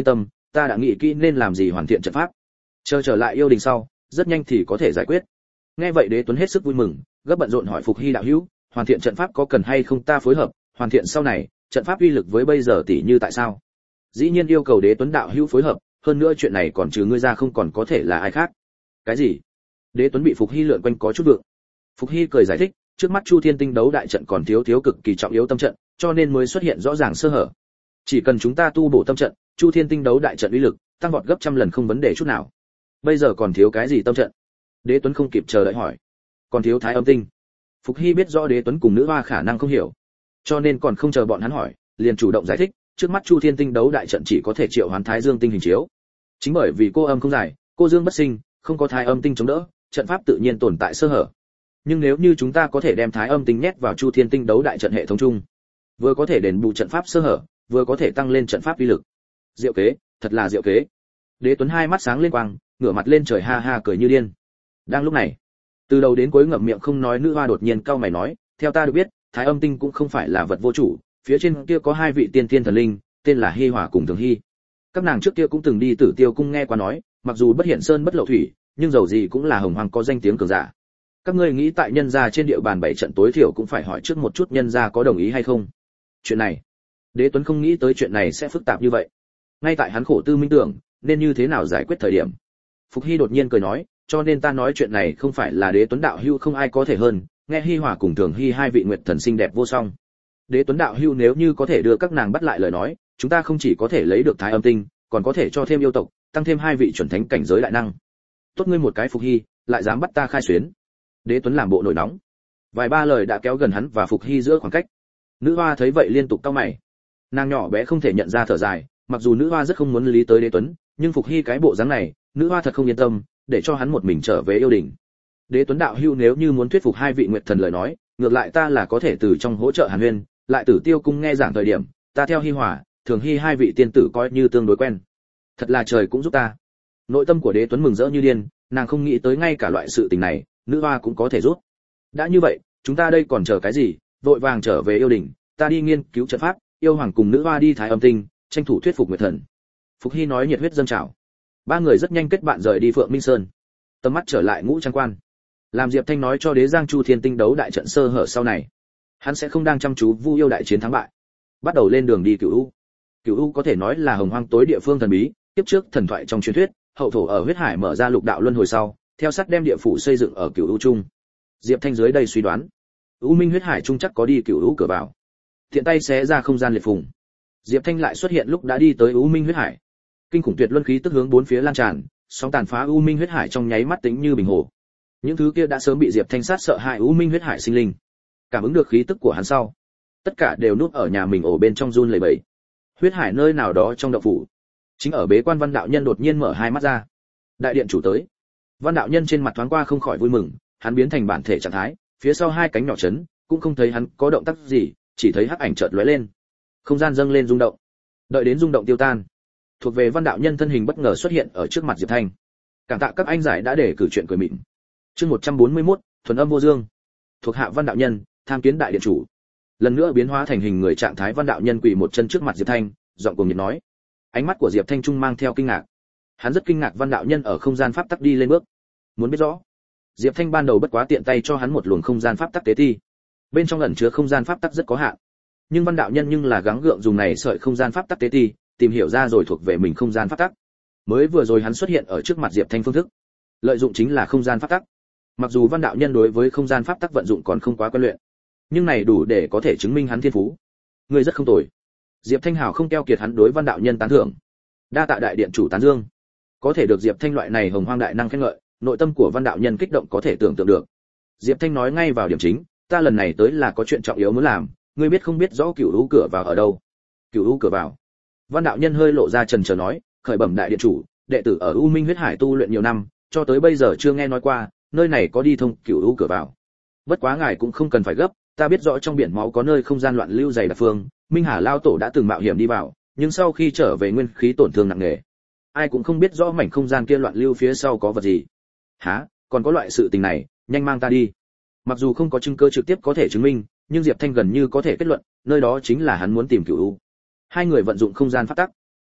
S1: ta đã nghĩ kỹ nên làm gì hoàn thiện trận pháp. Chờ trở lại yêu đình sau, rất nhanh thì có thể giải quyết. Nghe vậy Đế Tuấn hết sức vui mừng, gấp bận rộn hỏi Phục Hy đạo hữu, hoàn thiện trận pháp có cần hay không ta phối hợp, hoàn thiện sau này, trận pháp uy lực với bây giờ tỷ như tại sao? Dĩ nhiên yêu cầu Đế Tuấn đạo hữu phối hợp, hơn nữa chuyện này còn trừ ngươi ra không còn có thể là ai khác. Cái gì? Đế Tuấn bị Phục Hy lượn quanh có chút vượng. Phục Hy cười giải thích, trước mắt Chu Thiên Tinh đấu đại trận còn thiếu thiếu cực kỳ trọng yếu tâm trận, cho nên mới xuất hiện rõ ràng sơ hở. Chỉ cần chúng ta tu bổ tâm trận, Chu Thiên Tinh đấu đại trận uy lực tăng vọt gấp trăm lần không vấn đề chút nào. Bây giờ còn thiếu cái gì tâm trận? Đế Tuấn không kịp chờ đợi hỏi. Còn thiếu Thái Âm Tinh. Phục Hy biết rõ Đế Tuấn cùng nữ hoa khả năng không hiểu, cho nên còn không chờ bọn hắn hỏi, liền chủ động giải thích, trước mắt Chu Thiên Tinh đấu đại trận chỉ có thể triệu hoán Thái Dương tinh hình chiếu. Chính bởi vì cô âm không giải, cô dương bất sinh, không có Thái Âm tinh chống đỡ, trận pháp tự nhiên tồn tại sơ hở. Nhưng nếu như chúng ta có thể đem Thái Âm tinh nhét vào Chu Thiên Tinh đấu đại trận hệ thống chung, vừa có thể đền bù trận pháp sơ hở, vừa có thể tăng lên trận pháp uy lực. Diệu kế, thật là diệu kế. Đế Tuấn hai mắt sáng lên quang, ngửa mặt lên trời ha ha cười như điên. Đang lúc này, từ đầu đến cuối ngậm miệng không nói nữ hoa đột nhiên cau mày nói, theo ta được biết, Thái Âm tinh cũng không phải là vật vô chủ, phía trên kia có hai vị tiên thiên thần linh, tên là Hi Hòa cùng Thường Hi. Các nàng trước kia cũng từng đi Tử Tiêu cung nghe qua nói, mặc dù bất hiện sơn bất lộ thủy, nhưng dầu gì cũng là hồng hoàng có danh tiếng cường giả. Các ngươi nghĩ tại nhân gia trên địa bàn bảy trận tối thiểu cũng phải hỏi trước một chút nhân gia có đồng ý hay không. Chuyện này, Đế Tuấn không nghĩ tới chuyện này sẽ phức tạp như vậy. Ngay tại hắn khổ tư minh tưởng, nên như thế nào giải quyết thời điểm. Phục Hy đột nhiên cười nói, cho nên ta nói chuyện này không phải là Đế Tuấn đạo hưu không ai có thể hơn, nghe Hi Hòa cùng Thường Hi hai vị nguyệt thần xinh đẹp vô song. Đế Tuấn đạo hưu nếu như có thể đưa các nàng bắt lại lời nói, chúng ta không chỉ có thể lấy được Thái Âm tinh, còn có thể cho thêm yêu tộc, tăng thêm hai vị chuẩn thánh cảnh giới đại năng. Tốt ngươi một cái Phục Hy, lại dám bắt ta khai xuyến. Đế Tuấn làm bộ nổi nóng. Vài ba lời đã kéo gần hắn và Phục Hy giữa khoảng cách. Nữ hoa thấy vậy liên tục cau mày. Nàng nhỏ bé không thể nhận ra thở dài, mặc dù nữ hoa rất không muốn lý tới Đế Tuấn, nhưng Phục Hy cái bộ dáng này, nữ hoa thật không yên tâm, để cho hắn một mình trở về yêu đình. Đế Tuấn đạo hưu nếu như muốn thuyết phục hai vị nguyệt thần lời nói, ngược lại ta là có thể từ trong hỗ trợ Hàn Huyên, lại Tử Tiêu cung nghe giảng thời điểm, ta theo Hi Hòa, Thường Hi hai vị tiên tử coi như tương đối quen. Thật là trời cũng giúp ta. Nội tâm của Đế Tuấn mừng rỡ như điên, nàng không nghĩ tới ngay cả loại sự tình này, nữ hoa cũng có thể giúp. Đã như vậy, chúng ta đây còn chờ cái gì, vội vàng trở về yêu đình, ta đi nghiên cứu trận pháp, yêu hoàng cùng nữ hoa đi Thái Âm tinh, tranh thủ thuyết phục nguyệt thần. Phục Hy nói nhiệt huyết dâng trào. Ba người rất nhanh kết bạn rời đi Phượng Minh Sơn. Tầm mắt trở lại Ngũ Trang Quan. Làm Diệp Thanh nói cho Đế Giang Chu Thiên Tinh đấu đại trận sơ hở sau này, hắn sẽ không đang chăm chú Vu yêu đại chiến thắng bại, bắt đầu lên đường đi Cửu U. Cửu U có thể nói là hồng hoang tối địa phương thần bí, tiếp trước thần thoại trong truyền thuyết, hậu thổ ở huyết hải mở ra lục đạo luân hồi sau, theo sát đem địa phủ xây dựng ở Cửu U trung. Diệp Thanh dưới đây suy đoán, U Minh huyết hải trung chắc có đi Cửu U cửa vào. Tiện tay xé ra không gian liệt phùng. Diệp Thanh lại xuất hiện lúc đã đi tới U Minh huyết hải. Kinh khủng tuyệt luân khí tức hướng bốn phía lan tràn, sóng tàn phá U Minh huyết hải trong nháy mắt tĩnh như bình hồ. Những thứ kia đã sớm bị Diệp Thanh sát sợ hại U Minh huyết hải sinh linh, cảm ứng được khí tức của hắn sau, tất cả đều núp ở nhà mình ổ bên trong run lẩy bẩy. Huyết hải nơi nào đó trong động phủ, chính ở bế quan Văn đạo nhân đột nhiên mở hai mắt ra. Đại điện chủ tới. Văn đạo nhân trên mặt thoáng qua không khỏi vui mừng, hắn biến thành bản thể trạng thái, phía sau hai cánh nhỏ chấn, cũng không thấy hắn có động tác gì, chỉ thấy hắc ảnh chợt lóe lên. Không gian dâng lên rung động. Đợi đến rung động tiêu tan, thuộc về Văn đạo nhân thân hình bất ngờ xuất hiện ở trước mặt Diệp Thanh. Cảm tạ các anh giải đã để cử chuyện cười mịn. Chương một trăm bốn mươi mốt, thuần âm vô dương. Thuộc hạ Văn đạo nhân, tham kiến đại điện chủ. Lần nữa biến hóa thành hình người trạng thái Văn đạo nhân quỳ một chân trước mặt Diệp Thanh, giọng cuồng nhiệt nói. Ánh mắt của Diệp Thanh trung mang theo kinh ngạc. Hắn rất kinh ngạc Văn đạo nhân ở không gian pháp tắc đi lên bước. Muốn biết rõ, Diệp Thanh ban đầu bất quá tiện tay cho hắn một luồng không gian pháp tắc tế thi. Bên trong ẩn chứa không gian pháp tắc rất có hạn. Nhưng Văn đạo nhân nhưng là gắng gượng dùng này sợi không gian pháp tắc tế thi, tìm hiểu ra rồi thuộc về mình không gian pháp tắc. Mới vừa rồi hắn xuất hiện ở trước mặt Diệp Thanh phương thức, lợi dụng chính là không gian pháp tắc. Mặc dù Văn đạo nhân đối với không gian pháp tắc vận dụng còn không quá quen luyện, nhưng này đủ để có thể chứng minh hắn thiên phú. Người rất không tồi. Diệp Thanh hào không keo kiệt hắn đối Văn đạo nhân tán thưởng. Đa tạ đại điện chủ tán dương. Có thể được Diệp Thanh loại này hồng hoang đại năng khen ngợi, nội tâm của Văn đạo nhân kích động có thể tưởng tượng được. Diệp Thanh nói ngay vào điểm chính, ta lần này tới là có chuyện trọng yếu muốn làm, ngươi biết không biết rõ Cửu U cửa vào ở đâu? Cửu U cửa vào. Văn đạo nhân hơi lộ ra chần chờ nói, khởi bẩm đại điện chủ, đệ tử ở U Minh huyết hải tu luyện nhiều năm, cho tới bây giờ chưa nghe nói qua, nơi này có đi thông Cửu U cửa vào. Bất quá ngài cũng không cần phải gấp, ta biết rõ trong biển máu có nơi không gian loạn lưu dày đặc phương, Minh Hà lao tổ đã từng mạo hiểm đi vào, nhưng sau khi trở về nguyên khí tổn thương nặng nề. Ai cũng không biết rõ mảnh không gian kia loạn lưu phía sau có vật gì. Hả, còn có loại sự tình này, nhanh mang ta đi. Mặc dù không có chứng cứ trực tiếp có thể chứng minh, nhưng Diệp Thanh gần như có thể kết luận, nơi đó chính là hắn muốn tìm Cửu U. Hai người vận dụng không gian pháp tắc,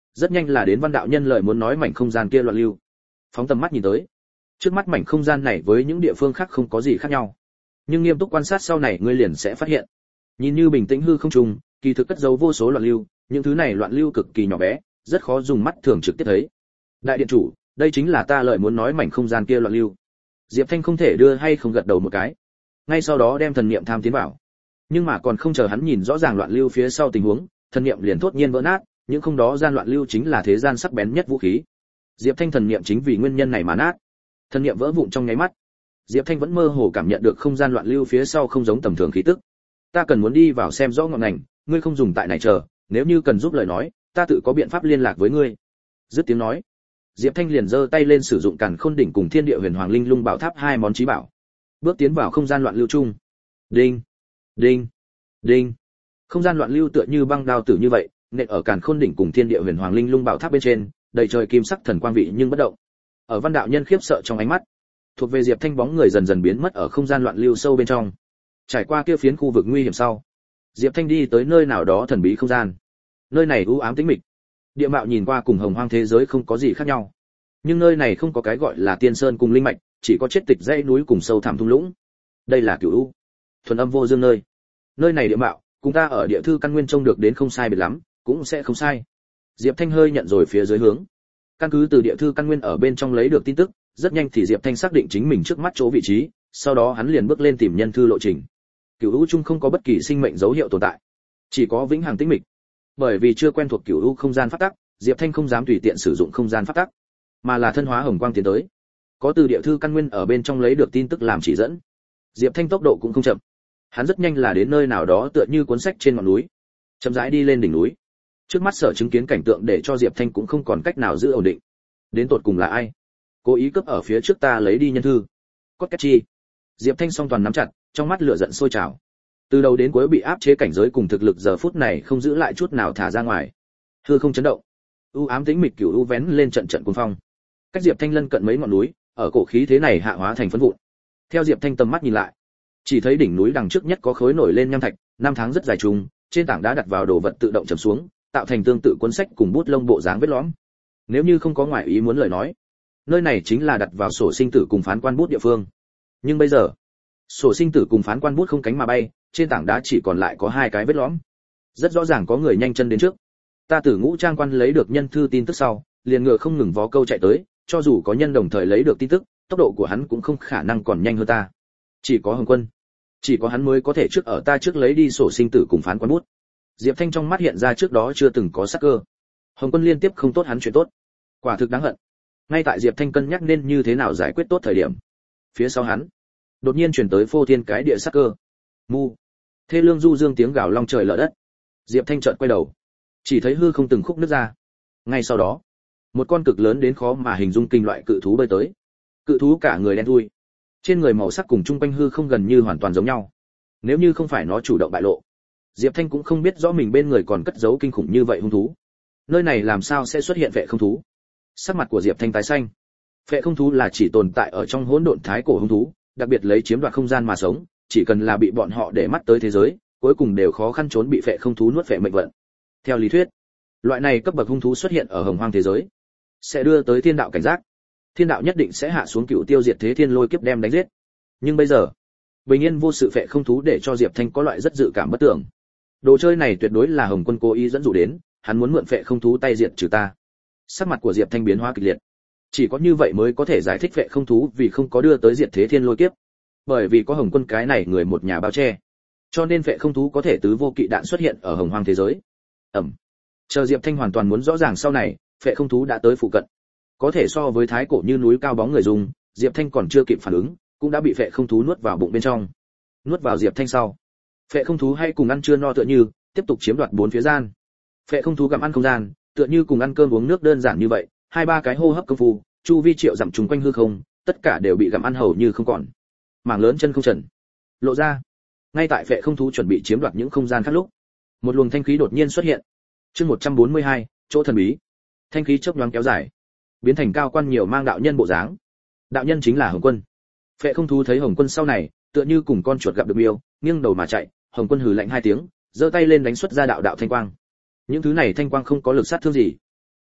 S1: rất nhanh là đến Văn đạo nhân lời muốn nói mảnh không gian kia loạn lưu. Phóng tầm mắt nhìn tới, trước mắt mảnh không gian này với những địa phương khác không có gì khác nhau, nhưng nghiêm túc quan sát sau này ngươi liền sẽ phát hiện, nhìn như bình tĩnh hư không trùng, kỳ thực cất giấu vô số loạn lưu, những thứ này loạn lưu cực kỳ nhỏ bé, rất khó dùng mắt thường trực tiếp thấy. Đại điện chủ, đây chính là ta lời muốn nói mảnh không gian kia loạn lưu. Diệp Thanh không thể đưa hay không gật đầu một cái, ngay sau đó đem thần niệm tham tiến vào. Nhưng mà còn không chờ hắn nhìn rõ ràng loạn lưu phía sau tình huống, thần niệm liền thốt nhiên vỡ nát, những không đó gian loạn lưu chính là thế gian sắc bén nhất vũ khí. Diệp Thanh thần niệm chính vì nguyên nhân này mà nát. Thần niệm vỡ vụn trong nháy mắt, Diệp Thanh vẫn mơ hồ cảm nhận được không gian loạn lưu phía sau không giống tầm thường khí tức. Ta cần muốn đi vào xem rõ ngọn ngành, ngươi không dùng tại này chờ, nếu như cần giúp lời nói, ta tự có biện pháp liên lạc với ngươi. Dứt tiếng nói, Diệp Thanh liền giơ tay lên sử dụng Càn Khôn đỉnh cùng Thiên Địa Huyền Hoàng Linh Lung Bảo Tháp hai món chí bảo, bước tiến vào không gian loạn lưu chung. Đinh, đinh, đinh. Không gian loạn lưu tựa như băng đao tử như vậy, nện ở Càn Khôn đỉnh cùng Thiên Địa Huyền Hoàng Linh Lung Bảo Tháp bên trên, đầy trời kim sắc thần quang vị nhưng bất động. Ở Văn đạo nhân khiếp sợ trong ánh mắt, thuộc về Diệp Thanh bóng người dần dần biến mất ở không gian loạn lưu sâu bên trong. Trải qua kia phiến khu vực nguy hiểm sau, Diệp Thanh đi tới nơi nào đó thần bí không gian. Nơi này u ám tĩnh mịch, địa mạo nhìn qua cùng hồng hoang thế giới không có gì khác nhau, nhưng nơi này không có cái gọi là tiên sơn cùng linh mạch, chỉ có chết tịch dãy núi cùng sâu thẳm thung lũng. Đây là cửu u, thuần âm vô dương nơi. Nơi này địa mạo cùng ta ở địa thư căn nguyên trông được đến không sai biệt lắm, cũng sẽ không sai. Diệp Thanh hơi nhận rồi phía dưới hướng, căn cứ từ địa thư căn nguyên ở bên trong lấy được tin tức, rất nhanh thì Diệp Thanh xác định chính mình trước mắt chỗ vị trí, sau đó hắn liền bước lên tìm nhân thư lộ trình. Cửu u chung không có bất kỳ sinh mệnh dấu hiệu tồn tại, chỉ có vĩnh hằng tĩnh mịch. Bởi vì chưa quen thuộc cửu u không gian pháp tắc, Diệp Thanh không dám tùy tiện sử dụng không gian pháp tắc, mà là thân hóa hồng quang tiến tới. Có từ địa thư căn nguyên ở bên trong lấy được tin tức làm chỉ dẫn, Diệp Thanh tốc độ cũng không chậm. Hắn rất nhanh là đến nơi nào đó tựa như cuốn sách trên ngọn núi, chậm rãi đi lên đỉnh núi. Trước mắt sở chứng kiến cảnh tượng để cho Diệp Thanh cũng không còn cách nào giữ ổn định. Đến tột cùng là ai cố ý cướp ở phía trước ta lấy đi nhân thư? Cốt cách chi? Diệp Thanh song toàn nắm chặt, trong mắt lửa giận sôi trào. Từ đầu đến cuối bị áp chế cảnh giới cùng thực lực giờ phút này không giữ lại chút nào thả ra ngoài. Hư không chấn động, u ám tĩnh mịch cửu u vén lên trận trận cuồng phong. Cách Diệp Thanh lân cận mấy ngọn núi, ở cổ khí thế này hạ hóa thành phấn vụn. Theo Diệp Thanh tầm mắt nhìn lại, chỉ thấy đỉnh núi đằng trước nhất có khối nổi lên nham thạch, năm tháng rất dài trùng, trên tảng đá đặt vào đồ vật tự động trầm xuống, tạo thành tương tự cuốn sách cùng bút lông bộ dáng vết lõm. Nếu như không có ngoại ý muốn lời nói, nơi này chính là đặt vào sổ sinh tử cùng phán quan bút địa phương. Nhưng bây giờ, sổ sinh tử cùng phán quan bút không cánh mà bay, trên tảng đá chỉ còn lại có hai cái vết lõm. Rất rõ ràng có người nhanh chân đến trước. Ta từ Ngũ Trang quan lấy được nhân thư tin tức sau, liền ngựa không ngừng vó câu chạy tới, cho dù có nhân đồng thời lấy được tin tức, tốc độ của hắn cũng không khả năng còn nhanh hơn ta. Chỉ có Hồng Quân, chỉ có hắn mới có thể trước ở ta trước lấy đi sổ sinh tử cùng phán quan bút. Diệp Thanh trong mắt hiện ra trước đó chưa từng có sắc cơ. Hồng Quân liên tiếp không tốt hắn chuyện tốt, quả thực đáng hận. Ngay tại Diệp Thanh cân nhắc nên như thế nào giải quyết tốt thời điểm, phía sau hắn đột nhiên truyền tới phô thiên cái địa sắc cơ. Mu, thê lương du dương tiếng gào long trời lở đất. Diệp Thanh chợt quay đầu, chỉ thấy hư không từng khúc nứt ra. Ngay sau đó, một con cực lớn đến khó mà hình dung kinh loại cự thú bơi tới. Cự thú cả người đen thui, trên người màu sắc cùng trung quanh hư không gần như hoàn toàn giống nhau. Nếu như không phải nó chủ động bại lộ, Diệp Thanh cũng không biết rõ mình bên người còn cất giấu kinh khủng như vậy hung thú. Nơi này làm sao sẽ xuất hiện vệ không thú? Sắc mặt của Diệp Thanh tái xanh. Vệ không thú là chỉ tồn tại ở trong hỗn độn thái cổ hung thú, đặc biệt lấy chiếm đoạt không gian mà sống, chỉ cần là bị bọn họ để mắt tới thế giới, cuối cùng đều khó khăn trốn bị vệ không thú nuốt vệ mệnh vận. Theo lý thuyết, loại này cấp bậc hung thú xuất hiện ở hồng hoang thế giới, sẽ đưa tới thiên đạo cảnh giác. Thiên đạo nhất định sẽ hạ xuống cựu tiêu diệt thế thiên lôi kiếp đem đánh giết. Nhưng bây giờ, bình yên vô sự vệ không thú để cho Diệp Thanh có loại rất dự cảm bất tưởng. Đồ chơi này tuyệt đối là Hồng Quân cố ý dẫn dụ đến, hắn muốn mượn vệ không thú tay diệt trừ ta. Sắc mặt của Diệp Thanh biến hóa kịch liệt. Chỉ có như vậy mới có thể giải thích vệ không thú vì không có đưa tới diệt thế thiên lôi kiếp. Bởi vì có Hồng Quân cái này người một nhà bao che, cho nên vệ không thú có thể tứ vô kỵ đạn xuất hiện ở hồng hoang thế giới. Ẩm. Chờ Diệp Thanh hoàn toàn muốn rõ ràng sau này, vệ không thú đã tới phụ cận. Có thể so với thái cổ như núi cao bóng người dùng, Diệp Thanh còn chưa kịp phản ứng, cũng đã bị vệ không thú nuốt vào bụng bên trong. Nuốt vào Diệp Thanh sau, vệ không thú hay cùng ăn chưa no tựa như tiếp tục chiếm đoạt bốn phía gian. Vệ không thú gặm ăn không gian, tựa như cùng ăn cơm uống nước đơn giản như vậy, hai ba cái hô hấp công phu, chu vi triệu dặm trùng quanh hư không, tất cả đều bị gặm ăn hầu như không còn. Mảng lớn chân không trần lộ ra. Ngay tại vệ không thú chuẩn bị chiếm đoạt những không gian khác lúc, một luồng thanh khí đột nhiên xuất hiện. Chương một trăm bốn mươi hai, chỗ thần bí. Thanh khí chớp nhoáng kéo dài, biến thành cao quan nhiều mang đạo nhân bộ dáng. Đạo nhân chính là Hồng Quân. Vệ không thú thấy Hồng Quân sau này, tựa như cùng con chuột gặp được miêu, nghiêng đầu mà chạy. Hồng Quân hừ lạnh hai tiếng, giơ tay lên đánh xuất ra đạo đạo thanh quang. Những thứ này thanh quang không có lực sát thương gì,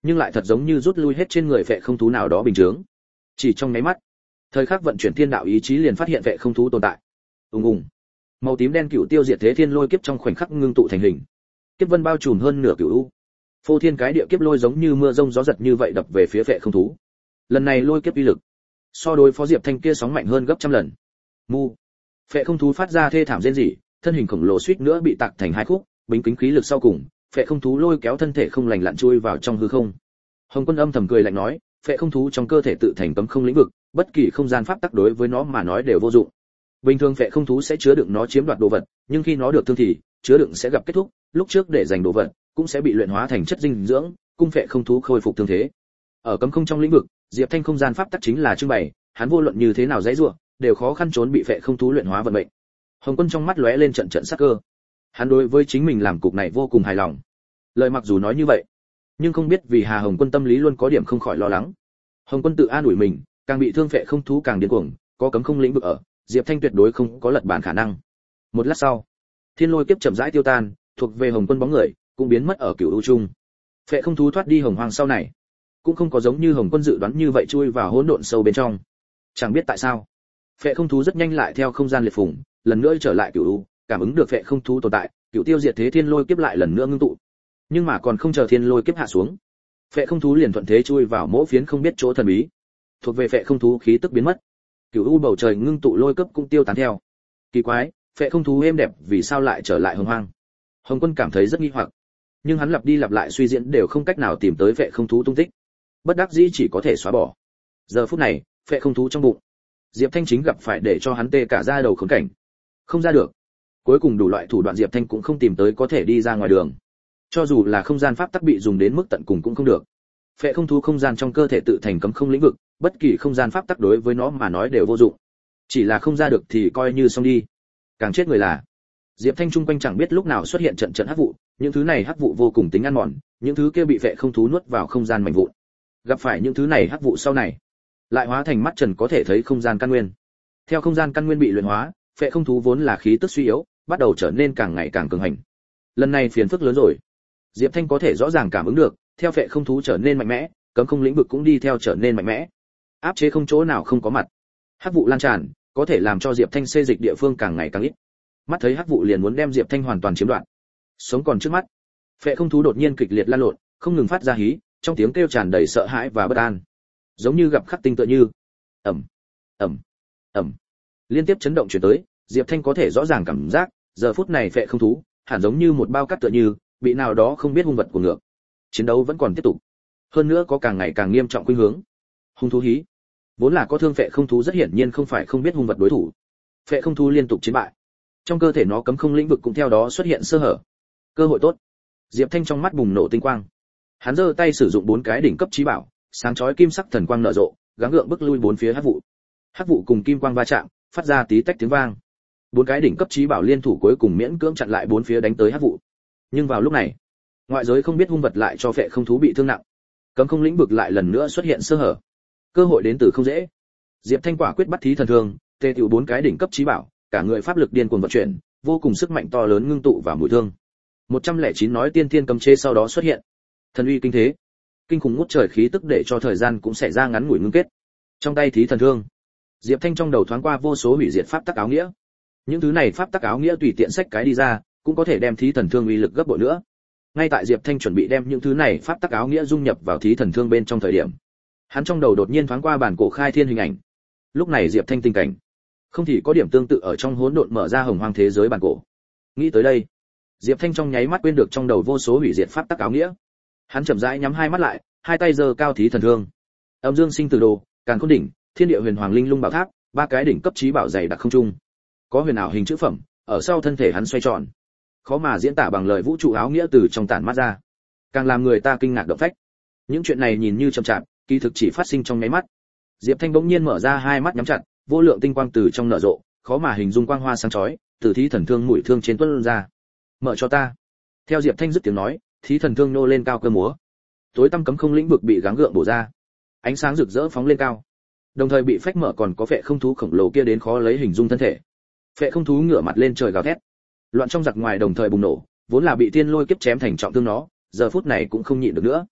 S1: nhưng lại thật giống như rút lui hết trên người phệ không thú nào đó bình thường. Chỉ trong mấy mắt, thời khắc vận chuyển thiên đạo ý chí liền phát hiện phệ không thú tồn tại. Ùng ùng. Màu tím đen cựu tiêu diệt thế thiên lôi kiếp trong khoảnh khắc ngưng tụ thành hình. Kiếp vân bao trùm hơn nửa cựu u. Phô thiên cái địa kiếp lôi giống như mưa rông gió giật như vậy đập về phía phệ không thú. Lần này lôi kiếp uy lực so đối phó Diệp Thanh kia sóng mạnh hơn gấp trăm lần. Mu. Phệ không thú phát ra thê thảm rên rỉ, thân hình khổng lồ suýt nữa bị tạc thành hai khúc, bính kính khí lực sau cùng, phệ không thú lôi kéo thân thể không lành lặn chui vào trong hư không. Hồng Quân âm thầm cười lạnh nói, phệ không thú trong cơ thể tự thành cấm không lĩnh vực, bất kỳ không gian pháp tắc đối với nó mà nói đều vô dụng. Bình thường phệ không thú sẽ chứa đựng nó chiếm đoạt đồ vật, nhưng khi nó được thương thì, chứa đựng sẽ gặp kết thúc, lúc trước để dành đồ vật, cũng sẽ bị luyện hóa thành chất dinh dưỡng, cung phệ không thú khôi phục thương thế. Ở cấm không trong lĩnh vực, Diệp Thanh không gian pháp tắc chính là trưng bày, hắn vô luận như thế nào dãy rủa, đều khó khăn trốn bị phệ không thú luyện hóa vận mệnh. Hồng Quân trong mắt lóe lên trận trận sắc cơ. Hắn đối với chính mình làm cục này vô cùng hài lòng. Lời mặc dù nói như vậy, nhưng không biết vì Hà Hồng Quân tâm lý luôn có điểm không khỏi lo lắng. Hồng Quân tự an ủi mình, càng bị thương phệ không thú càng điên cuồng, có cấm không lĩnh vực ở, Diệp Thanh tuyệt đối không có lật bàn khả năng. Một lát sau, thiên lôi kiếp chậm rãi tiêu tan, thuộc về Hồng Quân bóng người cũng biến mất ở cửu u trung. Phệ không thú thoát đi hồng hoang sau này, cũng không có giống như Hồng Quân dự đoán như vậy chui vào hỗn độn sâu bên trong. Chẳng biết tại sao, phệ không thú rất nhanh lại theo không gian liệt phùng, lần nữa trở lại cửu u, cảm ứng được phệ không thú tồn tại, cửu tiêu diệt thế thiên lôi kiếp lại lần nữa ngưng tụ. Nhưng mà còn không chờ thiên lôi kiếp hạ xuống, phệ không thú liền thuận thế chui vào mỗi phiến không biết chỗ thần bí. Thuộc về phệ không thú khí tức biến mất, cửu u bầu trời ngưng tụ lôi cấp cũng tiêu tán theo. Kỳ quái, phệ không thú êm đẹp vì sao lại trở lại hồng hoang? Hồng Quân cảm thấy rất nghi hoặc, nhưng hắn lặp đi lặp lại suy diễn đều không cách nào tìm tới phệ không thú tung tích, bất đắc dĩ chỉ có thể xóa bỏ. Giờ phút này, phệ không thú trong bụng, Diệp Thanh chính gặp phải để cho hắn tê cả da đầu khốn cảnh, không ra được. Cuối cùng đủ loại thủ đoạn Diệp Thanh cũng không tìm tới có thể đi ra ngoài đường. Cho dù là không gian pháp tắc bị dùng đến mức tận cùng cũng không được. Phệ không thú không gian trong cơ thể tự thành cấm không lĩnh vực, bất kỳ không gian pháp tắc đối với nó mà nói đều vô dụng. Chỉ là không ra được thì coi như xong đi. Càng chết người là, Diệp Thanh trung quanh chẳng biết lúc nào xuất hiện trận trận hắc vụ, những thứ này hắc vụ vô cùng tính ăn mòn, những thứ kia bị phệ không thú nuốt vào không gian mảnh vụn. Gặp phải những thứ này hắc vụ sau này, lại hóa thành mắt trần có thể thấy không gian căn nguyên. Theo không gian căn nguyên bị luyện hóa, phệ không thú vốn là khí tức suy yếu, bắt đầu trở nên càng ngày càng cường hành. Lần này phiền phức lớn rồi. Diệp Thanh có thể rõ ràng cảm ứng được, theo phệ không thú trở nên mạnh mẽ, cấm không lĩnh vực cũng đi theo trở nên mạnh mẽ. Áp chế không chỗ nào không có mặt. Hắc vụ lan tràn, có thể làm cho Diệp Thanh xê dịch địa phương càng ngày càng ít. Mắt thấy hắc vụ liền muốn đem Diệp Thanh hoàn toàn chiếm đoạt. Sống còn trước mắt, phệ không thú đột nhiên kịch liệt lan lộn, không ngừng phát ra hí, trong tiếng kêu tràn đầy sợ hãi và bất an, giống như gặp khắc tinh tựa như. Ầm, ầm, ầm. Liên tiếp chấn động truyền tới, Diệp Thanh có thể rõ ràng cảm giác, giờ phút này phệ không thú, hẳn giống như một bao cát tựa như, bị nào đó không biết hung vật của ngược. Chiến đấu vẫn còn tiếp tục, hơn nữa có càng ngày càng nghiêm trọng khuynh hướng. Hung thú hí, vốn là có thương phệ không thú rất hiển nhiên không phải không biết hung vật đối thủ. Phệ không thú liên tục chiến bại, trong cơ thể nó cấm không lĩnh vực cũng theo đó xuất hiện sơ hở. Cơ hội tốt. Diệp Thanh trong mắt bùng nổ tinh quang. Hắn giơ tay sử dụng bốn cái đỉnh cấp chí bảo, sáng chói kim sắc thần quang nở rộ, gắng gượng bức lui bốn phía hắc vụ. Hắc vụ cùng kim quang va chạm, phát ra tí tách tiếng vang. Bốn cái đỉnh cấp chí bảo liên thủ cuối cùng miễn cưỡng chặn lại bốn phía đánh tới hắc vụ. Nhưng vào lúc này, ngoại giới không biết hung vật lại cho phệ không thú bị thương nặng. Cấm không lĩnh vực lại lần nữa xuất hiện sơ hở. Cơ hội đến từ không dễ. Diệp Thanh quả quyết bắt thí thần thương, tê tiểu bốn cái đỉnh cấp chí bảo, cả người pháp lực điên cuồng vận chuyển, vô cùng sức mạnh to lớn ngưng tụ vào mũi thương. một trăm lẻ chín nói tiên thiên cấm chế sau đó xuất hiện. Thần uy kinh thế, kinh khủng ngút trời khí tức để cho thời gian cũng xảy ra ngắn ngủi ngưng kết. Trong tay thí thần thương, Diệp Thanh trong đầu thoáng qua vô số hủy diệt pháp tắc áo nghĩa. Những thứ này pháp tắc áo nghĩa tùy tiện xách cái đi ra, cũng có thể đem thí thần thương uy lực gấp bội nữa. Ngay tại Diệp Thanh chuẩn bị đem những thứ này pháp tắc áo nghĩa dung nhập vào thí thần thương bên trong thời điểm, hắn trong đầu đột nhiên thoáng qua bản cổ khai thiên hình ảnh. Lúc này Diệp Thanh tình cảnh, không thì có điểm tương tự ở trong hỗn độn mở ra hồng hoang thế giới bản cổ. Nghĩ tới đây, Diệp Thanh trong nháy mắt quên được trong đầu vô số hủy diệt pháp tắc áo nghĩa. Hắn chậm rãi nhắm hai mắt lại, hai tay giơ cao thí thần thương. Âm dương sinh tử đồ, càn khôn đỉnh, thiên địa huyền hoàng linh lung bảo tháp, ba cái đỉnh cấp chí bảo dày đặc không trung. Có huyền ảo hình chữ phẩm, ở sau thân thể hắn xoay tròn. Khó mà diễn tả bằng lời vũ trụ áo nghĩa từ trong tản mắt ra, càng làm người ta kinh ngạc động phách. Những chuyện này nhìn như chậm chạp, kỳ thực chỉ phát sinh trong nháy mắt. Diệp Thanh bỗng nhiên mở ra hai mắt nhắm chặt, vô lượng tinh quang từ trong nở rộ, khó mà hình dung quang hoa sáng chói, từ thí thần thương mũi thương trên tuôn ra. Mở cho ta. Theo Diệp Thanh dứt tiếng nói, thí thần thương nô lên cao cơ múa. Tối tăm cấm không lĩnh vực bị gắng gượng bổ ra, ánh sáng rực rỡ phóng lên cao. Đồng thời bị phách mở còn có phệ không thú khổng lồ kia đến khó lấy hình dung thân thể. Phệ không thú ngửa mặt lên trời gào thét, loạn trong giặc ngoài đồng thời bùng nổ, vốn là bị tiên lôi kiếp chém thành trọng thương nó, giờ phút này cũng không nhịn được nữa.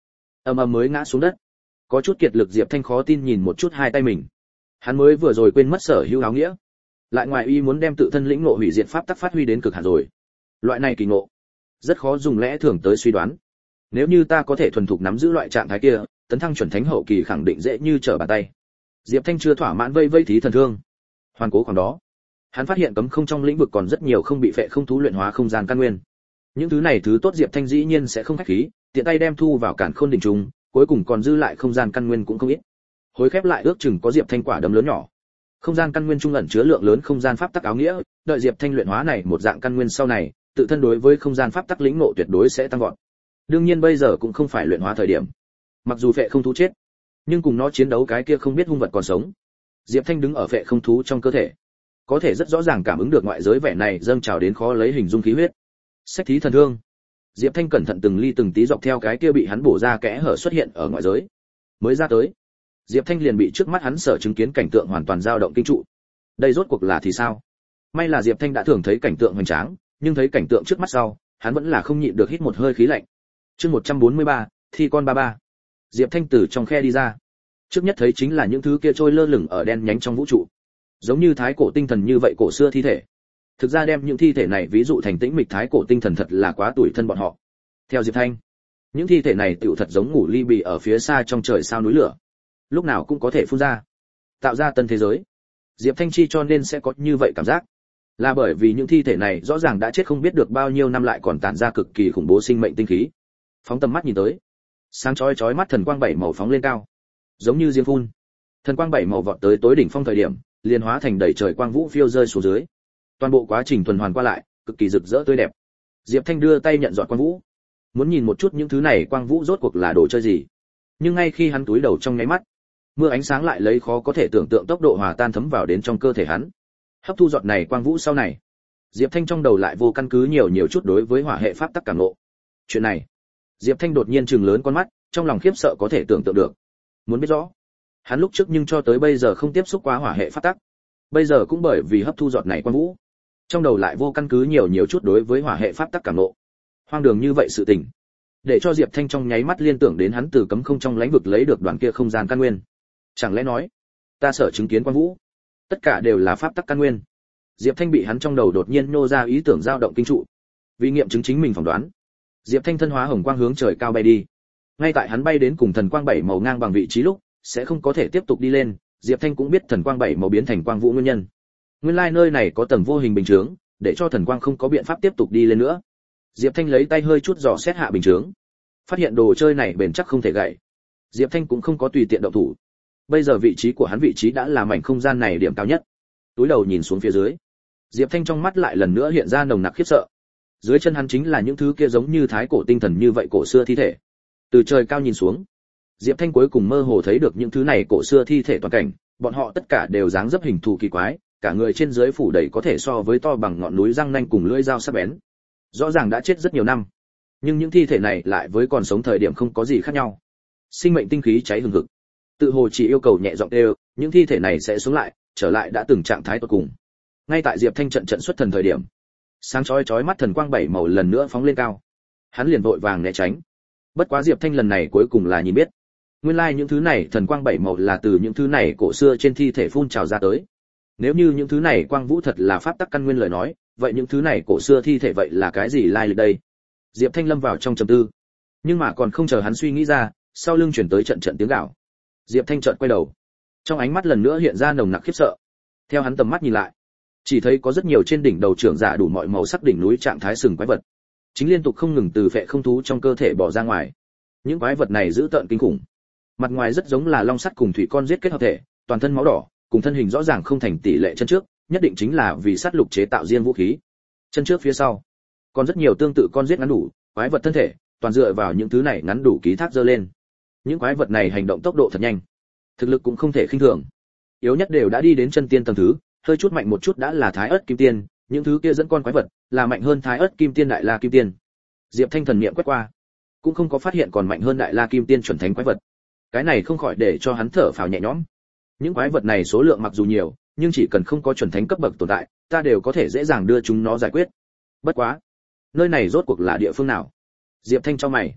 S1: ầm ầm mới ngã xuống đất. Có chút kiệt lực Diệp Thanh khó tin nhìn một chút hai tay mình. Hắn mới vừa rồi quên mất sở hữu áo nghĩa, lại ngoài ý muốn đem tự thân lĩnh ngộ hủy diệt pháp tắc phát huy đến cực hạn rồi. Loại này kỳ ngộ, rất khó dùng lẽ thường tới suy đoán. Nếu như ta có thể thuần thục nắm giữ loại trạng thái kia, tấn thăng chuẩn thánh hậu kỳ khẳng định dễ như trở bàn tay. Diệp Thanh chưa thỏa mãn vây vây thí thần thương. Hoàn cố khoảng đó, hắn phát hiện cấm không trong lĩnh vực còn rất nhiều không bị phệ không thú luyện hóa không gian căn nguyên. Những thứ này thứ tốt Diệp Thanh dĩ nhiên sẽ không khách khí, tiện tay đem thu vào cản khôn đỉnh trùng, cuối cùng còn dư lại không gian căn nguyên cũng không ít. Hối khép lại ước chừng có Diệp Thanh quả đấm lớn nhỏ. Không gian căn nguyên trung ẩn chứa lượng lớn không gian pháp tắc áo nghĩa, đợi Diệp Thanh luyện hóa này một dạng căn nguyên sau này, tự thân đối với không gian pháp tắc lĩnh ngộ tuyệt đối sẽ tăng vọt. Đương nhiên bây giờ cũng không phải luyện hóa thời điểm. Mặc dù phệ không thú chết, nhưng cùng nó chiến đấu cái kia không biết hung vật còn sống. Diệp Thanh đứng ở phệ không thú trong cơ thể, có thể rất rõ ràng cảm ứng được ngoại giới vẻ này dâng trào đến khó lấy hình dung khí huyết. Sách thí thần thương. Diệp Thanh cẩn thận từng ly từng tí dọc theo cái kia bị hắn bổ ra kẽ hở xuất hiện ở ngoại giới. Mới ra tới, Diệp Thanh liền bị trước mắt hắn sở chứng kiến cảnh tượng hoàn toàn dao động kinh trụ. Đây rốt cuộc là thì sao? May là Diệp Thanh đã thường thấy cảnh tượng hoành tráng, nhưng thấy cảnh tượng trước mắt sau, hắn vẫn là không nhịn được hít một hơi khí lạnh. Chương một trăm bốn mươi ba, thi con ba ba. Diệp Thanh từ trong khe đi ra. Trước nhất thấy chính là những thứ kia trôi lơ lửng ở đen nhánh trong vũ trụ, giống như thái cổ tinh thần như vậy cổ xưa thi thể. Thực ra đem những thi thể này ví dụ thành tĩnh mịch thái cổ tinh thần thật là quá tủi thân bọn họ. Theo Diệp Thanh, những thi thể này tựu thật giống ngủ ly bì ở phía xa trong trời sao núi lửa, lúc nào cũng có thể phun ra, tạo ra tân thế giới. Diệp Thanh chi cho nên sẽ có như vậy cảm giác, là bởi vì những thi thể này rõ ràng đã chết không biết được bao nhiêu năm lại còn tản ra cực kỳ khủng bố sinh mệnh tinh khí. Phóng tầm mắt nhìn tới, sáng chói chói mắt thần quang bảy màu phóng lên cao, giống như diêm phun. Thần quang bảy màu vọt tới tối đỉnh phong thời điểm, liền hóa thành đầy trời quang vũ phiêu rơi xuống dưới. Toàn bộ quá trình tuần hoàn qua lại, cực kỳ rực rỡ tươi đẹp. Diệp Thanh đưa tay nhận dọn quang vũ, muốn nhìn một chút những thứ này quang vũ rốt cuộc là đồ chơi gì. Nhưng ngay khi hắn túi đầu trong nháy mắt, mưa ánh sáng lại lấy khó có thể tưởng tượng tốc độ hòa tan thấm vào đến trong cơ thể hắn. Hấp thu giọt này quang vũ sau này, Diệp Thanh trong đầu lại vô căn cứ nhiều nhiều chút đối với hỏa hệ pháp tắc cảm ngộ. Chuyện này, Diệp Thanh đột nhiên trừng lớn con mắt, trong lòng khiếp sợ có thể tưởng tượng được. Muốn biết rõ, hắn lúc trước nhưng cho tới bây giờ không tiếp xúc qua hỏa hệ pháp tắc, bây giờ cũng bởi vì hấp thu giọt này quang vũ, trong đầu lại vô căn cứ nhiều nhiều chút đối với hỏa hệ pháp tắc cảm ngộ. Hoang đường như vậy sự tình, để cho Diệp Thanh trong nháy mắt liên tưởng đến hắn từ cấm không trong lãnh vực lấy được đoạn kia không gian căn nguyên. Chẳng lẽ nói, ta sở chứng kiến quang vũ, tất cả đều là pháp tắc căn nguyên? Diệp Thanh bị hắn trong đầu đột nhiên nô ra ý tưởng dao động kinh trụ. Vì nghiệm chứng chính mình phỏng đoán, Diệp Thanh thân hóa hồng quang hướng trời cao bay đi. Ngay tại hắn bay đến cùng thần quang bảy màu ngang bằng vị trí lúc, sẽ không có thể tiếp tục đi lên, Diệp Thanh cũng biết thần quang bảy màu biến thành quang vũ nguyên nhân. Nguyên lai nơi này có tầng vô hình bình chướng, để cho thần quang không có biện pháp tiếp tục đi lên nữa. Diệp Thanh lấy tay hơi chút dò xét hạ bình chướng, phát hiện đồ chơi này bền chắc không thể gãy. Diệp Thanh cũng không có tùy tiện động thủ. Bây giờ vị trí của hắn vị trí đã là mảnh không gian này điểm cao nhất. Túi đầu nhìn xuống phía dưới, Diệp Thanh trong mắt lại lần nữa hiện ra nồng nặc khiếp sợ. Dưới chân hắn chính là những thứ kia giống như thái cổ tinh thần như vậy cổ xưa thi thể. Từ trời cao nhìn xuống, Diệp Thanh cuối cùng mơ hồ thấy được những thứ này cổ xưa thi thể toàn cảnh, bọn họ tất cả đều dáng dấp hình thù kỳ quái, cả người trên dưới phủ đầy có thể so với to bằng ngọn núi răng nanh cùng lưỡi dao sắc bén. Rõ ràng đã chết rất nhiều năm, nhưng những thi thể này lại với còn sống thời điểm không có gì khác nhau. Sinh mệnh tinh khí cháy hừng hực. Tự hồ chỉ yêu cầu nhẹ giọng đều, những thi thể này sẽ sống lại, trở lại đã từng trạng thái tốt cùng. Ngay tại Diệp Thanh trận trận xuất thần thời điểm, sáng chói chói mắt thần quang bảy màu lần nữa phóng lên cao. Hắn liền vội vàng né tránh. Bất quá Diệp Thanh lần này cuối cùng là nhìn biết, nguyên lai like những thứ này thần quang bảy màu là từ những thứ này cổ xưa trên thi thể phun trào ra tới. Nếu như những thứ này quang vũ thật là pháp tắc căn nguyên lời nói, vậy những thứ này cổ xưa thi thể vậy là cái gì lai lịch đây? Diệp Thanh lâm vào trong trầm tư. Nhưng mà còn không chờ hắn suy nghĩ ra, sau lưng chuyển tới trận trận tiếng gào. Diệp Thanh chợt quay đầu, trong ánh mắt lần nữa hiện ra nồng nặc khiếp sợ. Theo hắn tầm mắt nhìn lại, chỉ thấy có rất nhiều trên đỉnh đầu trưởng giả đủ mọi màu sắc đỉnh núi trạng thái sừng quái vật, chính liên tục không ngừng từ phệ không thú trong cơ thể bỏ ra ngoài. Những quái vật này dữ tợn kinh khủng, mặt ngoài rất giống là long sắt cùng thủy con giết kết hợp thể, toàn thân máu đỏ, cùng thân hình rõ ràng không thành tỷ lệ chân trước, nhất định chính là vì sát lục chế tạo riêng vũ khí. Chân trước phía sau, còn rất nhiều tương tự con giết ngắn đủ, quái vật thân thể, toàn dựa vào những thứ này ngắn đủ ký thác dơ lên. Những quái vật này hành động tốc độ thật nhanh, thực lực cũng không thể khinh thường. Yếu nhất đều đã đi đến chân tiên tầng thứ, hơi chút mạnh một chút đã là thái ớt kim tiên, những thứ kia dẫn con quái vật là mạnh hơn thái ớt kim tiên đại la kim tiên. Diệp Thanh thần niệm quét qua, cũng không có phát hiện còn mạnh hơn đại la kim tiên chuẩn thánh quái vật. Cái này không khỏi để cho hắn thở phào nhẹ nhõm. Những quái vật này số lượng mặc dù nhiều, nhưng chỉ cần không có chuẩn thánh cấp bậc tồn tại, ta đều có thể dễ dàng đưa chúng nó giải quyết. Bất quá, nơi này rốt cuộc là địa phương nào? Diệp Thanh cho mày.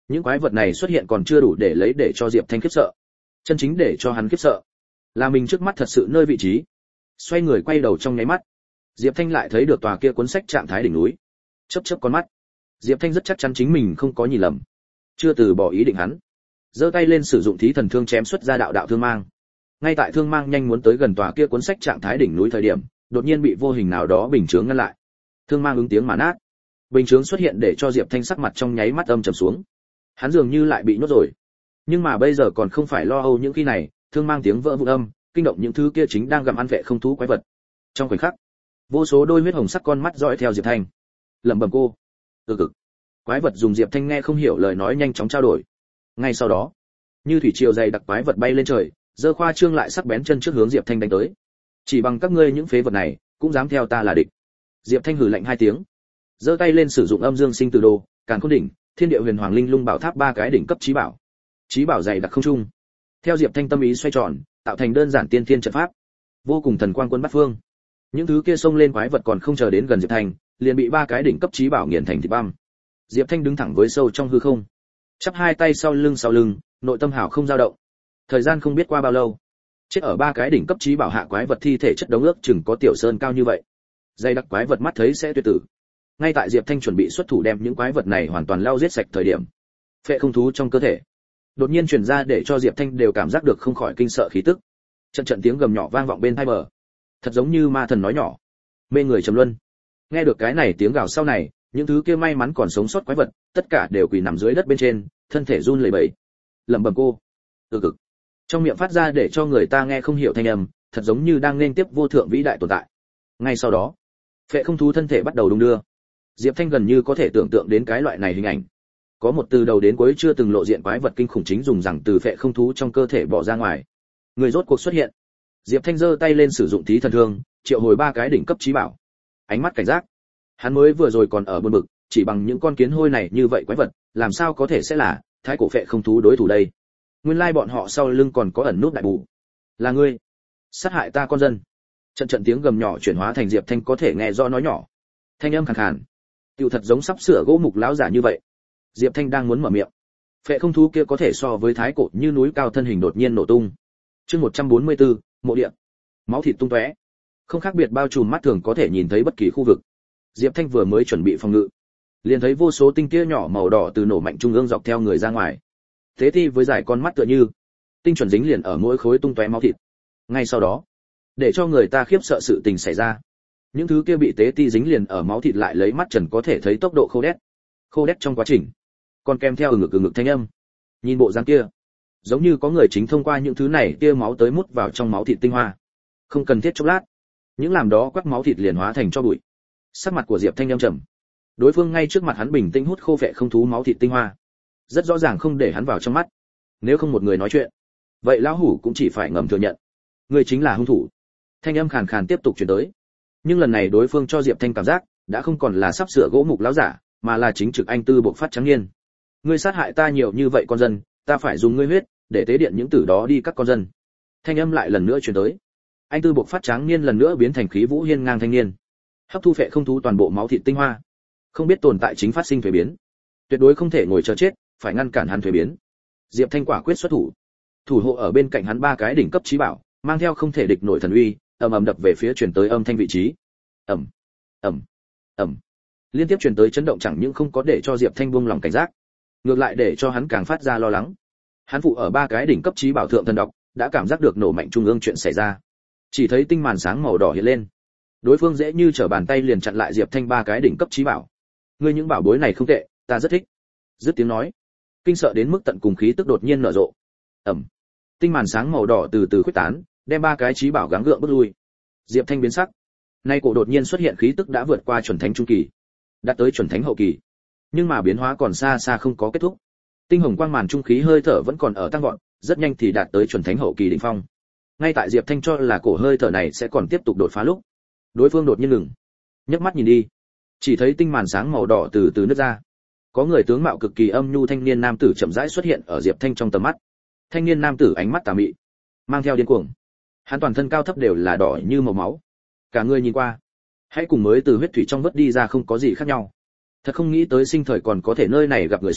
S1: Những quái vật này xuất hiện còn chưa đủ để lấy để cho Diệp Thanh khiếp sợ. Chân chính để cho hắn khiếp sợ là mình trước mắt thật sự nơi vị trí. Xoay người quay đầu trong nháy mắt, Diệp Thanh lại thấy được tòa kia cuốn sách trạng thái đỉnh núi. Chớp chớp con mắt, Diệp Thanh rất chắc chắn chính mình không có nhìn lầm. Chưa từ bỏ ý định hắn, giơ tay lên sử dụng thí thần thương chém xuất ra đạo đạo thương mang. Ngay tại thương mang nhanh muốn tới gần tòa kia cuốn sách trạng thái đỉnh núi thời điểm, đột nhiên bị vô hình nào đó bình chướng ngăn lại. Thương mang ứng tiếng mà nát. Bình chướng xuất hiện để cho Diệp Thanh sắc mặt trong nháy mắt âm trầm xuống. Hắn dường như lại bị nhốt rồi. Nhưng mà bây giờ còn không phải lo âu những khi này, thương mang tiếng vỡ vụn âm, kinh động những thứ kia chính đang gặm ăn vệ không thú quái vật. Trong khoảnh khắc, vô số đôi huyết hồng sắc con mắt dõi theo Diệp Thanh. Lẩm bẩm cô, "Ừ cực." Quái vật dùng Diệp Thanh nghe không hiểu lời nói nhanh chóng trao đổi. Ngay sau đó, như thủy triều dày đặc quái vật bay lên trời, giơ khoa trương lại sắc bén chân trước hướng Diệp Thanh đánh tới. Chỉ bằng các ngươi những phế vật này, cũng dám theo ta là địch. Diệp Thanh hừ lạnh hai tiếng, giơ tay lên sử dụng âm dương sinh tử đồ, càn khôn đỉnh, thiên địa huyền hoàng linh lung bảo tháp ba cái đỉnh cấp chí bảo. Chí bảo dày đặc không trung. Theo Diệp Thanh tâm ý xoay tròn, tạo thành đơn giản tiên thiên trận pháp, vô cùng thần quang quân bắt phương. Những thứ kia xông lên quái vật còn không chờ đến gần Diệp Thanh, liền bị ba cái đỉnh cấp chí bảo nghiền thành thịt băm. Diệp Thanh đứng thẳng với sâu trong hư không, chắp hai tay sau lưng sau lưng, nội tâm hảo không dao động. Thời gian không biết qua bao lâu, chết ở ba cái đỉnh cấp chí bảo hạ quái vật thi thể chất đống ước chừng có tiểu sơn cao như vậy. Dây đặc quái vật mắt thấy sẽ tuyệt tử. Ngay tại Diệp Thanh chuẩn bị xuất thủ đem những quái vật này hoàn toàn lao giết sạch thời điểm, phệ không thú trong cơ thể đột nhiên truyền ra để cho Diệp Thanh đều cảm giác được không khỏi kinh sợ khí tức. Trận trận tiếng gầm nhỏ vang vọng bên tai bờ, thật giống như ma thần nói nhỏ, mê người trầm luân. Nghe được cái này tiếng gào sau này, những thứ kia may mắn còn sống sót quái vật, tất cả đều quỳ nằm dưới đất bên trên, thân thể run lẩy bẩy. Lẩm bẩm cô, "Ừ cực." Trong miệng phát ra để cho người ta nghe không hiểu thanh âm, thật giống như đang nên tiếp vô thượng vĩ đại tồn tại. Ngay sau đó, phệ không thú thân thể bắt đầu đung đưa. Diệp Thanh gần như có thể tưởng tượng đến cái loại này hình ảnh. Có một từ đầu đến cuối chưa từng lộ diện quái vật kinh khủng chính dùng rằng từ phệ không thú trong cơ thể bỏ ra ngoài. Người rốt cuộc xuất hiện. Diệp Thanh giơ tay lên sử dụng thí thần thương, triệu hồi ba cái đỉnh cấp chí bảo. Ánh mắt cảnh giác. Hắn mới vừa rồi còn ở buồn bực, chỉ bằng những con kiến hôi này như vậy quái vật, làm sao có thể sẽ là thái cổ phệ không thú đối thủ đây? Nguyên lai bọn họ sau lưng còn có ẩn nút đại bù. Là ngươi, sát hại ta con dân. Trận trận tiếng gầm nhỏ chuyển hóa thành Diệp Thanh có thể nghe rõ nói nhỏ. Thanh âm khàn khàn, tựu thật giống sắp sửa gỗ mục lão giả như vậy. Diệp Thanh đang muốn mở miệng, phệ không thú kia có thể so với thái cổ như núi cao thân hình đột nhiên nổ tung. Chương một trăm bốn mươi tư, mộ địa. Máu thịt tung tóe, không khác biệt bao trùm mắt thường có thể nhìn thấy bất kỳ khu vực. Diệp Thanh vừa mới chuẩn bị phòng ngự, liền thấy vô số tinh tia nhỏ màu đỏ từ nổ mạnh trung ương dọc theo người ra ngoài. Thế thì với dài con mắt tựa như tinh chuẩn dính liền ở mỗi khối tung tóe máu thịt. Ngay sau đó, để cho người ta khiếp sợ sự tình xảy ra. Những thứ kia bị tế ti dính liền ở máu thịt lại lấy mắt trần có thể thấy tốc độ khô đét. Khô đét trong quá trình, còn kèm theo ngực ngực thanh âm. Nhìn bộ dáng kia, giống như có người chính thông qua những thứ này tia máu tới mút vào trong máu thịt tinh hoa. Không cần thiết chốc lát, những làm đó quắc máu thịt liền hóa thành cho bụi. Sắc mặt của Diệp Thanh âm trầm. Đối phương ngay trước mặt hắn bình tĩnh hút khô phệ không thú máu thịt tinh hoa, rất rõ ràng không để hắn vào trong mắt. Nếu không một người nói chuyện, vậy lão hủ cũng chỉ phải ngầm thừa nhận, người chính là hung thủ. Thanh âm khàn khàn tiếp tục truyền tới. Nhưng lần này đối phương cho Diệp Thanh cảm giác đã không còn là sắp sửa gỗ mục lão giả, mà là chính trực anh tư bộc phát trắng niên. Ngươi sát hại ta nhiều như vậy con dân, ta phải dùng ngươi huyết để tế điện những tử đó đi các con dân. Thanh âm lại lần nữa truyền tới. Anh tư bộc phát trắng niên lần nữa biến thành khí vũ hiên ngang thanh niên, hấp thu phệ không thú toàn bộ máu thịt tinh hoa, không biết tồn tại chính phát sinh thuế biến, tuyệt đối không thể ngồi chờ chết, phải ngăn cản hắn thuế biến. Diệp Thanh quả quyết xuất thủ, thủ hộ ở bên cạnh hắn ba cái đỉnh cấp chí bảo, mang theo không thể địch nổi thần uy, ầm ầm đập về phía truyền tới âm thanh vị trí. Ầm, ầm, ầm. Liên tiếp truyền tới chấn động chẳng những không có để cho Diệp Thanh buông lòng cảnh giác, ngược lại để cho hắn càng phát ra lo lắng. Hắn phụ ở ba cái đỉnh cấp chí bảo thượng thần độc, đã cảm giác được nổ mạnh trung ương chuyện xảy ra. Chỉ thấy tinh màn sáng màu đỏ hiện lên. Đối phương dễ như trở bàn tay liền chặn lại Diệp Thanh ba cái đỉnh cấp chí bảo. Ngươi những bảo bối này không tệ, ta rất thích. Dứt tiếng nói, kinh sợ đến mức tận cùng khí tức đột nhiên nở rộ. Ầm. Tinh màn sáng màu đỏ từ từ khuếch tán, đem ba cái chí bảo gắng gượng bước lui. Diệp Thanh biến sắc. Nay cổ đột nhiên xuất hiện khí tức đã vượt qua chuẩn thánh trung kỳ, đạt tới chuẩn thánh hậu kỳ. Nhưng mà biến hóa còn xa xa không có kết thúc. Tinh hồng quang màn trung khí hơi thở vẫn còn ở tăng vọt, rất nhanh thì đạt tới chuẩn thánh hậu kỳ đỉnh phong. Ngay tại Diệp Thanh cho là cổ hơi thở này sẽ còn tiếp tục đột phá lúc, đối phương đột nhiên ngừng, nhấc mắt nhìn đi, chỉ thấy tinh màn sáng màu đỏ từ từ nứt ra. Có người tướng mạo cực kỳ âm nhu thanh niên nam tử chậm rãi xuất hiện ở Diệp Thanh trong tầm mắt. Thanh niên nam tử ánh mắt tà mị, mang theo điên cuồng. Hắn toàn thân cao thấp đều là đỏ như màu máu. Cả người nhìn qua, hãy cùng mới từ huyết thủy trong vớt đi ra không có gì khác nhau. Thật không nghĩ tới sinh thời còn có thể nơi này gặp người sống,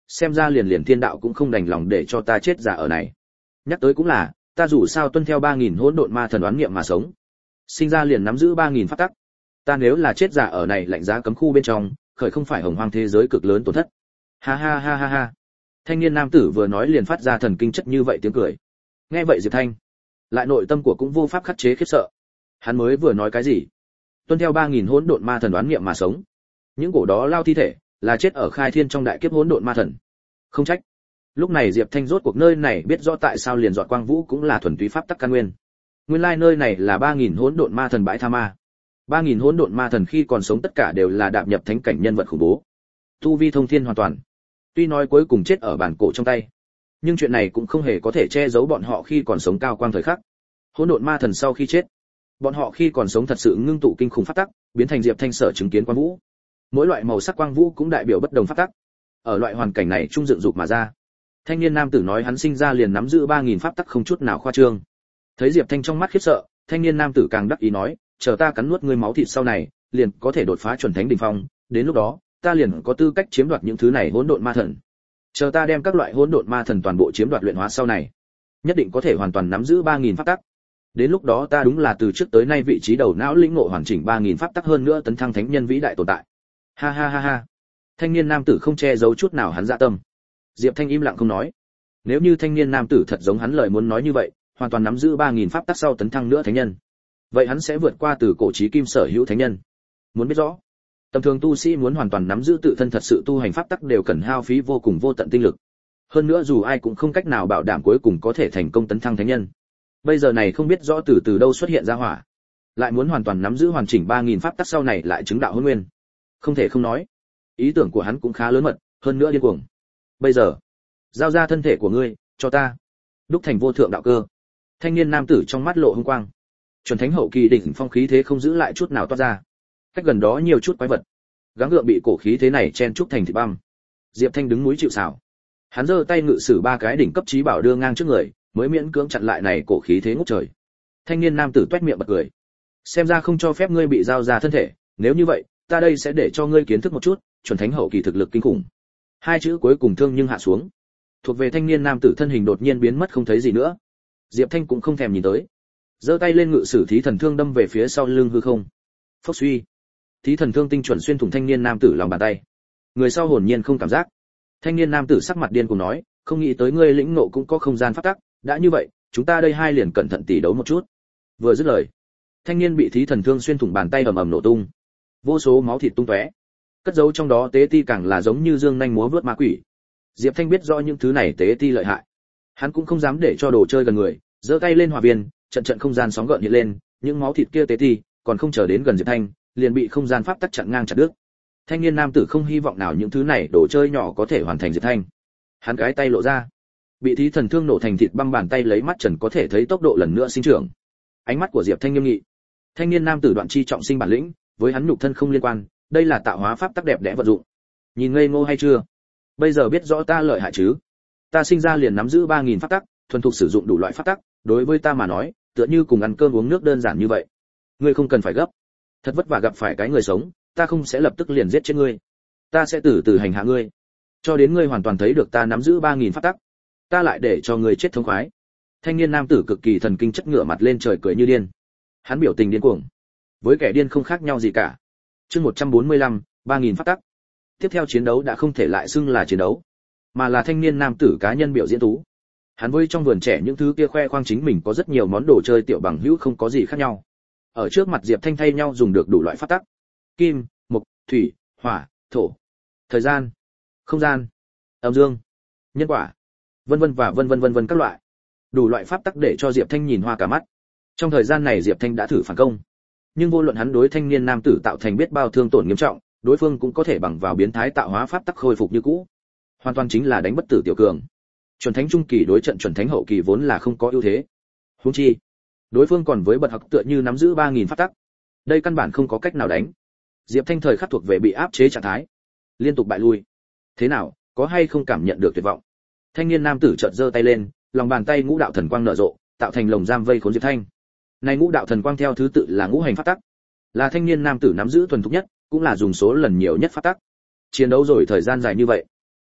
S1: xem ra liền liền thiên đạo cũng không đành lòng để cho ta chết giả ở này. Nhắc tới cũng là, ta dù sao tuân theo ba nghìn hỗn độn ma thần đoán nghiệm mà sống, sinh ra liền nắm giữ ba nghìn pháp tắc. Ta nếu là chết giả ở này lạnh giá cấm khu bên trong, khởi không phải hồng hoang thế giới cực lớn tổn thất. Ha ha ha ha ha. Thanh niên nam tử vừa nói liền phát ra thần kinh chất như vậy tiếng cười. Nghe vậy Diệp Thanh, lại nội tâm của cũng vô pháp khắc chế khiếp sợ. Hắn mới vừa nói cái gì? Tuân theo ba nghìn hỗn độn ma thần đoán nghiệm mà sống. Những cổ đó lao thi thể, là chết ở khai thiên trong đại kiếp hỗn độn ma thần. Không trách. Lúc này Diệp Thanh rốt cuộc nơi này biết rõ tại sao liền dọn quang vũ cũng là thuần túy pháp tắc căn nguyên. Nguyên lai nơi này là ba nghìn hỗn độn ma thần bãi tha ma. ba nghìn hỗn độn ma thần khi còn sống tất cả đều là đạp nhập thánh cảnh nhân vật khủng bố. Tu vi thông thiên hoàn toàn. Tuy nói cuối cùng chết ở bản cổ trong tay, nhưng chuyện này cũng không hề có thể che giấu bọn họ khi còn sống cao quang thời khắc. Hỗn độn ma thần sau khi chết, bọn họ khi còn sống thật sự ngưng tụ kinh khủng pháp tắc, biến thành Diệp Thanh sở chứng kiến quang vũ. Mỗi loại màu sắc quang vũ cũng đại biểu bất đồng pháp tắc. Ở loại hoàn cảnh này trung dựng dục mà ra. Thanh niên nam tử nói hắn sinh ra liền nắm giữ ba nghìn pháp tắc không chút nào khoa trương. Thấy Diệp Thanh trong mắt khiếp sợ, thanh niên nam tử càng đắc ý nói, chờ ta cắn nuốt ngươi máu thịt sau này, liền có thể đột phá chuẩn thánh đỉnh phong, đến lúc đó, ta liền có tư cách chiếm đoạt những thứ này hỗn độn ma thần. Chờ ta đem các loại hỗn độn ma thần toàn bộ chiếm đoạt luyện hóa sau này, nhất định có thể hoàn toàn nắm giữ ba nghìn pháp tắc. Đến lúc đó ta đúng là từ trước tới nay vị trí đầu não lĩnh ngộ hoàn chỉnh ba nghìn pháp tắc hơn nữa tấn thăng thánh nhân vĩ đại tồn tại. Ha ha ha ha. Thanh niên nam tử không che giấu chút nào hắn dạ tâm. Diệp Thanh im lặng không nói. Nếu như thanh niên nam tử thật giống hắn lời muốn nói như vậy, hoàn toàn nắm giữ ba nghìn pháp tắc sau tấn thăng nữa thánh nhân, vậy hắn sẽ vượt qua từ cổ chí kim sở hữu thánh nhân. Muốn biết rõ, tầm thường tu sĩ muốn hoàn toàn nắm giữ tự thân thật sự tu hành pháp tắc đều cần hao phí vô cùng vô tận tinh lực. Hơn nữa dù ai cũng không cách nào bảo đảm cuối cùng có thể thành công tấn thăng thánh nhân. Bây giờ này không biết rõ từ từ đâu xuất hiện ra hỏa, lại muốn hoàn toàn nắm giữ hoàn chỉnh ba nghìn pháp tắc sau này lại chứng đạo hôn nguyên. Không thể không nói, ý tưởng của hắn cũng khá lớn mật, hơn nữa điên cuồng. Bây giờ, giao ra thân thể của ngươi cho ta, đúc thành vô thượng đạo cơ. Thanh niên nam tử trong mắt lộ hung quang. Chuẩn thánh hậu kỳ đỉnh phong khí thế không giữ lại chút nào toát ra. Cách gần đó nhiều chút quái vật, gắng gượng bị cổ khí thế này chen trúc thành thịt băm. Diệp Thanh đứng núi chịu sào. Hắn giơ tay ngự sử ba cái đỉnh cấp chí bảo đưa ngang trước người, mới miễn cưỡng chặn lại này cổ khí thế ngút trời. Thanh niên nam tử toét miệng bật cười. Xem ra không cho phép ngươi bị giao ra thân thể, nếu như vậy, ta đây sẽ để cho ngươi kiến thức một chút, chuẩn thánh hậu kỳ thực lực kinh khủng. Hai chữ cuối cùng thương nhưng hạ xuống. Thuộc về thanh niên nam tử thân hình đột nhiên biến mất không thấy gì nữa. Diệp Thanh cũng không thèm nhìn tới, giơ tay lên ngự sử thí thần thương đâm về phía sau lưng hư không. Phốc suy, thí thần thương tinh chuẩn xuyên thủng thanh niên nam tử lòng bàn tay. Người sau hồn nhiên không cảm giác. Thanh niên nam tử sắc mặt điên cuồng nói, không nghĩ tới ngươi lĩnh ngộ cũng có không gian pháp tắc, đã như vậy, chúng ta đây hai liền cẩn thận tỉ đấu một chút. Vừa dứt lời, thanh niên bị thí thần thương xuyên thủng bàn tay ầm ầm nổ tung, vô số máu thịt tung tóe. Cất giấu trong đó tế ti càng là giống như dương nhanh múa vớt ma quỷ. Diệp Thanh biết rõ những thứ này tế ti lợi hại, hắn cũng không dám để cho đồ chơi gần người, giơ tay lên hỏa viên, trận trận không gian sóng gợn hiện lên, những máu thịt kia tế ti còn không chờ đến gần Diệp Thanh, liền bị không gian pháp tắc chặn ngang chặt đứt. Thanh niên nam tử không hy vọng nào những thứ này đồ chơi nhỏ có thể hoàn thành Diệp Thanh. Hắn cái tay lộ ra, bị thí thần thương nổ thành thịt băm bàn tay lấy mắt trần có thể thấy tốc độ lần nữa sinh trưởng. Ánh mắt của Diệp Thanh nghiêm nghị. Thanh niên nam tử đoạn chi trọng sinh bản lĩnh, với hắn nhục thân không liên quan, đây là tạo hóa pháp tắc đẹp đẽ vận dụng. Nhìn ngây ngô hay chưa? Bây giờ biết rõ ta lợi hại chứ? Ta sinh ra liền nắm giữ ba nghìn pháp tắc, thuần thục sử dụng đủ loại pháp tắc, đối với ta mà nói, tựa như cùng ăn cơm uống nước đơn giản như vậy. Ngươi không cần phải gấp. Thật vất vả gặp phải cái người sống, ta không sẽ lập tức liền giết chết ngươi. Ta sẽ từ từ hành hạ ngươi, cho đến ngươi hoàn toàn thấy được ta nắm giữ ba nghìn pháp tắc. Ta lại để cho ngươi chết thống khoái. Thanh niên nam tử cực kỳ thần kinh chất ngửa mặt lên trời cười như điên. Hắn biểu tình điên cuồng, với kẻ điên không khác nhau gì cả. Chương một trăm bốn mươi lăm, ba nghìn pháp tắc. Tiếp theo chiến đấu đã không thể lại xưng là chiến đấu, mà là thanh niên nam tử cá nhân biểu diễn tú. Hắn với trong vườn trẻ những thứ kia khoe khoang chính mình có rất nhiều món đồ chơi tiểu bằng hữu không có gì khác nhau. Ở trước mặt Diệp Thanh thay nhau dùng được đủ loại pháp tắc: kim, mộc, thủy, hỏa, thổ, thời gian, không gian, âm dương, nhân quả, vân vân và vân vân vân vân các loại. Đủ loại pháp tắc để cho Diệp Thanh nhìn hoa cả mắt. Trong thời gian này Diệp Thanh đã thử phản công, nhưng vô luận hắn đối thanh niên nam tử tạo thành biết bao thương tổn nghiêm trọng, đối phương cũng có thể bằng vào biến thái tạo hóa pháp tắc khôi phục như cũ. Hoàn toàn chính là đánh bất tử tiểu cường. Chuẩn thánh trung kỳ đối trận chuẩn thánh hậu kỳ vốn là không có ưu thế. Huống chi, đối phương còn với bật học tựa như nắm giữ ba nghìn pháp tắc. Đây căn bản không có cách nào đánh. Diệp Thanh thời khắc thuộc về bị áp chế trạng thái, liên tục bại lui. Thế nào, có hay không cảm nhận được tuyệt vọng? Thanh niên nam tử chợt giơ tay lên, lòng bàn tay ngũ đạo thần quang nở rộ, tạo thành lồng giam vây khốn Diệp Thanh. Này ngũ đạo thần quang theo thứ tự là ngũ hành pháp tắc, là thanh niên nam tử nắm giữ thuần thục nhất, cũng là dùng số lần nhiều nhất pháp tắc. Chiến đấu rồi thời gian dài như vậy,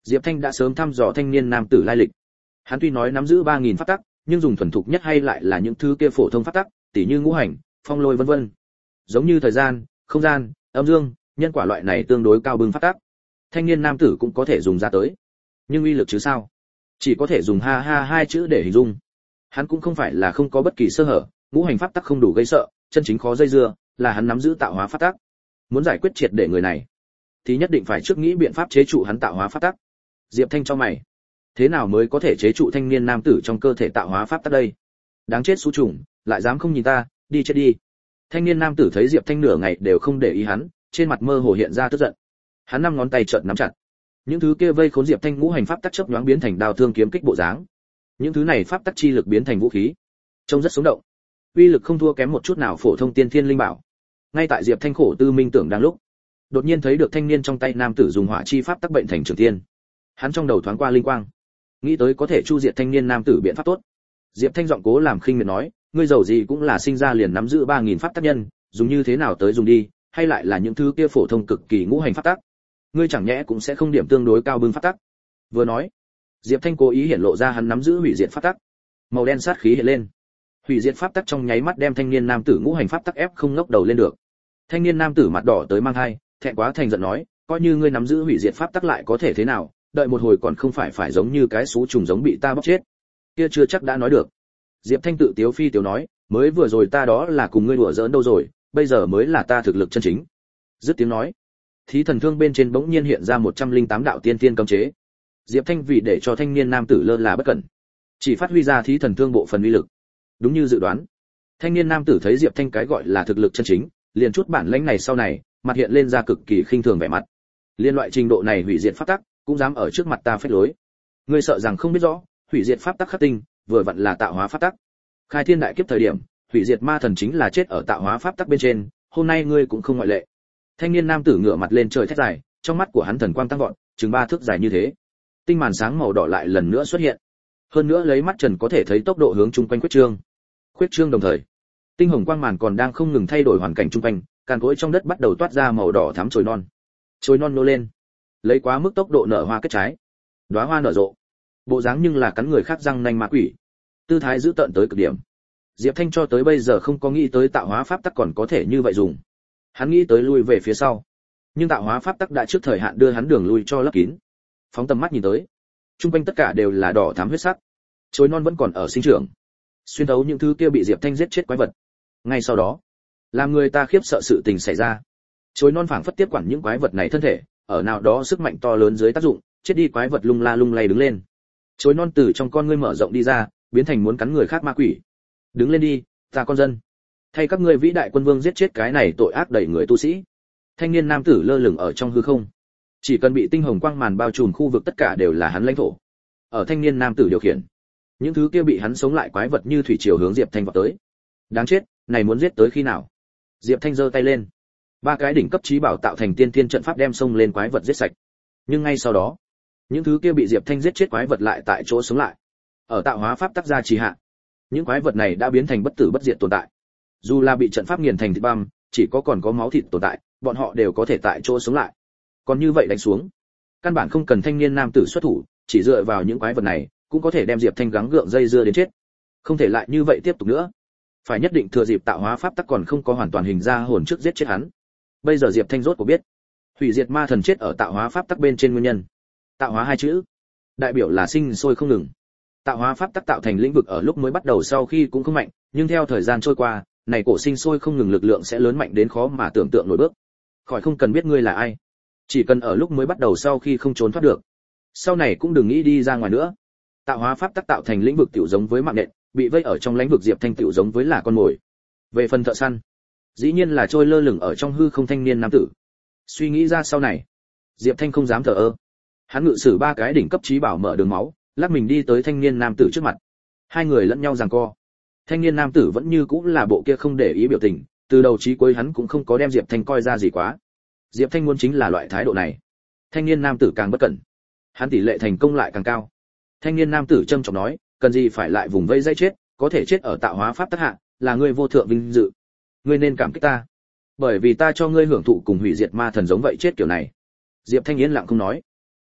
S1: Diệp Thanh đã sớm thăm dò thanh niên nam tử lai lịch. Hắn tuy nói nắm giữ ba nghìn pháp tắc, nhưng dùng thuần thục nhất hay lại là những thứ kia phổ thông pháp tắc, tỉ như ngũ hành, phong lôi vân vân. Giống như thời gian, không gian, âm dương, nhân quả loại này tương đối cao bưng pháp tắc. Thanh niên nam tử cũng có thể dùng ra tới. Nhưng uy lực chứ sao? Chỉ có thể dùng ha ha hai chữ để hình dung. Hắn cũng không phải là không có bất kỳ sơ hở, ngũ hành pháp tắc không đủ gây sợ, chân chính khó dây dưa, là hắn nắm giữ tạo hóa pháp tắc. Muốn giải quyết triệt để người này, thì nhất định phải trước nghĩ biện pháp chế trụ hắn tạo hóa pháp tắc. Diệp Thanh cho mày, thế nào mới có thể chế trụ thanh niên nam tử trong cơ thể tạo hóa pháp tắc đây? Đáng chết xú trùng, lại dám không nhìn ta, đi chết đi. Thanh niên nam tử thấy Diệp Thanh nửa ngày đều không để ý hắn, trên mặt mơ hồ hiện ra tức giận. Hắn năm ngón tay chợt nắm chặt. Những thứ kia vây khốn Diệp Thanh ngũ hành pháp tắc chớp nhoáng biến thành đao thương kiếm kích bộ dáng. Những thứ này pháp tắc chi lực biến thành vũ khí, trông rất sống động. Uy lực không thua kém một chút nào phổ thông tiên thiên linh bảo. Ngay tại Diệp Thanh khổ tư minh tưởng đang lúc, đột nhiên thấy được thanh niên trong tay nam tử dùng hỏa chi pháp tắc bệnh thành trường tiên. Hắn trong đầu thoáng qua linh quang, nghĩ tới có thể chu diệt thanh niên nam tử biện pháp tốt. Diệp Thanh giọng cố làm khinh miệt nói, ngươi giàu gì cũng là sinh ra liền nắm giữ ba nghìn pháp tắc nhân, dùng như thế nào tới dùng đi, hay lại là những thứ kia phổ thông cực kỳ ngũ hành pháp tắc. Ngươi chẳng nhẽ cũng sẽ không điểm tương đối cao bưng pháp tắc. Vừa nói, Diệp Thanh cố ý hiện lộ ra hắn nắm giữ hủy diệt pháp tắc. Màu đen sát khí hiện lên. Hủy diệt pháp tắc trong nháy mắt đem thanh niên nam tử ngũ hành pháp tắc ép không ngóc đầu lên được. Thanh niên nam tử mặt đỏ tới mang hai, thẹn quá thành giận nói, coi như ngươi nắm giữ hủy diệt pháp tắc lại có thể thế nào, đợi một hồi còn không phải phải giống như cái xú trùng giống bị ta bóc chết. Kia chưa chắc đã nói được. Diệp Thanh tự tiếu phi tiếu nói, mới vừa rồi ta đó là cùng ngươi đùa giỡn đâu rồi, bây giờ mới là ta thực lực chân chính. Dứt tiếng nói, thí thần thương bên trên bỗng nhiên hiện ra một trăm linh tám đạo tiên tiên cấm chế. Diệp Thanh vì để cho thanh niên nam tử lơ là bất cẩn, chỉ phát huy ra thí thần thương bộ phần uy lực. Đúng như dự đoán, thanh niên nam tử thấy Diệp Thanh cái gọi là thực lực chân chính, liền chút bản lĩnh này sau này, mặt hiện lên ra cực kỳ khinh thường vẻ mặt. Liên loại trình độ này hủy diệt pháp tắc, cũng dám ở trước mặt ta phép lối. Ngươi sợ rằng không biết rõ, hủy diệt pháp tắc khắc tinh, vừa vặn là tạo hóa pháp tắc. Khai thiên đại kiếp thời điểm, hủy diệt ma thần chính là chết ở tạo hóa pháp tắc bên trên, hôm nay ngươi cũng không ngoại lệ. Thanh niên nam tử ngửa mặt lên trời thét dài, trong mắt của hắn thần quang tăng vọt, chừng ba thước dài như thế. Tinh màn sáng màu đỏ lại lần nữa xuất hiện. Hơn nữa lấy mắt trần có thể thấy tốc độ hướng chung quanh quyết trương. Quyết trương đồng thời, tinh hồng quang màn còn đang không ngừng thay đổi hoàn cảnh chung quanh, càn cối trong đất bắt đầu toát ra màu đỏ thắm chồi non. Chồi non nô lên, lấy quá mức tốc độ nở hoa kết trái. Đóa hoa nở rộ, bộ dáng nhưng là cắn người khác răng nanh ma quỷ, tư thái dữ tợn tới cực điểm. Diệp Thanh cho tới bây giờ không có nghĩ tới tạo hóa pháp tắc còn có thể như vậy dùng. Hắn nghĩ tới lui về phía sau, nhưng tạo hóa pháp tắc đã trước thời hạn đưa hắn đường lui cho lấp kín. Phóng tầm mắt nhìn tới, trung quanh tất cả đều là đỏ thắm huyết sắc, chồi non vẫn còn ở sinh trưởng, xuyên thấu những thứ kia bị Diệp Thanh giết chết quái vật. Ngay sau đó, làm người ta khiếp sợ sự tình xảy ra. Chồi non phảng phất tiếp quản những quái vật này thân thể, ở nào đó sức mạnh to lớn dưới tác dụng, chết đi quái vật lung la lung lay đứng lên. Chồi non từ trong con ngươi mở rộng đi ra, biến thành muốn cắn người khác ma quỷ. Đứng lên đi, ta con dân. Thay các ngươi vĩ đại quân vương giết chết cái này tội ác đầy người tu sĩ. Thanh niên nam tử lơ lửng ở trong hư không. Chỉ cần bị tinh hồng quang màn bao trùm khu vực tất cả đều là hắn lãnh thổ. Ở thanh niên nam tử điều khiển, những thứ kia bị hắn sống lại quái vật như thủy triều hướng Diệp Thanh vọt tới. Đáng chết, này muốn giết tới khi nào? Diệp Thanh giơ tay lên, ba cái đỉnh cấp chí bảo tạo thành tiên thiên trận pháp đem xông lên quái vật giết sạch. Nhưng ngay sau đó, những thứ kia bị Diệp Thanh giết chết quái vật lại tại chỗ sống lại. Ở tạo hóa pháp tác gia trì hạ, những quái vật này đã biến thành bất tử bất diệt tồn tại. Dù là bị trận pháp nghiền thành thịt băm, chỉ có còn có máu thịt tồn tại, bọn họ đều có thể tại chỗ sống lại. Còn như vậy đánh xuống, căn bản không cần thanh niên nam tử xuất thủ, chỉ dựa vào những quái vật này, cũng có thể đem Diệp Thanh gắng gượng dây dưa đến chết. Không thể lại như vậy tiếp tục nữa. Phải nhất định thừa dịp tạo hóa pháp tắc còn không có hoàn toàn hình ra hồn trước giết chết hắn. Bây giờ Diệp Thanh rốt cuộc biết, hủy diệt ma thần chết ở tạo hóa pháp tắc bên trên nguyên nhân. Tạo hóa hai chữ, đại biểu là sinh sôi không ngừng. Tạo hóa pháp tắc tạo thành lĩnh vực ở lúc mới bắt đầu sau khi cũng không mạnh, nhưng theo thời gian trôi qua, này cổ sinh sôi không ngừng lực lượng sẽ lớn mạnh đến khó mà tưởng tượng nổi bước. Khỏi không cần biết ngươi là ai, chỉ cần ở lúc mới bắt đầu sau khi không trốn thoát được, sau này cũng đừng nghĩ đi ra ngoài nữa. Tạo hóa pháp tắc tạo thành lĩnh vực tiểu giống với mạng nện, bị vây ở trong lĩnh vực Diệp Thanh tiểu giống với là con mồi. Về phần thợ săn, dĩ nhiên là trôi lơ lửng ở trong hư không thanh niên nam tử. Suy nghĩ ra sau này, Diệp Thanh không dám thở ơ. Hắn ngự sử ba cái đỉnh cấp chí bảo mở đường máu, lắc mình đi tới thanh niên nam tử trước mặt. Hai người lẫn nhau giằng co. Thanh niên nam tử vẫn như cũng là bộ kia không để ý biểu tình, từ đầu chí cuối hắn cũng không có đem Diệp Thanh coi ra gì quá. Diệp Thanh muốn chính là loại thái độ này. Thanh niên nam tử càng bất cẩn, hắn tỷ lệ thành công lại càng cao. Thanh niên nam tử trầm trọng nói, cần gì phải lại vùng vây dây chết, có thể chết ở tạo hóa pháp tắc hạ, là ngươi vô thượng vinh dự. Ngươi nên cảm kích ta, bởi vì ta cho ngươi hưởng thụ cùng hủy diệt ma thần giống vậy chết kiểu này. Diệp Thanh yên lặng không nói.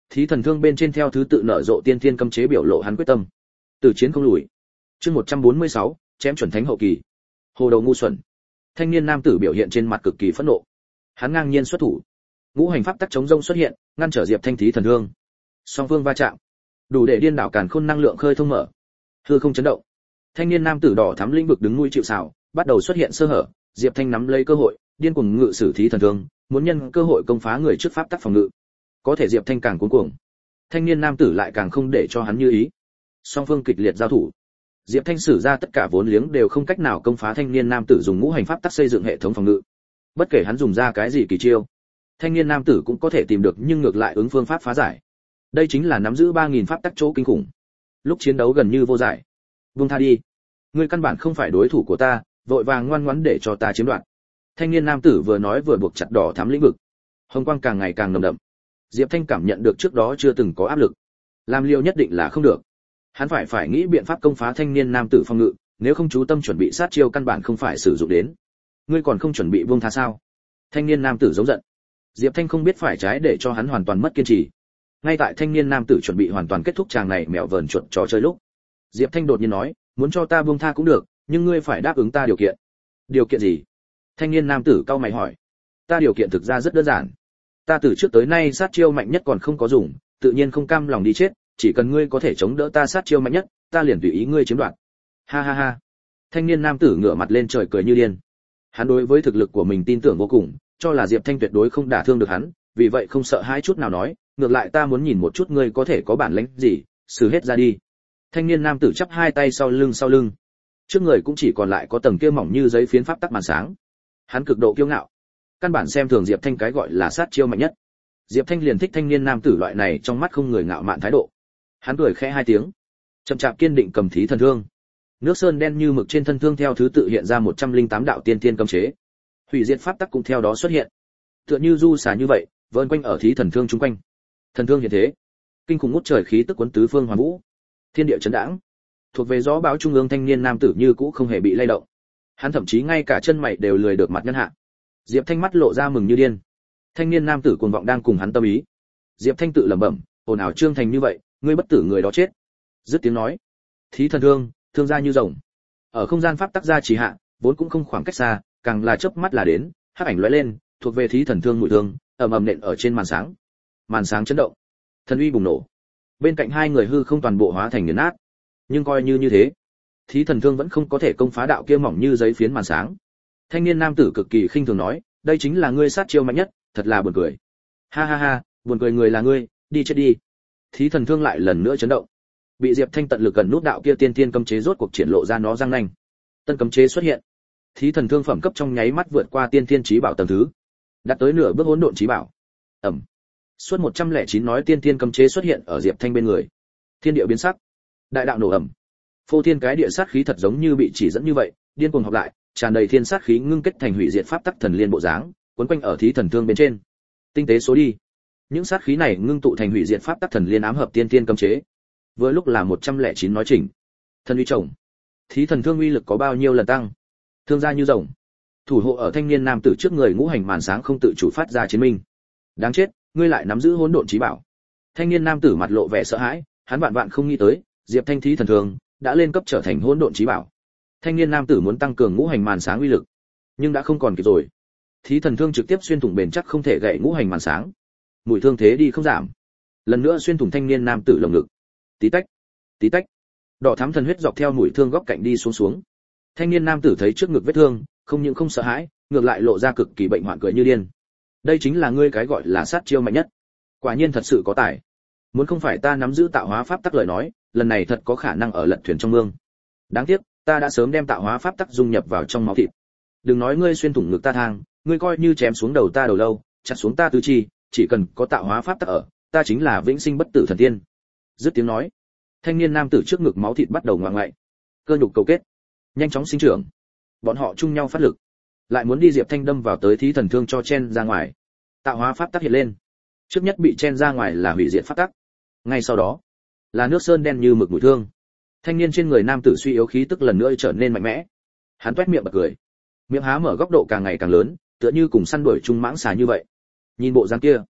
S1: Thí thần thương bên trên theo thứ tự nở rộ tiên thiên cấm chế biểu lộ hắn quyết tâm. Từ chiến không lùi. Chương một trăm bốn mươi sáu, chém chuẩn thánh hậu kỳ. Hồ đầu ngu xuẩn. Thanh niên nam tử biểu hiện trên mặt cực kỳ phẫn nộ. Hắn ngang nhiên xuất thủ. Ngũ hành pháp tắc chống rông xuất hiện, ngăn trở Diệp Thanh thí thần thương. Song phương va chạm, đủ để điên đảo càn khôn năng lượng khơi thông mở. Hư không chấn động. Thanh niên nam tử đỏ thắm lĩnh vực đứng nuôi chịu sào, bắt đầu xuất hiện sơ hở, Diệp Thanh nắm lấy cơ hội, điên cuồng ngự sử thí thần thương, muốn nhân cơ hội công phá người trước pháp tắc phòng ngự. Có thể Diệp Thanh càng cuống cuồng, thanh niên nam tử lại càng không để cho hắn như ý. Song phương kịch liệt giao thủ. Diệp Thanh sử ra tất cả vốn liếng đều không cách nào công phá thanh niên nam tử dùng ngũ hành pháp tắc xây dựng hệ thống phòng ngự. Bất kể hắn dùng ra cái gì kỳ chiêu, thanh niên nam tử cũng có thể tìm được nhưng ngược lại ứng phương pháp phá giải. Đây chính là nắm giữ ba nghìn pháp tắc chỗ kinh khủng. Lúc chiến đấu gần như vô giải. Buông tha đi, ngươi căn bản không phải đối thủ của ta, vội vàng ngoan ngoãn để cho ta chiếm đoạt. Thanh niên nam tử vừa nói vừa buộc chặt đỏ thắm lĩnh vực. Hồng quang càng ngày càng nồng đậm. Diệp Thanh cảm nhận được trước đó chưa từng có áp lực. Làm liều nhất định là không được. Hắn phải phải nghĩ biện pháp công phá thanh niên nam tử phòng ngự, nếu không chú tâm chuẩn bị sát chiêu căn bản không phải sử dụng đến. Ngươi còn không chuẩn bị buông tha sao? Thanh niên nam tử giống giận. Diệp Thanh không biết phải trái để cho hắn hoàn toàn mất kiên trì. Ngay tại thanh niên nam tử chuẩn bị hoàn toàn kết thúc tràng này mèo vờn chuột trò chơi lúc, Diệp Thanh đột nhiên nói, muốn cho ta buông tha cũng được, nhưng ngươi phải đáp ứng ta điều kiện. Điều kiện gì? Thanh niên nam tử cau mày hỏi. Ta điều kiện thực ra rất đơn giản. Ta từ trước tới nay sát chiêu mạnh nhất còn không có dùng, tự nhiên không cam lòng đi chết, chỉ cần ngươi có thể chống đỡ ta sát chiêu mạnh nhất, ta liền tùy ý ngươi chiếm đoạt. Ha ha ha. Thanh niên nam tử ngửa mặt lên trời cười như điên. Hắn đối với thực lực của mình tin tưởng vô cùng, cho là Diệp Thanh tuyệt đối không đả thương được hắn, vì vậy không sợ hãi chút nào nói, ngược lại ta muốn nhìn một chút ngươi có thể có bản lĩnh gì, sử hết ra đi. Thanh niên nam tử chắp hai tay sau lưng sau lưng. Trước người cũng chỉ còn lại có tầng kia mỏng như giấy phiến pháp tắc màn sáng. Hắn cực độ kiêu ngạo, căn bản xem thường Diệp Thanh cái gọi là sát chiêu mạnh nhất. Diệp Thanh liền thích thanh niên nam tử loại này trong mắt không người ngạo mạn thái độ. Hắn cười khẽ hai tiếng, chậm chạp kiên định cầm thí thần thương. Nước sơn đen như mực trên thân thương theo thứ tự hiện ra một trăm linh tám đạo tiên tiên cấm chế. Hủy diệt pháp tắc cũng theo đó xuất hiện. Tựa như du xà như vậy, vờn quanh ở thí thần thương chung quanh. Thần thương hiện thế, kinh khủng ngút trời khí tức cuốn tứ phương hoàn vũ. Thiên địa chấn đãng. Thuộc về gió bão trung ương thanh niên nam tử như cũ không hề bị lay động. Hắn thậm chí ngay cả chân mày đều lười được mặt nhân hạ. Diệp Thanh mắt lộ ra mừng như điên. Thanh niên nam tử cuồng vọng đang cùng hắn tâm ý. Diệp Thanh tự lẩm bẩm, ồn ào trương thành như vậy, ngươi bất tử người đó chết. Dứt tiếng nói, thí thần thương, thương ra như rồng. Ở không gian pháp tắc gia trì hạ, vốn cũng không khoảng cách xa, càng là chớp mắt là đến, hắc ảnh lóe lên, thuộc về thí thần thương mũi thương, ầm ầm nện ở trên màn sáng. Màn sáng chấn động, thần uy bùng nổ. Bên cạnh hai người hư không toàn bộ hóa thành nghiền nát. Nhưng coi như như thế, thí thần thương vẫn không có thể công phá đạo kia mỏng như giấy phiến màn sáng. Thanh niên nam tử cực kỳ khinh thường nói, đây chính là ngươi sát chiêu mạnh nhất, thật là buồn cười. Ha ha ha, buồn cười người là ngươi, đi chết đi. Thí thần thương lại lần nữa chấn động. Bị Diệp Thanh tận lực gần nút đạo kia tiên tiên cấm chế rốt cuộc triển lộ ra nó răng nanh. Tân cấm chế xuất hiện. Thí thần thương phẩm cấp trong nháy mắt vượt qua tiên tiên chí bảo tầng thứ, đạt tới nửa bước hỗn độn chí bảo. Ầm. Suốt một trăm lẻ chín nói tiên tiên cấm chế xuất hiện ở Diệp Thanh bên người. Thiên địa biến sắc. Đại đạo nổ ầm. Phô thiên cái địa sát khí thật giống như bị chỉ dẫn như vậy, điên cuồng hợp lại, tràn đầy thiên sát khí ngưng kết thành hủy diệt pháp tắc thần liên bộ dáng, quấn quanh ở thí thần thương bên trên. Tinh tế số đi. Những sát khí này ngưng tụ thành hủy diệt pháp tắc thần liên ám hợp tiên tiên cấm chế. Vừa lúc là một trăm lẻ chín nói chỉnh. Thần uy chồng. Thí thần thương uy lực có bao nhiêu lần tăng? Thương ra như rồng. Thủ hộ ở thanh niên nam tử trước người ngũ hành màn sáng không tự chủ phát ra chiến minh. Đáng chết, ngươi lại nắm giữ hỗn độn chí bảo. Thanh niên nam tử mặt lộ vẻ sợ hãi, hắn vạn vạn không nghĩ tới, Diệp Thanh thí thần thương đã lên cấp trở thành hỗn độn chí bảo. Thanh niên nam tử muốn tăng cường ngũ hành màn sáng uy lực, nhưng đã không còn kịp rồi. Thí thần thương trực tiếp xuyên thủng bền chắc không thể gãy ngũ hành màn sáng. Mũi thương thế đi không giảm, lần nữa xuyên thủng thanh niên nam tử lồng ngực. Tí tách, tí tách, đỏ thắm thần huyết dọc theo mũi thương góc cạnh đi xuống xuống. Thanh niên nam tử thấy trước ngực vết thương, không những không sợ hãi, ngược lại lộ ra cực kỳ bệnh hoạn cười như điên. Đây chính là ngươi cái gọi là sát chiêu mạnh nhất. Quả nhiên thật sự có tài. Muốn không phải ta nắm giữ tạo hóa pháp tắc lời nói, lần này thật có khả năng ở lật thuyền trong mương. Đáng tiếc, ta đã sớm đem tạo hóa pháp tắc dung nhập vào trong máu thịt. Đừng nói ngươi xuyên thủng ngực ta thang, ngươi coi như chém xuống đầu ta đầu lâu, chặt xuống ta tứ chi, chỉ cần có tạo hóa pháp tắc ở, ta chính là vĩnh sinh bất tử thần tiên. Dứt tiếng nói, thanh niên nam tử trước ngực máu thịt bắt đầu ngoạng ngoại, cơ nhục cầu kết, nhanh chóng sinh trưởng. Bọn họ chung nhau phát lực, lại muốn đi Diệp Thanh đâm vào tới thí thần thương cho chen ra ngoài. Tạo hóa pháp tắc hiện lên, trước nhất bị chen ra ngoài là hủy diệt pháp tắc, ngay sau đó là nước sơn đen như mực mũi thương. Thanh niên trên người nam tử suy yếu khí tức lần nữa trở nên mạnh mẽ. Hắn toét miệng bật cười, miệng há mở góc độ càng ngày càng lớn, tựa như cùng săn đuổi chung mãng xà như vậy. Nhìn bộ dáng kia,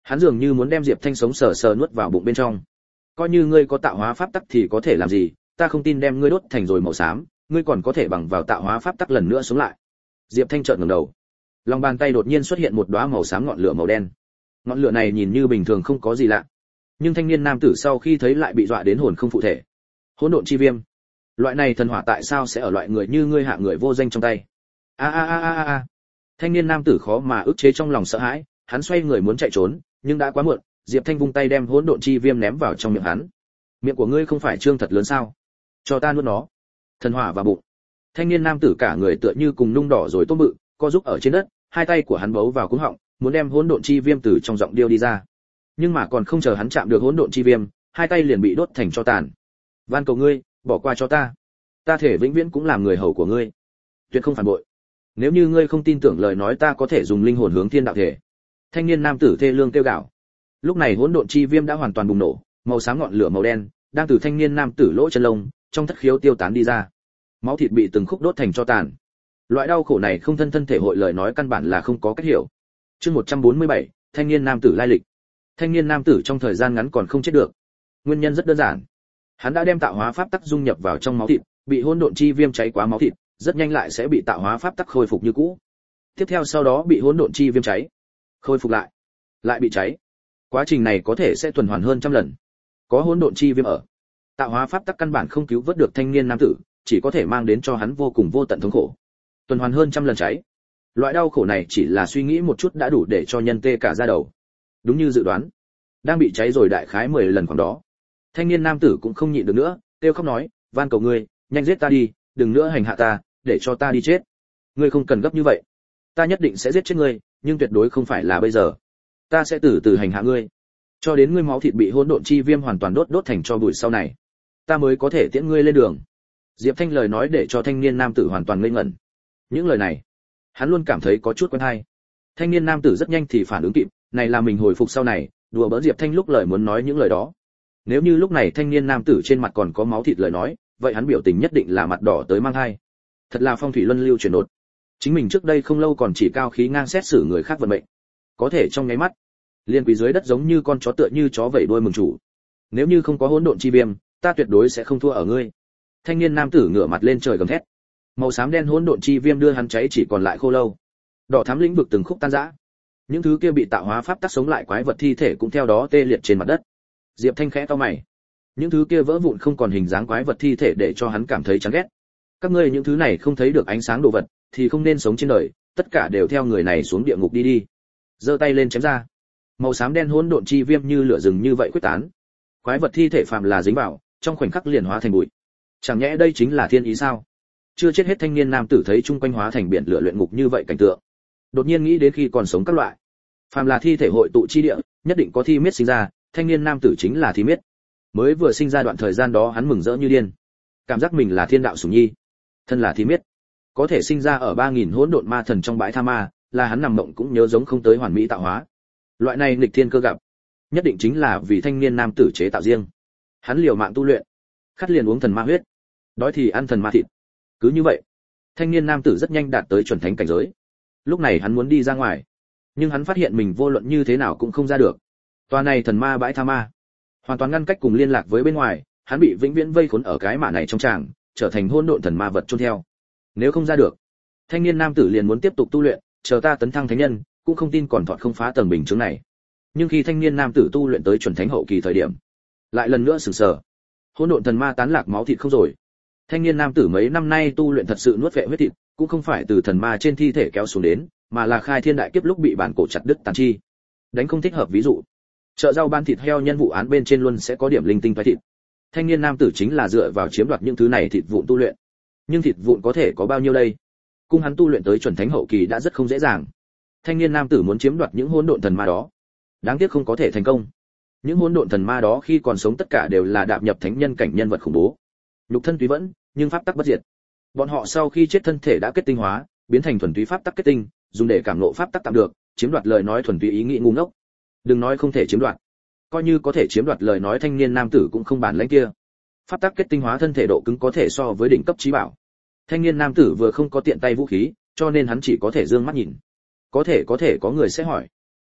S1: Hắn dường như muốn đem Diệp Thanh sống sờ sờ nuốt vào bụng bên trong. Coi như ngươi có tạo hóa pháp tắc thì có thể làm gì, ta không tin đem ngươi đốt thành rồi màu xám, ngươi còn có thể bằng vào tạo hóa pháp tắc lần nữa sống lại. Diệp Thanh trợn ngẩng đầu. Lòng bàn tay đột nhiên xuất hiện một đóa màu xám ngọn lửa màu đen. Ngọn lửa này nhìn như bình thường không có gì lạ, nhưng thanh niên nam tử sau khi thấy lại bị dọa đến hồn không phụ thể. Hỗn độn chi viêm. Loại này thần hỏa tại sao sẽ ở loại người như ngươi hạ người vô danh trong tay? A a a a a. Thanh niên nam tử khó mà ức chế trong lòng sợ hãi, hắn xoay người muốn chạy trốn, nhưng đã quá muộn. Diệp Thanh vung tay đem hỗn độn chi viêm ném vào trong miệng hắn. Miệng của ngươi không phải trương thật lớn sao? Cho ta nuốt nó. Thần hỏa vào bụng. Thanh niên nam tử cả người tựa như cùng nung đỏ rồi tôm bự, co giúp ở trên đất, hai tay của hắn bấu vào cuống họng, muốn đem hỗn độn chi viêm từ trong giọng điêu đi ra. Nhưng mà còn không chờ hắn chạm được hỗn độn chi viêm, hai tay liền bị đốt thành tro tàn. Van cầu ngươi, bỏ qua cho ta. Ta thể vĩnh viễn cũng làm người hầu của ngươi. Tuyệt không phản bội. Nếu như ngươi không tin tưởng lời nói ta có thể dùng linh hồn hướng thiên đạo thể. Thanh niên nam tử thê lương kêu gào. Lúc này hỗn độn chi viêm đã hoàn toàn bùng nổ, màu xám ngọn lửa màu đen đang từ thanh niên nam tử lỗ chân lông trong thất khiếu tiêu tán đi ra. Máu thịt bị từng khúc đốt thành tro tàn. Loại đau khổ này không thân thân thể hội lời nói căn bản là không có cách hiểu. Chương một trăm bốn mươi bảy, thanh niên nam tử lai lịch. Thanh niên nam tử trong thời gian ngắn còn không chết được. Nguyên nhân rất đơn giản. Hắn đã đem tạo hóa pháp tắc dung nhập vào trong máu thịt, bị hỗn độn chi viêm cháy quá máu thịt, rất nhanh lại sẽ bị tạo hóa pháp tắc khôi phục như cũ. Tiếp theo sau đó bị hỗn độn chi viêm cháy, khôi phục lại, lại bị cháy. Quá trình này có thể sẽ tuần hoàn hơn trăm lần. Có hỗn độn chi viêm ở, tạo hóa pháp tắc căn bản không cứu vớt được thanh niên nam tử, chỉ có thể mang đến cho hắn vô cùng vô tận thống khổ. Tuần hoàn hơn trăm lần cháy. Loại đau khổ này chỉ là suy nghĩ một chút đã đủ để cho nhân tê cả da đầu. Đúng như dự đoán, đang bị cháy rồi đại khái mười lần khoảng đó. Thanh niên nam tử cũng không nhịn được nữa, kêu khóc nói, van cầu ngươi, nhanh giết ta đi, đừng nữa hành hạ ta, để cho ta đi chết. Ngươi không cần gấp như vậy, ta nhất định sẽ giết chết ngươi, nhưng tuyệt đối không phải là bây giờ. Ta sẽ từ từ hành hạ ngươi, cho đến ngươi máu thịt bị hỗn độn chi viêm hoàn toàn đốt đốt thành tro bụi sau này, ta mới có thể tiễn ngươi lên đường. Diệp Thanh lời nói để cho thanh niên nam tử hoàn toàn ngây ngẩn. Những lời này, hắn luôn cảm thấy có chút quen tai. Thanh niên nam tử rất nhanh thì phản ứng kịp, này là mình hồi phục sau này, đùa bỡn Diệp Thanh lúc lời muốn nói những lời đó. Nếu như lúc này thanh niên nam tử trên mặt còn có máu thịt lời nói, vậy hắn biểu tình nhất định là mặt đỏ tới mang hai. Thật là phong thủy luân lưu chuyển đột. Chính mình trước đây không lâu còn chỉ cao khí ngang xét xử người khác vận mệnh, có thể trong nháy mắt, liên quỳ dưới đất giống như con chó tựa như chó vẩy đuôi mừng chủ. Nếu như không có hỗn độn chi viêm, ta tuyệt đối sẽ không thua ở ngươi. Thanh niên nam tử ngửa mặt lên trời gầm thét. Màu xám đen hỗn độn chi viêm đưa hắn cháy chỉ còn lại khô lâu. Đỏ thắm lĩnh vực từng khúc tan rã. Những thứ kia bị tạo hóa pháp tắc sống lại quái vật thi thể cũng theo đó tê liệt trên mặt đất. Diệp Thanh khẽ cau mày. Những thứ kia vỡ vụn không còn hình dáng quái vật thi thể để cho hắn cảm thấy chán ghét. Các ngươi những thứ này không thấy được ánh sáng đồ vật thì không nên sống trên đời, tất cả đều theo người này xuống địa ngục đi đi. Giơ tay lên chém ra. Màu xám đen hỗn độn chi viêm như lửa rừng như vậy quyết tán. Quái vật thi thể phàm là dính vào, trong khoảnh khắc liền hóa thành bụi. Chẳng nhẽ đây chính là thiên ý sao? Chưa chết hết thanh niên nam tử thấy chung quanh hóa thành biển lửa luyện ngục như vậy cảnh tượng, đột nhiên nghĩ đến khi còn sống các loại, phàm là thi thể hội tụ chi địa, nhất định có thi miết sinh ra, thanh niên nam tử chính là thi miết. Mới vừa sinh ra đoạn thời gian đó hắn mừng rỡ như điên, cảm giác mình là thiên đạo sủng nhi, thân là thi miết, có thể sinh ra ở ba nghìn hỗn độn ma thần trong bãi tha ma, là hắn nằm mộng cũng nhớ giống không tới hoàn mỹ tạo hóa. Loại này nghịch thiên cơ gặp, nhất định chính là vì thanh niên nam tử chế tạo riêng. Hắn liều mạng tu luyện, khát liền uống thần ma huyết, đói thì ăn thần ma thịt. Cứ như vậy, thanh niên nam tử rất nhanh đạt tới chuẩn thánh cảnh giới. Lúc này hắn muốn đi ra ngoài, nhưng hắn phát hiện mình vô luận như thế nào cũng không ra được. Tòa này thần ma bãi tha ma, hoàn toàn ngăn cách cùng liên lạc với bên ngoài, hắn bị vĩnh viễn vây khốn ở cái mạ này trong tràng, trở thành hỗn độn thần ma vật chôn theo. Nếu không ra được, thanh niên nam tử liền muốn tiếp tục tu luyện, chờ ta tấn thăng thánh nhân, cũng không tin còn thoát không phá tầng bình chứng này. Nhưng khi thanh niên nam tử tu luyện tới chuẩn thánh hậu kỳ thời điểm, lại lần nữa sửng sở. Hỗn độn thần ma tán lạc máu thịt không rồi. Thanh niên nam tử mấy năm nay tu luyện thật sự nuốt vệ huyết thịt, cũng không phải từ thần ma trên thi thể kéo xuống đến, mà là khai thiên đại kiếp lúc bị bản cổ chặt đứt tàn chi. Đánh không thích hợp ví dụ. Chợ rau ban thịt heo nhân vụ án bên trên luôn sẽ có điểm linh tinh phái thịt. Thanh niên nam tử chính là dựa vào chiếm đoạt những thứ này thịt vụn tu luyện. Nhưng thịt vụn có thể có bao nhiêu đây? Cung hắn tu luyện tới chuẩn thánh hậu kỳ đã rất không dễ dàng. Thanh niên nam tử muốn chiếm đoạt những hỗn độn thần ma đó, đáng tiếc không có thể thành công. Những hỗn độn thần ma đó khi còn sống tất cả đều là đạp nhập thánh nhân cảnh nhân vật khủng bố. Nhục thân tùy vẫn, nhưng pháp tắc bất diệt. Bọn họ sau khi chết thân thể đã kết tinh hóa, biến thành thuần túy pháp tắc kết tinh, dùng để cảm ngộ pháp tắc tạm được, chiếm đoạt lời nói thuần túy ý nghĩ ngu ngốc. Đừng nói không thể chiếm đoạt, coi như có thể chiếm đoạt lời nói thanh niên nam tử cũng không bản lĩnh kia. Pháp tắc kết tinh hóa thân thể độ cứng có thể so với đỉnh cấp chí bảo. Thanh niên nam tử vừa không có tiện tay vũ khí, cho nên hắn chỉ có thể dương mắt nhìn. Có thể có thể có người sẽ hỏi,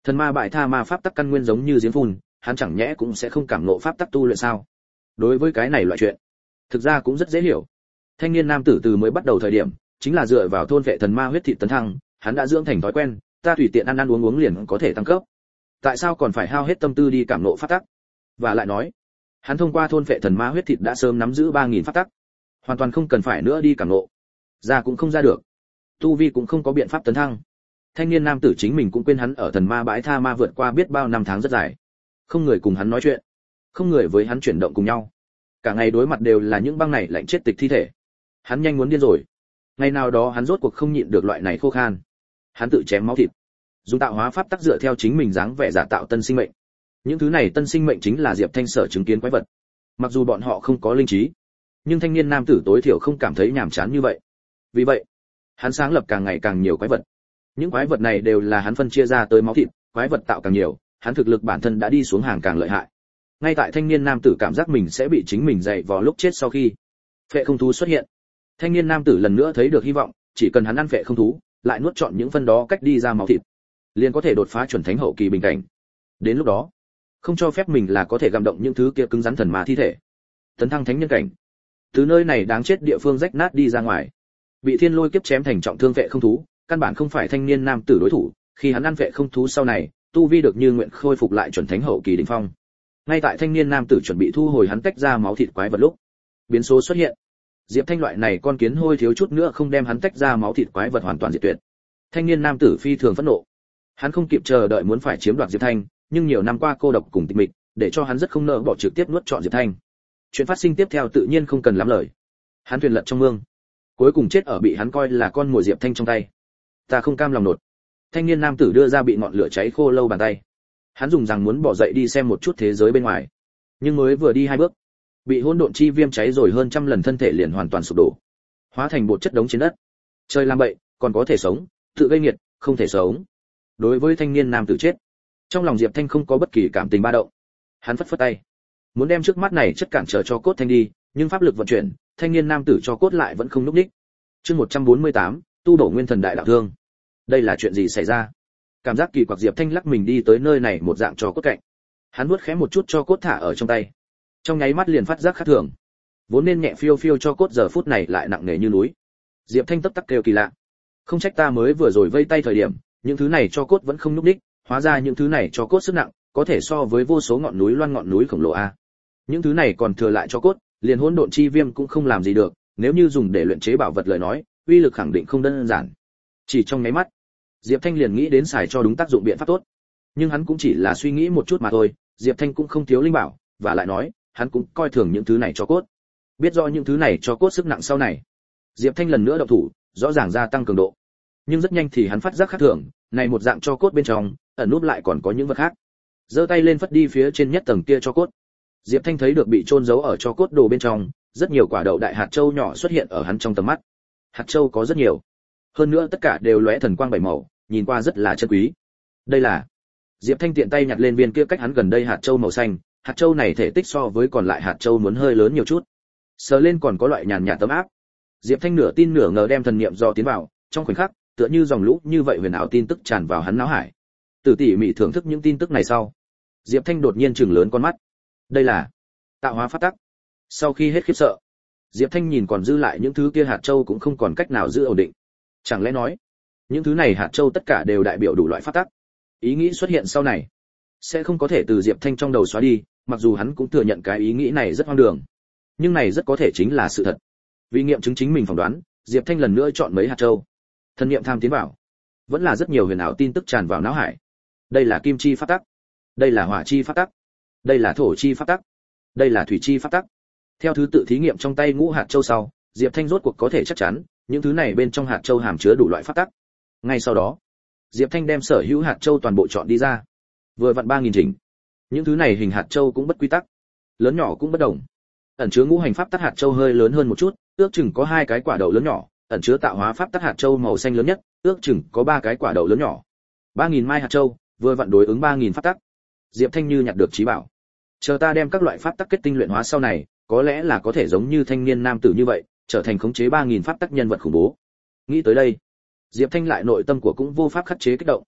S1: Thần ma bại tha ma pháp tắc căn nguyên giống như giếng phun, hắn chẳng nhẽ cũng sẽ không cảm ngộ pháp tắc tu luyện sao? Đối với cái này loại chuyện, thực ra cũng rất dễ hiểu. Thanh niên nam tử từ mới bắt đầu thời điểm, chính là dựa vào thôn vệ thần ma huyết thịt tấn thăng, hắn đã dưỡng thành thói quen, ta tùy tiện ăn ăn uống uống liền có thể tăng cấp. Tại sao còn phải hao hết tâm tư đi cảm ngộ pháp tắc? Và lại nói, hắn thông qua thôn vệ thần ma huyết thịt đã sớm nắm giữ ba nghìn pháp tắc, hoàn toàn không cần phải nữa đi cảm ngộ. Ra cũng không ra được, tu vi cũng không có biện pháp tấn thăng. Thanh niên nam tử chính mình cũng quên hắn ở thần ma bãi tha ma vượt qua biết bao năm tháng rất dài, không người cùng hắn nói chuyện, không người với hắn chuyển động cùng nhau, cả ngày đối mặt đều là những băng này lạnh chết tịch thi thể. Hắn nhanh muốn điên rồi. Ngày nào đó hắn rốt cuộc không nhịn được loại này khô khan, hắn tự chém máu thịt, dùng tạo hóa pháp tắc dựa theo chính mình dáng vẻ giả tạo tân sinh mệnh. Những thứ này tân sinh mệnh chính là Diệp Thanh sở chứng kiến quái vật. Mặc dù bọn họ không có linh trí, nhưng thanh niên nam tử tối thiểu không cảm thấy nhàm chán như vậy. Vì vậy, hắn sáng lập càng ngày càng nhiều quái vật. Những quái vật này đều là hắn phân chia ra tới máu thịt, quái vật tạo càng nhiều, hắn thực lực bản thân đã đi xuống hàng càng lợi hại. Ngay tại thanh niên nam tử cảm giác mình sẽ bị chính mình dày vào lúc chết sau khi, phệ không thú xuất hiện. Thanh niên nam tử lần nữa thấy được hy vọng, chỉ cần hắn ăn phệ không thú, lại nuốt trọn những phân đó cách đi ra máu thịt, liền có thể đột phá chuẩn thánh hậu kỳ bình cảnh. Đến lúc đó, không cho phép mình là có thể gặm động những thứ kia cứng rắn thần ma thi thể, tấn thăng thánh nhân cảnh. Từ nơi này đáng chết địa phương rách nát đi ra ngoài, bị thiên lôi kiếp chém thành trọng thương phệ không thú, căn bản không phải thanh niên nam tử đối thủ. Khi hắn ăn phệ không thú sau này, tu vi được như nguyện khôi phục lại chuẩn thánh hậu kỳ đỉnh phong. Ngay tại thanh niên nam tử chuẩn bị thu hồi hắn tách ra máu thịt quái vật lúc, biến số xuất hiện. Diệp Thanh loại này con kiến hôi thiếu chút nữa không đem hắn tách ra máu thịt quái vật hoàn toàn diệt tuyệt. Thanh niên nam tử phi thường phẫn nộ. Hắn không kịp chờ đợi muốn phải chiếm đoạt Diệp Thanh, nhưng nhiều năm qua cô độc cùng tịch mịch, để cho hắn rất không nỡ bỏ trực tiếp nuốt trọn Diệp Thanh. Chuyện phát sinh tiếp theo tự nhiên không cần lắm lời. Hắn thuyền lật trong mương, cuối cùng chết ở bị hắn coi là con mồi Diệp Thanh trong tay. Ta không cam lòng nột. Thanh niên nam tử đưa ra bị ngọn lửa cháy khô lâu bàn tay. Hắn dùng rằng muốn bỏ dậy đi xem một chút thế giới bên ngoài, nhưng mới vừa đi hai bước, bị hỗn độn chi viêm cháy rồi hơn trăm lần, thân thể liền hoàn toàn sụp đổ, hóa thành bột chất đống trên đất. Trời làm bậy, còn có thể sống, tự gây nghiệt, không thể sống. Đối với thanh niên nam tử chết, trong lòng Diệp Thanh không có bất kỳ cảm tình ba động. Hắn phất phất tay, muốn đem trước mắt này chất cản trở cho cốt thanh đi, nhưng pháp lực vận chuyển, thanh niên nam tử cho cốt lại vẫn không lúc đích. Chương một trăm bốn mươi tám, tu bổ nguyên thần đại đạo thương. Đây là chuyện gì xảy ra? Cảm giác kỳ quặc, Diệp Thanh lắc mình đi tới nơi này một dạng cho cốt cạnh. Hắn vuốt khẽ một chút cho cốt thả ở trong tay, trong nháy mắt liền phát giác khác thường. Vốn nên nhẹ phiêu phiêu cho cốt giờ phút này lại nặng nề như núi. Diệp Thanh tấp tắc kêu kỳ lạ. Không trách ta mới vừa rồi vây tay thời điểm, những thứ này cho cốt vẫn không nhúc nhích, hóa ra những thứ này cho cốt sức nặng, có thể so với vô số ngọn núi loan ngọn núi khổng lồ a. Những thứ này còn thừa lại cho cốt, liền hỗn độn chi viêm cũng không làm gì được, nếu như dùng để luyện chế bảo vật lời nói, uy lực khẳng định không đơn giản. Chỉ trong nháy mắt, Diệp Thanh liền nghĩ đến xài cho đúng tác dụng biện pháp tốt. Nhưng hắn cũng chỉ là suy nghĩ một chút mà thôi, Diệp Thanh cũng không thiếu linh bảo, và lại nói, hắn cũng coi thường những thứ này cho cốt. Biết rõ những thứ này cho cốt sức nặng sau này, Diệp Thanh lần nữa động thủ, rõ ràng gia tăng cường độ. Nhưng rất nhanh thì hắn phát giác khác thường, này một dạng cho cốt bên trong, ẩn núp lại còn có những vật khác. Giơ tay lên phất đi phía trên nhất tầng kia cho cốt. Diệp Thanh thấy được bị chôn giấu ở cho cốt đồ bên trong, rất nhiều quả đậu đại hạt châu nhỏ xuất hiện ở hắn trong tầm mắt. Hạt châu có rất nhiều, hơn nữa tất cả đều lóe thần quang bảy màu, nhìn qua rất là chân quý. Đây là... Diệp Thanh tiện tay nhặt lên viên kia cách hắn gần đây hạt châu màu xanh, hạt châu này thể tích so với còn lại hạt châu muốn hơi lớn nhiều chút. Sờ lên còn có loại nhàn nhạt tấm áp. Diệp Thanh nửa tin nửa ngờ đem thần niệm dò tiến vào, trong khoảnh khắc, tựa như dòng lũ như vậy huyền ảo tin tức tràn vào hắn não hải. Từ tỉ mỉ thưởng thức những tin tức này sau, Diệp Thanh đột nhiên trừng lớn con mắt. Đây là tạo hóa pháp tắc. Sau khi hết khiếp sợ, Diệp Thanh nhìn còn dư lại những thứ kia hạt châu cũng không còn cách nào giữ ổn định. Chẳng lẽ nói, những thứ này hạt châu tất cả đều đại biểu đủ loại pháp tắc? Ý nghĩ xuất hiện sau này, sẽ không có thể từ Diệp Thanh trong đầu xóa đi, mặc dù hắn cũng thừa nhận cái ý nghĩ này rất hoang đường, nhưng này rất có thể chính là sự thật. Vì nghiệm chứng chính mình phỏng đoán, Diệp Thanh lần nữa chọn mấy hạt châu, thần niệm tham tiến vào, vẫn là rất nhiều huyền ảo tin tức tràn vào não hải. Đây là kim chi pháp tắc, đây là hỏa chi pháp tắc, đây là thổ chi pháp tắc, đây là thủy chi pháp tắc. Theo thứ tự thí nghiệm trong tay ngũ hạt châu sau, Diệp Thanh rốt cuộc có thể chắc chắn, những thứ này bên trong hạt châu hàm chứa đủ loại pháp tắc. Ngay sau đó, Diệp Thanh đem sở hữu hạt châu toàn bộ chọn đi ra, vừa vặn ba nghìn chỉnh. Những thứ này hình hạt châu cũng bất quy tắc, lớn nhỏ cũng bất đồng. Ẩn chứa ngũ hành pháp tắc hạt châu hơi lớn hơn một chút, ước chừng có hai cái quả đậu lớn nhỏ, ẩn chứa tạo hóa pháp tắc hạt châu màu xanh lớn nhất, ước chừng có ba cái quả đậu lớn nhỏ. ba nghìn mai hạt châu, vừa vặn đối ứng ba nghìn pháp tắc. Diệp Thanh như nhặt được trí bảo. Chờ ta đem các loại pháp tắc kết tinh luyện hóa sau này, có lẽ là có thể giống như thanh niên nam tử như vậy, trở thành khống chế ba nghìn pháp tắc nhân vật khủng bố. Nghĩ tới đây, Diệp Thanh lại nội tâm của cũng vô pháp khắc chế kích động.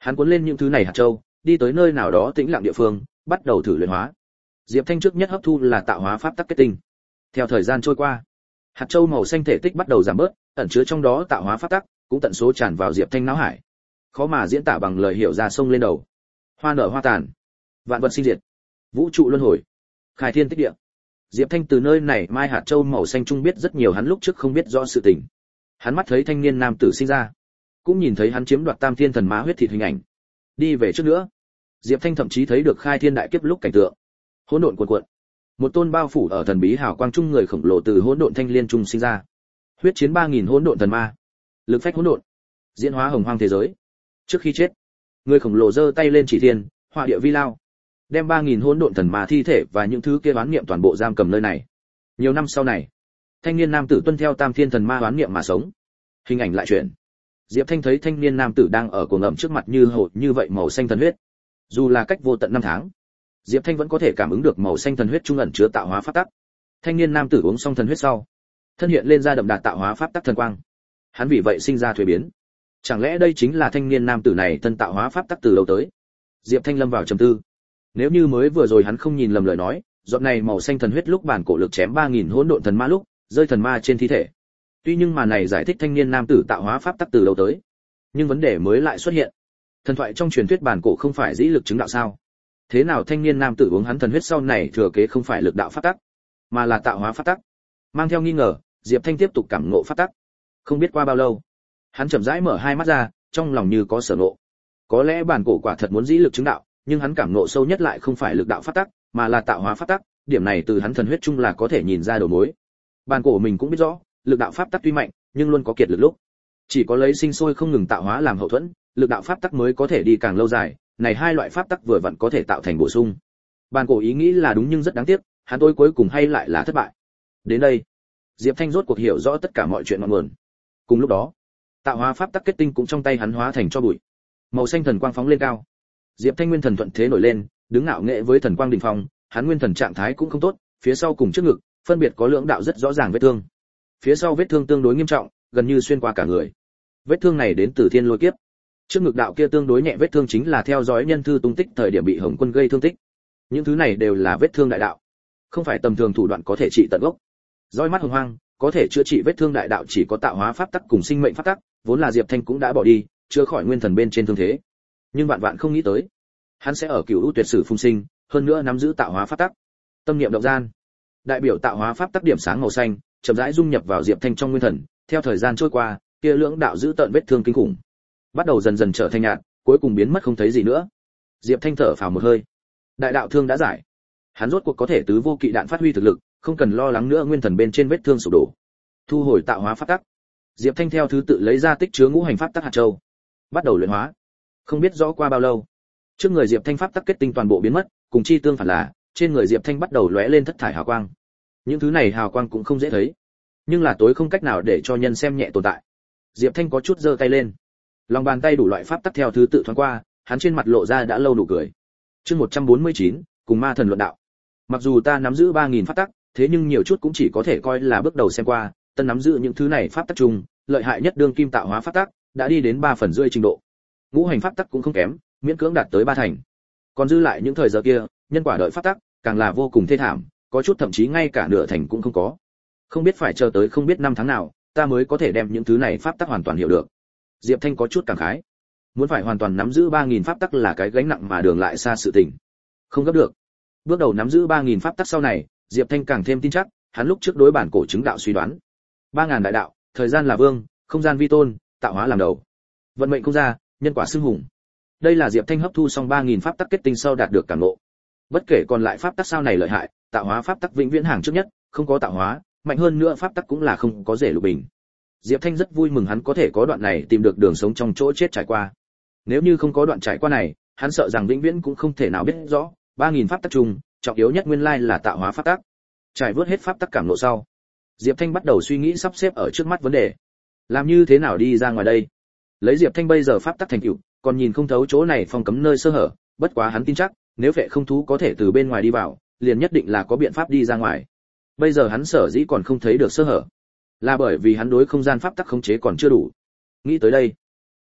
S1: Hắn cuốn lên những thứ này hạt châu, đi tới nơi nào đó tĩnh lặng địa phương, bắt đầu thử luyện hóa. Diệp Thanh trước nhất hấp thu là tạo hóa pháp tắc kết tinh. Theo thời gian trôi qua, hạt châu màu xanh thể tích bắt đầu giảm bớt, ẩn chứa trong đó tạo hóa pháp tắc cũng tận số tràn vào Diệp Thanh não hải. Khó mà diễn tả bằng lời hiểu ra sông lên đầu. Hoa nở hoa tàn, vạn vật sinh diệt, vũ trụ luân hồi, khai thiên tích địa. Diệp Thanh từ nơi này mai hạt châu màu xanh trung biết rất nhiều hắn lúc trước không biết rõ sự tình. Hắn mắt thấy thanh niên nam tử sinh ra, cũng nhìn thấy hắn chiếm đoạt Tam Thiên Thần Ma huyết thịt hình ảnh. Đi về trước nữa, Diệp Thanh thậm chí thấy được khai thiên đại kiếp lúc cảnh tượng. Hỗn độn cuồn cuộn, một tôn bao phủ ở thần bí hào quang trung người khổng lồ từ hỗn độn thanh liên trung sinh ra. Huyết chiến ba nghìn hỗn độn thần ma, lực phách hỗn độn, diễn hóa hồng hoang thế giới. Trước khi chết, người khổng lồ giơ tay lên chỉ thiên, hỏa địa vi lao, đem ba nghìn hỗn độn thần ma thi thể và những thứ kia oán niệm toàn bộ giam cầm nơi này. Nhiều năm sau này, thanh niên nam tử tuân theo Tam Thiên Thần Ma oán niệm mà sống. Hình ảnh lại chuyển. Diệp Thanh thấy thanh niên nam tử đang ở cuồng ngầm trước mặt như hồ như vậy màu xanh thần huyết. Dù là cách vô tận năm tháng, Diệp Thanh vẫn có thể cảm ứng được màu xanh thần huyết trung ẩn chứa tạo hóa pháp tắc. Thanh niên nam tử uống xong thần huyết sau, thân hiện lên ra đậm đà tạo hóa pháp tắc thần quang. Hắn vì vậy sinh ra thuế biến. Chẳng lẽ đây chính là thanh niên nam tử này thân tạo hóa pháp tắc từ lâu tới? Diệp Thanh lâm vào trầm tư. Nếu như mới vừa rồi hắn không nhìn lầm lời nói, giọt này màu xanh thần huyết lúc bản cổ lực chém ba nghìn hỗn độn thần ma lúc, rơi thần ma trên thi thể. Tuy nhưng mà này giải thích thanh niên nam tử tạo hóa pháp tắc từ lâu tới. Nhưng vấn đề mới lại xuất hiện. Thần thoại trong truyền thuyết bản cổ không phải dĩ lực chứng đạo sao? Thế nào thanh niên nam tử uống hắn thần huyết sau này thừa kế không phải lực đạo pháp tắc, mà là tạo hóa pháp tắc? Mang theo nghi ngờ, Diệp Thanh tiếp tục cảm ngộ pháp tắc. Không biết qua bao lâu, hắn chậm rãi mở hai mắt ra, trong lòng như có sở ngộ. Có lẽ bản cổ quả thật muốn dĩ lực chứng đạo, nhưng hắn cảm ngộ sâu nhất lại không phải lực đạo pháp tắc, mà là tạo hóa pháp tắc, điểm này từ hắn thần huyết chung là có thể nhìn ra đầu mối. Bản cổ mình cũng biết rõ, lực đạo pháp tắc tuy mạnh, nhưng luôn có kiệt lực lúc. Chỉ có lấy sinh sôi không ngừng tạo hóa làm hậu thuẫn, lực đạo pháp tắc mới có thể đi càng lâu dài, này hai loại pháp tắc vừa vặn có thể tạo thành bổ sung. Bản cổ ý nghĩ là đúng nhưng rất đáng tiếc, hắn tôi cuối cùng hay lại là thất bại. Đến đây, Diệp Thanh rốt cuộc hiểu rõ tất cả mọi chuyện ngọn nguồn. Cùng lúc đó, tạo hóa pháp tắc kết tinh cũng trong tay hắn hóa thành cho bụi. Màu xanh thần quang phóng lên cao. Diệp Thanh nguyên thần thuận thế nổi lên, đứng ngạo nghệ với thần quang đỉnh phong, hắn nguyên thần trạng thái cũng không tốt, phía sau cùng trước ngực, phân biệt có lưỡng đạo rất rõ ràng vết thương. Phía sau vết thương tương đối nghiêm trọng, gần như xuyên qua cả người. Vết thương này đến từ thiên lôi kiếp. Trước ngực đạo kia tương đối nhẹ vết thương chính là theo dõi nhân thư tung tích thời điểm bị Hồng Quân gây thương tích. Những thứ này đều là vết thương đại đạo, không phải tầm thường thủ đoạn có thể trị tận gốc. Dõi mắt hồng hoang, có thể chữa trị vết thương đại đạo chỉ có tạo hóa pháp tắc cùng sinh mệnh pháp tắc, vốn là Diệp Thanh cũng đã bỏ đi, chữa khỏi nguyên thần bên trên thương thế. Nhưng vạn vạn không nghĩ tới, hắn sẽ ở Cửu U Tuyệt Sử phùng sinh, hơn nữa nắm giữ tạo hóa pháp tắc. Tâm niệm động gian, đại biểu tạo hóa pháp tắc điểm sáng màu xanh, chậm rãi dung nhập vào Diệp Thanh trong nguyên thần, theo thời gian trôi qua, kia lưỡng đạo giữ tận vết thương kinh khủng, bắt đầu dần dần trở thành nhạt, cuối cùng biến mất không thấy gì nữa. Diệp Thanh thở phào một hơi. Đại đạo thương đã giải, hắn rốt cuộc có thể tứ vô kỵ đạn phát huy thực lực, không cần lo lắng nữa nguyên thần bên trên vết thương sụp đổ. Thu hồi tạo hóa pháp tắc, Diệp Thanh theo thứ tự lấy ra tích chứa ngũ hành pháp tắc hạt châu, bắt đầu luyện hóa. Không biết rõ qua bao lâu, trước người Diệp Thanh pháp tắc kết tinh toàn bộ biến mất, cùng chi tương phản là, trên người Diệp Thanh bắt đầu lóe lên thất thải hào quang. Những thứ này hào quang cũng không dễ thấy, nhưng là tối không cách nào để cho nhân xem nhẹ tồn tại. Diệp Thanh có chút giơ tay lên, lòng bàn tay đủ loại pháp tắc theo thứ tự thoáng qua, hắn trên mặt lộ ra đã lâu nụ cười. Chương một trăm bốn mươi chín, cùng ma thần luận đạo. Mặc dù ta nắm giữ ba nghìn pháp tắc, thế nhưng nhiều chút cũng chỉ có thể coi là bước đầu xem qua, tân nắm giữ những thứ này pháp tắc chung, lợi hại nhất đương kim tạo hóa pháp tắc, đã đi đến ba phần rưỡi trình độ. Ngũ hành pháp tắc cũng không kém, miễn cưỡng đạt tới ba thành. Còn dư lại những thời giờ kia, nhân quả đợi pháp tắc, càng là vô cùng thê thảm, có chút thậm chí ngay cả nửa thành cũng không có. Không biết phải chờ tới không biết năm tháng nào, ta mới có thể đem những thứ này pháp tắc hoàn toàn hiểu được. Diệp Thanh có chút cảm khái. Muốn phải hoàn toàn nắm giữ ba nghìn pháp tắc là cái gánh nặng mà đường lại xa sự tình. Không gấp được. Bước đầu nắm giữ ba nghìn pháp tắc sau này, Diệp Thanh càng thêm tin chắc, hắn lúc trước đối bản cổ chứng đạo suy đoán. ba nghìn đại đạo, thời gian là vương, không gian vi tôn, tạo hóa làm đầu. Vận mệnh không ra, nhân quả xưng hùng. Đây là Diệp Thanh hấp thu xong ba nghìn pháp tắc kết tinh sau đạt được cảm ngộ. Bất kể còn lại pháp tắc sao này lợi hại, tạo hóa pháp tắc vĩnh viễn hàng trước nhất, không có tạo hóa, mạnh hơn nữa pháp tắc cũng là không có rể lục bình. Diệp Thanh rất vui mừng hắn có thể có đoạn này tìm được đường sống trong chỗ chết trải qua. Nếu như không có đoạn trải qua này, hắn sợ rằng vĩnh viễn cũng không thể nào biết rõ, ba nghìn pháp tắc chung, trọng yếu nhất nguyên lai là tạo hóa pháp tắc. Trải vớt hết pháp tắc cảm ngộ sau, Diệp Thanh bắt đầu suy nghĩ sắp xếp ở trước mắt vấn đề. Làm như thế nào đi ra ngoài đây? Lấy Diệp Thanh bây giờ pháp tắc thành tựu, còn nhìn không thấu chỗ này phong cấm nơi sơ hở, bất quá hắn tin chắc, nếu vệ không thú có thể từ bên ngoài đi vào, liền nhất định là có biện pháp đi ra ngoài. Bây giờ hắn sở dĩ còn không thấy được sơ hở, là bởi vì hắn đối không gian pháp tắc khống chế còn chưa đủ. Nghĩ tới đây,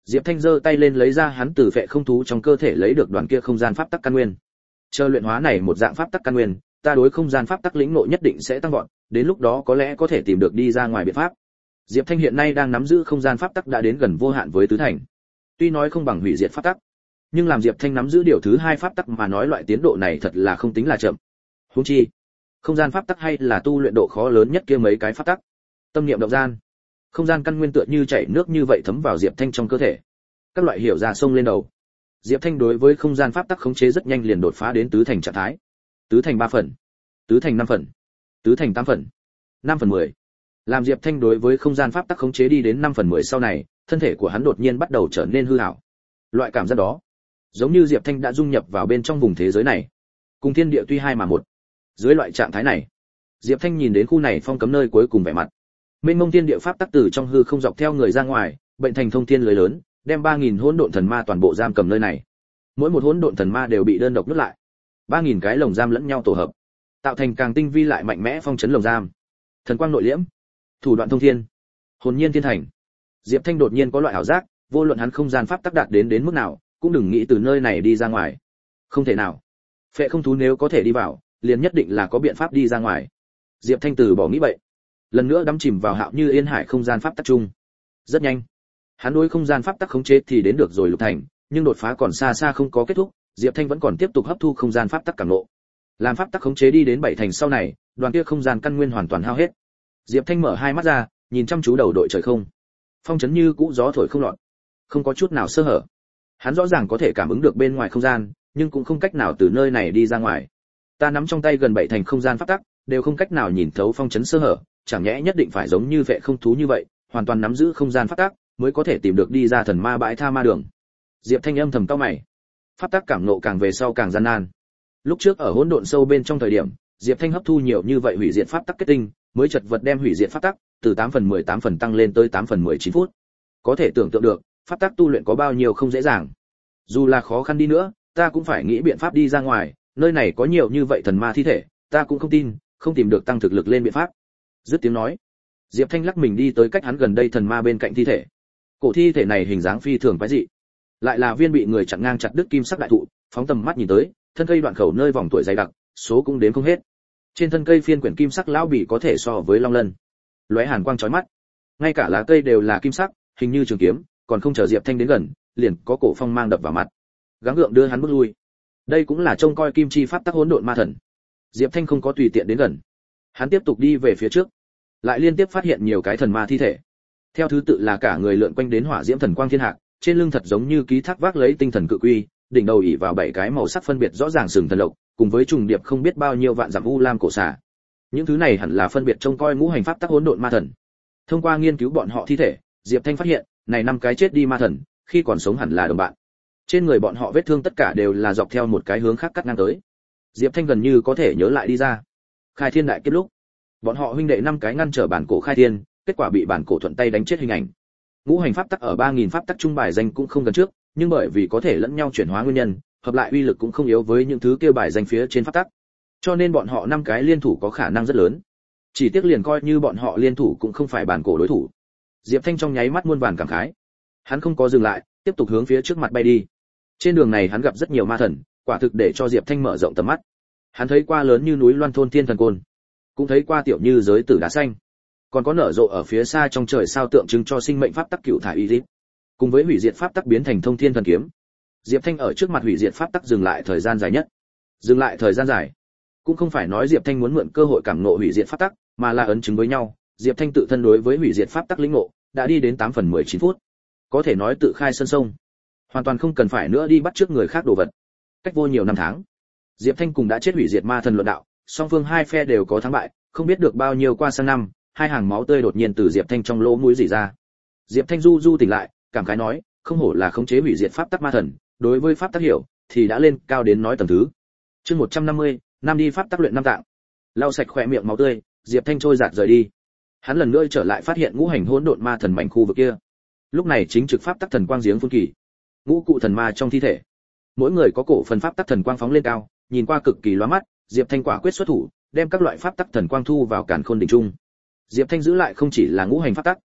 S1: Diệp Thanh giơ tay lên lấy ra hắn từ phệ không thú trong cơ thể lấy được đoàn kia không gian pháp tắc căn nguyên. Chờ luyện hóa này một dạng pháp tắc căn nguyên, ta đối không gian pháp tắc lĩnh ngộ nhất định sẽ tăng vọt, đến lúc đó có lẽ có thể tìm được đi ra ngoài biện pháp. Diệp Thanh hiện nay đang nắm giữ không gian pháp tắc đã đến gần vô hạn với tứ thành. Tuy nói không bằng hủy diệt pháp tắc, nhưng làm Diệp Thanh nắm giữ điều thứ hai pháp tắc mà nói loại tiến độ này thật là không tính là chậm. Huống chi, không gian pháp tắc hay là tu luyện độ khó lớn nhất kia mấy cái pháp tắc. Tâm niệm động gian, không gian căn nguyên tựa như chảy nước như vậy thấm vào Diệp Thanh trong cơ thể. Các loại hiểu ra sông lên đầu. Diệp Thanh đối với không gian pháp tắc khống chế rất nhanh liền đột phá đến tứ thành trạng thái. Tứ thành ba phần, tứ thành năm phần, tứ thành tám phần, năm phần mười. Làm Diệp Thanh đối với không gian pháp tắc khống chế đi đến năm phần mười sau này, thân thể của hắn đột nhiên bắt đầu trở nên hư ảo. Loại cảm giác đó, giống như Diệp Thanh đã dung nhập vào bên trong vùng thế giới này, cùng thiên địa tuy hai mà một. Dưới loại trạng thái này, Diệp Thanh nhìn đến khu này phong cấm nơi cuối cùng vẻ mặt. Mênh mông thiên địa pháp tắc từ trong hư không dọc theo người ra ngoài, bệnh thành thông thiên lưới lớn, đem ba nghìn hỗn độn thần ma toàn bộ giam cầm nơi này. Mỗi một hỗn độn thần ma đều bị đơn độc nuốt lại. ba nghìn cái lồng giam lẫn nhau tổ hợp, tạo thành càng tinh vi lại mạnh mẽ phong trấn lồng giam. Thần quang nội liễm, thủ đoạn thông thiên, hồn nhiên thiên thành. Diệp Thanh đột nhiên có loại ảo giác, vô luận hắn không gian pháp tắc đạt đến đến mức nào, cũng đừng nghĩ từ nơi này đi ra ngoài. Không thể nào. Phệ không thú nếu có thể đi vào, liền nhất định là có biện pháp đi ra ngoài. Diệp Thanh từ bỏ nghĩ vậy, lần nữa đắm chìm vào hạo như yên hải không gian pháp tắc chung. Rất nhanh, hắn đối không gian pháp tắc khống chế thì đến được rồi lục thành, nhưng đột phá còn xa xa không có kết thúc, Diệp Thanh vẫn còn tiếp tục hấp thu không gian pháp tắc cảm ngộ. Làm pháp tắc khống chế đi đến bảy thành sau này, đoàn kia không gian căn nguyên hoàn toàn hao hết. Diệp Thanh mở hai mắt ra, nhìn chăm chú đầu đội trời không. Phong trấn như cũ gió thổi không lọt, không có chút nào sơ hở. Hắn rõ ràng có thể cảm ứng được bên ngoài không gian, nhưng cũng không cách nào từ nơi này đi ra ngoài. Ta nắm trong tay gần bảy thành không gian pháp tắc, đều không cách nào nhìn thấu phong trấn sơ hở, chẳng nhẽ nhất định phải giống như vệ không thú như vậy, hoàn toàn nắm giữ không gian pháp tắc, mới có thể tìm được đi ra thần ma bãi tha ma đường. Diệp Thanh âm thầm cau mày. Pháp tắc cảm nộ càng về sau càng gian nan. Lúc trước ở hỗn độn sâu bên trong thời điểm, Diệp Thanh hấp thu nhiều như vậy hủy diệt pháp tắc kết tinh, mới chật vật đem hủy diệt pháp tắc từ tám phần mười tám phần tăng lên tới tám phần mười chín phút. Có thể tưởng tượng được, pháp tắc tu luyện có bao nhiêu không dễ dàng. Dù là khó khăn đi nữa, ta cũng phải nghĩ biện pháp đi ra ngoài, nơi này có nhiều như vậy thần ma thi thể, ta cũng không tin, không tìm được tăng thực lực lên biện pháp. Dứt tiếng nói, Diệp Thanh lắc mình đi tới cách hắn gần đây thần ma bên cạnh thi thể. Cổ thi thể này hình dáng phi thường quái dị, lại là viên bị người chặn ngang chặt đứt kim sắc đại thụ, phóng tầm mắt nhìn tới, thân cây đoạn khẩu nơi vòng tuổi dày đặc, số cũng đếm không hết. Trên thân cây phiên quyển kim sắc lão bì có thể so với long lân, lóe hàn quang chói mắt. Ngay cả lá cây đều là kim sắc, hình như trường kiếm, còn không chờ Diệp Thanh đến gần, liền có cổ phong mang đập vào mặt, gắng gượng đưa hắn bước lui. Đây cũng là trông coi kim chi pháp tắc hỗn độn ma thần. Diệp Thanh không có tùy tiện đến gần, hắn tiếp tục đi về phía trước, lại liên tiếp phát hiện nhiều cái thần ma thi thể. Theo thứ tự là cả người lượn quanh đến hỏa diễm thần quang thiên hạc, trên lưng thật giống như ký thác vác lấy tinh thần cự quy, đỉnh đầu ỉ vào bảy cái màu sắc phân biệt rõ ràng sừng thần lộc, cùng với trùng điệp không biết bao nhiêu vạn dặm u lam cổ xà. Những thứ này hẳn là phân biệt trông coi ngũ hành pháp tắc hỗn độn ma thần. Thông qua nghiên cứu bọn họ thi thể, Diệp Thanh phát hiện, này năm cái chết đi ma thần, khi còn sống hẳn là đồng bạn. Trên người bọn họ vết thương tất cả đều là dọc theo một cái hướng khác cắt ngang tới. Diệp Thanh gần như có thể nhớ lại đi ra. Khai thiên đại kiếp lúc, bọn họ huynh đệ năm cái ngăn trở bản cổ khai thiên, kết quả bị bản cổ thuận tay đánh chết hình ảnh. Ngũ hành pháp tắc ở ba nghìn pháp tắc trung bài danh cũng không gần trước, nhưng bởi vì có thể lẫn nhau chuyển hóa nguyên nhân, hợp lại uy lực cũng không yếu với những thứ kêu bài danh phía trên pháp tắc. Cho nên bọn họ năm cái liên thủ có khả năng rất lớn. Chỉ tiếc liền coi như bọn họ liên thủ cũng không phải bản cổ đối thủ. Diệp Thanh trong nháy mắt muôn vàn cảm khái. Hắn không có dừng lại, tiếp tục hướng phía trước mặt bay đi. Trên đường này hắn gặp rất nhiều ma thần, quả thực để cho Diệp Thanh mở rộng tầm mắt. Hắn thấy qua lớn như núi Loan thôn thiên thần côn, cũng thấy qua tiểu như giới tử đá xanh, còn có nở rộ ở phía xa trong trời sao tượng trưng cho sinh mệnh pháp tắc cựu thải y dít, cùng với hủy diệt pháp tắc biến thành thông thiên thần kiếm. Diệp Thanh ở trước mặt hủy diệt pháp tắc dừng lại thời gian dài nhất. Dừng lại thời gian dài, cũng không phải nói Diệp Thanh muốn mượn cơ hội cảm ngộ hủy diệt pháp tắc, mà là ấn chứng với nhau, Diệp Thanh tự thân đối với hủy diệt pháp tắc lĩnh ngộ đã đi đến tám phần mười chín phút. Có thể nói tự khai sân sông, hoàn toàn không cần phải nữa đi bắt trước người khác đồ vật. Cách vô nhiều năm tháng, Diệp Thanh cùng đã chết hủy diệt ma thần luận đạo, song phương hai phe đều có thắng bại, không biết được bao nhiêu qua sang năm, hai hàng máu tươi đột nhiên từ Diệp Thanh trong lỗ mũi rỉ ra. Diệp Thanh du du tỉnh lại, cảm khái nói, không hổ là khống chế hủy diệt pháp tắc ma thần, đối với pháp tắc hiểu thì đã lên cao đến nói tầng thứ. Chương một trăm năm mươi, năm đi pháp tắc luyện năm tạng. Lau sạch khóe miệng máu tươi, Diệp Thanh trôi giạt rời đi. Hắn lần nữa trở lại phát hiện ngũ hành hỗn độn ma thần mảnh khu vực kia. Lúc này chính trực pháp tắc thần quang giếng phun kỳ. Ngũ cụ thần ma trong thi thể, mỗi người có cổ phần pháp tắc thần quang phóng lên cao, nhìn qua cực kỳ lóa mắt. Diệp Thanh quả quyết xuất thủ, đem các loại pháp tắc thần quang thu vào càn khôn đỉnh trung. Diệp Thanh giữ lại không chỉ là ngũ hành pháp tắc,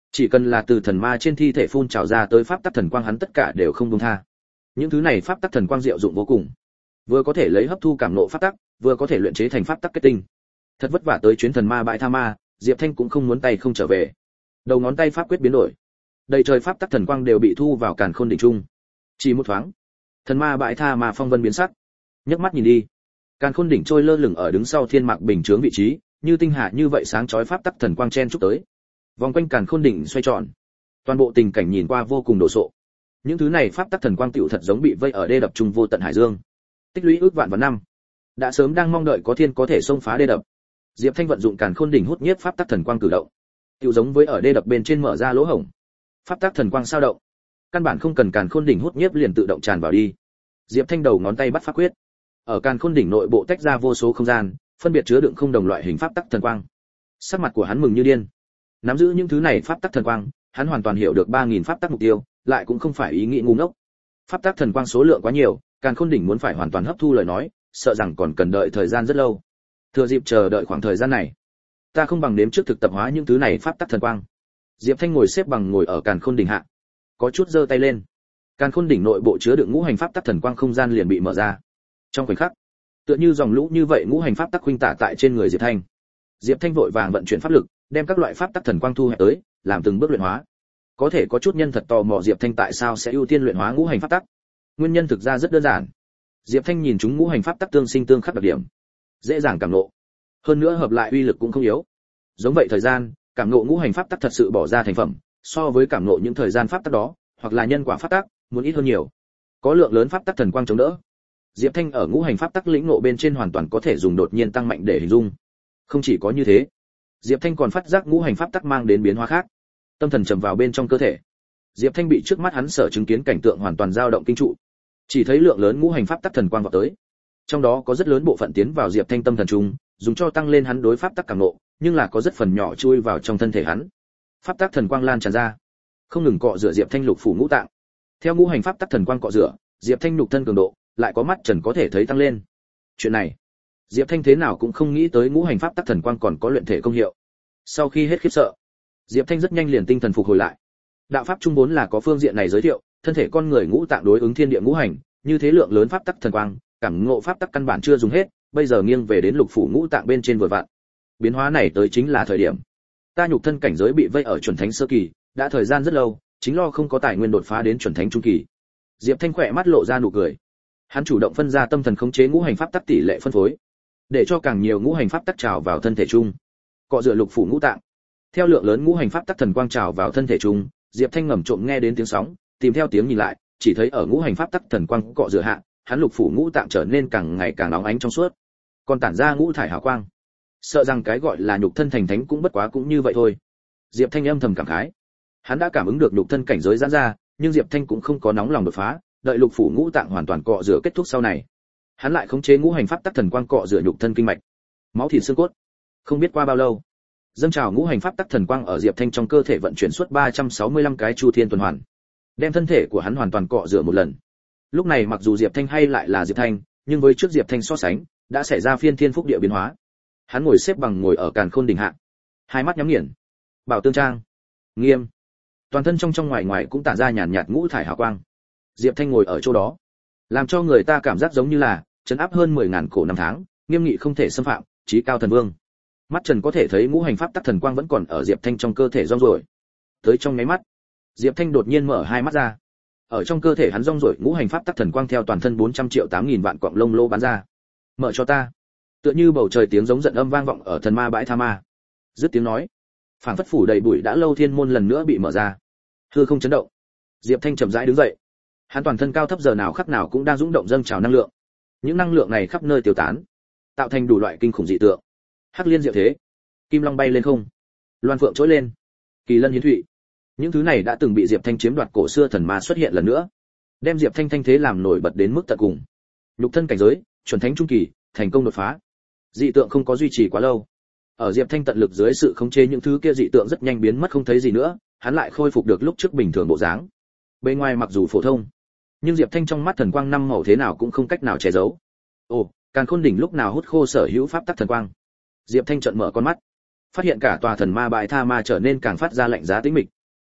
S1: Chỉ cần là từ thần ma trên thi thể phun trào ra tới pháp tắc thần quang hắn tất cả đều không buông tha. Những thứ này pháp tắc thần quang diệu dụng vô cùng, vừa có thể lấy hấp thu cảm ngộ pháp tắc, vừa có thể luyện chế thành pháp tắc kết tinh. Thật vất vả tới chuyến thần ma bãi tha ma, Diệp Thanh cũng không muốn tay không trở về. Đầu ngón tay pháp quyết biến đổi, đầy trời pháp tắc thần quang đều bị thu vào càn khôn đỉnh trung. Chỉ một thoáng, thần ma bãi tha ma phong vân biến sắc. Nhấc mắt nhìn đi, càn khôn đỉnh trôi lơ lửng ở đứng sau thiên mạc bình chướng vị trí, như tinh hà như vậy sáng chói pháp tắc thần quang chen chúc tới. Vòng quanh càn khôn đỉnh xoay tròn, toàn bộ tình cảnh nhìn qua vô cùng đồ sộ. Những thứ này pháp tắc thần quang tựu thật giống bị vây ở đê đập trung vô tận hải dương, tích lũy ước vạn vạn năm, đã sớm đang mong đợi có thiên có thể xông phá đê đập. Diệp Thanh vận dụng càn khôn đỉnh hút nhiếp pháp tắc thần quang cử động, tựu giống với ở đê đập bên trên mở ra lỗ hổng. Pháp tắc thần quang sao động, căn bản không cần càn khôn đỉnh hút nhiếp liền tự động tràn vào đi. Diệp Thanh đầu ngón tay bắt pháp quyết, ở càn khôn đỉnh nội bộ tách ra vô số không gian, phân biệt chứa đựng không đồng loại hình pháp tắc thần quang. Sắc mặt của hắn mừng như điên. Nắm giữ những thứ này pháp tắc thần quang, hắn hoàn toàn hiểu được ba nghìn pháp tắc mục tiêu, lại cũng không phải ý nghĩ ngu ngốc. Pháp tắc thần quang số lượng quá nhiều, càn khôn đỉnh muốn phải hoàn toàn hấp thu lời nói, sợ rằng còn cần đợi thời gian rất lâu. Thừa dịp chờ đợi khoảng thời gian này, ta không bằng nếm trước thực tập hóa những thứ này pháp tắc thần quang. Diệp Thanh ngồi xếp bằng ngồi ở càn khôn đỉnh hạ, có chút giơ tay lên. Càn khôn đỉnh nội bộ chứa đựng ngũ hành pháp tắc thần quang không gian liền bị mở ra. Trong khoảnh khắc, tựa như dòng lũ như vậy ngũ hành pháp tắc huynh tả tại trên người Diệp Thanh. Diệp Thanh vội vàng vận chuyển pháp lực, đem các loại pháp tắc thần quang thu hẹp tới, làm từng bước luyện hóa. Có thể có chút nhân thật tò mò Diệp Thanh tại sao sẽ ưu tiên luyện hóa ngũ hành pháp tắc. Nguyên nhân thực ra rất đơn giản. Diệp Thanh nhìn chúng ngũ hành pháp tắc tương sinh tương khắc đặc điểm, dễ dàng cảm ngộ. Hơn nữa hợp lại uy lực cũng không yếu. Giống vậy thời gian, cảm ngộ ngũ hành pháp tắc thật sự bỏ ra thành phẩm, so với cảm ngộ những thời gian pháp tắc đó, hoặc là nhân quả pháp tắc, muốn ít hơn nhiều. Có lượng lớn pháp tắc thần quang chống đỡ. Diệp Thanh ở ngũ hành pháp tắc lĩnh ngộ bên trên hoàn toàn có thể dùng đột nhiên tăng mạnh để hình dung. Không chỉ có như thế, Diệp Thanh còn phát giác ngũ hành pháp tắc mang đến biến hóa khác. Tâm thần trầm vào bên trong cơ thể. Diệp Thanh bị trước mắt hắn sở chứng kiến cảnh tượng hoàn toàn dao động kinh trụ. Chỉ thấy lượng lớn ngũ hành pháp tắc thần quang vọt tới. Trong đó có rất lớn bộ phận tiến vào Diệp Thanh tâm thần trung, dùng cho tăng lên hắn đối pháp tắc cảm ngộ, nhưng là có rất phần nhỏ chui vào trong thân thể hắn. Pháp tắc thần quang lan tràn ra, không ngừng cọ rửa Diệp Thanh lục phủ ngũ tạng. Theo ngũ hành pháp tắc thần quang cọ rửa, Diệp Thanh nhục thân cường độ lại có mắt trần có thể thấy tăng lên. Chuyện này, Diệp Thanh thế nào cũng không nghĩ tới ngũ hành pháp tắc thần quang còn có luyện thể công hiệu. Sau khi hết khiếp sợ, Diệp Thanh rất nhanh liền tinh thần phục hồi lại. Đạo pháp trung vốn là có phương diện này giới thiệu, thân thể con người ngũ tạng đối ứng thiên địa ngũ hành, như thế lượng lớn pháp tắc thần quang, cảm ngộ pháp tắc căn bản chưa dùng hết, bây giờ nghiêng về đến lục phủ ngũ tạng bên trên vừa vặn. Biến hóa này tới chính là thời điểm. Ta nhục thân cảnh giới bị vây ở chuẩn thánh sơ kỳ, đã thời gian rất lâu, chính lo không có tài nguyên đột phá đến chuẩn thánh trung kỳ. Diệp Thanh khỏe mắt lộ ra nụ cười. Hắn chủ động phân ra tâm thần khống chế ngũ hành pháp tắc tỷ lệ phân phối, để cho càng nhiều ngũ hành pháp tắc trào vào thân thể chung, cọ rửa lục phủ ngũ tạng. Theo lượng lớn ngũ hành pháp tắc thần quang trào vào thân thể chung, Diệp Thanh ngầm trộm nghe đến tiếng sóng, tìm theo tiếng nhìn lại, chỉ thấy ở ngũ hành pháp tắc thần quang cọ rửa hạ, hắn lục phủ ngũ tạng trở nên càng ngày càng óng ánh trong suốt, còn tản ra ngũ thải hào quang. Sợ rằng cái gọi là nhục thân thành thánh cũng bất quá cũng như vậy thôi. Diệp Thanh âm thầm cảm khái. Hắn đã cảm ứng được nhục thân cảnh giới giãn ra, nhưng Diệp Thanh cũng không có nóng lòng đột phá, đợi lục phủ ngũ tạng hoàn toàn cọ rửa kết thúc sau này, hắn lại khống chế ngũ hành pháp tắc thần quang cọ rửa nhục thân kinh mạch, máu thịt xương cốt. Không biết qua bao lâu, dâng trào ngũ hành pháp tắc thần quang ở Diệp Thanh trong cơ thể vận chuyển suốt ba trăm sáu mươi lăm cái chu thiên tuần hoàn, đem thân thể của hắn hoàn toàn cọ rửa một lần. Lúc này mặc dù Diệp Thanh hay lại là Diệp Thanh, nhưng với trước Diệp Thanh so sánh, đã xảy ra phiên thiên phúc địa biến hóa. Hắn ngồi xếp bằng ngồi ở càn khôn đỉnh hạ, hai mắt nhắm nghiền, bảo tương trang, nghiêm, toàn thân trong trong ngoài ngoài cũng tản ra nhàn nhạt ngũ thải hào quang. Diệp Thanh ngồi ở chỗ đó, làm cho người ta cảm giác giống như là trấn áp hơn mười ngàn cổ năm tháng, nghiêm nghị không thể xâm phạm, chí cao thần vương. Mắt trần có thể thấy ngũ hành pháp tắc thần quang vẫn còn ở Diệp Thanh trong cơ thể rong ruổi. Tới trong mấy mắt, Diệp Thanh đột nhiên mở hai mắt ra. Ở trong cơ thể hắn rong ruổi ngũ hành pháp tắc thần quang theo toàn thân bốn trăm triệu tám nghìn vạn quặng lông lô bắn ra. Mở cho ta. Tựa như bầu trời tiếng giống giận âm vang vọng ở thần ma bãi tha ma. Dứt tiếng nói, phảng phất phủ đầy bụi đã lâu thiên môn lần nữa bị mở ra. Hư không chấn động. Diệp Thanh chậm rãi đứng dậy. Hắn toàn thân cao thấp giờ nào khắc nào cũng đang dũng động dâng trào năng lượng. Những năng lượng này khắp nơi tiêu tán, tạo thành đủ loại kinh khủng dị tượng. Hắc liên diệu thế, kim long bay lên không, loan phượng trỗi lên, kỳ lân hiến thụy. Những thứ này đã từng bị Diệp Thanh chiếm đoạt cổ xưa thần ma xuất hiện lần nữa, đem Diệp Thanh thanh thế làm nổi bật đến mức tận cùng. Nhục thân cảnh giới, chuẩn thánh trung kỳ, thành công đột phá. Dị tượng không có duy trì quá lâu. Ở Diệp Thanh tận lực dưới sự khống chế những thứ kia dị tượng rất nhanh biến mất không thấy gì nữa, hắn lại khôi phục được lúc trước bình thường bộ dáng. Bên ngoài mặc dù phổ thông, nhưng Diệp Thanh trong mắt thần quang năm màu thế nào cũng không cách nào che giấu. Ồ, càn khôn đỉnh lúc nào hút khô sở hữu pháp tắc thần quang. Diệp Thanh trợn mở con mắt, phát hiện cả tòa thần ma bãi tha ma trở nên càng phát ra lạnh giá tĩnh mịch,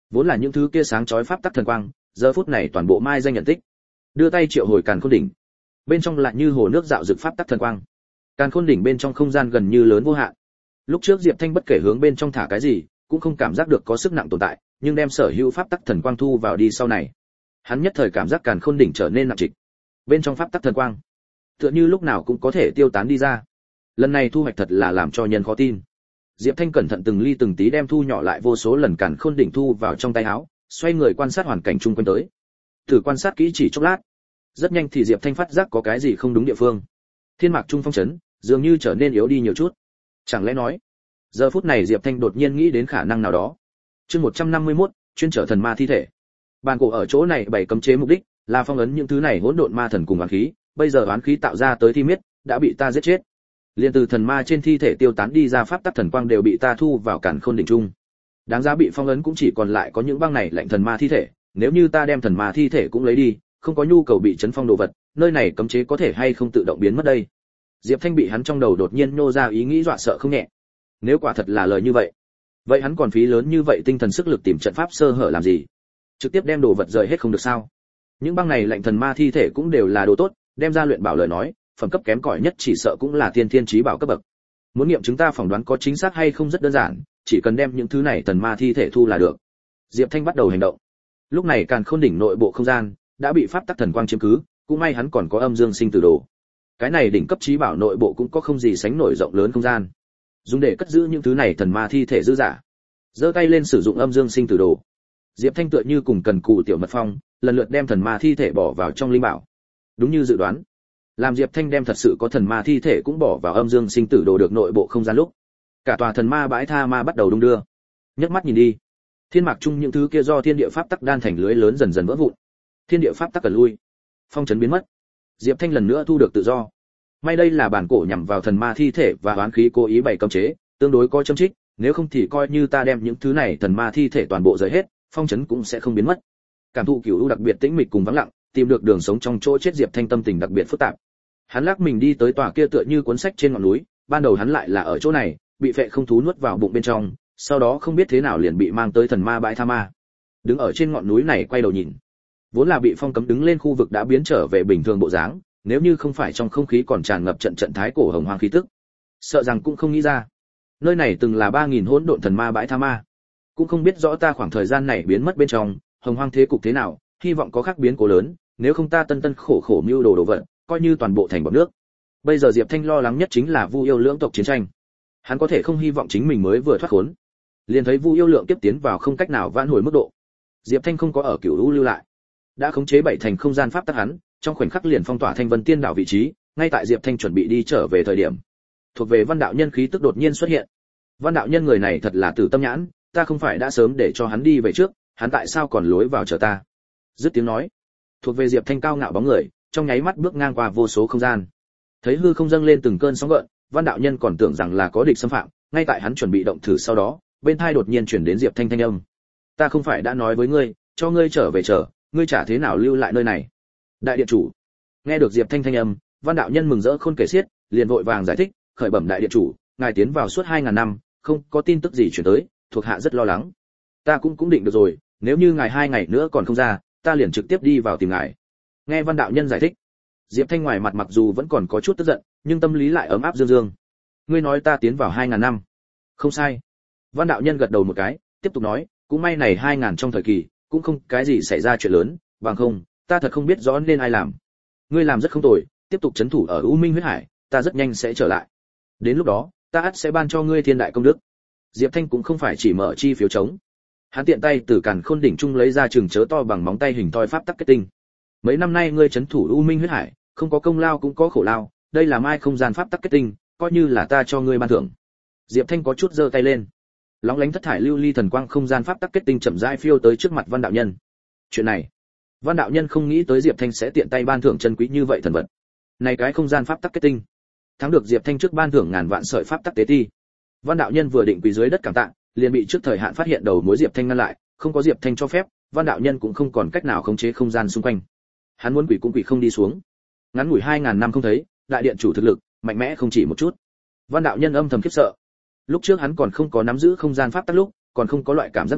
S1: Vốn là những thứ kia sáng chói pháp tắc thần quang, giờ phút này toàn bộ mai danh nhận tích. Đưa tay triệu hồi Càn Khôn đỉnh. Bên trong lại như hồ nước dạo dực pháp tắc thần quang. Càn Khôn đỉnh bên trong không gian gần như lớn vô hạn. Lúc trước Diệp Thanh bất kể hướng bên trong thả cái gì, cũng không cảm giác được có sức nặng tồn tại, nhưng đem sở hữu pháp tắc thần quang thu vào đi sau này, hắn nhất thời cảm giác Càn Khôn đỉnh trở nên nặng trịch. Bên trong pháp tắc thần quang, tựa như lúc nào cũng có thể tiêu tán đi ra. Lần này thu hoạch thật là làm cho nhân khó tin. Diệp Thanh cẩn thận từng ly từng tí đem thu nhỏ lại vô số lần Càn Khôn đỉnh thu vào trong tay áo, xoay người quan sát hoàn cảnh chung quanh tới. Thử quan sát kỹ chỉ chốc lát, rất nhanh thì Diệp Thanh phát giác có cái gì không đúng địa phương. Thiên mạc trung phong trấn dường như trở nên yếu đi nhiều chút. Chẳng lẽ nói, giờ phút này Diệp Thanh đột nhiên nghĩ đến khả năng nào đó. Chương một trăm năm mươi mốt, chuyên trở thần ma thi thể. Bàn cổ ở chỗ này bày cấm chế mục đích là phong ấn những thứ này hỗn độn ma thần cùng oán khí, bây giờ oán khí tạo ra tới thi miết đã bị ta giết chết. Liên từ thần ma trên thi thể tiêu tán đi ra pháp tắc thần quang đều bị ta thu vào Càn Khôn đỉnh trung. Đáng giá bị phong ấn cũng chỉ còn lại có những băng này lạnh thần ma thi thể, nếu như ta đem thần ma thi thể cũng lấy đi, không có nhu cầu bị chấn phong đồ vật, nơi này cấm chế có thể hay không tự động biến mất đây. Diệp Thanh bị hắn trong đầu đột nhiên nô ra ý nghĩ dọa sợ không nhẹ. Nếu quả thật là lời như vậy, vậy hắn còn phí lớn như vậy tinh thần sức lực tìm trận pháp sơ hở làm gì? Trực tiếp đem đồ vật rời hết không được sao? Những băng này lạnh thần ma thi thể cũng đều là đồ tốt, đem ra luyện bảo lời nói, phẩm cấp kém cỏi nhất chỉ sợ cũng là tiên thiên chí bảo cấp bậc. Muốn nghiệm chứng ta phỏng đoán có chính xác hay không rất đơn giản, chỉ cần đem những thứ này thần ma thi thể thu là được. Diệp Thanh bắt đầu hành động. Lúc này Càn Khôn đỉnh nội bộ không gian đã bị pháp tắc thần quang chiếm cứ, cũng may hắn còn có âm dương sinh tử đồ. Cái này đỉnh cấp chí bảo nội bộ cũng có không gì sánh nổi rộng lớn không gian, dùng để cất giữ những thứ này thần ma thi thể dư giả. Giơ tay lên sử dụng âm dương sinh tử đồ. Diệp Thanh tựa như cùng cần cù tiểu mật phong, lần lượt đem thần ma thi thể bỏ vào trong linh bảo. Đúng như dự đoán, làm Diệp Thanh đem thật sự có thần ma thi thể cũng bỏ vào âm dương sinh tử đồ được nội bộ không gian lúc, cả tòa thần ma bãi tha ma bắt đầu đung đưa. Nhấc mắt nhìn đi, thiên mạc chung những thứ kia do thiên địa pháp tắc đan thành lưới lớn dần dần vỡ vụn. Thiên địa pháp tắc cần lui, phong trấn biến mất. Diệp Thanh lần nữa thu được tự do. May đây là bản cổ nhằm vào thần ma thi thể và oán khí cố ý bày cấm chế, tương đối có châm trích, nếu không thì coi như ta đem những thứ này thần ma thi thể toàn bộ rời hết, phong trấn cũng sẽ không biến mất. Cảm thụ cửu u đặc biệt tĩnh mịch cùng vắng lặng, tìm được đường sống trong chỗ chết Diệp Thanh tâm tình đặc biệt phức tạp. Hắn lắc mình đi tới tòa kia tựa như cuốn sách trên ngọn núi, ban đầu hắn lại là ở chỗ này, bị phệ không thú nuốt vào bụng bên trong, sau đó không biết thế nào liền bị mang tới thần ma bãi tha ma. Đứng ở trên ngọn núi này quay đầu nhìn, vốn là bị phong cấm đứng lên khu vực đã biến trở về bình thường bộ dáng, nếu như không phải trong không khí còn tràn ngập trận trận thái cổ hồng hoang khí tức, sợ rằng cũng không nghĩ ra nơi này từng là ba nghìn hỗn độn thần ma bãi tha ma. Cũng không biết rõ ta khoảng thời gian này biến mất bên trong hồng hoang thế cục thế nào, hy vọng có khác biến cố lớn, nếu không ta tân tân khổ khổ mưu đồ đồ vật, coi như toàn bộ thành bọt nước. Bây giờ Diệp Thanh lo lắng nhất chính là Vu Yêu lưỡng tộc chiến tranh. Hắn có thể không hy vọng chính mình mới vừa thoát khốn, liền thấy Vu Yêu lượng tiếp tiến vào không cách nào vãn hồi mức độ. Diệp Thanh không có ở Cửu U lưu lại, đã khống chế bảy thành không gian pháp tắc hắn, trong khoảnh khắc liền phong tỏa Thanh Vân Tiên đảo vị trí, ngay tại Diệp Thanh chuẩn bị đi trở về thời điểm, thuộc về Văn đạo nhân khí tức đột nhiên xuất hiện. Văn đạo nhân người này thật là tử tâm nhãn, ta không phải đã sớm để cho hắn đi về trước, hắn tại sao còn lối vào chờ ta? Dứt tiếng nói, thuộc về Diệp Thanh cao ngạo bóng người, trong nháy mắt bước ngang qua vô số không gian. Thấy hư không dâng lên từng cơn sóng gợn, Văn đạo nhân còn tưởng rằng là có địch xâm phạm, ngay tại hắn chuẩn bị động thử sau đó, bên tai đột nhiên chuyển đến Diệp Thanh thanh âm. Ta không phải đã nói với ngươi, cho ngươi trở về chờ, ngươi chả thế nào lưu lại nơi này. Đại điện chủ. Nghe được Diệp Thanh thanh âm, Văn đạo nhân mừng rỡ khôn kể xiết, liền vội vàng giải thích, khởi bẩm đại điện chủ, ngài tiến vào suốt hai ngàn năm, không có tin tức gì chuyển tới, thuộc hạ rất lo lắng. Ta cũng cũng định được rồi, nếu như ngài hai ngày nữa còn không ra, ta liền trực tiếp đi vào tìm ngài. Nghe Văn đạo nhân giải thích, Diệp Thanh ngoài mặt mặc dù vẫn còn có chút tức giận, nhưng tâm lý lại ấm áp dương dương. Ngươi nói ta tiến vào hai ngàn năm? Không sai. Văn đạo nhân gật đầu một cái, tiếp tục nói, cũng may này hai ngàn trong thời kỳ, cũng không cái gì xảy ra chuyện lớn, bằng không, ta thật không biết rõ nên ai làm. Ngươi làm rất không tồi, tiếp tục trấn thủ ở U Minh huyết hải, ta rất nhanh sẽ trở lại. Đến lúc đó, ta ắt sẽ ban cho ngươi thiên đại công đức. Diệp Thanh cũng không phải chỉ mở chi phiếu chống, hắn tiện tay từ Càn Khôn đỉnh trung lấy ra trường chớ to bằng móng tay hình thoi pháp tắc kết tinh. Mấy năm nay ngươi trấn thủ U Minh huyết hải, không có công lao cũng có khổ lao, đây là mai không gian pháp tắc kết tinh, coi như là ta cho ngươi ban thưởng. Diệp Thanh có chút giơ tay lên, lóng lánh thất thải lưu ly thần quang không gian pháp tắc kết tinh chậm rãi phiêu tới trước mặt Văn đạo nhân. Chuyện này, Văn đạo nhân không nghĩ tới Diệp Thanh sẽ tiện tay ban thưởng chân quý như vậy thần vật. Này cái không gian pháp tắc kết tinh, thắng được Diệp Thanh trước ban thưởng ngàn vạn sợi pháp tắc tế ti. Văn đạo nhân vừa định quỳ dưới đất cảm tạ, liền bị trước thời hạn phát hiện đầu mối Diệp Thanh ngăn lại, không có Diệp Thanh cho phép, Văn đạo nhân cũng không còn cách nào khống chế không gian xung quanh. Hắn muốn quỳ cũng quỳ không đi xuống. Ngắn ngủi hai ngàn năm không thấy, đại điện chủ thực lực mạnh mẽ không chỉ một chút. Văn đạo nhân âm thầm khiếp sợ. Lúc trước hắn còn không có nắm giữ không gian pháp tắc lúc, còn không có loại cảm giác này,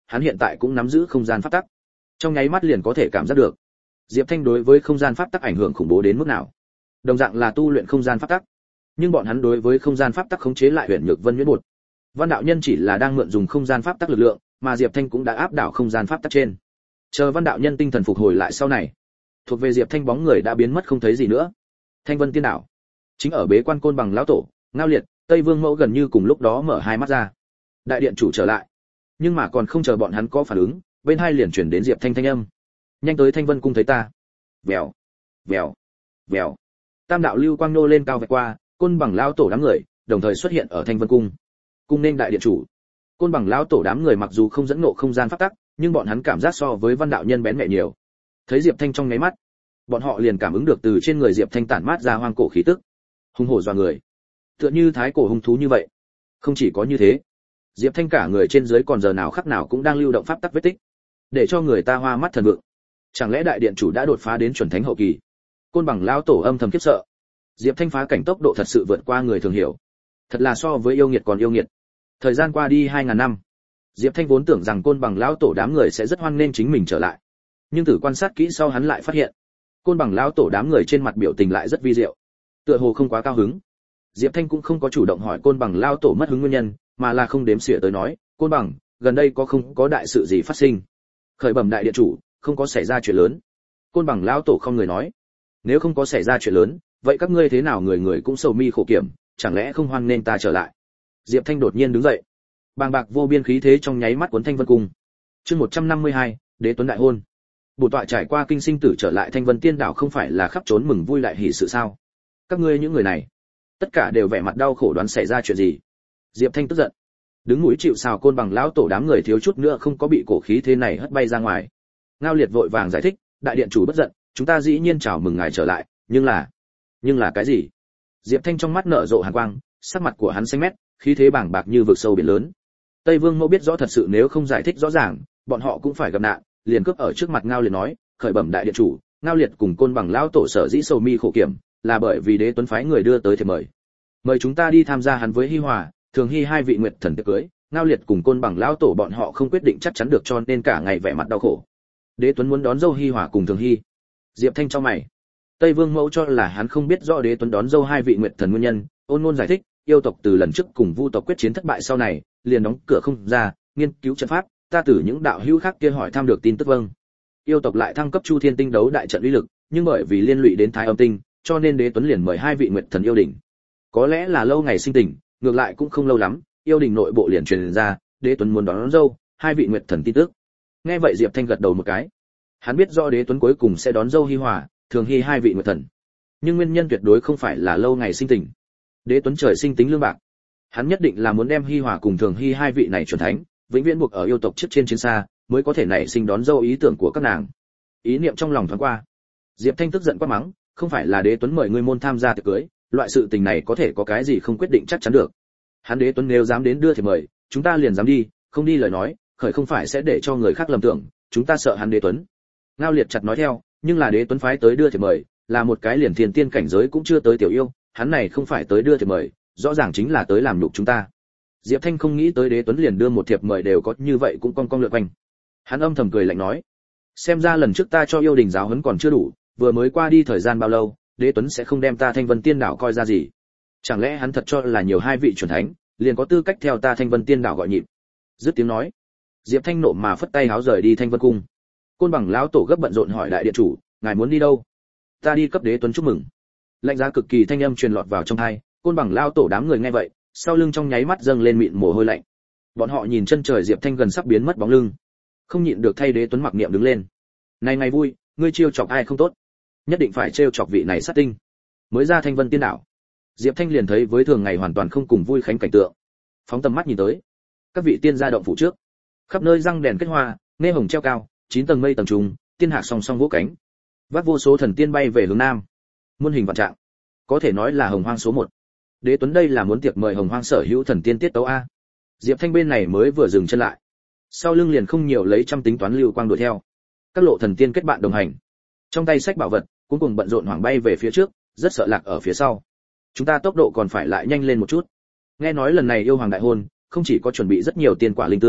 S1: hắn hiện tại cũng nắm giữ không gian pháp tắc, trong nháy mắt liền có thể cảm giác được Diệp Thanh đối với không gian pháp tắc ảnh hưởng khủng bố đến mức nào. Đồng dạng là tu luyện không gian pháp tắc, nhưng bọn hắn đối với không gian pháp tắc khống chế lại huyền nhược vân nhuyễn bột. Văn đạo nhân chỉ là đang mượn dùng không gian pháp tắc lực lượng, mà Diệp Thanh cũng đã áp đảo không gian pháp tắc trên. Chờ Văn đạo nhân tinh thần phục hồi lại sau này, thuộc về Diệp Thanh bóng người đã biến mất không thấy gì nữa. Thanh Vân Tiên đảo, chính ở bế quan Côn Bằng lão tổ, Ngao Liệt, Tây Vương Mẫu gần như cùng lúc đó mở hai mắt ra. Đại điện chủ trở lại, nhưng mà còn không chờ bọn hắn có phản ứng, bên hai liền chuyển đến Diệp Thanh thanh âm. Nhanh tới Thanh Vân cung thấy ta. Vèo, vèo, vèo. Tam đạo lưu quang nô lên cao vạch qua, Côn Bằng lão tổ đám người đồng thời xuất hiện ở Thanh Vân cung. Cung nên đại điện chủ. Côn Bằng lão tổ đám người mặc dù không dẫn ngộ không gian pháp tắc, nhưng bọn hắn cảm giác so với Văn đạo nhân bén nhạy nhiều. Thấy Diệp Thanh trong nháy mắt, bọn họ liền cảm ứng được từ trên người Diệp Thanh tản mát ra hoang cổ khí tức, hung hổ dọa người, tựa như thái cổ hung thú như vậy. Không chỉ có như thế, Diệp Thanh cả người trên dưới còn giờ nào khắc nào cũng đang lưu động pháp tắc vết tích, để cho người ta hoa mắt thần vượng. Chẳng lẽ đại điện chủ đã đột phá đến chuẩn thánh hậu kỳ? Côn Bằng lão tổ âm thầm khiếp sợ. Diệp Thanh phá cảnh tốc độ thật sự vượt qua người thường hiểu, thật là so với yêu nghiệt còn yêu nghiệt. Thời gian qua đi hai ngàn năm, Diệp Thanh vốn tưởng rằng Côn Bằng lão tổ đám người sẽ rất hoan nghênh chính mình trở lại, nhưng từ quan sát kỹ sau hắn lại phát hiện, Côn Bằng lão tổ đám người trên mặt biểu tình lại rất vi diệu, tựa hồ không quá cao hứng. Diệp Thanh cũng không có chủ động hỏi Côn Bằng lão tổ mất hứng nguyên nhân, mà là không đếm xỉa tới nói, Côn Bằng, gần đây có không có đại sự gì phát sinh? Khởi bẩm đại điện chủ, không có xảy ra chuyện lớn. Côn Bằng lão tổ không người nói, nếu không có xảy ra chuyện lớn, vậy các ngươi thế nào người người cũng sầu mi khổ kiểm, chẳng lẽ không hoan nên ta trở lại? Diệp Thanh đột nhiên đứng dậy, bàng bạc vô biên khí thế trong nháy mắt cuốn Thanh Vân cung. Chương một trăm năm mươi hai, Đế Tuấn đại hôn. Bổn tọa trải qua kinh sinh tử trở lại Thanh Vân Tiên đảo không phải là khắp trốn mừng vui lại hỉ sự sao? Các ngươi những người này, tất cả đều vẻ mặt đau khổ đoán xảy ra chuyện gì? Diệp Thanh tức giận, đứng mũi chịu sào Côn Bằng lão tổ đám người thiếu chút nữa không có bị cổ khí thế này hất bay ra ngoài. Ngao Liệt vội vàng giải thích, đại điện chủ bất giận, chúng ta dĩ nhiên chào mừng ngài trở lại, nhưng là, nhưng là cái gì? Diệp Thanh trong mắt nở rộ hàn quang, sắc mặt của hắn xanh mét, khí thế bàng bạc như vực sâu biển lớn. Tây Vương Mẫu biết rõ thật sự nếu không giải thích rõ ràng, bọn họ cũng phải gặp nạn, liền cướp ở trước mặt Ngao Liệt nói, khởi bẩm đại điện chủ, Ngao Liệt cùng Côn Bằng lão tổ sở dĩ sầu mi khổ kiểm, là bởi vì Đế Tuấn phái người đưa tới thiệp mời, mời chúng ta đi tham gia hắn với Hi Hòa, Thường Hy hai vị nguyệt thần tiệc cưới. Ngao Liệt cùng Côn Bằng lão tổ bọn họ không quyết định chắc chắn được, cho nên cả ngày vẻ mặt đau khổ. Đế Tuấn muốn đón dâu Hi Hòa cùng Thường Hy. Diệp Thanh trong mày. Tây Vương Mẫu cho là hắn không biết rõ Đế Tuấn đón dâu hai vị nguyệt thần nguyên nhân, ôn ngôn giải thích, yêu tộc từ lần trước cùng Vu tộc quyết chiến thất bại sau này, liền đóng cửa không ra, nghiên cứu trận pháp, ta từ những đạo hữu khác kia hỏi thăm được tin tức vâng. Yêu tộc lại thăng cấp Chu Thiên Tinh đấu đại trận uy lực, nhưng bởi vì liên lụy đến Thái Âm Tinh, cho nên Đế Tuấn liền mời hai vị nguyệt thần yêu đỉnh. Có lẽ là lâu ngày sinh tình, ngược lại cũng không lâu lắm, yêu đình nội bộ liền truyền ra, Đế Tuấn muốn đón, đón dâu hai vị nguyệt thần tin tức. Nghe vậy Diệp Thanh gật đầu một cái. Hắn biết rõ Đế Tuấn cuối cùng sẽ đón dâu Hi Hòa, Thường Hy hai vị nguyệt thần, nhưng nguyên nhân tuyệt đối không phải là lâu ngày sinh tình. Đế Tuấn trời sinh tính lương bạc, hắn nhất định là muốn đem Hi Hòa cùng Thường Hy hai vị này chuẩn thánh, vĩnh viễn buộc ở yêu tộc trước trên chiến xa, mới có thể nảy sinh đón dâu ý tưởng của các nàng. Ý niệm trong lòng thoáng qua, Diệp Thanh tức giận quát mắng, không phải là Đế Tuấn mời ngươi môn tham gia tiệc cưới, loại sự tình này có thể có cái gì không quyết định chắc chắn được. Hắn Đế Tuấn nếu dám đến đưa thì mời, chúng ta liền dám đi, không đi lời nói, khởi không phải sẽ để cho người khác lầm tưởng, chúng ta sợ hắn Đế Tuấn. Ngao Liệt chặt nói theo, nhưng là Đế Tuấn phái tới đưa thì mời, là một cái liền thiên tiên cảnh giới cũng chưa tới tiểu yêu, hắn này không phải tới đưa thì mời, rõ ràng chính là tới làm nhục chúng ta. Diệp Thanh không nghĩ tới Đế Tuấn liền đưa một thiệp mời đều có như vậy cũng cong cong lượn quanh. Hắn âm thầm cười lạnh nói, xem ra lần trước ta cho yêu đình giáo huấn còn chưa đủ, vừa mới qua đi thời gian bao lâu, Đế Tuấn sẽ không đem ta Thanh Vân Tiên đảo coi ra gì. Chẳng lẽ hắn thật cho là nhiều hai vị chuẩn thánh, liền có tư cách theo ta Thanh Vân Tiên đảo gọi nhịp. Dứt tiếng nói, Diệp Thanh nộ mà phất tay háo rời đi Thanh Vân cung. Côn Bằng lão tổ gấp bận rộn hỏi đại điện chủ, ngài muốn đi đâu? Ta đi cấp Đế Tuấn chúc mừng. Lạnh giá cực kỳ thanh âm truyền lọt vào trong tai, Côn Bằng lão tổ đám người nghe vậy, sau lưng trong nháy mắt dâng lên mịn mồ hôi lạnh. Bọn họ nhìn chân trời Diệp Thanh gần sắp biến mất bóng lưng, không nhịn được thay Đế Tuấn mặc niệm đứng lên. Này ngày vui, ngươi chiêu chọc ai không tốt, nhất định phải trêu chọc vị này sát tinh. Mới ra Thanh Vân Tiên đảo, Diệp Thanh liền thấy với thường ngày hoàn toàn không cùng vui khánh cảnh tượng. Phóng tầm mắt nhìn tới, các vị tiên gia động phủ trước, khắp nơi răng đèn kết hoa, nghe hồng treo cao, chín tầng mây tầng trùng, tiên hạc song song vỗ cánh, vác vô số thần tiên bay về hướng nam, muôn hình vạn trạng, có thể nói là hồng hoang số một. Đế Tuấn đây là muốn tiệc mời hồng hoang sở hữu thần tiên tiết tấu a. Diệp Thanh bên này mới vừa dừng chân lại, sau lưng liền không nhiều lấy trăm tính toán lưu quang đuổi theo, các lộ thần tiên kết bạn đồng hành, trong tay sách bảo vật, cuối cùng bận rộn hoảng bay về phía trước, rất sợ lạc ở phía sau. Chúng ta tốc độ còn phải lại nhanh lên một chút. Nghe nói lần này yêu hoàng đại hôn, không chỉ có chuẩn bị rất nhiều tiền quả linh tương,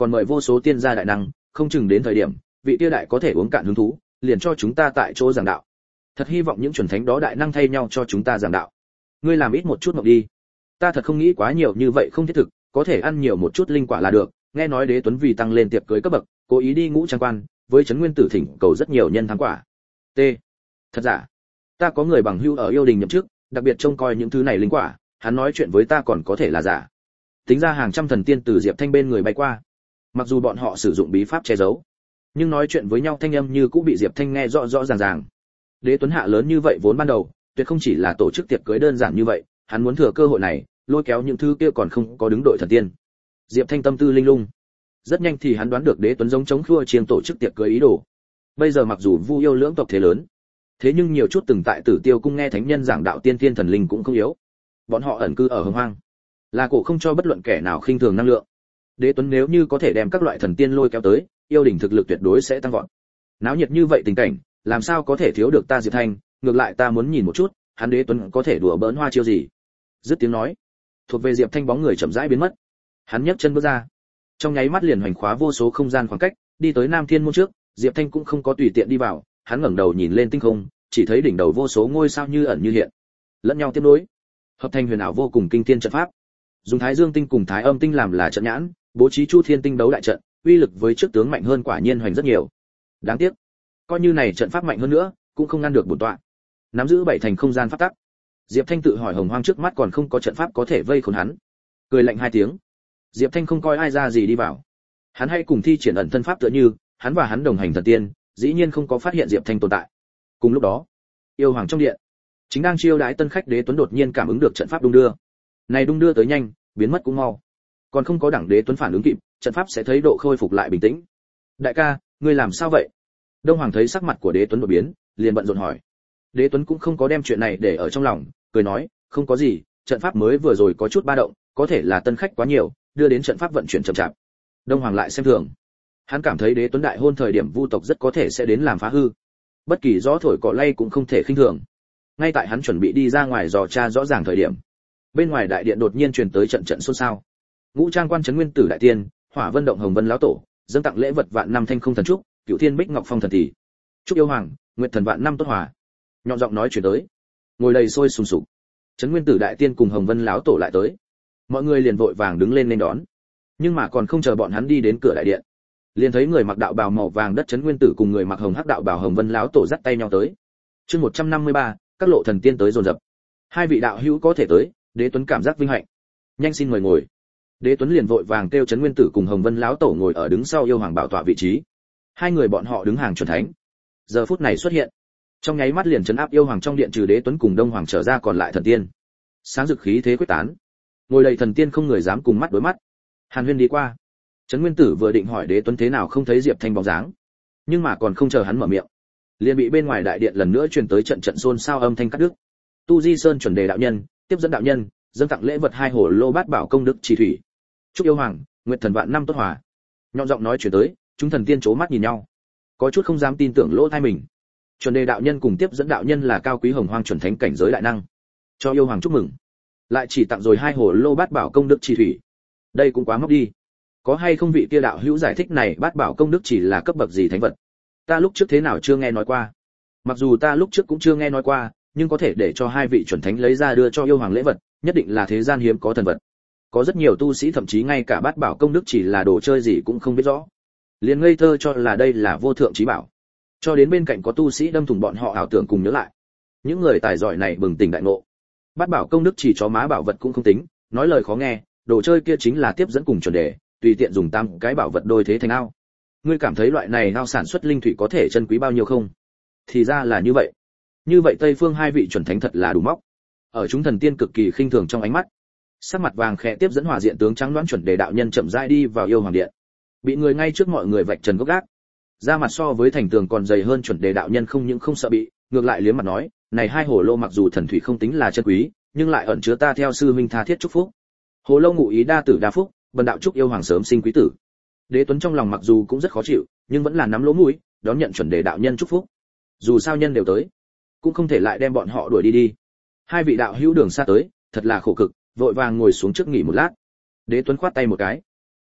S1: còn mời vô số tiên gia đại năng, không chừng đến thời điểm vị kia đại có thể uống cạn hứng thú, liền cho chúng ta tại chỗ giảng đạo. Thật hy vọng những chuẩn thánh đó đại năng thay nhau cho chúng ta giảng đạo. Ngươi làm ít một chút mộng đi. Ta thật không nghĩ quá nhiều như vậy không thiết thực, có thể ăn nhiều một chút linh quả là được. Nghe nói Đế Tuấn vì tăng lên tiệc cưới cấp bậc, cố ý đi ngũ trang quan, với trấn nguyên tử thỉnh cầu rất nhiều nhân thắng quả. T. Thật giả? Ta có người bằng hữu ở yêu đình nhậm chức, đặc biệt trông coi những thứ này linh quả, hắn nói chuyện với ta còn có thể là giả. Tính ra hàng trăm thần tiên từ Diệp Thanh bên người bay qua. Mặc dù bọn họ sử dụng bí pháp che giấu, nhưng nói chuyện với nhau thanh âm như cũng bị Diệp Thanh nghe rõ rõ ràng ràng. Đế Tuấn hạ lớn như vậy vốn ban đầu, tuyệt không chỉ là tổ chức tiệc cưới đơn giản như vậy, hắn muốn thừa cơ hội này, lôi kéo những thứ kia còn không có đứng đội thần tiên. Diệp Thanh tâm tư linh lung, rất nhanh thì hắn đoán được Đế Tuấn giống chống khua chiêng tổ chức tiệc cưới ý đồ. Bây giờ mặc dù Vu yêu lưỡng tộc thế lớn, thế nhưng nhiều chút từng tại Tử Tiêu cung nghe thánh nhân giảng đạo tiên thiên thần linh cũng không yếu. Bọn họ ẩn cư ở hồng hoang, là cổ không cho bất luận kẻ nào khinh thường năng lượng. Đế Tuấn nếu như có thể đem các loại thần tiên lôi kéo tới, yêu đỉnh thực lực tuyệt đối sẽ tăng vọt. Náo nhiệt như vậy tình cảnh, làm sao có thể thiếu được ta Diệp Thanh, ngược lại ta muốn nhìn một chút, hắn Đế Tuấn có thể đùa bỡn hoa chiêu gì. Dứt tiếng nói, thuộc về Diệp Thanh bóng người chậm rãi biến mất. Hắn nhấc chân bước ra, trong nháy mắt liền hoành khóa vô số không gian khoảng cách, đi tới Nam Thiên môn trước. Diệp Thanh cũng không có tùy tiện đi vào, hắn ngẩng đầu nhìn lên tinh không, chỉ thấy đỉnh đầu vô số ngôi sao như ẩn như hiện, lẫn nhau tiếp nối, hợp thành huyền ảo vô cùng kinh thiên trận pháp. Dùng Thái Dương tinh cùng Thái Âm tinh làm là trận nhãn, bố trí Chu Thiên tinh đấu đại trận, uy lực với trước tướng mạnh hơn quả nhiên hoành rất nhiều. Đáng tiếc, coi như này trận pháp mạnh hơn nữa, cũng không ngăn được bổn tọa. Nắm giữ bảy thành không gian pháp tắc. Diệp Thanh tự hỏi hồng hoang trước mắt còn không có trận pháp có thể vây khốn hắn. Cười lạnh hai tiếng, Diệp Thanh không coi ai ra gì đi vào. Hắn hay cùng thi triển ẩn thân pháp tựa như, hắn và hắn đồng hành thần tiên, dĩ nhiên không có phát hiện Diệp Thanh tồn tại. Cùng lúc đó, yêu hoàng trong điện, chính đang chiêu đãi tân khách Đế Tuấn đột nhiên cảm ứng được trận pháp đung đưa. Này đung đưa tới nhanh, biến mất cũng mau. Còn không có đẳng Đế Tuấn phản ứng kịp, trận pháp sẽ thấy độ khôi phục lại bình tĩnh. Đại ca, ngươi làm sao vậy? Đông Hoàng thấy sắc mặt của Đế Tuấn đột biến, liền bận rộn hỏi. Đế Tuấn cũng không có đem chuyện này để ở trong lòng, cười nói, không có gì, trận pháp mới vừa rồi có chút ba động, có thể là tân khách quá nhiều, đưa đến trận pháp vận chuyển chậm chạp. Đông Hoàng lại xem thường. Hắn cảm thấy Đế Tuấn đại hôn thời điểm Vu tộc rất có thể sẽ đến làm phá hư. Bất kỳ gió thổi cỏ lay cũng không thể khinh thường. Ngay tại hắn chuẩn bị đi ra ngoài dò tra rõ ràng thời điểm, bên ngoài đại điện đột nhiên truyền tới trận trận xôn xao. Ngũ Trang quan trấn nguyên tử đại tiên, Hỏa Vân động Hồng Vân lão tổ, dâng tặng lễ vật vạn năm thanh không thần trúc, Cửu Thiên Bích Ngọc Phong thần tỷ. Chúc yêu hoàng, nguyện thần vạn năm tốt hòa. Nhọn giọng nói truyền tới. Ngồi đầy sôi sùng sục. Trấn nguyên tử đại tiên cùng Hồng Vân lão tổ lại tới. Mọi người liền vội vàng đứng lên nên đón. Nhưng mà còn không chờ bọn hắn đi đến cửa đại điện, liền thấy người mặc đạo bào màu vàng đất Trấn nguyên tử cùng người mặc hồng hắc đạo bào Hồng Vân lão tổ dắt tay nhau tới. Chương một trăm năm mươi ba, các lộ thần tiên tới dồn dập. Hai vị đạo hữu có thể tới, Đế Tuấn cảm giác vinh hạnh. Nhanh xin mời ngồi. Đế Tuấn liền vội vàng kêu Trấn nguyên tử cùng Hồng Vân lão tổ ngồi ở đứng sau yêu hoàng bảo tọa vị trí. Hai người bọn họ đứng hàng chuẩn thánh. Giờ phút này xuất hiện, trong nháy mắt liền trấn áp yêu hoàng trong điện, trừ Đế Tuấn cùng Đông Hoàng trở ra còn lại thần tiên. Sáng rực khí thế quyết tán. Ngồi đầy thần tiên không người dám cùng mắt đối mắt. Hàn Huyên đi qua. Trấn nguyên tử vừa định hỏi Đế Tuấn thế nào không thấy Diệp Thanh bóng dáng, nhưng mà còn không chờ hắn mở miệng, liền bị bên ngoài đại điện lần nữa truyền tới trận trận xôn xao âm thanh cắt đứt. Tu Di Sơn chuẩn đề đạo nhân, tiếp dẫn đạo nhân, dâng tặng lễ vật hai hồ lô bát bảo công đức trì thủy. Chúc yêu hoàng, nguyện thần vạn năm tốt hòa. Nhọn giọng nói truyền tới, chúng thần tiên chố mắt nhìn nhau, có chút không dám tin tưởng lỗ tai mình. Chuẩn đề đạo nhân cùng tiếp dẫn đạo nhân là cao quý hồng hoang chuẩn thánh cảnh giới đại năng, cho yêu hoàng chúc mừng, lại chỉ tặng rồi hai hồ lô bát bảo công đức trì thủy. Đây cũng quá ngốc đi. Có hay không vị kia đạo hữu giải thích này bát bảo công đức chỉ là cấp bậc gì thánh vật? Ta lúc trước thế nào chưa nghe nói qua. Mặc dù ta lúc trước cũng chưa nghe nói qua, nhưng có thể để cho hai vị chuẩn thánh lấy ra đưa cho yêu hoàng lễ vật, nhất định là thế gian hiếm có thần vật. Có rất nhiều tu sĩ thậm chí ngay cả bát bảo công đức chỉ là đồ chơi gì cũng không biết rõ, liền ngây thơ cho là đây là vô thượng chí bảo. Cho đến bên cạnh có tu sĩ đâm thủng bọn họ ảo tưởng cùng nhớ lại. Những người tài giỏi này bừng tỉnh đại ngộ. Bát bảo công đức chỉ chó má bảo vật cũng không tính, nói lời khó nghe, đồ chơi kia chính là tiếp dẫn cùng chuẩn đề, tùy tiện dùng tam cái bảo vật đôi thế thành ao. Ngươi cảm thấy loại này ao sản xuất linh thủy có thể chân quý bao nhiêu không? Thì ra là như vậy. Như vậy Tây Phương hai vị chuẩn thánh thật là đủ móc. Ở chúng thần tiên cực kỳ khinh thường trong ánh mắt, sắc mặt vàng khẽ tiếp dẫn Hỏa diện tướng trắng đoán chuẩn đề đạo nhân chậm rãi đi vào yêu hoàng điện. Bị người ngay trước mọi người vạch trần gốc gác. Da mặt so với thành tường còn dày hơn chuẩn đề đạo nhân không những không sợ bị, ngược lại liếm mặt nói, này hai hồ lô mặc dù thần thủy không tính là chân quý, nhưng lại ẩn chứa ta theo sư huynh tha thiết chúc phúc. Hồ lô ngụ ý đa tử đa phúc, bần đạo chúc yêu hoàng sớm sinh quý tử. Đế Tuấn trong lòng mặc dù cũng rất khó chịu, nhưng vẫn là nắm lỗ mũi, đón nhận chuẩn đề đạo nhân chúc phúc. Dù sao nhân đều tới, cũng không thể lại đem bọn họ đuổi đi đi. Hai vị đạo hữu đường xa tới, thật là khổ cực, vội vàng ngồi xuống trước nghỉ một lát. Đế Tuấn khoát tay một cái,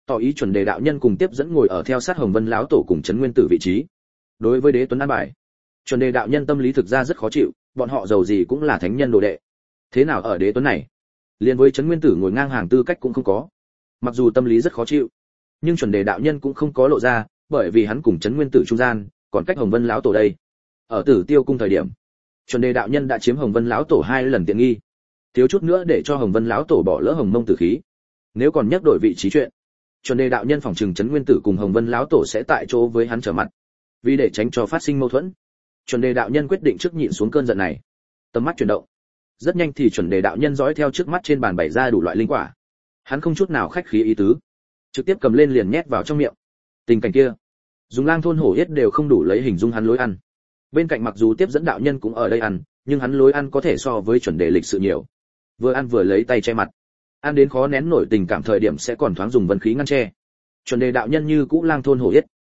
S1: tỏ ý chuẩn đề đạo nhân cùng tiếp dẫn ngồi ở theo sát Hồng Vân lão tổ cùng Trấn Nguyên Tử vị trí. Đối với Đế Tuấn an bài, chuẩn đề đạo nhân tâm lý thực ra rất khó chịu, bọn họ giàu gì cũng là thánh nhân đồ đệ. Thế nào ở Đế Tuấn này, liền với Trấn Nguyên Tử ngồi ngang hàng tư cách cũng không có. Mặc dù tâm lý rất khó chịu, nhưng chuẩn đề đạo nhân cũng không có lộ ra, bởi vì hắn cùng Trấn Nguyên Tử trung gian, còn cách Hồng Vân lão tổ đây. Ở Tử Tiêu cung thời điểm, chuẩn đề đạo nhân đã chiếm Hồng Vân lão tổ hai lần tiện nghi, thiếu chút nữa để cho Hồng Vân lão tổ bỏ lỡ Hồng Mông tử khí. Nếu còn nhắc đổi vị trí chuyện, chuẩn đề đạo nhân phòng trừng Trấn Nguyên Tử cùng Hồng Vân lão tổ sẽ tại chỗ với hắn trở mặt. Vì để tránh cho phát sinh mâu thuẫn, chuẩn đề đạo nhân quyết định trước nhịn xuống cơn giận này. Tầm mắt chuyển động, rất nhanh thì chuẩn đề đạo nhân dõi theo trước mắt trên bàn bày ra đủ loại linh quả. Hắn không chút nào khách khí ý tứ, trực tiếp cầm lên liền nhét vào trong miệng. Tình cảnh kia, dùng lang thôn hổ yết đều không đủ lấy hình dung hắn lối ăn. Bên cạnh mặc dù tiếp dẫn đạo nhân cũng ở đây ăn, nhưng hắn lối ăn có thể so với chuẩn đề lịch sự nhiều. Vừa ăn vừa lấy tay che mặt, ăn đến khó nén nổi tình cảm thời điểm sẽ còn thoáng dùng vân khí ngăn che. Chuẩn đề đạo nhân như cũ lang thôn hổ yết,